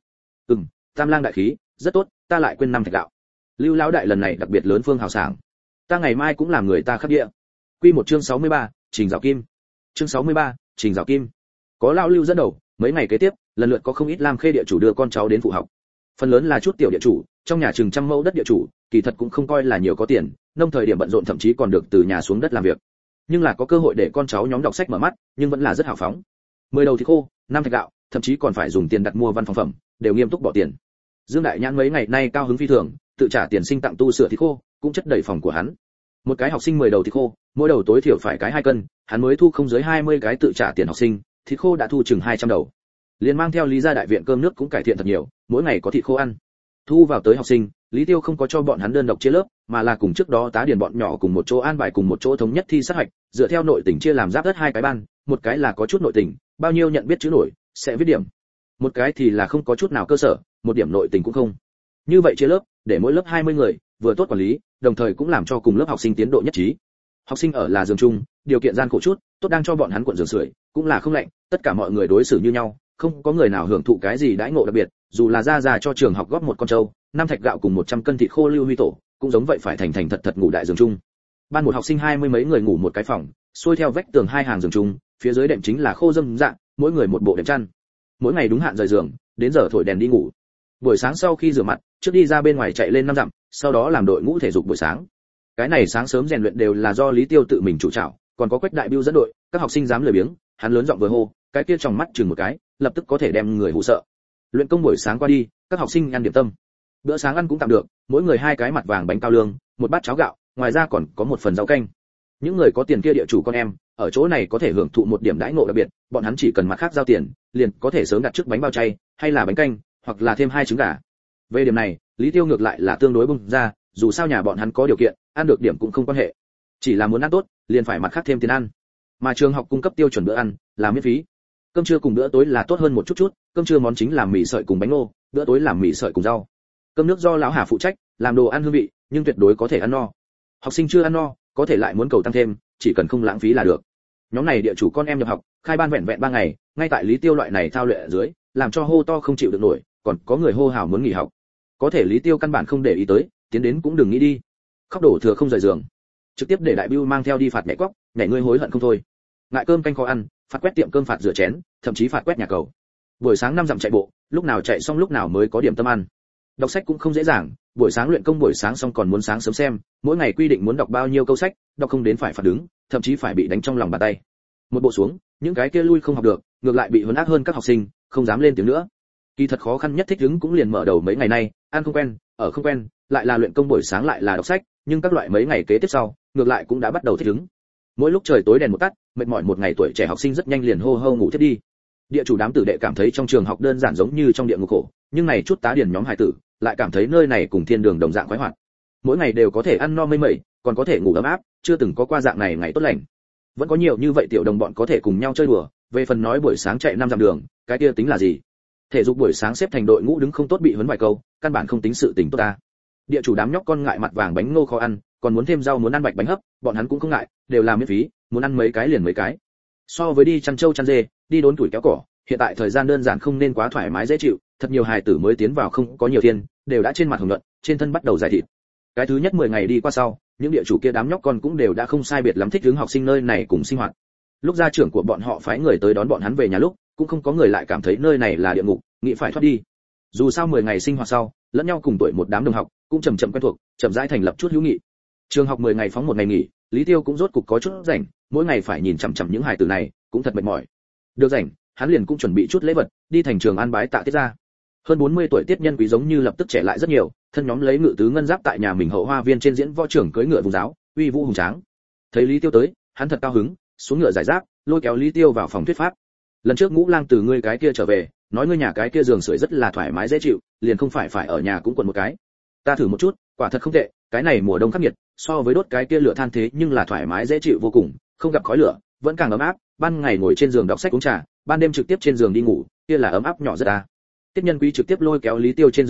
Tam lang đại khí, rất tốt, ta lại quên 5 thạch gạo. Lưu lão đại lần này đặc biệt lớn phương hào sảng. Ta ngày mai cũng làm người ta khắc địa. Quy một chương 63, Trình Giảo Kim. Chương 63, Trình Giảo Kim. Có lão Lưu dẫn đầu, mấy ngày kế tiếp, lần lượt có không ít Lam Khê địa chủ đưa con cháu đến phụ học. Phần lớn là chút tiểu địa chủ, trong nhà chừng trăm mẫu đất địa chủ, kỳ thật cũng không coi là nhiều có tiền, nông thời điểm bận rộn thậm chí còn được từ nhà xuống đất làm việc. Nhưng là có cơ hội để con cháu nhóm đọc sách mở mắt, nhưng vẫn là rất hào phóng. 10 đầu thịt khô, 5 thạch gạo, thậm chí còn phải dùng tiền đặt mua văn phòng phẩm, đều nghiêm túc bỏ tiền. Dương Đại Nhãn mấy ngày nay cao hứng phi thường, tự trả tiền sinh tặng tu sửa thịt khô, cũng chất đầy phòng của hắn. Một cái học sinh 10 đầu thịt khô, mỗi đầu tối thiểu phải cái 2 cân, hắn mới thu không dưới 20 cái tự trả tiền học sinh, thịt khô đã thu chừng 200 đầu. Liền mang theo Lý gia đại viện cơm nước cũng cải thiện thật nhiều, mỗi ngày có thịt khô ăn. Thu vào tới học sinh, Lý Tiêu không có cho bọn hắn đơn độc chia lớp, mà là cùng trước đó tá điền bọn nhỏ cùng một chỗ an bài cùng một chỗ thống nhất thi sát hạch, dựa theo nội tình chia làm giáp đất 2 cái ban, một cái là có chút nội tình, bao nhiêu nhận biết chữ nổi, sẽ viết điểm. Một cái thì là không có chút nào cơ sở, một điểm nội tình cũng không. Như vậy chia lớp, để mỗi lớp 20 người, vừa tốt quản lý, đồng thời cũng làm cho cùng lớp học sinh tiến độ nhất trí. Học sinh ở là giường chung, điều kiện gian khổ chút, tốt đang cho bọn hắn cuộn giường sưởi, cũng là không lạnh, tất cả mọi người đối xử như nhau, không có người nào hưởng thụ cái gì đãi ngộ đặc biệt, dù là ra cho trường học góp một con trâu, 5 thạch gạo cùng 100 cân thịt khô lưu huy tổ, cũng giống vậy phải thành thật ngủ đại giường chung. Ban một học sinh 20 mấy người ngủ một cái phòng, xuôi theo vách tường 2 hàng giường chung, phía dưới đệm chính là khô dâm dạng, mỗi người một bộ đệm chăn. Mỗi ngày đúng hạn rời giường, đến giờ thổi đèn đi ngủ. Buổi sáng sau khi rửa mặt, trước đi ra bên ngoài chạy lên 5 dặm, sau đó làm đội ngũ thể dục buổi sáng. Cái này sáng sớm rèn luyện đều là do Lý Tiêu tự mình chủ trảo, còn có Quách Đại Bưu dẫn đội, các học sinh dám lười biếng, hắn lớn giọng vừa hô, cái kia trong mắt chừng một cái, lập tức có thể đem người hù sợ. Luyện công buổi sáng qua đi, các học sinh ăn điểm tâm. Bữa sáng ăn cũng tạm được, mỗi người 2 cái mặt vàng bánh cao lương, một bát cháo gạo, ngoài ra còn có một phần rau canh. Những người có tiền kia địa chủ con em, ở chỗ này có thể hưởng thụ một điểm đãi ngộ đặc biệt, bọn hắn chỉ cần mặt khác giao tiền, liền có thể sớm đặt trước bánh bao chay, hay là bánh canh, hoặc là thêm 2 trứng gà. Về điểm này, Lý Tiêu ngược lại là tương đối bung ra, dù sao nhà bọn hắn có điều kiện, ăn được điểm cũng không quan hệ. Chỉ là muốn ăn tốt, liền phải mặt khác thêm tiền ăn. Mà trường học cung cấp tiêu chuẩn bữa ăn là miễn phí. Cơm trưa cùng bữa tối là tốt hơn một chút, cơm trưa món chính là mì sợi cùng bánh ngô, bữa tối là mì sợi cùng rau. Cơm nước do lão Hà phụ trách, làm đồ ăn hương vị, nhưng tuyệt đối có thể ăn no. Học sinh chưa ăn no, có thể lại muốn cầu tăng thêm, chỉ cần không lãng phí là được. Nhóm này địa chủ con em nhập học, khai ban vẹn 3 ngày, ngay tại Lý Tiêu loại này thao luyện ở dưới, làm cho hô to không chịu được nổi, còn có người hô hào muốn nghỉ học. Có thể Lý Tiêu căn bản không để ý tới, tiến đến cũng đừng nghĩ đi. Khóc đổ thừa không rời giường, trực tiếp để Đại Bưu mang theo đi phạt nhảy quóc, nhảy ngươi hối hận không thôi. Ngại cơm canh khó ăn, phạt quét tiệm cơm, phạt rửa chén, thậm chí phạt quét nhà cầu. Buổi sáng 5 dặm chạy bộ, lúc nào chạy xong lúc nào mới có điểm tâm ăn. Đọc sách cũng không dễ dàng, buổi sáng luyện công buổi sáng xong còn muốn sáng sớm xem, mỗi ngày quy định muốn đọc bao nhiêu câu sách, đọc không đến phải phạt đứng, thậm chí phải bị đánh trong lòng bàn tay. Một bộ xuống, những cái kia lui không học được, ngược lại bị huấn ác hơn các học sinh, không dám lên tiếng nữa. Kỳ thật khó khăn nhất thích ứng cũng liền mở đầu mấy ngày nay, ăn không quen, ở không quen, lại là luyện công buổi sáng lại là đọc sách, nhưng các loại mấy ngày kế tiếp sau, ngược lại cũng đã bắt đầu thích ứng. Mỗi lúc trời tối đèn một tắt, mệt mỏi một ngày tuổi trẻ học sinh rất nhanh liền hô hô ngủ thiếp đi. Địa chủ đám tử đệ cảm thấy trong trường học đơn giản giống như trong địa ngục khổ, nhưng này chút tá điền nhóm hài tử lại cảm thấy nơi này cùng thiên đường đồng dạng khoái hoạt. Mỗi ngày đều có thể ăn no mây mẩy, còn có thể ngủ ấm áp, chưa từng có qua dạng này ngày tốt lành. Vẫn có nhiều như vậy tiểu đồng bọn có thể cùng nhau chơi đùa, về phần nói buổi sáng chạy 5 dặm đường, cái kia tính là gì? Thể dục buổi sáng xếp thành đội ngũ đứng không tốt bị huấn vài câu, căn bản không tính sự tình tốt ta. Địa chủ đám nhóc con ngại mặt vàng bánh ngô khó ăn, còn muốn thêm rau muốn ăn bạch bánh hấp, bọn hắn cũng không ngại, đều làm miễn phí, muốn ăn mấy cái liền mấy cái. So với đi chăn trâu chăn dê, đi đốn tuổi kéo cỏ, hiện tại thời gian đơn giản không nên quá thoải mái dễ chịu, thật nhiều hài tử mới tiến vào không có nhiều thiên, đều đã trên mặt hồng nhuận, trên thân bắt đầu giải thịt. Cái thứ nhất 10 ngày đi qua sau, những địa chủ kia đám nhóc con cũng đều đã không sai biệt lắm thích ứng học sinh nơi này cùng sinh hoạt. Lúc gia trưởng của bọn họ phái người tới đón bọn hắn về nhà lúc, cũng không có người lại cảm thấy nơi này là địa ngục, nghĩ phải thoát đi. Dù sao 10 ngày sinh hoạt sau, lẫn nhau cùng tuổi một đám đồng học, cũng chậm chậm quen thuộc, chậm rãi thành lập chút hữu nghị. Trường học 10 ngày phóng một ngày nghỉ, Lý Tiêu cũng rốt cục có chút rảnh, mỗi ngày phải nhìn chằm chằm những hài tử này, cũng thật mệt mỏi. Được rảnh, hắn liền cũng chuẩn bị chút lễ vật, đi thành trường an bái tạ Tiết gia. Hơn 40 tuổi Tiết Nhân Quý giống như lập tức trẻ lại rất nhiều, thân nhóm lấy ngự tứ ngân giáp tại nhà mình hậu hoa viên trên diễn võ trưởng cưỡi ngựa vùng giáo, uy vũ hùng tráng. Thấy Lý Tiêu tới, hắn thật cao hứng, xuống ngựa giải giáp, lôi kéo Lý Tiêu vào phòng thuyết pháp. Lần trước Ngũ Lang từ ngươi cái kia trở về, nói ngươi nhà cái kia giường sưởi rất là thoải mái dễ chịu, liền không phải ở nhà cũng quần một cái. Ta thử một chút, quả thật không tệ, cái này mùa đông khắc nghiệt, so với đốt cái kia lửa than thế nhưng là thoải mái dễ chịu vô cùng, không gặp khói lửa, vẫn càng ấm áp, ban ngày ngồi trên giường đọc sách uống trà, ban đêm trực tiếp trên giường đi ngủ, kia là ấm áp nhỏ rất à. Tiết Nhân Quý trực tiếp lôi kéo Lý Tiêu trên giường ngồi,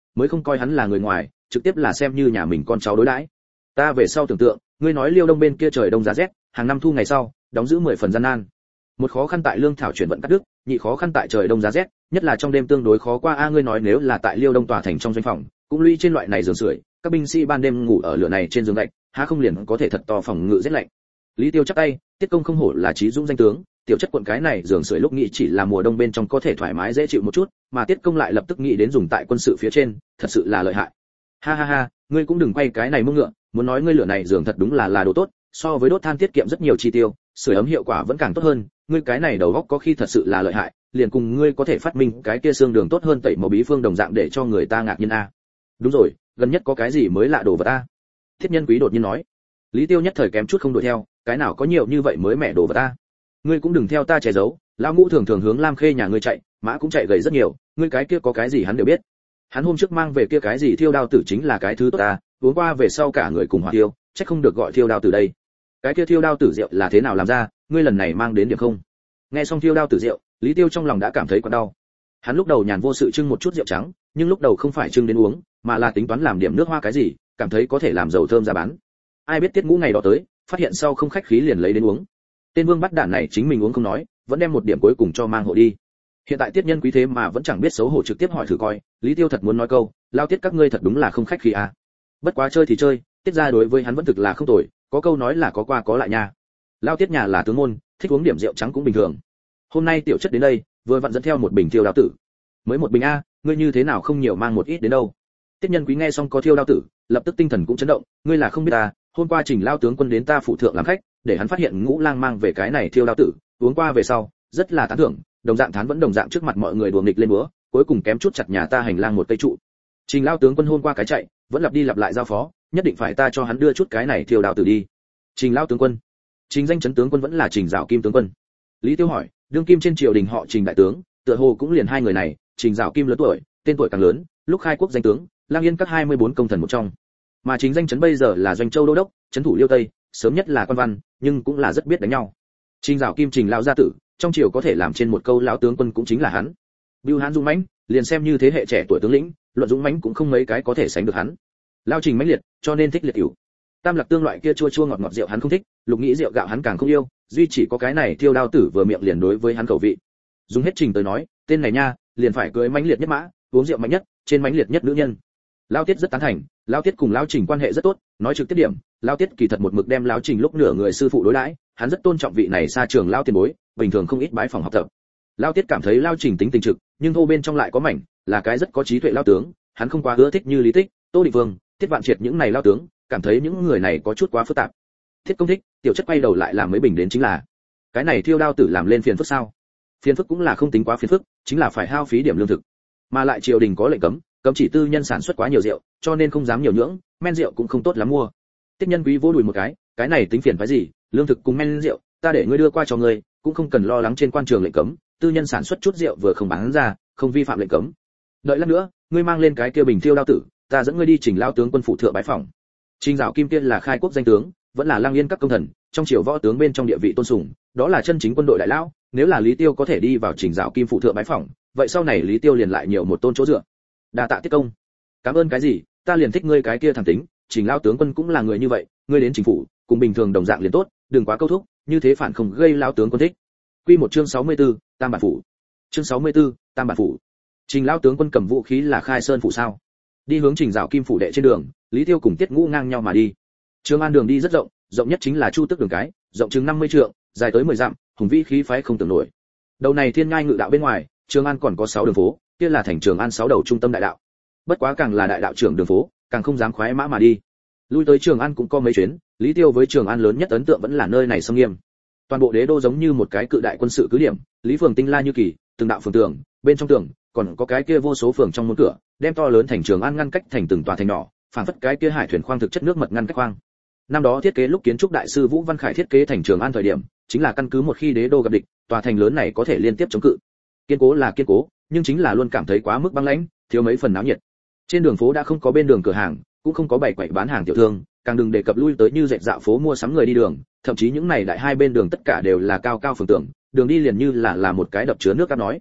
mới không coi hắn là người ngoài, trực tiếp là xem như nhà mình con cháu đối đãi. Ta về sau tưởng tượng, ngươi nói Liêu Đông bên kia trời đông giá rét, hàng năm thu ngày sau, đóng giữ 10 phần gian nan. Một khó khăn tại lương thảo chuyển vận cắt đứt, nhị khó khăn tại trời đông giá rét, nhất là trong đêm tương đối khó qua. Ngươi nói nếu là tại Liêu Đông tòa thành trong doanh phòng, cũng lũy trên loại này giường sưởi, các binh sĩ ban đêm ngủ ở lửa này trên giường gạch, há không liền có thể thật to phòng ngự rét lạnh. Lý Tiêu chắp tay, Tiết Công không hổ là trí dũng danh tướng, tiểu chất quận cái này giường sưởi lúc nghĩ chỉ là mùa đông bên trong có thể thoải mái dễ chịu một chút, mà Tiết Công lại lập tức nghĩ đến dùng tại quân sự phía trên, thật sự là lợi hại. Ha ha ha, ngươi cũng đừng quay cái này mông ngựa, muốn nói ngươi lửa này giường thật đúng là đồ tốt, so với đốt than tiết kiệm rất nhiều chi tiêu, sưởi ấm hiệu quả vẫn càng tốt hơn, ngươi cái này đầu óc có khi thật sự là lợi hại, liền cùng ngươi có thể phát minh cái kia xương đường tốt hơn tẩy màu bí phương đồng dạng để cho người ta ngạc nhiên a. Đúng rồi, gần nhất có cái gì mới lạ đồ vật a? Thiết Nhân Quý đột nhiên nói. Lý Tiêu nhất thời kém chút không đuổi theo, cái nào có nhiều như vậy mới mẻ đồ vật ta? Ngươi cũng đừng theo ta che giấu, lão ngũ thường thường hướng Lam Khê nhà ngươi chạy, mã cũng chạy gầy rất nhiều, ngươi cái kia có cái gì hắn đều biết. Hắn hôm trước mang về kia cái gì thiêu đao tử chính là cái thứ tốt ta, uống qua về sau cả người cùng hỏa tiêu, chắc không được gọi thiêu đao tử đây. Cái kia thiêu đao tử rượu là thế nào làm ra, ngươi lần này mang đến điểm không? Nghe xong thiêu đao tử rượu, Lý Tiêu trong lòng đã cảm thấy quá đau. Hắn lúc đầu nhàn vô sự trưng một chút rượu trắng, nhưng lúc đầu không phải trưng đến uống, mà là tính toán làm điểm nước hoa cái gì, cảm thấy có thể làm dầu thơm ra bán. Ai biết Tiết Ngũ ngày đó tới, phát hiện sau không khách khí liền lấy đến uống. Tên vương bắt đản này chính mình uống không nói, vẫn đem một điểm cuối cùng cho mang hộ đi. Hiện tại Tiết Nhân Quý thế mà vẫn chẳng biết xấu hổ trực tiếp hỏi thử coi, Lý Tiêu thật muốn nói câu, lao Tiết các ngươi thật đúng là không khách khí à. Bất quá chơi thì chơi, Tiết gia đối với hắn vẫn thực là không tồi, có câu nói là có qua có lại nha. Lao Tiết nhà là tướng môn, thích uống điểm rượu trắng cũng bình thường. Hôm nay tiểu chất đến đây, vừa vặn dẫn theo một bình thiêu đao tử. Mới một bình a, ngươi như thế nào không nhiều mang một ít đến đâu? Tiết Nhân Quý nghe xong có thiêu đao tử, lập tức tinh thần cũng chấn động, ngươi là không biết ta, hôm qua Trình lao tướng quân đến ta phủ thượng làm khách, để hắn phát hiện Ngũ Lang mang về cái này thiêu đao tử, uống qua về sau, rất là tán thưởng, đồng dạng thán vẫn đồng dạng trước mặt mọi người đùa nghịch lên búa, cuối cùng kém chút chặt nhà ta hành lang một cây trụ. Trình lao tướng quân hôm qua cái chạy, vẫn lặp đi lặp lại giao phó, nhất định phải ta cho hắn đưa chút cái này thiêu đao tử đi. Trình lao tướng quân, Trình danh chấn tướng quân vẫn là Trình Giảo Kim tướng quân. Lý Tiêu hỏi, đương kim trên triều đình họ Trình đại tướng, tựa hồ cũng liền hai người này, Trình Giảo Kim lớn tuổi, tên tuổi càng lớn, lúc khai quốc danh tướng, Lang Yên các 24 công thần một trong. Mà Trình danh chấn bây giờ là Doanh Châu đô đốc, trấn thủ Liêu Tây, sớm nhất là quan văn, nhưng cũng là rất biết đánh nhau. Trình Giảo Kim Trình lão gia tử, trong triều có thể làm trên một câu lão tướng quân cũng chính là hắn. Bưu Hán dũng mãnh, liền xem như thế hệ trẻ tuổi tướng lĩnh, luận dũng mãnh cũng không mấy cái có thể sánh được hắn. Lao Trình mãnh liệt, cho nên thích liệt cửu. Tam Lạc Tương loại kia chua chua ngọt ngọt rượu hắn không thích, lục nghĩ rượu gạo hắn càng không yêu, duy chỉ có cái này thiêu đao tử vừa miệng liền đối với hắn khẩu vị. Dùng hết Trình tới nói, tên này nha, liền phải cưới mãnh liệt nhất mã, uống rượu mạnh nhất, trên mãnh liệt nhất nữ nhân. Lao Tiết rất tán thành, Lao Tiết cùng Lao Trình quan hệ rất tốt, nói trực tiếp điểm, Lao Tiết kỳ thật một mực đem Lao Trình lúc nửa người sư phụ đối đãi, hắn rất tôn trọng vị này xa trường Lao tiền bối, bình thường không ít bái phòng học tập. Lao Tiết cảm thấy Lao Trình tính tình trực, nhưng thô bên trong lại có mảnh, là cái rất có trí tuệ Lao tướng, hắn không quá ưa thích như Lý Tích, Tô Định Vương, Tiết Vạn Triệt những này Lao tướng, cảm thấy những người này có chút quá phức tạp. Thiết Công thích, tiểu chất quay đầu lại làm mấy bình đến chính là. Cái này thiêu đao tử làm lên phiền phức sao? Phiền phức cũng là không tính quá phiền phức, chính là phải hao phí điểm lương thực. Mà lại triều đình có lệnh cấm chỉ tư nhân sản xuất quá nhiều rượu, cho nên không dám nhiều nhưỡng, men rượu cũng không tốt lắm mua. Tiết Nhân Quý vô đùi một cái này tính phiền phái gì, lương thực cùng men rượu, ta để ngươi đưa qua cho ngươi, cũng không cần lo lắng trên quan trường lệnh cấm, tư nhân sản xuất chút rượu vừa không bán ra, không vi phạm lệnh cấm. Đợi lát nữa, ngươi mang lên cái kia bình thiêu đao tử, ta dẫn ngươi đi Trình lao tướng quân phủ thượng bái phỏng. Trình Giảo Kim kia là khai quốc danh tướng, vẫn là Lang Yên các công thần, trong triều võ tướng bên trong địa vị tôn sùng, đó là chân chính quân đội đại lão, nếu là Lý Tiêu có thể đi vào Trình Giảo Kim phủ thượng bái phỏng, vậy sau này Lý Tiêu liền lại nhiều một tôn chỗ dựa. Đa tạ Tiết công. Cảm ơn cái gì, ta liền thích ngươi cái kia thẳng tính, Trình lao tướng quân cũng là người như vậy, ngươi đến chính phủ, cùng bình thường đồng dạng liền tốt, đừng quá câu thúc, như thế phản không gây lao tướng quân thích. Quy một chương 64, Tam bản phủ. Chương 64, Tam bản phủ. Trình lao tướng quân cầm vũ khí là Khai Sơn phủ sao? Đi hướng Trình Giảo Kim phủ đệ trên đường, Lý Tiêu cùng Tiết Ngũ ngang nhau mà đi. Trường An đường đi rất rộng, rộng nhất chính là Chu Tước đường cái, rộng chừng 50 trượng, dài tới 10 dặm, hùng vĩ khí phái không tưởng nổi. Đầu này thiên ngai ngự đạo bên ngoài, Trường An còn có 6 đường phố, kia là thành Trường An 6 đầu trung tâm đại đạo. Bất quá càng là đại đạo trưởng đường phố, càng không dám khoái mã mà đi. Lui tới Trường An cũng có mấy chuyến, Lý Tiêu với Trường An lớn nhất ấn tượng vẫn là nơi này sông nghiêm. Toàn bộ đế đô giống như một cái cự đại quân sự cứ điểm, Lý phường tinh la như kỳ, từng đạo phường tường, bên trong tường còn có cái kia vô số phường trong môn cửa, đem to lớn thành Trường An ngăn cách thành từng tòa thành nhỏ, phảng phất cái kia hải thuyền khoang thực chất nước mật ngăn cách khoang. Năm đó thiết kế lúc kiến trúc đại sư Vũ Văn Khải thiết kế thành Trường An thời điểm, chính là căn cứ một khi đế đô gặp địch, tòa thành lớn này có thể liên tiếp chống cự. Kiên cố là kiên cố, nhưng chính là luôn cảm thấy quá mức băng lãnh, thiếu mấy phần náo nhiệt. Trên đường phố đã không có bên đường cửa hàng, cũng không có bày quầy bán hàng tiểu thương, càng đừng đề cập lui tới như dệt dạo phố mua sắm người đi đường, thậm chí những này đại hai bên đường tất cả đều là cao cao phường tường, đường đi liền như là một cái đập chứa nước cát nói.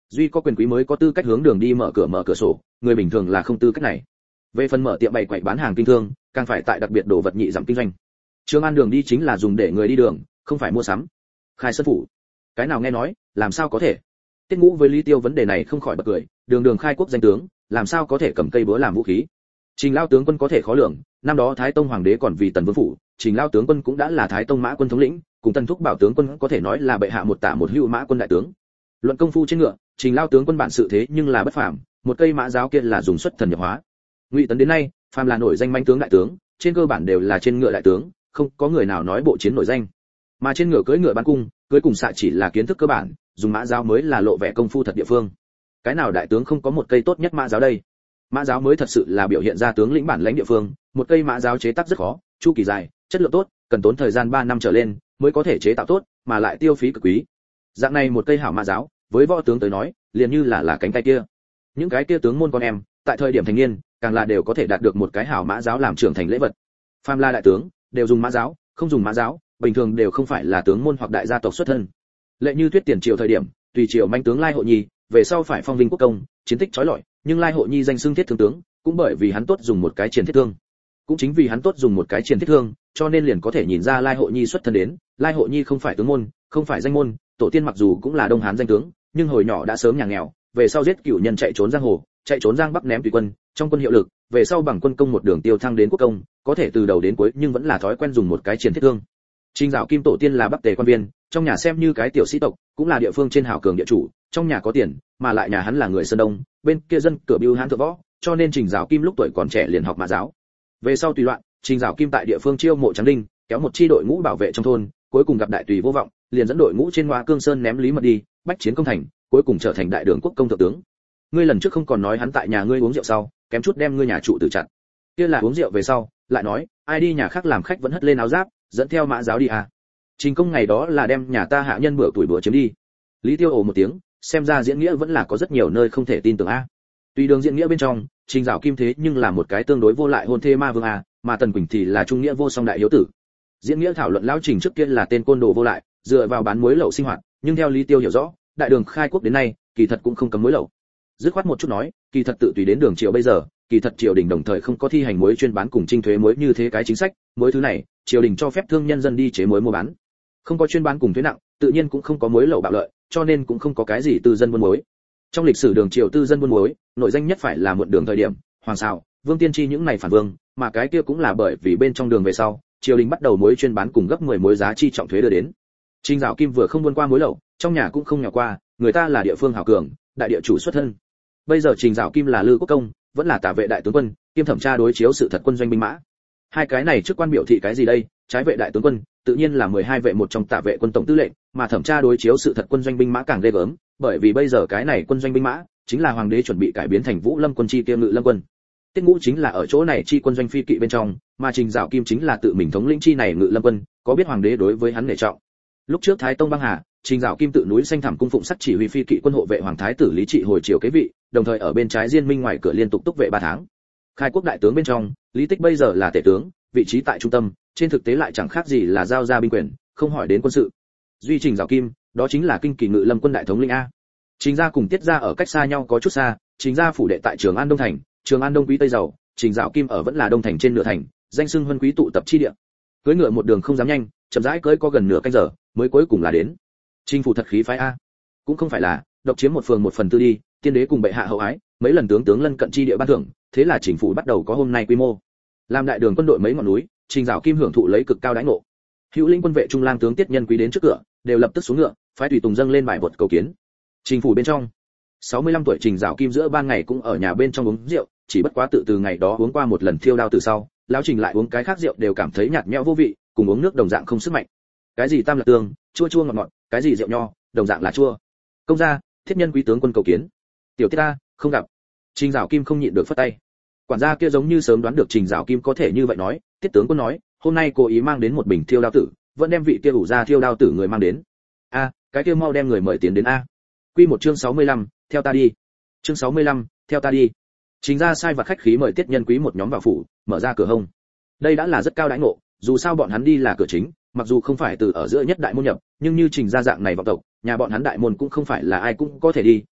duy có quyền quý mới có tư cách hướng đường đi mở cửa sổ, người bình thường là không tư cách này. Về phần mở tiệm bày quầy bán hàng kinh thương, càng phải tại đặc biệt đồ vật nhị dặm kinh doanh. Trường An đường đi chính là dùng để người đi đường, không phải mua sắm. Khai Sơn phủ, cái nào nghe nói, làm sao có thể? Tiết Ngũ với Lý Tiêu vấn đề này không khỏi bật cười, đường khai quốc danh tướng, làm sao có thể cầm cây búa làm vũ khí? Trình lao tướng quân có thể khó lường, năm đó Thái Tông hoàng đế còn vì Tần Vương phủ, Trình lao tướng quân cũng đã là Thái Tông mã quân thống lĩnh, cùng Tần Thúc Bảo tướng quân có thể nói là bệ hạ một tả một hữu mã quân đại tướng. Luận công phu trên ngựa, Trình lao tướng quân bản sự thế nhưng là bất phàm, một cây mã giáo kia là dùng xuất thần nhập hóa. Ngụy Tấn đến nay, phàm là nổi danh manh tướng đại tướng, trên cơ bản đều là trên ngựa đại tướng, không có người nào nói bộ chiến nổi danh. Mà trên ngựa cưỡi ngựa bắn cung, cưỡi cùng xạ chỉ là kiến thức cơ bản, dùng mã giáo mới là lộ vẻ công phu thật địa phương. Cái nào đại tướng không có một cây tốt nhất mã giáo đây? Mã giáo mới thật sự là biểu hiện ra tướng lĩnh bản lãnh địa phương, một cây mã giáo chế tác rất khó, chu kỳ dài, chất lượng tốt, cần tốn thời gian 3 năm trở lên mới có thể chế tạo tốt, mà lại tiêu phí cực quý. Dạng này một cây hảo mã giáo, với võ tướng tới nói, liền như là cánh tay kia. Những cái kia tướng môn con em, tại thời điểm thành niên, càng là đều có thể đạt được một cái hảo mã giáo làm trưởng thành lễ vật. Phàm là đại tướng, đều dùng mã giáo, không dùng mã giáo, bình thường đều không phải là tướng môn hoặc đại gia tộc xuất thân. Lệ Như Tuyết tiền triều thời điểm, tùy triều manh tướng Lai Hộ Nhi, về sau phải phong vinh quốc công, chiến tích chói lọi, nhưng Lai Hộ Nhi danh xưng thiết thương tướng, cũng bởi vì hắn tốt dùng một cái triển thiết thương. Cũng chính vì hắn tốt dùng một cái triển thiết thương, cho nên liền có thể nhìn ra Lai Hộ Nhi xuất thân đến. Lai Hộ Nhi không phải tướng môn, không phải danh môn, tổ tiên mặc dù cũng là Đông Hán danh tướng, nhưng hồi nhỏ đã sớm nhà nghèo, về sau giết cửu nhân chạy trốn giang hồ, chạy trốn giang bắc ném tùy quân, trong quân hiệu lực, về sau bằng quân công một đường tiêu thăng đến quốc công, có thể từ đầu đến cuối nhưng vẫn là thói quen dùng một cái triển thiết thương. Trình Dạo Kim tổ tiên là Bắc Tề quan viên, trong nhà xem như cái tiểu sĩ tộc, cũng là địa phương trên hào cường địa chủ, trong nhà có tiền, mà lại nhà hắn là người Sơn Đông, bên kia dân cửa bưu hán thượng võ, cho nên Trình Dạo Kim lúc tuổi còn trẻ liền học mã giáo. Về sau tùy loạn, Trình Dạo Kim tại địa phương chiêu mộ tráng đinh, kéo một chi đội ngũ bảo vệ trong thôn, cuối cùng gặp đại tùy vô vọng, liền dẫn đội ngũ trên Ngoa Cương Sơn ném Lý Mật đi, bách chiến công thành, cuối cùng trở thành đại đường quốc công thượng tướng. Ngươi lần trước không còn nói hắn tại nhà ngươi uống rượu sau, kém chút đem ngươi nhà trụ tử chặt. Kia là uống rượu về sau, lại nói, ai đi nhà khác làm khách vẫn hất lên áo giáp, dẫn theo mã giáo đi à? Trình công ngày đó là đem nhà ta hạ nhân bữa tuổi bữa chiếm đi. Lý Tiêu ồ một tiếng, xem ra diễn nghĩa vẫn là có rất nhiều nơi không thể tin tưởng a. Tuy đường diễn nghĩa bên trong, Trình Dạo Kim thế nhưng là một cái tương đối vô lại hôn thê ma vương a, mà Tần Quỳnh thì là trung nghĩa vô song đại hiếu tử. Diễn nghĩa thảo luận lão Trình trước kia là tên côn đồ vô lại, dựa vào bán muối lậu sinh hoạt, nhưng theo Lý Tiêu hiểu rõ, đại đường khai quốc đến nay, kỳ thật cũng không cấm muối lậu. Dứt khoát một chút nói, kỳ thật tự tùy đến đường triều bây giờ, kỳ thật triều đình đồng thời không có thi hành muối chuyên bán cùng trinh thuế muối như thế cái chính sách, muối thứ này, triều đình cho phép thương nhân dân đi chế muối mua bán. Không có chuyên bán cùng thuế nặng, tự nhiên cũng không có muối lậu bạo lợi, cho nên cũng không có cái gì tư dân buôn muối. Trong lịch sử đường triều tư dân buôn muối, nội danh nhất phải là Muộn Đường thời điểm, Hoàng Sào, Vương Tiên Tri những này phản vương, mà cái kia cũng là bởi vì bên trong đường về sau, triều đình bắt đầu muối chuyên bán cùng gấp 10 muối giá chi trọng thuế đưa đến. Trình Dạo Kim vừa không buôn qua muối lậu, trong nhà cũng không nghèo qua, người ta là địa phương hào cường, đại địa chủ xuất thân. Bây giờ Trình Dạo Kim là Lư Quốc công, vẫn là tả vệ đại tướng quân, kiêm thẩm tra đối chiếu sự thật quân doanh binh mã. Hai cái này trước quan biểu thị cái gì đây? Trái vệ đại tướng quân, tự nhiên là 12 vệ một trong tả vệ quân tổng tư lệnh, mà thẩm tra đối chiếu sự thật quân doanh binh mã càng ghê gớm, bởi vì bây giờ cái này quân doanh binh mã chính là hoàng đế chuẩn bị cải biến thành Vũ Lâm quân chi kia Ngự Lâm quân. Tiết Ngũ chính là ở chỗ này chi quân doanh phi kỵ bên trong, mà Trình Dạo Kim chính là tự mình thống lĩnh chi này Ngự Lâm quân, có biết hoàng đế đối với hắn nể trọng. Lúc trước Thái Tông băng hà, Trình Dạo Kim tự núi xanh thẳm cung phụng sắc chỉ huy phi kỵ quân hộ vệ hoàng thái tử Lý Trị hồi chiều kế vị, đồng thời ở bên trái Diên Minh ngoài cửa liên tục túc vệ 3 tháng. Khai quốc đại tướng bên trong, Lý Tích bây giờ là tể tướng, vị trí tại trung tâm, trên thực tế lại chẳng khác gì là giao ra binh quyền, không hỏi đến quân sự. Duy Trình Dạo Kim, đó chính là kinh kỳ Ngự Lâm quân đại thống lĩnh a. Trình gia cùng Tiết gia ở cách xa nhau có chút xa, Trình gia phủ đệ tại Trường An Đông thành, Trường An Đông quý tây giàu, Trình Dạo Kim ở vẫn là Đông thành trên nửa thành, danh xưng huân quý tụ tập chi địa. Cưỡi ngựa một đường không dám nhanh, chậm rãi cưỡi có gần nửa canh giờ, mới cuối cùng là đến. Trình phủ thật khí phái a. Cũng không phải là độc chiếm 1/4 đi, tiên đế cùng bệ hạ hậu ái, mấy lần tướng lân cận chi địa ban thưởng, thế là Trình phủ bắt đầu có hôm nay quy mô. Làm đại đường quân đội mấy ngọn núi, Trình Dạo Kim hưởng thụ lấy cực cao đãi ngộ. Hữu lĩnh quân vệ trung lang tướng Tiết Nhân Quý đến trước cửa, đều lập tức xuống ngựa, phái tùy tùng dâng lên bài bột cầu kiến. Trình phủ bên trong, 65 tuổi Trình Dạo Kim giữa ban ngày cũng ở nhà bên trong uống rượu, chỉ bất quá từ ngày đó uống qua một lần thiêu đao từ sau, lão Trình lại uống cái khác rượu đều cảm thấy nhạt nhẽo vô vị, cùng uống nước đồng dạng không sức mạnh. Cái gì tam lạc tương, chua chua ngọt ngọt, cái gì rượu nho, đồng dạng là chua. Công gia, Thiết Nhân Quý tướng quân cầu kiến. Tiểu Tiết ta, không gặp. Trình Dạo Kim không nhịn được phất tay. Quản gia kia giống như sớm đoán được Trình Dạo Kim có thể như vậy nói, Tiết tướng quân nói, hôm nay cố ý mang đến một bình thiêu đao tử, vẫn đem vị kia ủ ra thiêu đao tử người mang đến. A, cái kia mau đem người mời tiến đến a. Quy một chương 65, theo ta đi. Chương 65, theo ta đi. Trình gia sai vặt khách khí mời Tiết Nhân Quý một nhóm vào phủ, mở ra cửa hông. Đây đã là rất cao đãi ngộ, dù sao bọn hắn đi là cửa chính, mặc dù không phải từ ở giữa nhất đại môn nhập, nhưng như Trình gia dạng này vọng tộc, nhà bọn hắn đại môn cũng không phải là ai cũng có thể đi,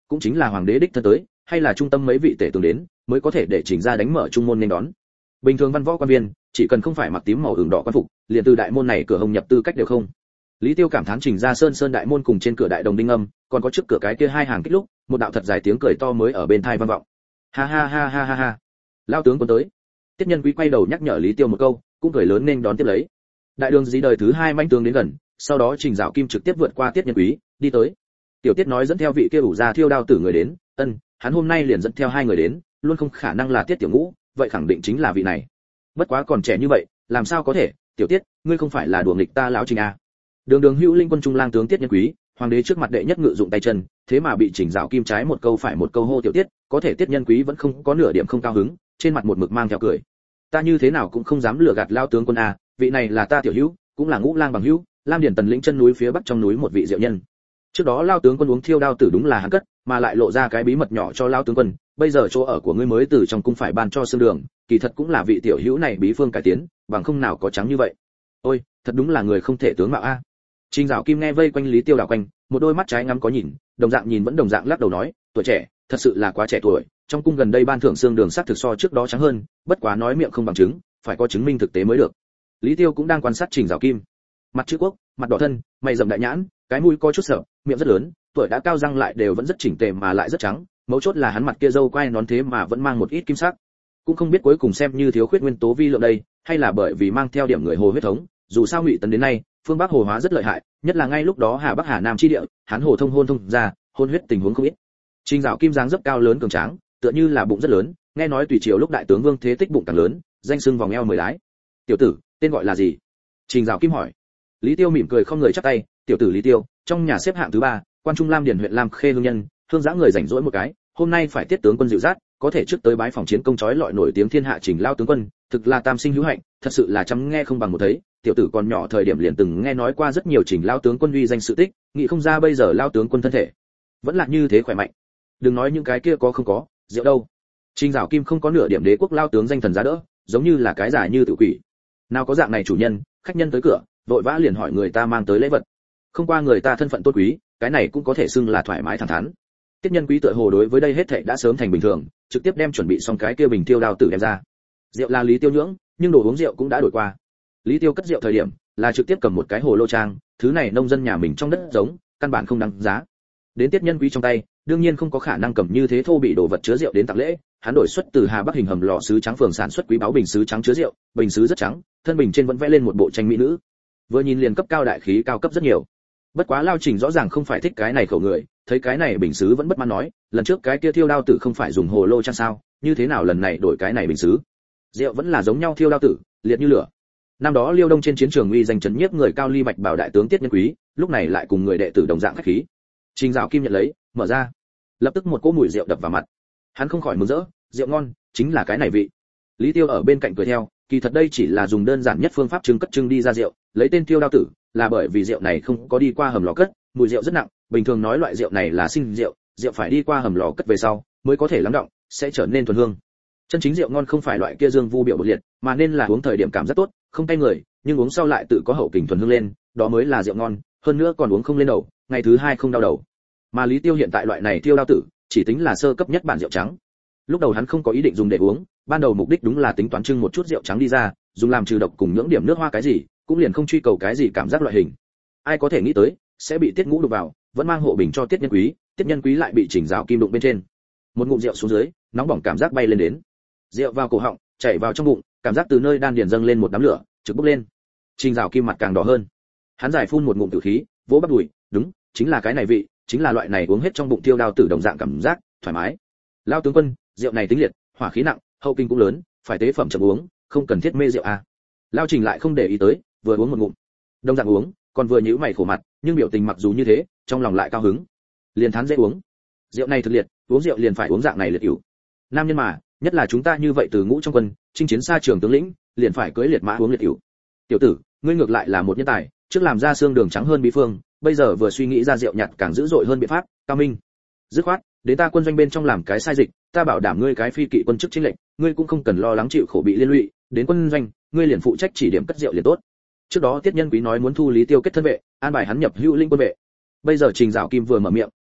cũng chính là hoàng đế đích thân tới, hay là trung tâm mấy vị tể tướng đến, mới có thể để Trình gia đánh mở trung môn nên đón. Bình thường văn võ quan viên, chỉ cần không phải mặc tím màu ửng đỏ quan phục, liền từ đại môn này cửa hồng nhập tư cách đều không. Lý Tiêu cảm thán Trình gia sơn đại môn cùng trên cửa đại đồng đinh âm, còn có trước cửa cái kia hai hàng kích lúc, một đạo thật dài tiếng cười to mới ở bên tai vang vọng. Ha ha ha ha ha ha. Lão tướng quân tới. Tiết Nhân Quý quay đầu nhắc nhở Lý Tiêu một câu, cũng cười lớn nên đón tiếp lấy. Đại đường dí đời thứ hai mãnh tướng đến gần, sau đó Trình Dạo Kim trực tiếp vượt qua Tiết Nhân Quý, đi tới. Tiểu Tiết nói dẫn theo vị kia ủ ra thiêu đao tử người đến, hắn hôm nay liền dẫn theo hai người đến, luôn không khả năng là Tiết Tiểu Ngũ, vậy khẳng định chính là vị này. Bất quá còn trẻ như vậy, làm sao có thể? Tiểu Tiết, ngươi không phải là đùa nghịch ta lão Trình à? Đường Đường Hữu Linh quân trung lang tướng Tiết Nhân Quý, hoàng đế trước mặt đệ nhất ngự dụng tay chân, thế mà bị Trình Dạo Kim trái một câu phải một câu hô Tiểu Tiết, có thể Tiết Nhân Quý vẫn không có nửa điểm không cao hứng, trên mặt một mực mang theo cười. Ta như thế nào cũng không dám lừa gạt lao tướng quân à, vị này là ta tiểu hữu, cũng là Ngũ Lang bằng hữu, Lam Điền Tần lĩnh chân núi phía bắc trong núi một vị diệu nhân. Trước đó lao tướng quân uống thiêu đao tử đúng là hắn cất, mà lại lộ ra cái bí mật nhỏ cho lao tướng quân, bây giờ chỗ ở của ngươi mới từ trong cung phải ban cho xương đường, kỳ thật cũng là vị tiểu hữu này bí phương cải tiến, bằng không nào có trắng như vậy. Ôi, thật đúng là người không thể tướng mạo a. Trình Dạo Kim nghe vây quanh Lý Tiêu đảo quanh, một đôi mắt trái ngắm có nhìn, đồng dạng nhìn vẫn đồng dạng lắc đầu nói, tuổi trẻ, thật sự là quá trẻ tuổi, trong cung gần đây ban thưởng xương đường sắc thực so trước đó trắng hơn, bất quá nói miệng không bằng chứng, phải có chứng minh thực tế mới được. Lý Tiêu cũng đang quan sát Trình Dạo Kim, mặt chữ quốc, mặt đỏ thân, mày rậm đại nhãn, cái mũi có chút sợ, miệng rất lớn, tuổi đã cao răng lại đều vẫn rất chỉnh tề mà lại rất trắng, mấu chốt là hắn mặt kia râu quai nón thế mà vẫn mang một ít kim sắc, cũng không biết cuối cùng xem như thiếu khuyết nguyên tố vi lượng đây, hay là bởi vì mang theo điểm người Hồ huyết thống, dù sao Ngụy Tấn đến nay, phương Bắc Hồ hóa rất lợi hại, nhất là ngay lúc đó Hà Bắc Hà Nam chi địa, hắn Hồ thông ra, hôn huyết tình huống không ít. Trình Dạo Kim dáng dấp cao lớn cường tráng, tựa như là bụng rất lớn, nghe nói tùy triều lúc đại tướng Vương Thế Tích bụng càng lớn, danh xưng vòng eo 10 lái. Tiểu tử, tên gọi là gì? Trình Dạo Kim hỏi. Lý Tiêu mỉm cười không người chắp tay, tiểu tử Lý Tiêu, trong nhà xếp hạng thứ 3, quan trung Lam Điền huyện Lam Khê hương nhân, hương dã người rảnh rỗi một cái, hôm nay phải tiết tướng quân dịu dắt, có thể trước tới bái phòng chiến công chói lọi nổi tiếng thiên hạ Trình lao tướng quân, thực là tam sinh hữu hạnh, thật sự là chăm nghe không bằng một thấy. Tiểu tử còn nhỏ thời điểm liền từng nghe nói qua rất nhiều Trình lao tướng quân uy danh sự tích, nghĩ không ra bây giờ lao tướng quân thân thể vẫn là như thế khỏe mạnh. Đừng nói những cái kia có không có, rượu đâu. Trình Dạo Kim không có nửa điểm đế quốc lao tướng danh thần giá đỡ, giống như là cái giả như tự quỷ. Nào có dạng này chủ nhân, khách nhân tới cửa, vội vã liền hỏi người ta mang tới lễ vật. Không qua người ta thân phận tôn quý, cái này cũng có thể xưng là thoải mái thẳng thắn. Tiết Nhân Quý tựa hồ đối với đây hết thảy đã sớm thành bình thường, trực tiếp đem chuẩn bị xong cái kia bình tiêu đao tử đem ra. Rượu là Lý Tiêu nhưỡng, nhưng đồ uống rượu cũng đã đổi qua. Lý Tiêu cất rượu thời điểm, là trực tiếp cầm một cái hồ lô trang, thứ này nông dân nhà mình trong đất giống, căn bản không đáng giá. Đến Tiết Nhân Quý trong tay, đương nhiên không có khả năng cầm như thế thô bị đồ vật chứa rượu đến tặng lễ, hắn đổi xuất từ Hà Bắc hình hầm lò sứ trắng phường sản xuất quý báu bình sứ trắng chứa rượu, bình sứ rất trắng, thân bình trên vẫn vẽ lên một bộ tranh mỹ nữ. Vừa nhìn liền cấp cao đại khí cao cấp rất nhiều. Bất quá Lao Trình rõ ràng không phải thích cái này khẩu người, thấy cái này bình sứ vẫn bất mãn nói, lần trước cái kia thiêu đao tử không phải dùng hồ lô chăng sao, như thế nào lần này đổi cái này bình sứ? Rượu vẫn là giống nhau thiêu đao tử, liệt như lửa. Năm đó Liêu Đông trên chiến trường uy danh chấn nhiếp người cao ly bạch bảo đại tướng Tiết Nhân Quý, lúc này lại cùng người đệ tử đồng dạng khách khí. Trình Dạo Kim nhận lấy, mở ra, lập tức một cỗ mùi rượu đập vào mặt. Hắn không khỏi mừng rỡ, rượu ngon, chính là cái này vị. Lý Tiêu ở bên cạnh cười theo, kỳ thật đây chỉ là dùng đơn giản nhất phương pháp trưng cất trưng đi ra rượu, lấy tên thiêu đao tử, là bởi vì rượu này không có đi qua hầm lò cất, mùi rượu rất nặng, bình thường nói loại rượu này là sinh rượu, rượu phải đi qua hầm lò cất về sau, mới có thể lắng đọng, sẽ trở nên thuần hương. Chân chính rượu ngon không phải loại kia dương vu biểu bột liệt, mà nên là uống thời điểm cảm rất tốt, không cay người, nhưng uống sau lại tự có hậu kình thuần hương lên, đó mới là rượu ngon, hơn nữa còn uống không lên đầu, ngày thứ 2 không đau đầu. Mà Lý Tiêu hiện tại loại này thiêu đao tử, chỉ tính là sơ cấp nhất bản rượu trắng. Lúc đầu hắn không có ý định dùng để uống, ban đầu mục đích đúng là tính toán trưng một chút rượu trắng đi ra, dùng làm trừ độc cùng nhưỡng điểm nước hoa cái gì, cũng liền không truy cầu cái gì cảm giác loại hình. Ai có thể nghĩ tới, sẽ bị Tiết Ngũ đụng vào, vẫn mang hộ bình cho Tiết Nhân Quý, Tiết Nhân Quý lại bị Trình Dạo Kim đụng bên trên. Một ngụm rượu xuống dưới, nóng bỏng cảm giác bay lên đến. Rượu vào cổ họng, chảy vào trong bụng, cảm giác từ nơi đan điền dâng lên một đám lửa, trực bốc lên. Trình Dạo Kim mặt càng đỏ hơn. Hắn giải phun một ngụm tử khí, vỗ bắp đùi, đúng, chính là cái này vị, chính là loại này uống hết trong bụng tiêu đao tử đồng dạng cảm giác, thoải mái. Lao tướng quân, rượu này tính liệt, hỏa khí nặng, hậu kinh cũng lớn, phải tế phẩm chậm uống, không cần thiết mê rượu à. Lao Trình lại không để ý tới, vừa uống một ngụm. Đồng dạng uống, còn vừa nhíu mày khổ mặt, nhưng biểu tình mặc dù như thế, trong lòng lại cao hứng. Liền thán dễ uống. Rượu này thực liệt, uống rượu liền phải uống dạng này liệt ỉu. Nam nhân mà, nhất là chúng ta như vậy từ ngũ trong quân, chinh chiến xa trường tướng lĩnh, liền phải cưỡi liệt mã uống liệt ỉu. Tiểu tử, ngươi ngược lại là một nhân tài, trước làm ra xương đường trắng hơn bí phương, bây giờ vừa suy nghĩ ra rượu nhạt càng dữ dội hơn biện pháp, cao minh. Dứt khoát, đến ta quân doanh bên trong làm cái sai dịch, ta bảo đảm ngươi cái phi kỵ quân chức chính lệnh, ngươi cũng không cần lo lắng chịu khổ bị liên lụy, đến quân doanh, ngươi liền phụ trách chỉ điểm cất rượu liền tốt. Trước đó Tiết Nhân Quý nói muốn thu Lý Tiêu kết thân vệ, an bài hắn nhập hữu linh quân vệ. Bây giờ Trình Dạo Kim vừa mở miệng,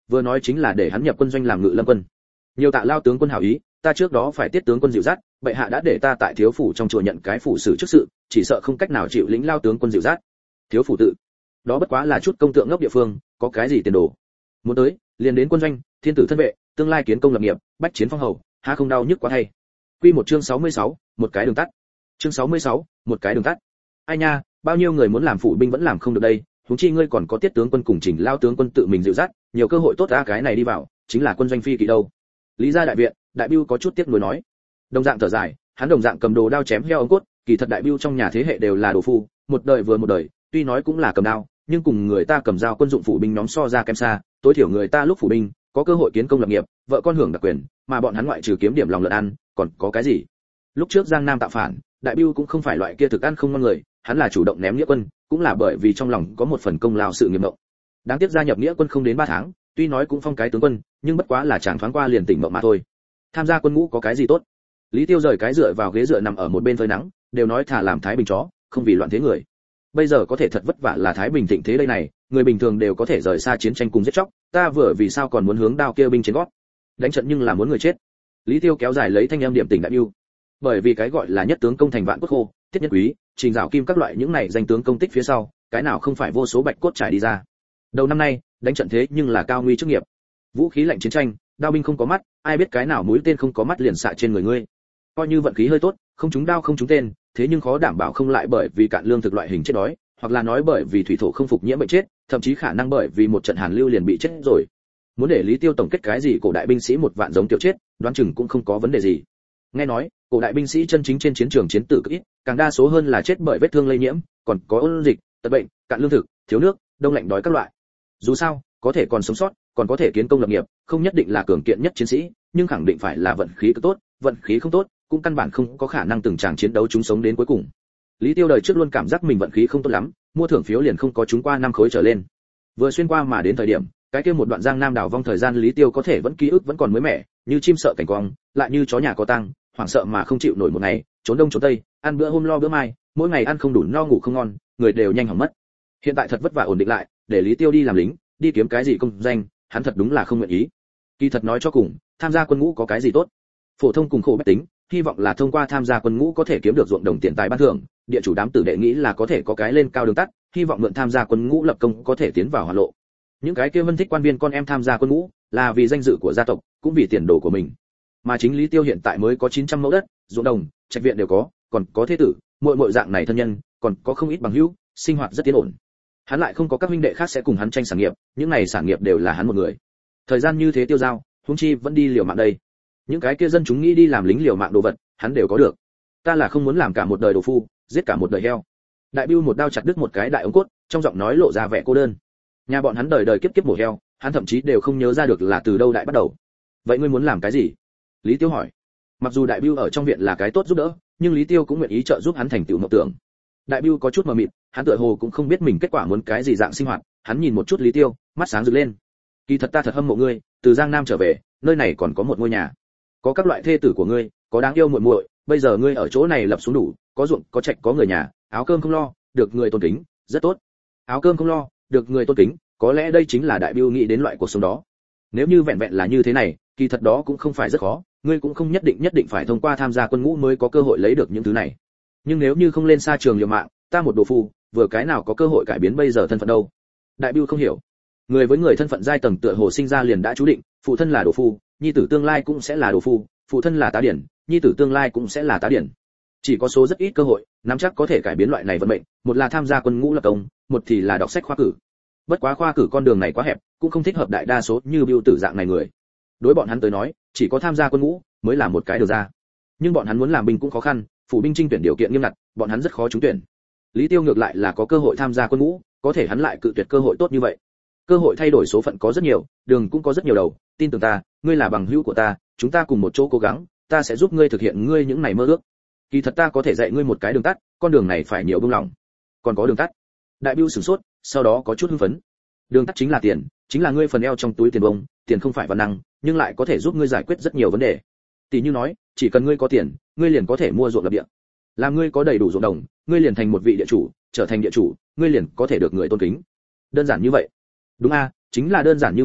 vừa nói chính là để hắn nhập quân doanh làm ngự lâm quân. Nhiều tạ lao tướng quân hảo ý, ta trước đó phải tiết tướng quân dịu dắt, bệ hạ đã để ta tại thiếu phủ trong chùa nhận cái phủ sử trước sự, chỉ sợ không cách nào chịu lĩnh lao tướng quân dịu dắt. Thiếu phủ tự, đó bất quá là chút công tượng ngốc địa phương, có cái gì tiền đồ. Muốn tới, liền đến quân doanh, thiên tử thân vệ, tương lai kiến công lập nghiệp, bách chiến phong hầu, há không đau nhức quá thay. Quy một chương 66, một cái đường tắt. Chương 66, một cái đường tắt. Ai nha, bao nhiêu người muốn làm phụ binh vẫn làm không được đây, huống chi ngươi còn có tiết tướng quân cùng Trình lao tướng quân tự mình dịu dắt, nhiều cơ hội tốt ra cái này đi vào, chính là quân doanh phi kỵ đâu. Lý gia đại viện, đại bưu có chút tiếc nuối nói. Đồng dạng thở dài, hắn đồng dạng cầm đồ đao chém heo ống cốt, kỳ thật đại bưu trong nhà thế hệ đều là đồ phu, một đời vừa một đời, tuy nói cũng là cầm đao, nhưng cùng người ta cầm dao quân dụng phụ binh nhóm so ra kém xa, tối thiểu người ta lúc phụ binh có cơ hội kiến công lập nghiệp, vợ con hưởng đặc quyền, mà bọn hắn ngoại trừ kiếm điểm lòng lợn ăn, còn có cái gì? Lúc trước Giang Nam tạo phản, đại bưu cũng không phải loại kia thực ăn không ngon người, hắn là chủ động ném nghĩa quân, cũng là bởi vì trong lòng có một phần công lao sự nghiệp mộng. Đáng tiếc gia nhập nghĩa quân không đến 3 tháng, tuy nói cũng phong cái tướng quân, nhưng bất quá là chàng thoáng qua liền tỉnh mộng mà thôi. Tham gia quân ngũ có cái gì tốt? Lý Tiêu rời cái dựa vào ghế dựa nằm ở một bên phơi nắng, đều nói thả làm thái bình chó, không vì loạn thế người. Bây giờ có thể thật vất vả là thái bình thịnh thế đây này, người bình thường đều có thể rời xa chiến tranh cùng giết chóc, ta vừa vì sao còn muốn hướng đao kia binh trên gót? Đánh trận nhưng là muốn người chết. Lý Tiêu kéo dài lấy thanh âm điểm tỉnh đại bưu. Bởi vì cái gọi là nhất tướng công thành vạn quốc khô, tiết nhất quý, trình dạo kim các loại những này danh tướng công tích phía sau, cái nào không phải vô số bạch cốt trải đi ra. Đầu năm nay, đánh trận thế nhưng là cao nguy chức nghiệp. Vũ khí lạnh chiến tranh, đao binh không có mắt, ai biết cái nào mũi tên không có mắt liền xạ trên người ngươi. Coi như vận khí hơi tốt, không trúng đao không trúng tên, thế nhưng khó đảm bảo không lại bởi vì cạn lương thực loại hình chết đói, hoặc là nói bởi vì thủy thổ không phục nhiễm bệnh chết, thậm chí khả năng bởi vì một trận hàn lưu liền bị chết rồi. Muốn để Lý Tiêu tổng kết cái gì cổ đại binh sĩ một vạn giống tiểu chết, đoán chừng cũng không có vấn đề gì. Nghe nói, cổ đại binh sĩ chân chính trên chiến trường chiến tử cực ít, càng đa số hơn là chết bởi vết thương lây nhiễm, còn có ôn dịch, tật bệnh, cạn lương thực, thiếu nước, đông lạnh đói các loại. Dù sao, có thể còn sống sót, còn có thể kiến công lập nghiệp, không nhất định là cường kiện nhất chiến sĩ, nhưng khẳng định phải là vận khí tốt, vận khí không tốt, cũng căn bản không có khả năng từng tràng chiến đấu chúng sống đến cuối cùng. Lý Tiêu đời trước luôn cảm giác mình vận khí không tốt lắm, mua thưởng phiếu liền không có chúng qua 5 khối trở lên. Vừa xuyên qua mà đến thời điểm, cái kia một đoạn Giang Nam đảo vong thời gian Lý Tiêu có thể vẫn ký ức vẫn còn mới mẻ, như chim sợ cảnh quang, lại như chó nhà có tang, hoảng sợ mà không chịu nổi một ngày, trốn đông trốn tây, ăn bữa hôm lo bữa mai, mỗi ngày ăn không đủ no ngủ không ngon, người đều nhanh hỏng mất. Hiện tại thật vất vả ổn định lại, để Lý Tiêu đi làm lính, đi kiếm cái gì công danh, hắn thật đúng là không nguyện ý. Kỳ thật nói cho cùng, tham gia quân ngũ có cái gì tốt? Phổ thông cùng khổ bách tính, hy vọng là thông qua tham gia quân ngũ có thể kiếm được ruộng đồng tiền tài ban thưởng, địa chủ đám tử đệ nghĩ là có thể có cái lên cao đường tắt, hy vọng mượn tham gia quân ngũ lập công có thể tiến vào hoạt lộ. Những cái kia vân thích quan viên con em tham gia quân ngũ, là vì danh dự của gia tộc, cũng vì tiền đồ của mình. Mà chính Lý Tiêu hiện tại mới có 900 mẫu đất, ruộng đồng, trạch viện đều có, còn có thế tử, muội dạng này thân nhân, còn có không ít bằng hữu, sinh hoạt rất tiến ổn. Hắn lại không có các huynh đệ khác sẽ cùng hắn tranh sản nghiệp, những này sản nghiệp đều là hắn một người. Thời gian như thế tiêu dao, huống chi vẫn đi liều mạng đây. Những cái kia dân chúng nghĩ đi làm lính liều mạng đồ vật, hắn đều có được. Ta là không muốn làm cả một đời đồ phu, giết cả một đời heo. Đại bưu một đao chặt đứt một cái đại ống cốt, trong giọng nói lộ ra vẻ cô đơn. Nhà bọn hắn đời đời kiếp kiếp mổ heo, hắn thậm chí đều không nhớ ra được là từ đâu đại bắt đầu. Vậy ngươi muốn làm cái gì? Lý Tiêu hỏi. Mặc dù đại bưu ở trong viện là cái tốt giúp đỡ, nhưng Lý Tiêu cũng nguyện ý trợ giúp hắn thành tựu mộng tưởng. Đại bưu có chút mờ mịt, hắn tựa hồ cũng không biết mình kết quả muốn cái gì dạng sinh hoạt, hắn nhìn một chút Lý Tiêu, mắt sáng rực lên. Kỳ thật ta thật hâm mộ ngươi, từ Giang Nam trở về, nơi này còn có một ngôi nhà, có các loại thê tử của ngươi, có đáng yêu muội muội, bây giờ ngươi ở chỗ này lập xuống đủ, có ruộng, có trạch, có người nhà, áo cơm không lo, được người tôn kính, rất tốt. Áo cơm không lo, được người tôn kính, có lẽ đây chính là đại bưu nghĩ đến loại cuộc sống đó. Nếu như vẹn vẹn là như thế này, kỳ thật đó cũng không phải rất khó, ngươi cũng không nhất định phải thông qua tham gia quân ngũ mới có cơ hội lấy được những thứ này. Nhưng nếu như không lên xa trường liều mạng, ta một đồ phu, vừa cái nào có cơ hội cải biến bây giờ thân phận đâu? Đại bưu không hiểu. Người với người thân phận giai tầng tựa hồ sinh ra liền đã chú định, phụ thân là đồ phu, nhi tử tương lai cũng sẽ là đồ phu, phụ thân là tá điển, nhi tử tương lai cũng sẽ là tá điển. Chỉ có số rất ít cơ hội, nắm chắc có thể cải biến loại này vận mệnh, một là tham gia quân ngũ lập công, một thì là đọc sách khoa cử. Bất quá khoa cử con đường này quá hẹp, cũng không thích hợp đại đa số như Bưu Tử dạng này người. Đối bọn hắn tới nói, chỉ có tham gia quân ngũ mới là một cái đường ra. Nhưng bọn hắn muốn làm binh cũng khó khăn, phủ binh trinh tuyển điều kiện nghiêm ngặt, bọn hắn rất khó trúng tuyển. Lý Tiêu ngược lại là có cơ hội tham gia quân ngũ, có thể hắn lại cự tuyệt cơ hội tốt như vậy. Cơ hội thay đổi số phận có rất nhiều, đường cũng có rất nhiều đầu, tin tưởng ta, ngươi là bằng hữu của ta, chúng ta cùng một chỗ cố gắng, ta sẽ giúp ngươi thực hiện ngươi những này mơ ước. Kỳ thật ta có thể dạy ngươi một cái đường tắt, con đường này phải nhiều buông lỏng. Còn có đường tắt? Đại Bưu sửng sốt, sau đó có chút hưng phấn. Đường tắt chính là tiền, chính là ngươi phần eo trong túi tiền bông, tiền không phải văn năng, nhưng lại có thể giúp ngươi giải quyết rất nhiều vấn đề. Tỷ như nói, chỉ cần ngươi có tiền, ngươi liền có thể mua ruộng lập địa. Làm ngươi có đầy đủ ruộng đồng, ngươi liền thành một vị địa chủ, trở thành địa chủ, ngươi liền có thể được người tôn kính. Đơn giản như vậy. Đúng a, chính là đơn giản như vậy,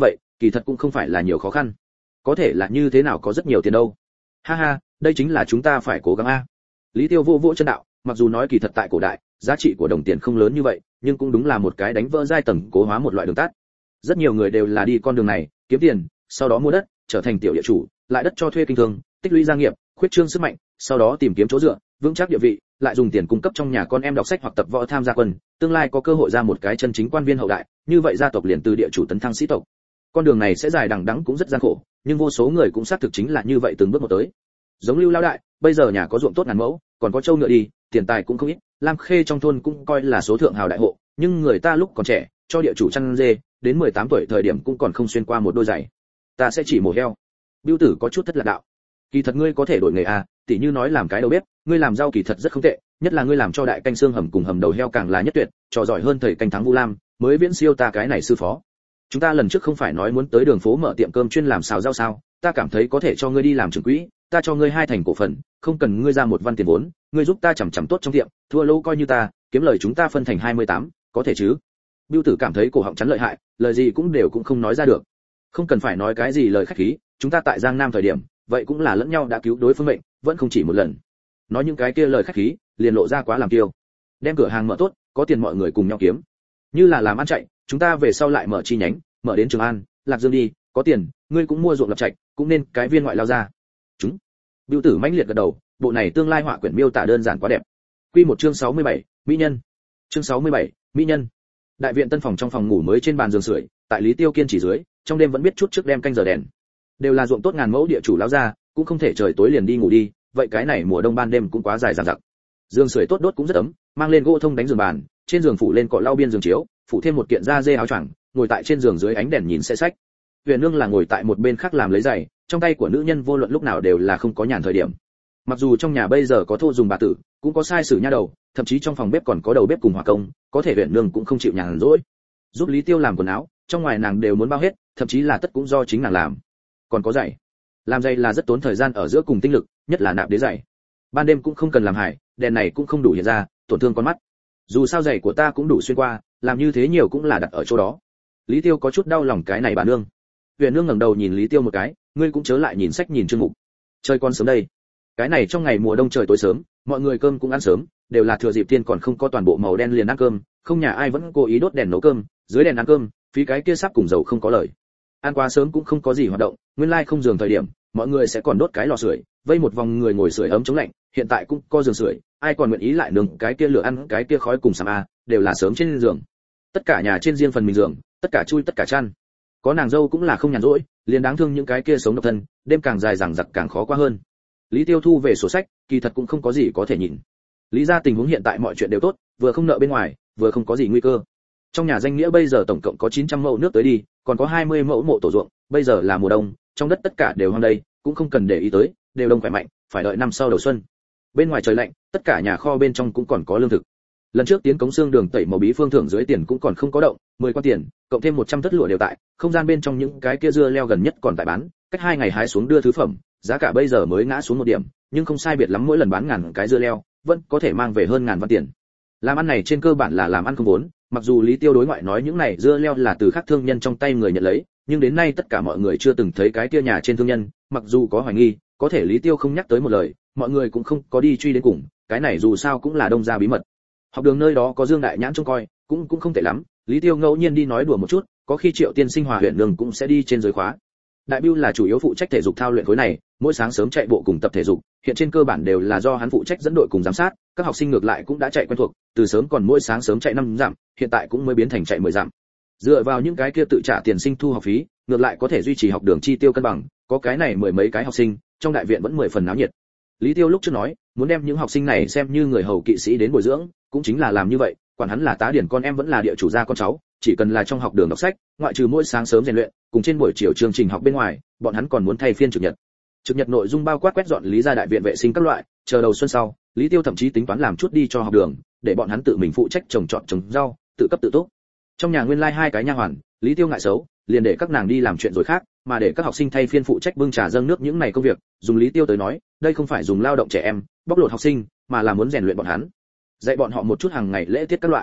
kỳ thật cũng không phải là nhiều khó khăn. Có thể là như thế nào có rất nhiều tiền đâu. Ha ha, đây chính là chúng ta phải cố gắng a. Lý Tiêu vô vỗ chân đạo, mặc dù nói kỳ thật tại cổ đại, giá trị của đồng tiền không lớn như vậy, nhưng cũng đúng là một cái đánh vỡ giai tầng cố hóa một loại đường tắt. Rất nhiều người đều là đi con đường này, kiếm tiền, sau đó mua đất, trở thành tiểu địa chủ, lại đất cho thuê kinh thương, tích lũy gia nghiệp, khuyết trương sức mạnh, sau đó tìm kiếm chỗ dựa, vững chắc địa vị, lại dùng tiền cung cấp trong nhà con em đọc sách hoặc tập võ tham gia quân, tương lai có cơ hội ra một cái chân chính quan viên hậu đại, như vậy gia tộc liền từ địa chủ tấn thăng sĩ tộc. Con đường này sẽ dài đằng đẵng cũng rất gian khổ, nhưng vô số người cũng xác thực chính là như vậy từng bước một tới. Giống Lưu lão đại, bây giờ nhà có ruộng tốt ngàn mẫu, còn có trâu ngựa đi, tiền tài cũng không ít, Lam Khê trong thôn cũng coi là số thượng hào đại hộ, nhưng người ta lúc còn trẻ, cho địa chủ chăn dê, đến 18 tuổi thời điểm cũng còn không xuyên qua một đôi giày. Ta sẽ chỉ mổ heo. Bưu Tử có chút thất lạc đạo. Kỳ thật ngươi có thể đổi nghề à, tỉ như nói làm cái đầu bếp, ngươi làm rau kỳ thật rất không tệ, nhất là ngươi làm cho đại canh xương hầm cùng hầm đầu heo càng là nhất tuyệt, trò giỏi hơn thầy canh thắng Vu Lam, mới viễn siêu ta cái này sư phó. Chúng ta lần trước không phải nói muốn tới đường phố mở tiệm cơm chuyên làm xào rau sao, ta cảm thấy có thể cho ngươi đi làm trưởng quỹ, ta cho ngươi 2 thành cổ phần, không cần ngươi ra một văn tiền vốn, ngươi giúp ta chằm chằm tốt trong tiệm, thua lỗ coi như ta, kiếm lời chúng ta phân thành 28, có thể chứ? Bưu Tử cảm thấy cổ họng chắn lợi hại, lời gì cũng đều cũng không nói ra được. Không cần phải nói cái gì lời khách khí, chúng ta tại Giang Nam thời điểm, vậy cũng là lẫn nhau đã cứu đối phương mệnh, vẫn không chỉ một lần. Nói những cái kia lời khách khí, liền lộ ra quá làm kiêu. Đem cửa hàng mở tốt, có tiền mọi người cùng nhau kiếm. Như là làm ăn chạy, chúng ta về sau lại mở chi nhánh, mở đến Trường An, Lạc Dương đi, có tiền, ngươi cũng mua ruộng lập trạch, cũng nên cái viên ngoại lao ra. Chúng. Bưu Tử mãnh liệt gật đầu, bộ này tương lai họa quyển miêu tả đơn giản quá đẹp. Quy một chương 67, mỹ nhân. Chương 67, mỹ nhân. Đại viện tân phòng trong phòng ngủ mới trên bàn giường sưởi, tại Lý Tiêu kiên chỉ dưới, trong đêm vẫn biết chút trước đem canh giờ đèn. Đều là ruộng tốt ngàn mẫu địa chủ lão gia, cũng không thể trời tối liền đi ngủ đi, vậy cái này mùa đông ban đêm cũng quá dài dằng dặc. Giường sưởi tốt đốt cũng rất ấm, mang lên gỗ thông đánh giường bàn, trên giường phủ lên cọ lau biên giường chiếu, phủ thêm một kiện da dê áo choàng, ngồi tại trên giường dưới ánh đèn nhìn xe sách. Huyền Nương là ngồi tại một bên khác làm lấy giày, trong tay của nữ nhân vô luận lúc nào đều là không có nhàn thời điểm. Mặc dù trong nhà bây giờ có thô dùng bà tử, cũng có sai sử nha đầu, thậm chí trong phòng bếp còn có đầu bếp cùng hòa công, có thể Huyền Nương cũng không chịu nhàn rỗi. Giúp Lý Tiêu làm quần áo, trong ngoài nàng đều muốn bao hết, thậm chí là tất cũng do chính nàng làm. Còn có giày, làm giày là rất tốn thời gian ở giữa cùng tinh lực, nhất là nạp đế giày. Ban đêm cũng không cần làm hại, đèn này cũng không đủ hiện ra, tổn thương con mắt. Dù sao giày của ta cũng đủ xuyên qua, làm như thế nhiều cũng là đặt ở chỗ đó. Lý Tiêu có chút đau lòng cái này bà nương. Huyền Nương ngẩng đầu nhìn Lý Tiêu một cái, ngươi cũng chớ lại nhìn sách nhìn chương mục. Chơi con sớm đây. Cái này trong ngày mùa đông trời tối sớm, mọi người cơm cũng ăn sớm, đều là thừa dịp tiên còn không có toàn bộ màu đen liền ăn cơm, không nhà ai vẫn cố ý đốt đèn nấu cơm, dưới đèn ăn cơm, phí cái kia sắp cùng dầu không có lời. Ăn quá sớm cũng không có gì hoạt động, nguyên lai không giường thời điểm, mọi người sẽ còn đốt cái lò sưởi, vây một vòng người ngồi sưởi ấm chống lạnh, hiện tại cũng có giường sưởi, ai còn nguyện ý lại nướng cái kia lửa ăn cái kia khói cùng sàm a, đều là sớm trên giường. Tất cả nhà trên riêng phần mình giường, tất cả chui tất cả chăn. Có nàng dâu cũng là không nhàn rỗi, liền đáng thương những cái kia sống độc thân, đêm càng dài dằng dặc càng khó qua hơn. Lý Tiêu thu về sổ sách, kỳ thật cũng không có gì có thể nhìn. Lý gia tình huống hiện tại mọi chuyện đều tốt, vừa không nợ bên ngoài, vừa không có gì nguy cơ. Trong nhà danh nghĩa bây giờ tổng cộng có 900 mẫu nước tới đi, còn có 20 mẫu mộ tổ ruộng, bây giờ là mùa đông, trong đất tất cả đều hoang đây, cũng không cần để ý tới, đều đông khỏe mạnh, phải đợi năm sau đầu xuân. Bên ngoài trời lạnh, tất cả nhà kho bên trong cũng còn có lương thực. Lần trước tiến cống xương đường tẩy màu bí phương thưởng dưới tiền cũng còn không có động, 10 quan tiền, cộng thêm 100 thất lụa đều tại, không gian bên trong những cái kia dưa leo gần nhất còn tại bán, cách 2 ngày hái xuống đưa thứ phẩm, giá cả bây giờ mới ngã xuống một điểm, nhưng không sai biệt lắm mỗi lần bán ngàn cái dưa leo, vẫn có thể mang về hơn ngàn văn tiền. Làm ăn này trên cơ bản là làm ăn không vốn, mặc dù Lý Tiêu đối ngoại nói những này dưa leo là từ khác thương nhân trong tay người nhận lấy, nhưng đến nay tất cả mọi người chưa từng thấy cái kia nhà trên thương nhân, mặc dù có hoài nghi, có thể Lý Tiêu không nhắc tới một lời, mọi người cũng không có đi truy đến cùng, cái này dù sao cũng là đông gia bí mật. Học đường nơi đó có Dương Đại Nhãn trông coi, cũng không tệ lắm, Lý Tiêu ngẫu nhiên đi nói đùa một chút, có khi Triệu Tiên Sinh Hòa huyện Nương cũng sẽ đi trên dưới khóa. Đại Bưu là chủ yếu phụ trách thể dục thao luyện khối này, mỗi sáng sớm chạy bộ cùng tập thể dục, hiện trên cơ bản đều là do hắn phụ trách dẫn đội cùng giám sát, các học sinh ngược lại cũng đã chạy quen thuộc, từ sớm còn mỗi sáng sớm chạy 5 dặm, hiện tại cũng mới biến thành chạy 10 dặm. Dựa vào những cái kia tự trả tiền sinh thu học phí, ngược lại có thể duy trì học đường chi tiêu cân bằng, có cái này mười mấy cái học sinh, trong đại viện vẫn 10 phần náo nhiệt. Lý Tiêu lúc trước nói, muốn đem những học sinh này xem như người hầu kỵ sĩ đến bồi dưỡng, cũng chính là làm như vậy, quản hắn là tá điển con em vẫn là địa chủ gia con cháu, chỉ cần là trong học đường đọc sách, ngoại trừ mỗi sáng sớm rèn luyện, cùng trên buổi chiều chương trình học bên ngoài, bọn hắn còn muốn thay phiên trực nhật. Trực nhật nội dung bao quát quét dọn Lý gia đại viện vệ sinh các loại, chờ đầu xuân sau, Lý Tiêu thậm chí tính toán làm chút đi cho học đường, để bọn hắn tự mình phụ trách trồng trọt trồng rau, tự cấp tự túc. Trong nhà nguyên lai 2 cái nha hoàn, Lý Tiêu ngại xấu, liền để các nàng đi làm chuyện rồi khác, mà để các học sinh thay phiên phụ trách bưng trà dâng nước những này công việc, dùng Lý Tiêu tới nói, đây không phải dùng lao động trẻ em, bóc lột học sinh, mà là muốn rèn luyện bọn hắn, dạy bọn họ một chút hàng ngày lễ tiết các loại.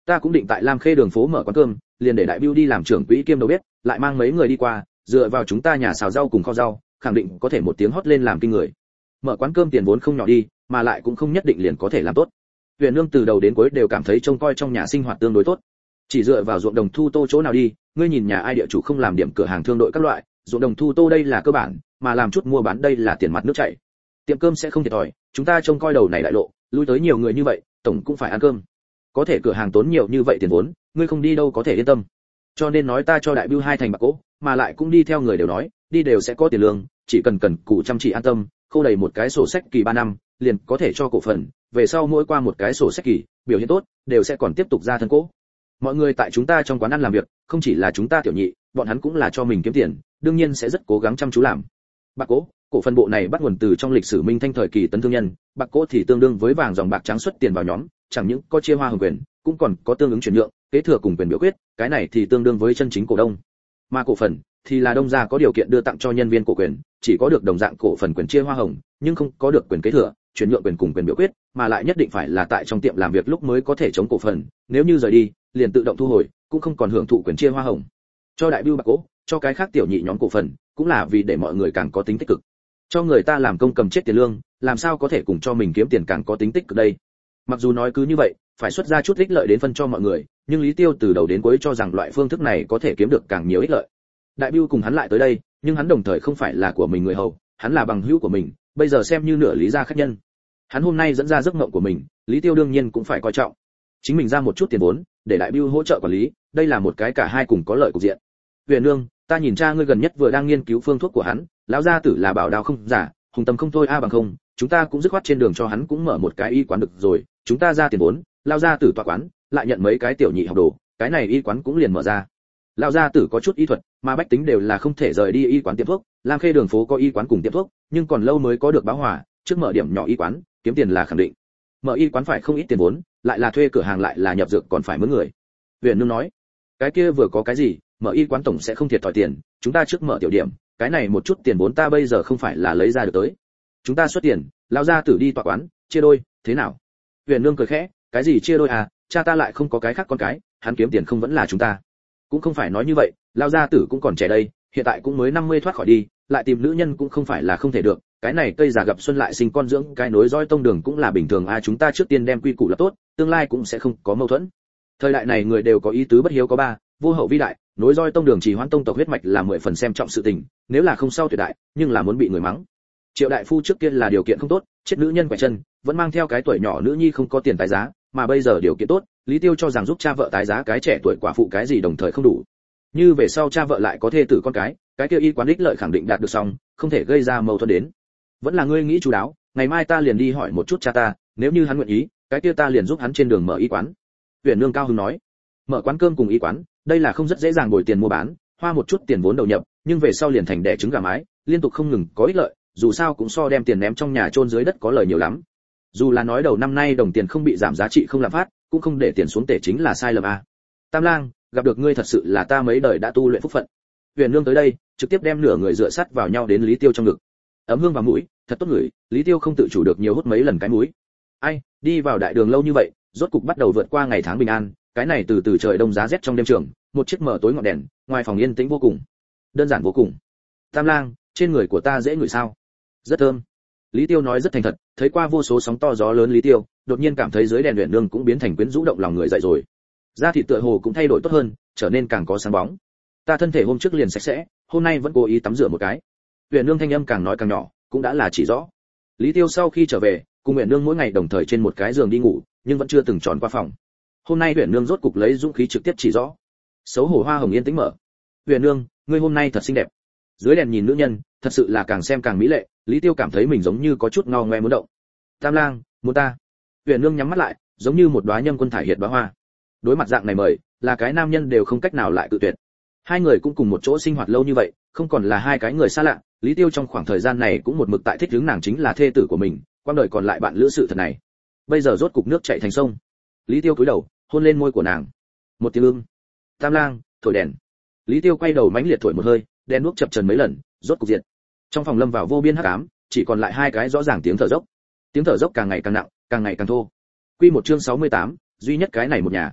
Ta cũng định tại Lam Khê đường phố mở quán cơm, liền để đại Bưu đi làm trưởng quỹ kiêm đầu bếp, lại mang mấy người đi qua, dựa vào chúng ta nhà xào rau cùng kho rau, khẳng định có thể một tiếng hót lên làm kinh người. Mở quán cơm tiền vốn không nhỏ đi, mà lại cũng không nhất định liền có thể làm tốt. Huyền Nương từ đầu đến cuối đều cảm thấy trông coi trong nhà sinh hoạt tương đối tốt. Chỉ dựa vào ruộng đồng thu tô chỗ nào đi, ngươi nhìn nhà ai địa chủ không làm điểm cửa hàng thương đội các loại, ruộng đồng thu tô đây là cơ bản, mà làm chút mua bán đây là tiền mặt nước chảy. Tiệm cơm sẽ không thiệt thòi, chúng ta trông coi đầu này đại lộ, lui tới nhiều người như vậy, tổng cũng phải ăn cơm. Có thể cửa hàng tốn nhiều như vậy tiền vốn, ngươi không đi đâu có thể yên tâm. Cho nên nói ta cho đại Bưu 2 thành bạc cỗ, mà lại cũng đi theo người đều nói, đi đều sẽ có tiền lương, chỉ cần cần cù chăm chỉ an tâm, khâu đầy một cái sổ sách kỳ 3 năm, liền có thể cho cổ phần, về sau mỗi qua một cái sổ sách kỳ, biểu hiện tốt, đều sẽ còn tiếp tục ra thân cỗ. Mọi người tại chúng ta trong quán ăn làm việc, không chỉ là chúng ta tiểu nhị, bọn hắn cũng là cho mình kiếm tiền, đương nhiên sẽ rất cố gắng chăm chú làm. Bạc cỗ, cổ phần bộ này bắt nguồn từ trong lịch sử Minh Thanh thời kỳ tấn thương nhân, bạc cỗ thì tương đương với vàng dòng bạc trắng xuất tiền vào nhóm, chẳng những có chia hoa hưởng quyền, cũng còn có tương ứng chuyển nhượng, kế thừa cùng quyền biểu quyết, cái này thì tương đương với chân chính cổ đông. Mà cổ phần thì là đông gia có điều kiện đưa tặng cho nhân viên cổ quyền, chỉ có được đồng dạng cổ phần quyền chia hoa hồng, nhưng không có được quyền kế thừa, chuyển nhượng quyền cùng quyền biểu quyết, mà lại nhất định phải là tại trong tiệm làm việc lúc mới có thể chống cổ phần, nếu như rời đi, liền tự động thu hồi, cũng không còn hưởng thụ quyền chia hoa hồng. Cho đại Bưu bạc cỗ, cho cái khác tiểu nhị nhóm cổ phần, cũng là vì để mọi người càng có tính tích cực. Cho người ta làm công cầm chết tiền lương, làm sao có thể cùng cho mình kiếm tiền càng có tính tích cực đây? Mặc dù nói cứ như vậy, phải xuất ra chút ích lợi đến phân cho mọi người, nhưng Lý Tiêu từ đầu đến cuối cho rằng loại phương thức này có thể kiếm được càng nhiều ích lợi. Đại Bưu cùng hắn lại tới đây, nhưng hắn đồng thời không phải là của mình người hầu, hắn là bằng hữu của mình, bây giờ xem như nửa Lý gia khách nhân. Hắn hôm nay dẫn ra giấc mộng của mình, Lý Tiêu đương nhiên cũng phải coi trọng. Chính mình ra một chút tiền vốn, để Đại Bưu hỗ trợ quản lý, đây là một cái cả hai cùng có lợi cục diện. Huyền Nương, ta nhìn cha ngươi gần nhất vừa đang nghiên cứu phương thuốc của hắn, lão gia tử là bảo đao không giả, hùng tâm không thôi a bằng không, chúng ta cũng dứt khoát trên đường cho hắn cũng mở một cái y quán được rồi, chúng ta ra tiền vốn, lão gia tử tọa quán, lại nhận mấy cái tiểu nhị học đồ, cái này y quán cũng liền mở ra. Lão gia tử có chút y thuật, mà bách tính đều là không thể rời đi y quán tiệm thuốc, Lam Khê đường phố có y quán cùng tiệm thuốc, nhưng còn lâu mới có được báo hòa, trước mở điểm nhỏ y quán, kiếm tiền là khẳng định. Mở y quán phải không ít tiền vốn, lại là thuê cửa hàng lại là nhập dược còn phải mướn người. Huyền Nương nói, cái kia vừa có cái gì, mở y quán tổng sẽ không thiệt thòi tiền, chúng ta trước mở tiểu điểm, cái này một chút tiền vốn ta bây giờ không phải là lấy ra được tới. Chúng ta xuất tiền, lão gia tử đi tọa quán, chia đôi, thế nào? Huyền Nương cười khẽ, cái gì chia đôi à, cha ta lại không có cái khác con cái, hắn kiếm tiền không vẫn là chúng ta. Cũng không phải nói như vậy, lão gia tử cũng còn trẻ đây, hiện tại cũng mới 50 thoát khỏi đi, lại tìm nữ nhân cũng không phải là không thể được, cái này cây già gặp xuân lại sinh con dưỡng cái nối dõi tông đường cũng là bình thường a, chúng ta trước tiên đem quy củ lập tốt, tương lai cũng sẽ không có mâu thuẫn. Thời đại này người đều có ý tứ bất hiếu có ba, vô hậu vi đại, nối dõi tông đường trì hoãn tông tộc huyết mạch là 10 phần xem trọng sự tình, nếu là không sau tuyệt đại, nhưng là muốn bị người mắng. Triệu đại phu trước kia là điều kiện không tốt, chết nữ nhân quẻ chân, vẫn mang theo cái tuổi nhỏ nữ nhi không có tiền tái giá, mà bây giờ điều kiện tốt, Lý Tiêu cho rằng giúp cha vợ tái giá cái trẻ tuổi quả phụ cái gì đồng thời không đủ. Như về sau cha vợ lại có thê tử con cái kia y quán ích lợi khẳng định đạt được xong, không thể gây ra mâu thuẫn đến. Vẫn là ngươi nghĩ chú đáo, ngày mai ta liền đi hỏi một chút cha ta, nếu như hắn nguyện ý, cái kia ta liền giúp hắn trên đường mở y quán. Huyền Nương cao hứng nói, mở quán cơm cùng y quán, đây là không rất dễ dàng bồi tiền mua bán, hoa một chút tiền vốn đầu nhập, nhưng về sau liền thành đẻ trứng gà mái, liên tục không ngừng có ích lợi, dù sao cũng so đem tiền ném trong nhà chôn dưới đất có lời nhiều lắm. Dù là nói đầu năm nay đồng tiền không bị giảm giá trị không lạm phát, cũng không để tiền xuống tể chính là sai lầm a. Tam Lang, gặp được ngươi thật sự là ta mấy đời đã tu luyện phúc phận. Huyền Nương tới đây, trực tiếp đem nửa người dựa sát vào nhau đến Lý Tiêu trong ngực. Ấm hương vào mũi, thật tốt ngửi, Lý Tiêu không tự chủ được nhiều hút mấy lần cái mũi. Ai, đi vào đại đường lâu như vậy, rốt cục bắt đầu vượt qua ngày tháng bình an, cái này từ từ trời đông giá rét trong đêm trường, một chiếc mở tối ngọn đèn, ngoài phòng yên tĩnh vô cùng. Đơn giản vô cùng. Tam Lang, trên người của ta dễ ngửi sao? Rất thơm. Lý Tiêu nói rất thành thật, thấy qua vô số sóng to gió lớn Lý Tiêu, đột nhiên cảm thấy dưới đèn Huyền Nương cũng biến thành quyến rũ động lòng người dậy rồi. Da thịt tựa hồ cũng thay đổi tốt hơn, trở nên càng có sáng bóng. Ta thân thể hôm trước liền sạch sẽ, hôm nay vẫn cố ý tắm rửa một cái. Huyền Nương thanh âm càng nói càng nhỏ, cũng đã là chỉ rõ. Lý Tiêu sau khi trở về, cùng Huyền Nương mỗi ngày đồng thời trên một cái giường đi ngủ, nhưng vẫn chưa từng tròn qua phòng. Hôm nay Huyền Nương rốt cục lấy dũng khí trực tiếp chỉ rõ. Xấu hổ hoa hồng yên tĩnh mở. Huyền Nương, ngươi hôm nay thật xinh đẹp. Dưới đèn nhìn nữ nhân, thật sự là càng xem càng mỹ lệ, Lý Tiêu cảm thấy mình giống như có chút ngao ngoe muốn động. Tam Lang, muốn ta? Huyền Nương nhắm mắt lại, giống như một đóa nhâm quân thải hiệt đóa hoa. Đối mặt dạng này mời, là cái nam nhân đều không cách nào lại cự tuyệt. Hai người cũng cùng một chỗ sinh hoạt lâu như vậy, không còn là hai cái người xa lạ, Lý Tiêu trong khoảng thời gian này cũng một mực tại thích hướng nàng chính là thê tử của mình, quãng đời còn lại bạn lữ sự thật này. Bây giờ rốt cục nước chảy thành sông. Lý Tiêu cúi đầu, hôn lên môi của nàng. Một tiếng ưng. Tam Lang, thổi đèn. Lý Tiêu quay đầu mãnh liệt thổi một hơi, đèn đuốc chập chờn mấy lần, rốt cục diệt. Trong phòng lâm vào vô biên hắc ám, chỉ còn lại hai cái rõ ràng tiếng thở dốc. Tiếng thở dốc càng ngày càng nặng, càng ngày càng thô. Quy một chương 68, duy nhất cái này một nhà.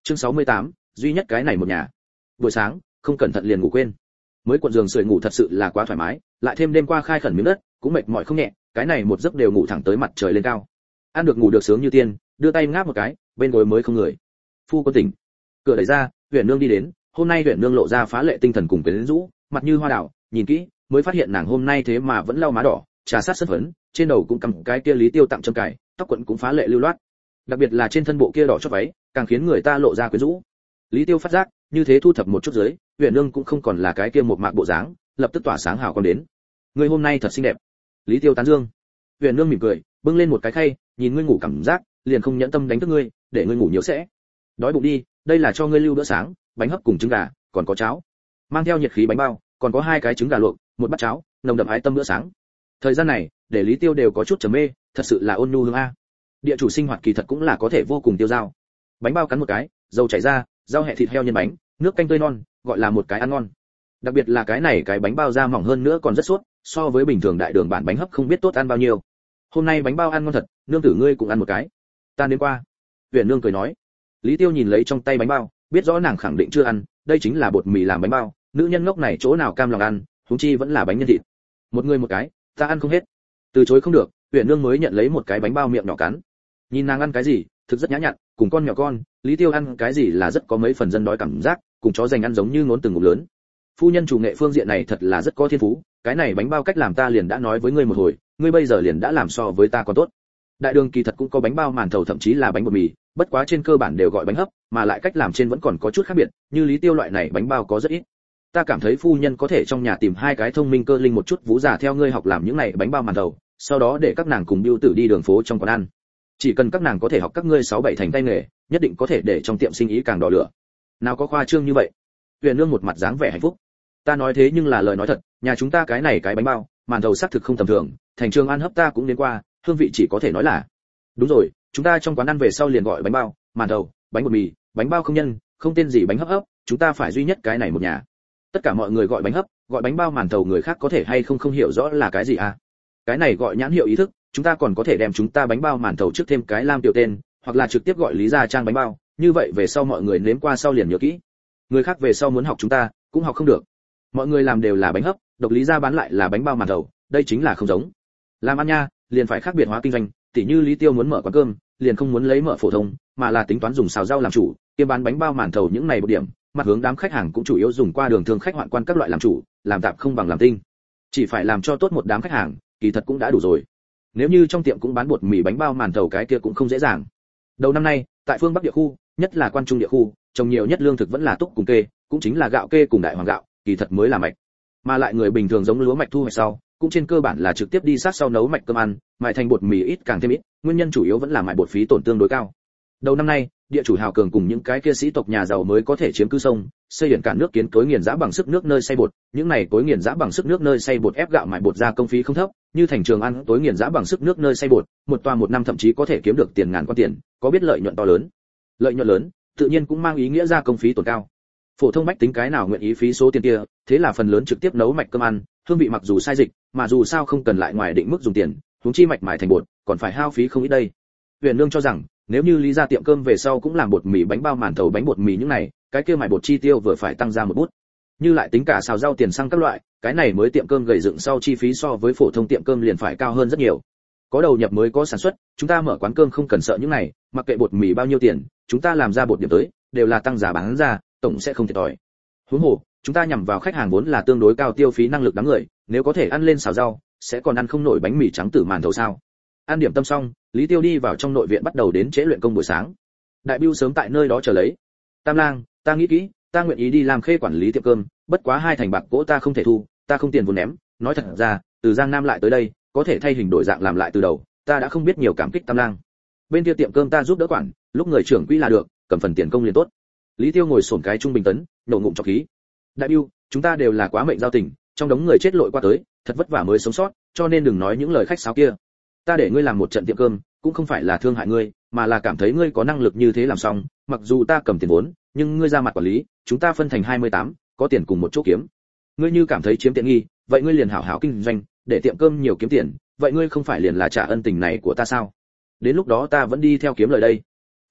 Chương 68, duy nhất cái này một nhà. Buổi sáng, không cẩn thận liền ngủ quên. Mới cuộn giường sưởi ngủ thật sự là quá thoải mái, lại thêm đêm qua khai khẩn miếng đất, cũng mệt mỏi không nhẹ, cái này một giấc đều ngủ thẳng tới mặt trời lên cao. Ăn được ngủ được sướng như tiên, đưa tay ngáp một cái, bên gối mới không người. Phu Quân tỉnh. Cửa đẩy ra, Huyền Nương đi đến, hôm nay Huyền Nương lộ ra phá lệ tinh thần cùng quyến rũ, mặt như hoa đào, nhìn kỹ, mới phát hiện nàng hôm nay thế mà vẫn lau má đỏ, trà sát sân phấn, trên đầu cũng cầm cái kia Lý Tiêu tặng châm cài, tóc quần cũng phá lệ lưu loát. Đặc biệt là trên thân bộ kia đỏ chót váy, càng khiến người ta lộ ra quyến rũ. Lý Tiêu phát giác, như thế thu thập một chút dưới, Huyền Nương cũng không còn là cái kia một mạc bộ dáng, lập tức tỏa sáng hào quang đến. Ngươi hôm nay thật xinh đẹp. Lý Tiêu tán dương. Huyền Nương mỉm cười, bưng lên một cái khay, nhìn ngươi ngủ cảm giác, liền không nhẫn tâm đánh thức ngươi, để ngươi ngủ nhiều sẽ. Đói bụng đi, đây là cho ngươi lưu bữa sáng, bánh hấp cùng trứng gà, còn có cháo. Mang theo nhiệt khí bánh bao, còn có 2 cái trứng gà luộc, một bát cháo, nồng đậm ái tâm bữa sáng. Thời gian này, để Lý Tiêu đều có chút trầm mê, thật sự là ôn nhu hương a. Địa chủ sinh hoạt kỳ thật cũng là có thể vô cùng tiêu dao. Bánh bao cắn một cái, dầu chảy ra, rau hẹ thịt heo nhân bánh, nước canh tươi non, gọi là một cái ăn ngon. Đặc biệt là cái này cái bánh bao da mỏng hơn nữa còn rất suốt, so với bình thường đại đường bản bánh hấp không biết tốt ăn bao nhiêu. Hôm nay bánh bao ăn ngon thật, nương tử ngươi cũng ăn một cái. Ta đến qua. Huyền Nương cười nói. Lý Tiêu nhìn lấy trong tay bánh bao, biết rõ nàng khẳng định chưa ăn, đây chính là bột mì làm bánh bao, nữ nhân ngốc này chỗ nào cam lòng ăn, huống chi vẫn là bánh nhân thịt. Một người một cái, ta ăn không hết. Từ chối không được, Huyền Nương mới nhận lấy một cái bánh bao miệng nhỏ cắn. Nhìn nàng ăn cái gì, thực rất nhã nhặn, cùng con mèo con, Lý Tiêu ăn cái gì là rất có mấy phần dân đói cảm giác, cùng chó dành ăn giống như ngốn từng ngụm lớn. Phu nhân chủ nghệ phương diện này thật là rất có thiên phú, cái này bánh bao cách làm ta liền đã nói với ngươi một hồi, ngươi bây giờ liền đã làm so với ta còn tốt. Đại đường kỳ thật cũng có bánh bao màn thầu thậm chí là bánh bột mì, bất quá trên cơ bản đều gọi bánh hấp, mà lại cách làm trên vẫn còn có chút khác biệt, như Lý Tiêu loại này bánh bao có rất ít. Ta cảm thấy phu nhân có thể trong nhà tìm 2 cái thông minh cơ linh một chút vũ giả theo ngươi học làm những này bánh bao màn thầu, sau đó để các nàng cùng Bưu Tử đi đường phố trong quán ăn. Chỉ cần các nàng có thể học các ngươi 6-7 thành tay nghề, nhất định có thể để trong tiệm sinh ý càng đỏ lửa. Nào có khoa trương như vậy. Huyền Nương một mặt dáng vẻ hạnh phúc. Ta nói thế nhưng là lời nói thật, nhà chúng ta cái này cái bánh bao, màn thầu xác thực không tầm thường, thành Trường ăn hấp ta cũng đến qua, hương vị chỉ có thể nói là. Đúng rồi, chúng ta trong quán ăn về sau liền gọi bánh bao, màn thầu, bánh bột mì, bánh bao không nhân, không tên gì bánh hấp hấp, chúng ta phải duy nhất cái này một nhà. Tất cả mọi người gọi bánh hấp, gọi bánh bao màn thầu người khác có thể hay không hiểu rõ là cái gì à? Cái này gọi nhãn hiệu ý thức, chúng ta còn có thể đem chúng ta bánh bao màn thầu trước thêm cái lam tiểu tên, hoặc là trực tiếp gọi Lý Gia Trang bánh bao, như vậy về sau mọi người nếm qua sau liền nhớ kỹ. Người khác về sau muốn học chúng ta, cũng học không được. Mọi người làm đều là bánh hấp, độc Lý Gia bán lại là bánh bao màn thầu, đây chính là không giống. Làm ăn nha, liền phải khác biệt hóa kinh doanh, tỉ như Lý Tiêu muốn mở quán cơm, liền không muốn lấy mở phổ thông, mà là tính toán dùng xào rau làm chủ, kiêm bán bánh bao màn thầu những này một điểm, mặt hướng đám khách hàng cũng chủ yếu dùng qua đường thương khách hoạn quan các loại làm chủ, làm tạp không bằng làm tinh. Chỉ phải làm cho tốt một đám khách hàng, kỳ thật cũng đã đủ rồi. Nếu như trong tiệm cũng bán bột mì bánh bao màn thầu cái kia cũng không dễ dàng. Đầu năm nay, tại phương Bắc địa khu, nhất là Quan Trung địa khu, trồng nhiều nhất lương thực vẫn là túc cùng kê, cũng chính là gạo kê cùng đại hoàng gạo, kỳ thật mới là mạch. Mà lại người bình thường giống lúa mạch thu hoạch sau, cũng trên cơ bản là trực tiếp đi sát sau nấu mạch cơm ăn, mại thành bột mì ít càng thêm ít, nguyên nhân chủ yếu vẫn là mại bột phí tổn tương đối cao. Đầu năm nay, địa chủ hào cường cùng những cái kia sĩ tộc nhà giàu mới có thể chiếm cứ sông, xây dựng cả nước kiến cối nghiền giã bằng sức nước nơi xay bột, những này cối nghiền giã bằng sức nước nơi xay bột ép gạo mại bột ra công phí không thấp, như thành Trường ăn cối nghiền giã bằng sức nước nơi xay bột, một toa một năm thậm chí có thể kiếm được tiền ngàn quan tiền, có biết lợi nhuận to lớn. Lợi nhuận lớn, tự nhiên cũng mang ý nghĩa ra công phí tổn cao. Phổ thông bách tính cái nào nguyện ý phí số tiền kia, thế là phần lớn trực tiếp nấu mạch cơm ăn, hương vị mặc dù sai dịch, mà dù sao không cần lại ngoài định mức dùng tiền, huống chi mạch mài thành bột, còn phải hao phí không ít đây. Huyền Nương cho rằng, nếu như Lý Gia tiệm cơm về sau cũng làm bột mì bánh bao màn thầu bánh bột mì những này, cái kia mài bột chi tiêu vừa phải tăng ra một bút. Như lại tính cả xào rau tiền xăng các loại, cái này mới tiệm cơm gầy dựng sau chi phí so với phổ thông tiệm cơm liền phải cao hơn rất nhiều. Có đầu nhập mới có sản xuất, chúng ta mở quán cơm không cần sợ những này, mặc kệ bột mì bao nhiêu tiền, chúng ta làm ra bột điểm tới, đều là tăng giá bán ra, tổng sẽ không thiệt thòi. Huống hồ, chúng ta nhằm vào khách hàng vốn là tương đối cao tiêu phí năng lực đám người, nếu có thể ăn lên xào rau, sẽ còn ăn không nổi bánh mì trắng tử màn thầu sao? Ăn điểm tâm xong, Lý Tiêu đi vào trong nội viện bắt đầu đến trễ luyện công buổi sáng. Đại Bưu sớm tại nơi đó chờ lấy. Tam lang, ta nghĩ kỹ, ta nguyện ý đi làm khê quản lý tiệm cơm, bất quá 2 thành bạc cỗ ta không thể thu, ta không tiền vốn ném, nói thật ra, từ Giang Nam lại tới đây, có thể thay hình đổi dạng làm lại từ đầu, ta đã không biết nhiều cảm kích Tam lang. Bên kia tiệm cơm ta giúp đỡ quản, lúc người trưởng quỹ là được, cầm phần tiền công liền tốt. Lý Tiêu ngồi xổm cái trung bình tấn, nổ ngụm trọc khí. Đại Bưu, chúng ta đều là quá mệnh giao tình, trong đống người chết lội qua tới, thật vất vả mới sống sót, cho nên đừng nói những lời khách sáo kia. Ta để ngươi làm một trận tiệm cơm, cũng không phải là thương hại ngươi, mà là cảm thấy ngươi có năng lực như thế làm xong, mặc dù ta cầm tiền vốn, nhưng ngươi ra mặt quản lý, chúng ta phân thành 28, có tiền cùng một chỗ kiếm. Ngươi như cảm thấy chiếm tiện nghi, vậy ngươi liền hảo hảo kinh doanh, để tiệm cơm nhiều kiếm tiền, vậy ngươi không phải liền là trả ân tình này của ta sao? Đến lúc đó ta vẫn đi theo kiếm lời đây.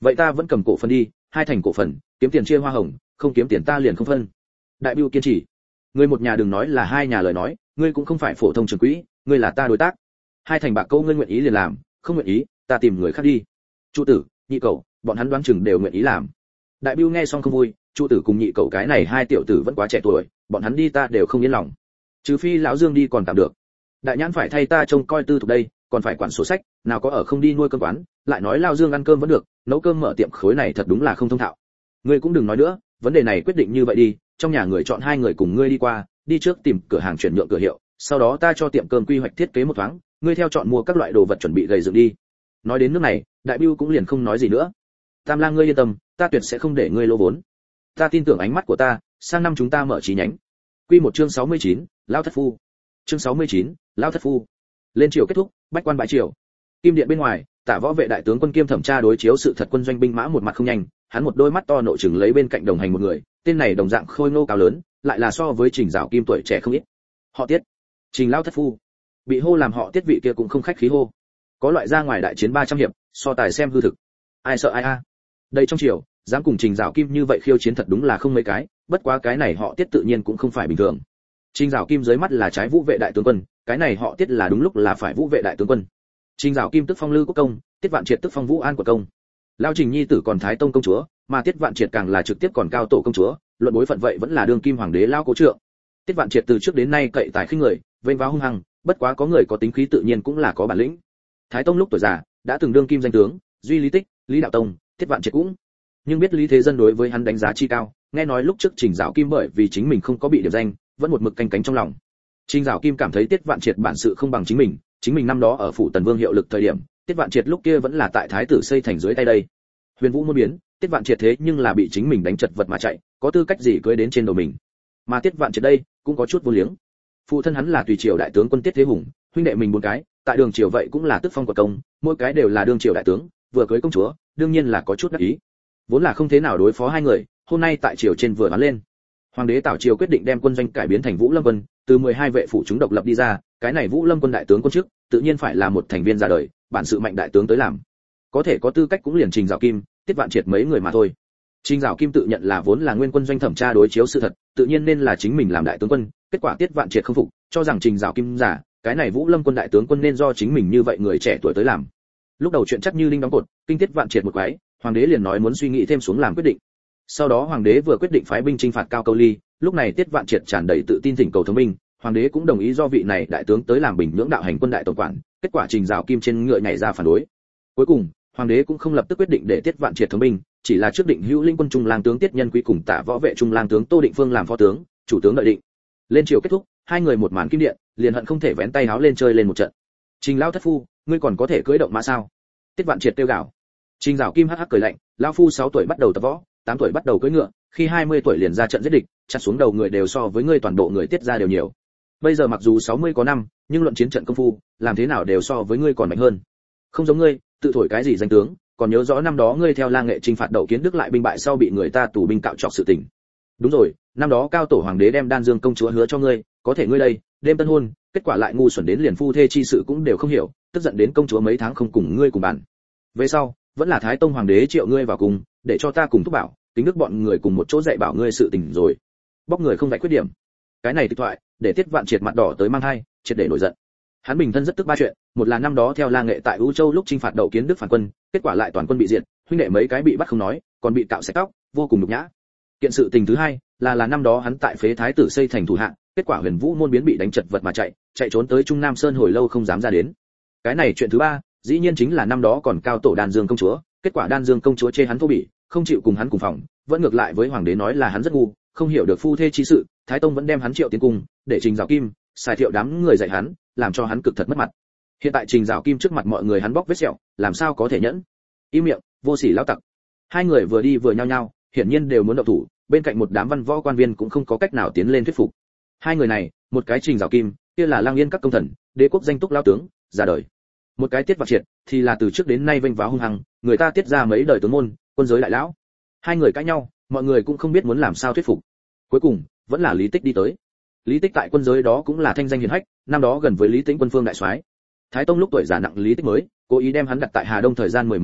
vậy ta vẫn cầm cổ phần đi, 2 thành cổ phần, kiếm tiền chia hoa hồng, không kiếm tiền ta liền không phân. Đại Bưu kiên trì. Ngươi một nhà đừng nói là 2 nhà lời nói, ngươi cũng không phải phổ thông trưởng quỹ, ngươi là ta đối tác. 2 thành bạc câu ngươi nguyện ý liền làm, không nguyện ý, ta tìm người khác đi. Chu tử, nhị cậu, bọn hắn đoán chừng đều nguyện ý làm. Đại Bưu nghe xong không vui, Chu tử cùng nhị cậu cái này 2 tiểu tử vẫn quá trẻ tuổi, bọn hắn đi ta đều không yên lòng. Trừ phi lão Dương đi còn tạm được. Đại Nhãn phải thay ta trông coi tư thục đây, còn phải quản sổ sách, nào có ở không đi nuôi cơm quán, lại nói lão Dương ăn cơm vẫn được, nấu cơm mở tiệm khối này thật đúng là không thông thạo. Ngươi cũng đừng nói nữa, vấn đề này quyết định như vậy đi, trong nhà người chọn 2 người cùng ngươi đi qua, đi trước tìm cửa hàng chuyển nhượng cửa hiệu, sau đó ta cho tiệm cơm quy hoạch thiết kế một thoáng, ngươi theo chọn mua các loại đồ vật chuẩn bị gầy dựng đi. Nói đến nước này, Đại Bưu cũng liền không nói gì nữa. Tam Lang ngươi yên tâm, ta tuyệt sẽ không để ngươi lỗ vốn. Ta tin tưởng ánh mắt của ta, sang năm chúng ta mở chi nhánh. Quy một chương 69, Lão thất phu. Chương 69, Lão thất phu. Lên triều kết thúc, bách quan bãi triều. Kim điện bên ngoài, Tả Võ Vệ đại tướng quân kiêm thẩm tra đối chiếu sự thật quân doanh binh mã một mặt không nhanh, hắn một đôi mắt to nội trừng lấy bên cạnh đồng hành một người, tên này đồng dạng khôi ngô cao lớn, lại là so với Trình Dạo Kim tuổi trẻ không ít. Họ Tiết, Trình Lão thất phu. Bị hô làm họ Tiết vị kia cũng không khách khí hô. Có loại ra ngoài đại chiến 300 hiệp, so tài xem hư thực. Ai sợ ai a. Đây trong triều, dám cùng Trình Dạo Kim như vậy khiêu chiến thật đúng là không mấy cái, bất quá cái này họ Tiết tự nhiên cũng không phải bình thường. Trình Dạo Kim dưới mắt là trái Vũ Vệ đại tướng quân, cái này họ Tiết là đúng lúc là phải Vũ Vệ đại tướng quân. Trình Dạo Kim tức phong Lư Quốc công, Tiết Vạn Triệt tức phong Vũ An của công. Lao Trình nhi tử còn Thái Tông công chúa, mà Tiết Vạn Triệt càng là trực tiếp còn Cao Tổ công chúa, luận bối phận vậy vẫn là đương kim hoàng đế lao cố trượng. Tiết Vạn Triệt từ trước đến nay cậy tài khinh người, vênh váo hung hăng, bất quá có người có tính khí tự nhiên cũng là có bản lĩnh. Thái Tông lúc tuổi già, đã từng đương kim danh tướng, duy Lý Tích, Lý Đạo Tông, Tiết Vạn Triệt cũng. Nhưng biết Lý Thế Dân đối với hắn đánh giá chi cao, nghe nói lúc trước Trình Dạo Kim bởi vì chính mình không có bị điểm danh, vẫn một mực canh cánh trong lòng. Trình Dạo Kim cảm thấy Tiết Vạn Triệt bản sự không bằng chính mình năm đó ở phủ Tần Vương hiệu lực thời điểm, Tiết Vạn Triệt lúc kia vẫn là tại thái tử xây thành dưới tay đây. Huyền Vũ môn biến, Tiết Vạn Triệt thế nhưng là bị chính mình đánh chật vật mà chạy, có tư cách gì cưỡi đến trên đầu mình. Mà Tiết Vạn Triệt đây, cũng có chút vô liếng. Phụ thân hắn là tùy triều đại tướng quân Tiết Thế Hùng, huynh đệ mình 4 cái, tại đường triều vậy cũng là tức phong của công, mỗi cái đều là đương triều đại tướng, vừa cưới công chúa, đương nhiên là có chút đắc ý. Vốn là không thế nào đối phó 2 người, hôm nay tại triều trên vừa đoán lên. Hoàng đế Tảo Triều quyết định đem quân doanh cải biến thành Vũ Lâm quân, từ 12 vệ phủ chúng độc lập đi ra, cái này Vũ Lâm quân đại tướng quân chức, tự nhiên phải là một thành viên ra đời, bản sự mạnh đại tướng tới làm. Có thể có tư cách cũng liền Trình Dạo Kim, Tiết Vạn Triệt mấy người mà thôi. Trình Dạo Kim tự nhận là vốn là nguyên quân doanh thẩm tra đối chiếu sự thật, tự nhiên nên là chính mình làm đại tướng quân, kết quả Tiết Vạn Triệt không phục, cho rằng Trình Dạo Kim giả, cái này Vũ Lâm quân đại tướng quân nên do chính mình như vậy người trẻ tuổi tới làm. Lúc đầu chuyện chắc như linh đóng cột, kinh Tiết Vạn Triệt một cái, hoàng đế liền nói muốn suy nghĩ thêm xuống làm quyết định. Sau đó hoàng đế vừa quyết định phái binh chinh phạt Cao Câu Ly, lúc này Tiết Vạn Triệt tràn đầy tự tin thỉnh cầu thống binh, hoàng đế cũng đồng ý do vị này đại tướng tới làm bình nhưỡng đạo hành quân đại tổng quản, kết quả Trình Dạo Kim trên ngựa nhảy ra phản đối. Cuối cùng, hoàng đế cũng không lập tức quyết định để Tiết Vạn Triệt thống binh, chỉ là trước định hữu linh quân trung lang tướng Tiết Nhân Quý cùng Tả Võ Vệ trung lang tướng Tô Định Phương làm phó tướng, chủ tướng đợi định. Lên triều kết thúc, 2 người một màn kim điện, liền hận không thể vén tay háo lên chơi lên một trận. Trình lão thất phu, ngươi còn có thể cưỡi động mã sao? Tiết Vạn Triệt tiêu gào. Trình Dạo Kim hắc hắc cười lạnh, lão phu 6 tuổi bắt đầu tập võ, 8 tuổi bắt đầu cưỡi ngựa, khi 20 tuổi liền ra trận giết địch, chặt xuống đầu người đều so với ngươi toàn bộ người Tiết gia đều nhiều. Bây giờ mặc dù 60 có năm, nhưng luận chiến trận công phu, làm thế nào đều so với ngươi còn mạnh hơn. Không giống ngươi, tự thổi cái gì danh tướng, còn nhớ rõ năm đó ngươi theo La Nghệ chinh phạt Đậu Kiến Đức lại binh bại sau bị người ta tù binh cạo trọc sự tình. Đúng rồi, năm đó Cao Tổ hoàng đế đem Đan Dương công chúa hứa cho ngươi, có thể ngươi đây, đêm tân hôn, kết quả lại ngu xuẩn đến liền phu thê chi sự cũng đều không hiểu, tức giận đến công chúa mấy tháng không cùng ngươi cùng bàn. Về sau, vẫn là Thái Tông hoàng đế triệu ngươi vào cùng, để cho ta cùng thúc bảo, tính đức bọn người cùng một chỗ dạy bảo ngươi sự tình rồi. Bóc người không vạch khuyết điểm. Cái này tịch thoại, để Tiết Vạn Triệt mặt đỏ tới mang hai, triệt để nổi giận. Hắn bình thân rất tức 3 chuyện, một là năm đó theo La Nghệ tại U Châu lúc chinh phạt Đậu Kiến Đức phản quân, kết quả lại toàn quân bị diệt, huynh đệ mấy cái bị bắt không nói, còn bị cạo sạch tóc, vô cùng nhục nhã. Kiện sự tình thứ hai, là năm đó hắn tại phế thái tử xây thành thủ hạ, kết quả Huyền Vũ môn biến bị đánh chật vật mà chạy trốn tới Trung Nam Sơn hồi lâu không dám ra đến. Cái này chuyện thứ ba, dĩ nhiên chính là năm đó còn Cao Tổ Đan Dương công chúa, kết quả Đan Dương công chúa chê hắn thô bỉ, không chịu cùng hắn cùng phòng, vẫn ngược lại với hoàng đế nói là hắn rất ngu, không hiểu được phu thê chi sự, Thái Tông vẫn đem hắn triệu tiến cung, để Trình Dạo Kim, xài thiệu đám người dạy hắn, làm cho hắn cực thật mất mặt. Hiện tại Trình Dạo Kim trước mặt mọi người hắn bóc vết sẹo, làm sao có thể nhẫn? Im miệng, vô sỉ lão tặc. 2 người vừa đi vừa nhao nhao, hiển nhiên đều muốn động thủ, bên cạnh một đám văn võ quan viên cũng không có cách nào tiến lên thuyết phục. 2 người này, một cái Trình Dạo Kim, kia là Lang Yên các công thần, đế quốc danh túc lão tướng, ra đời. Một cái Tiết Vạn Triệt, thì là từ trước đến nay vênh váo hung hăng, người ta tiết ra mấy đời tướng môn, quân giới đại lão. 2 người cãi nhau, mọi người cũng không biết muốn làm sao thuyết phục. Cuối cùng, vẫn là Lý Tích đi tới. Lý Tích tại quân giới đó cũng là thanh danh hiển hách, năm đó gần với Lý Tĩnh quân phương đại soái. Thái Tông lúc tuổi già nặng Lý Tích mới, cố ý đem hắn đặt tại Hà Đông thời gian 10 mấy năm,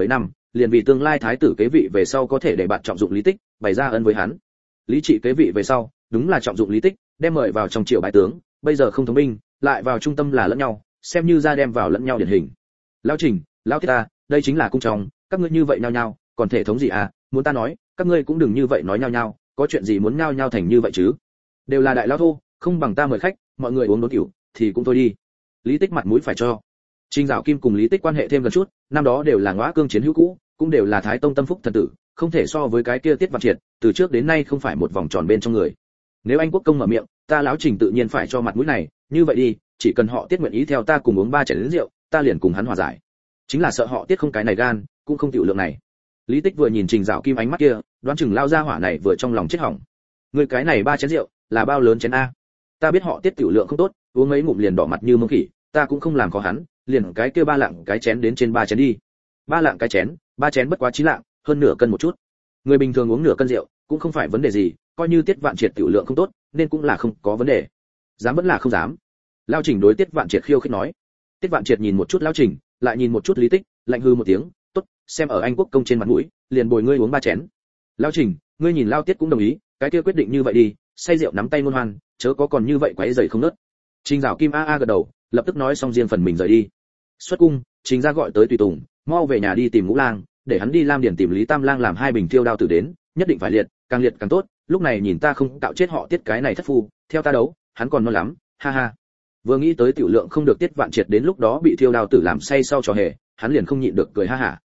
liền vì tương lai thái tử kế vị về sau có thể để bạn trọng dụng Lý Tích, bày ra ân với hắn. Lý Trị kế vị về sau, đúng là trọng dụng Lý Tích, đem mời vào trong triều bái tướng, bây giờ không thống binh, lại vào trung tâm là lẫn nhau, xem như ra đem vào lẫn nhau điển hình. Lão Trình, lão Tiết ta, đây chính là cung trong, các ngươi như vậy nhao nhao, còn thể thống gì à? Muốn ta nói, các ngươi cũng đừng như vậy nói nhao nhao, có chuyện gì muốn nhao nhao thành như vậy chứ? Đều là đại lão thô, không bằng ta mời khách, mọi người uống đốn tiểu, thì cũng thôi đi. Lý Tích mặt mũi phải cho. Trình Dạo Kim cùng Lý Tích quan hệ thêm gần chút, năm đó đều là ngõa cương chiến hữu cũ, cũng đều là Thái Tông tâm phúc thần tử, không thể so với cái kia Tiết Vạn Triệt, từ trước đến nay không phải một vòng tròn bên trong người. Nếu anh quốc công mở miệng, ta lão Trình tự nhiên phải cho mặt mũi này, như vậy đi, chỉ cần họ Tiết nguyện ý theo ta cùng uống 3 chén rượu, ta liền cùng hắn hòa giải. Chính là sợ họ Tiết không cái này gan, cũng không tiểu lượng này. Lý Tích vừa nhìn Trình Dạo Kim ánh mắt kia, đoán chừng lao ra hỏa này vừa trong lòng chết hỏng. Người cái này 3 chén rượu, là bao lớn chén a? Ta biết họ Tiết tiểu lượng không tốt, uống mấy ngụm liền đỏ mặt như mông khỉ, ta cũng không làm khó hắn, liền cái kia 3 lạng cái chén đến trên 3 chén đi. 3 lạng cái chén, 3 chén bất quá 9 lạng, hơn nửa cân một chút. Người bình thường uống nửa cân rượu, cũng không phải vấn đề gì, coi như Tiết Vạn Triệt tiểu lượng không tốt, nên cũng là không có vấn đề. Dám vẫn là không dám. Lao Trình đối Tiết Vạn Triệt khiêu khích nói. Tiết Vạn Triệt nhìn một chút Lao Trình, lại nhìn một chút Lý Tích, lạnh hư một tiếng, tốt, xem ở anh quốc công trên mặt mũi, liền bồi ngươi uống 3 chén. Lao Trình, ngươi nhìn Lao Tiết cũng đồng ý, cái kia quyết định như vậy đi, say rượu nắm tay ngôn hoan, chớ có còn như vậy quấy rầy không nớt. Trình Dạo Kim a gật đầu, lập tức nói xong riêng phần mình rời đi. Xuất cung, Trình gia gọi tới tùy tùng, mau về nhà đi tìm Ngũ Lang, để hắn đi Lam Điền tìm Lý Tam Lang làm 2 bình tiêu đao tử đến, nhất định phải liệt càng tốt, lúc này nhìn ta không cạo chết họ Tiết cái này thất phu, theo ta đấu, hắn còn non lắm, ha ha. Vừa nghĩ tới tiểu lượng không được Tiết Vạn Triệt đến lúc đó bị thiêu đao tử làm say sau trò hề, hắn liền không nhịn được cười ha hả.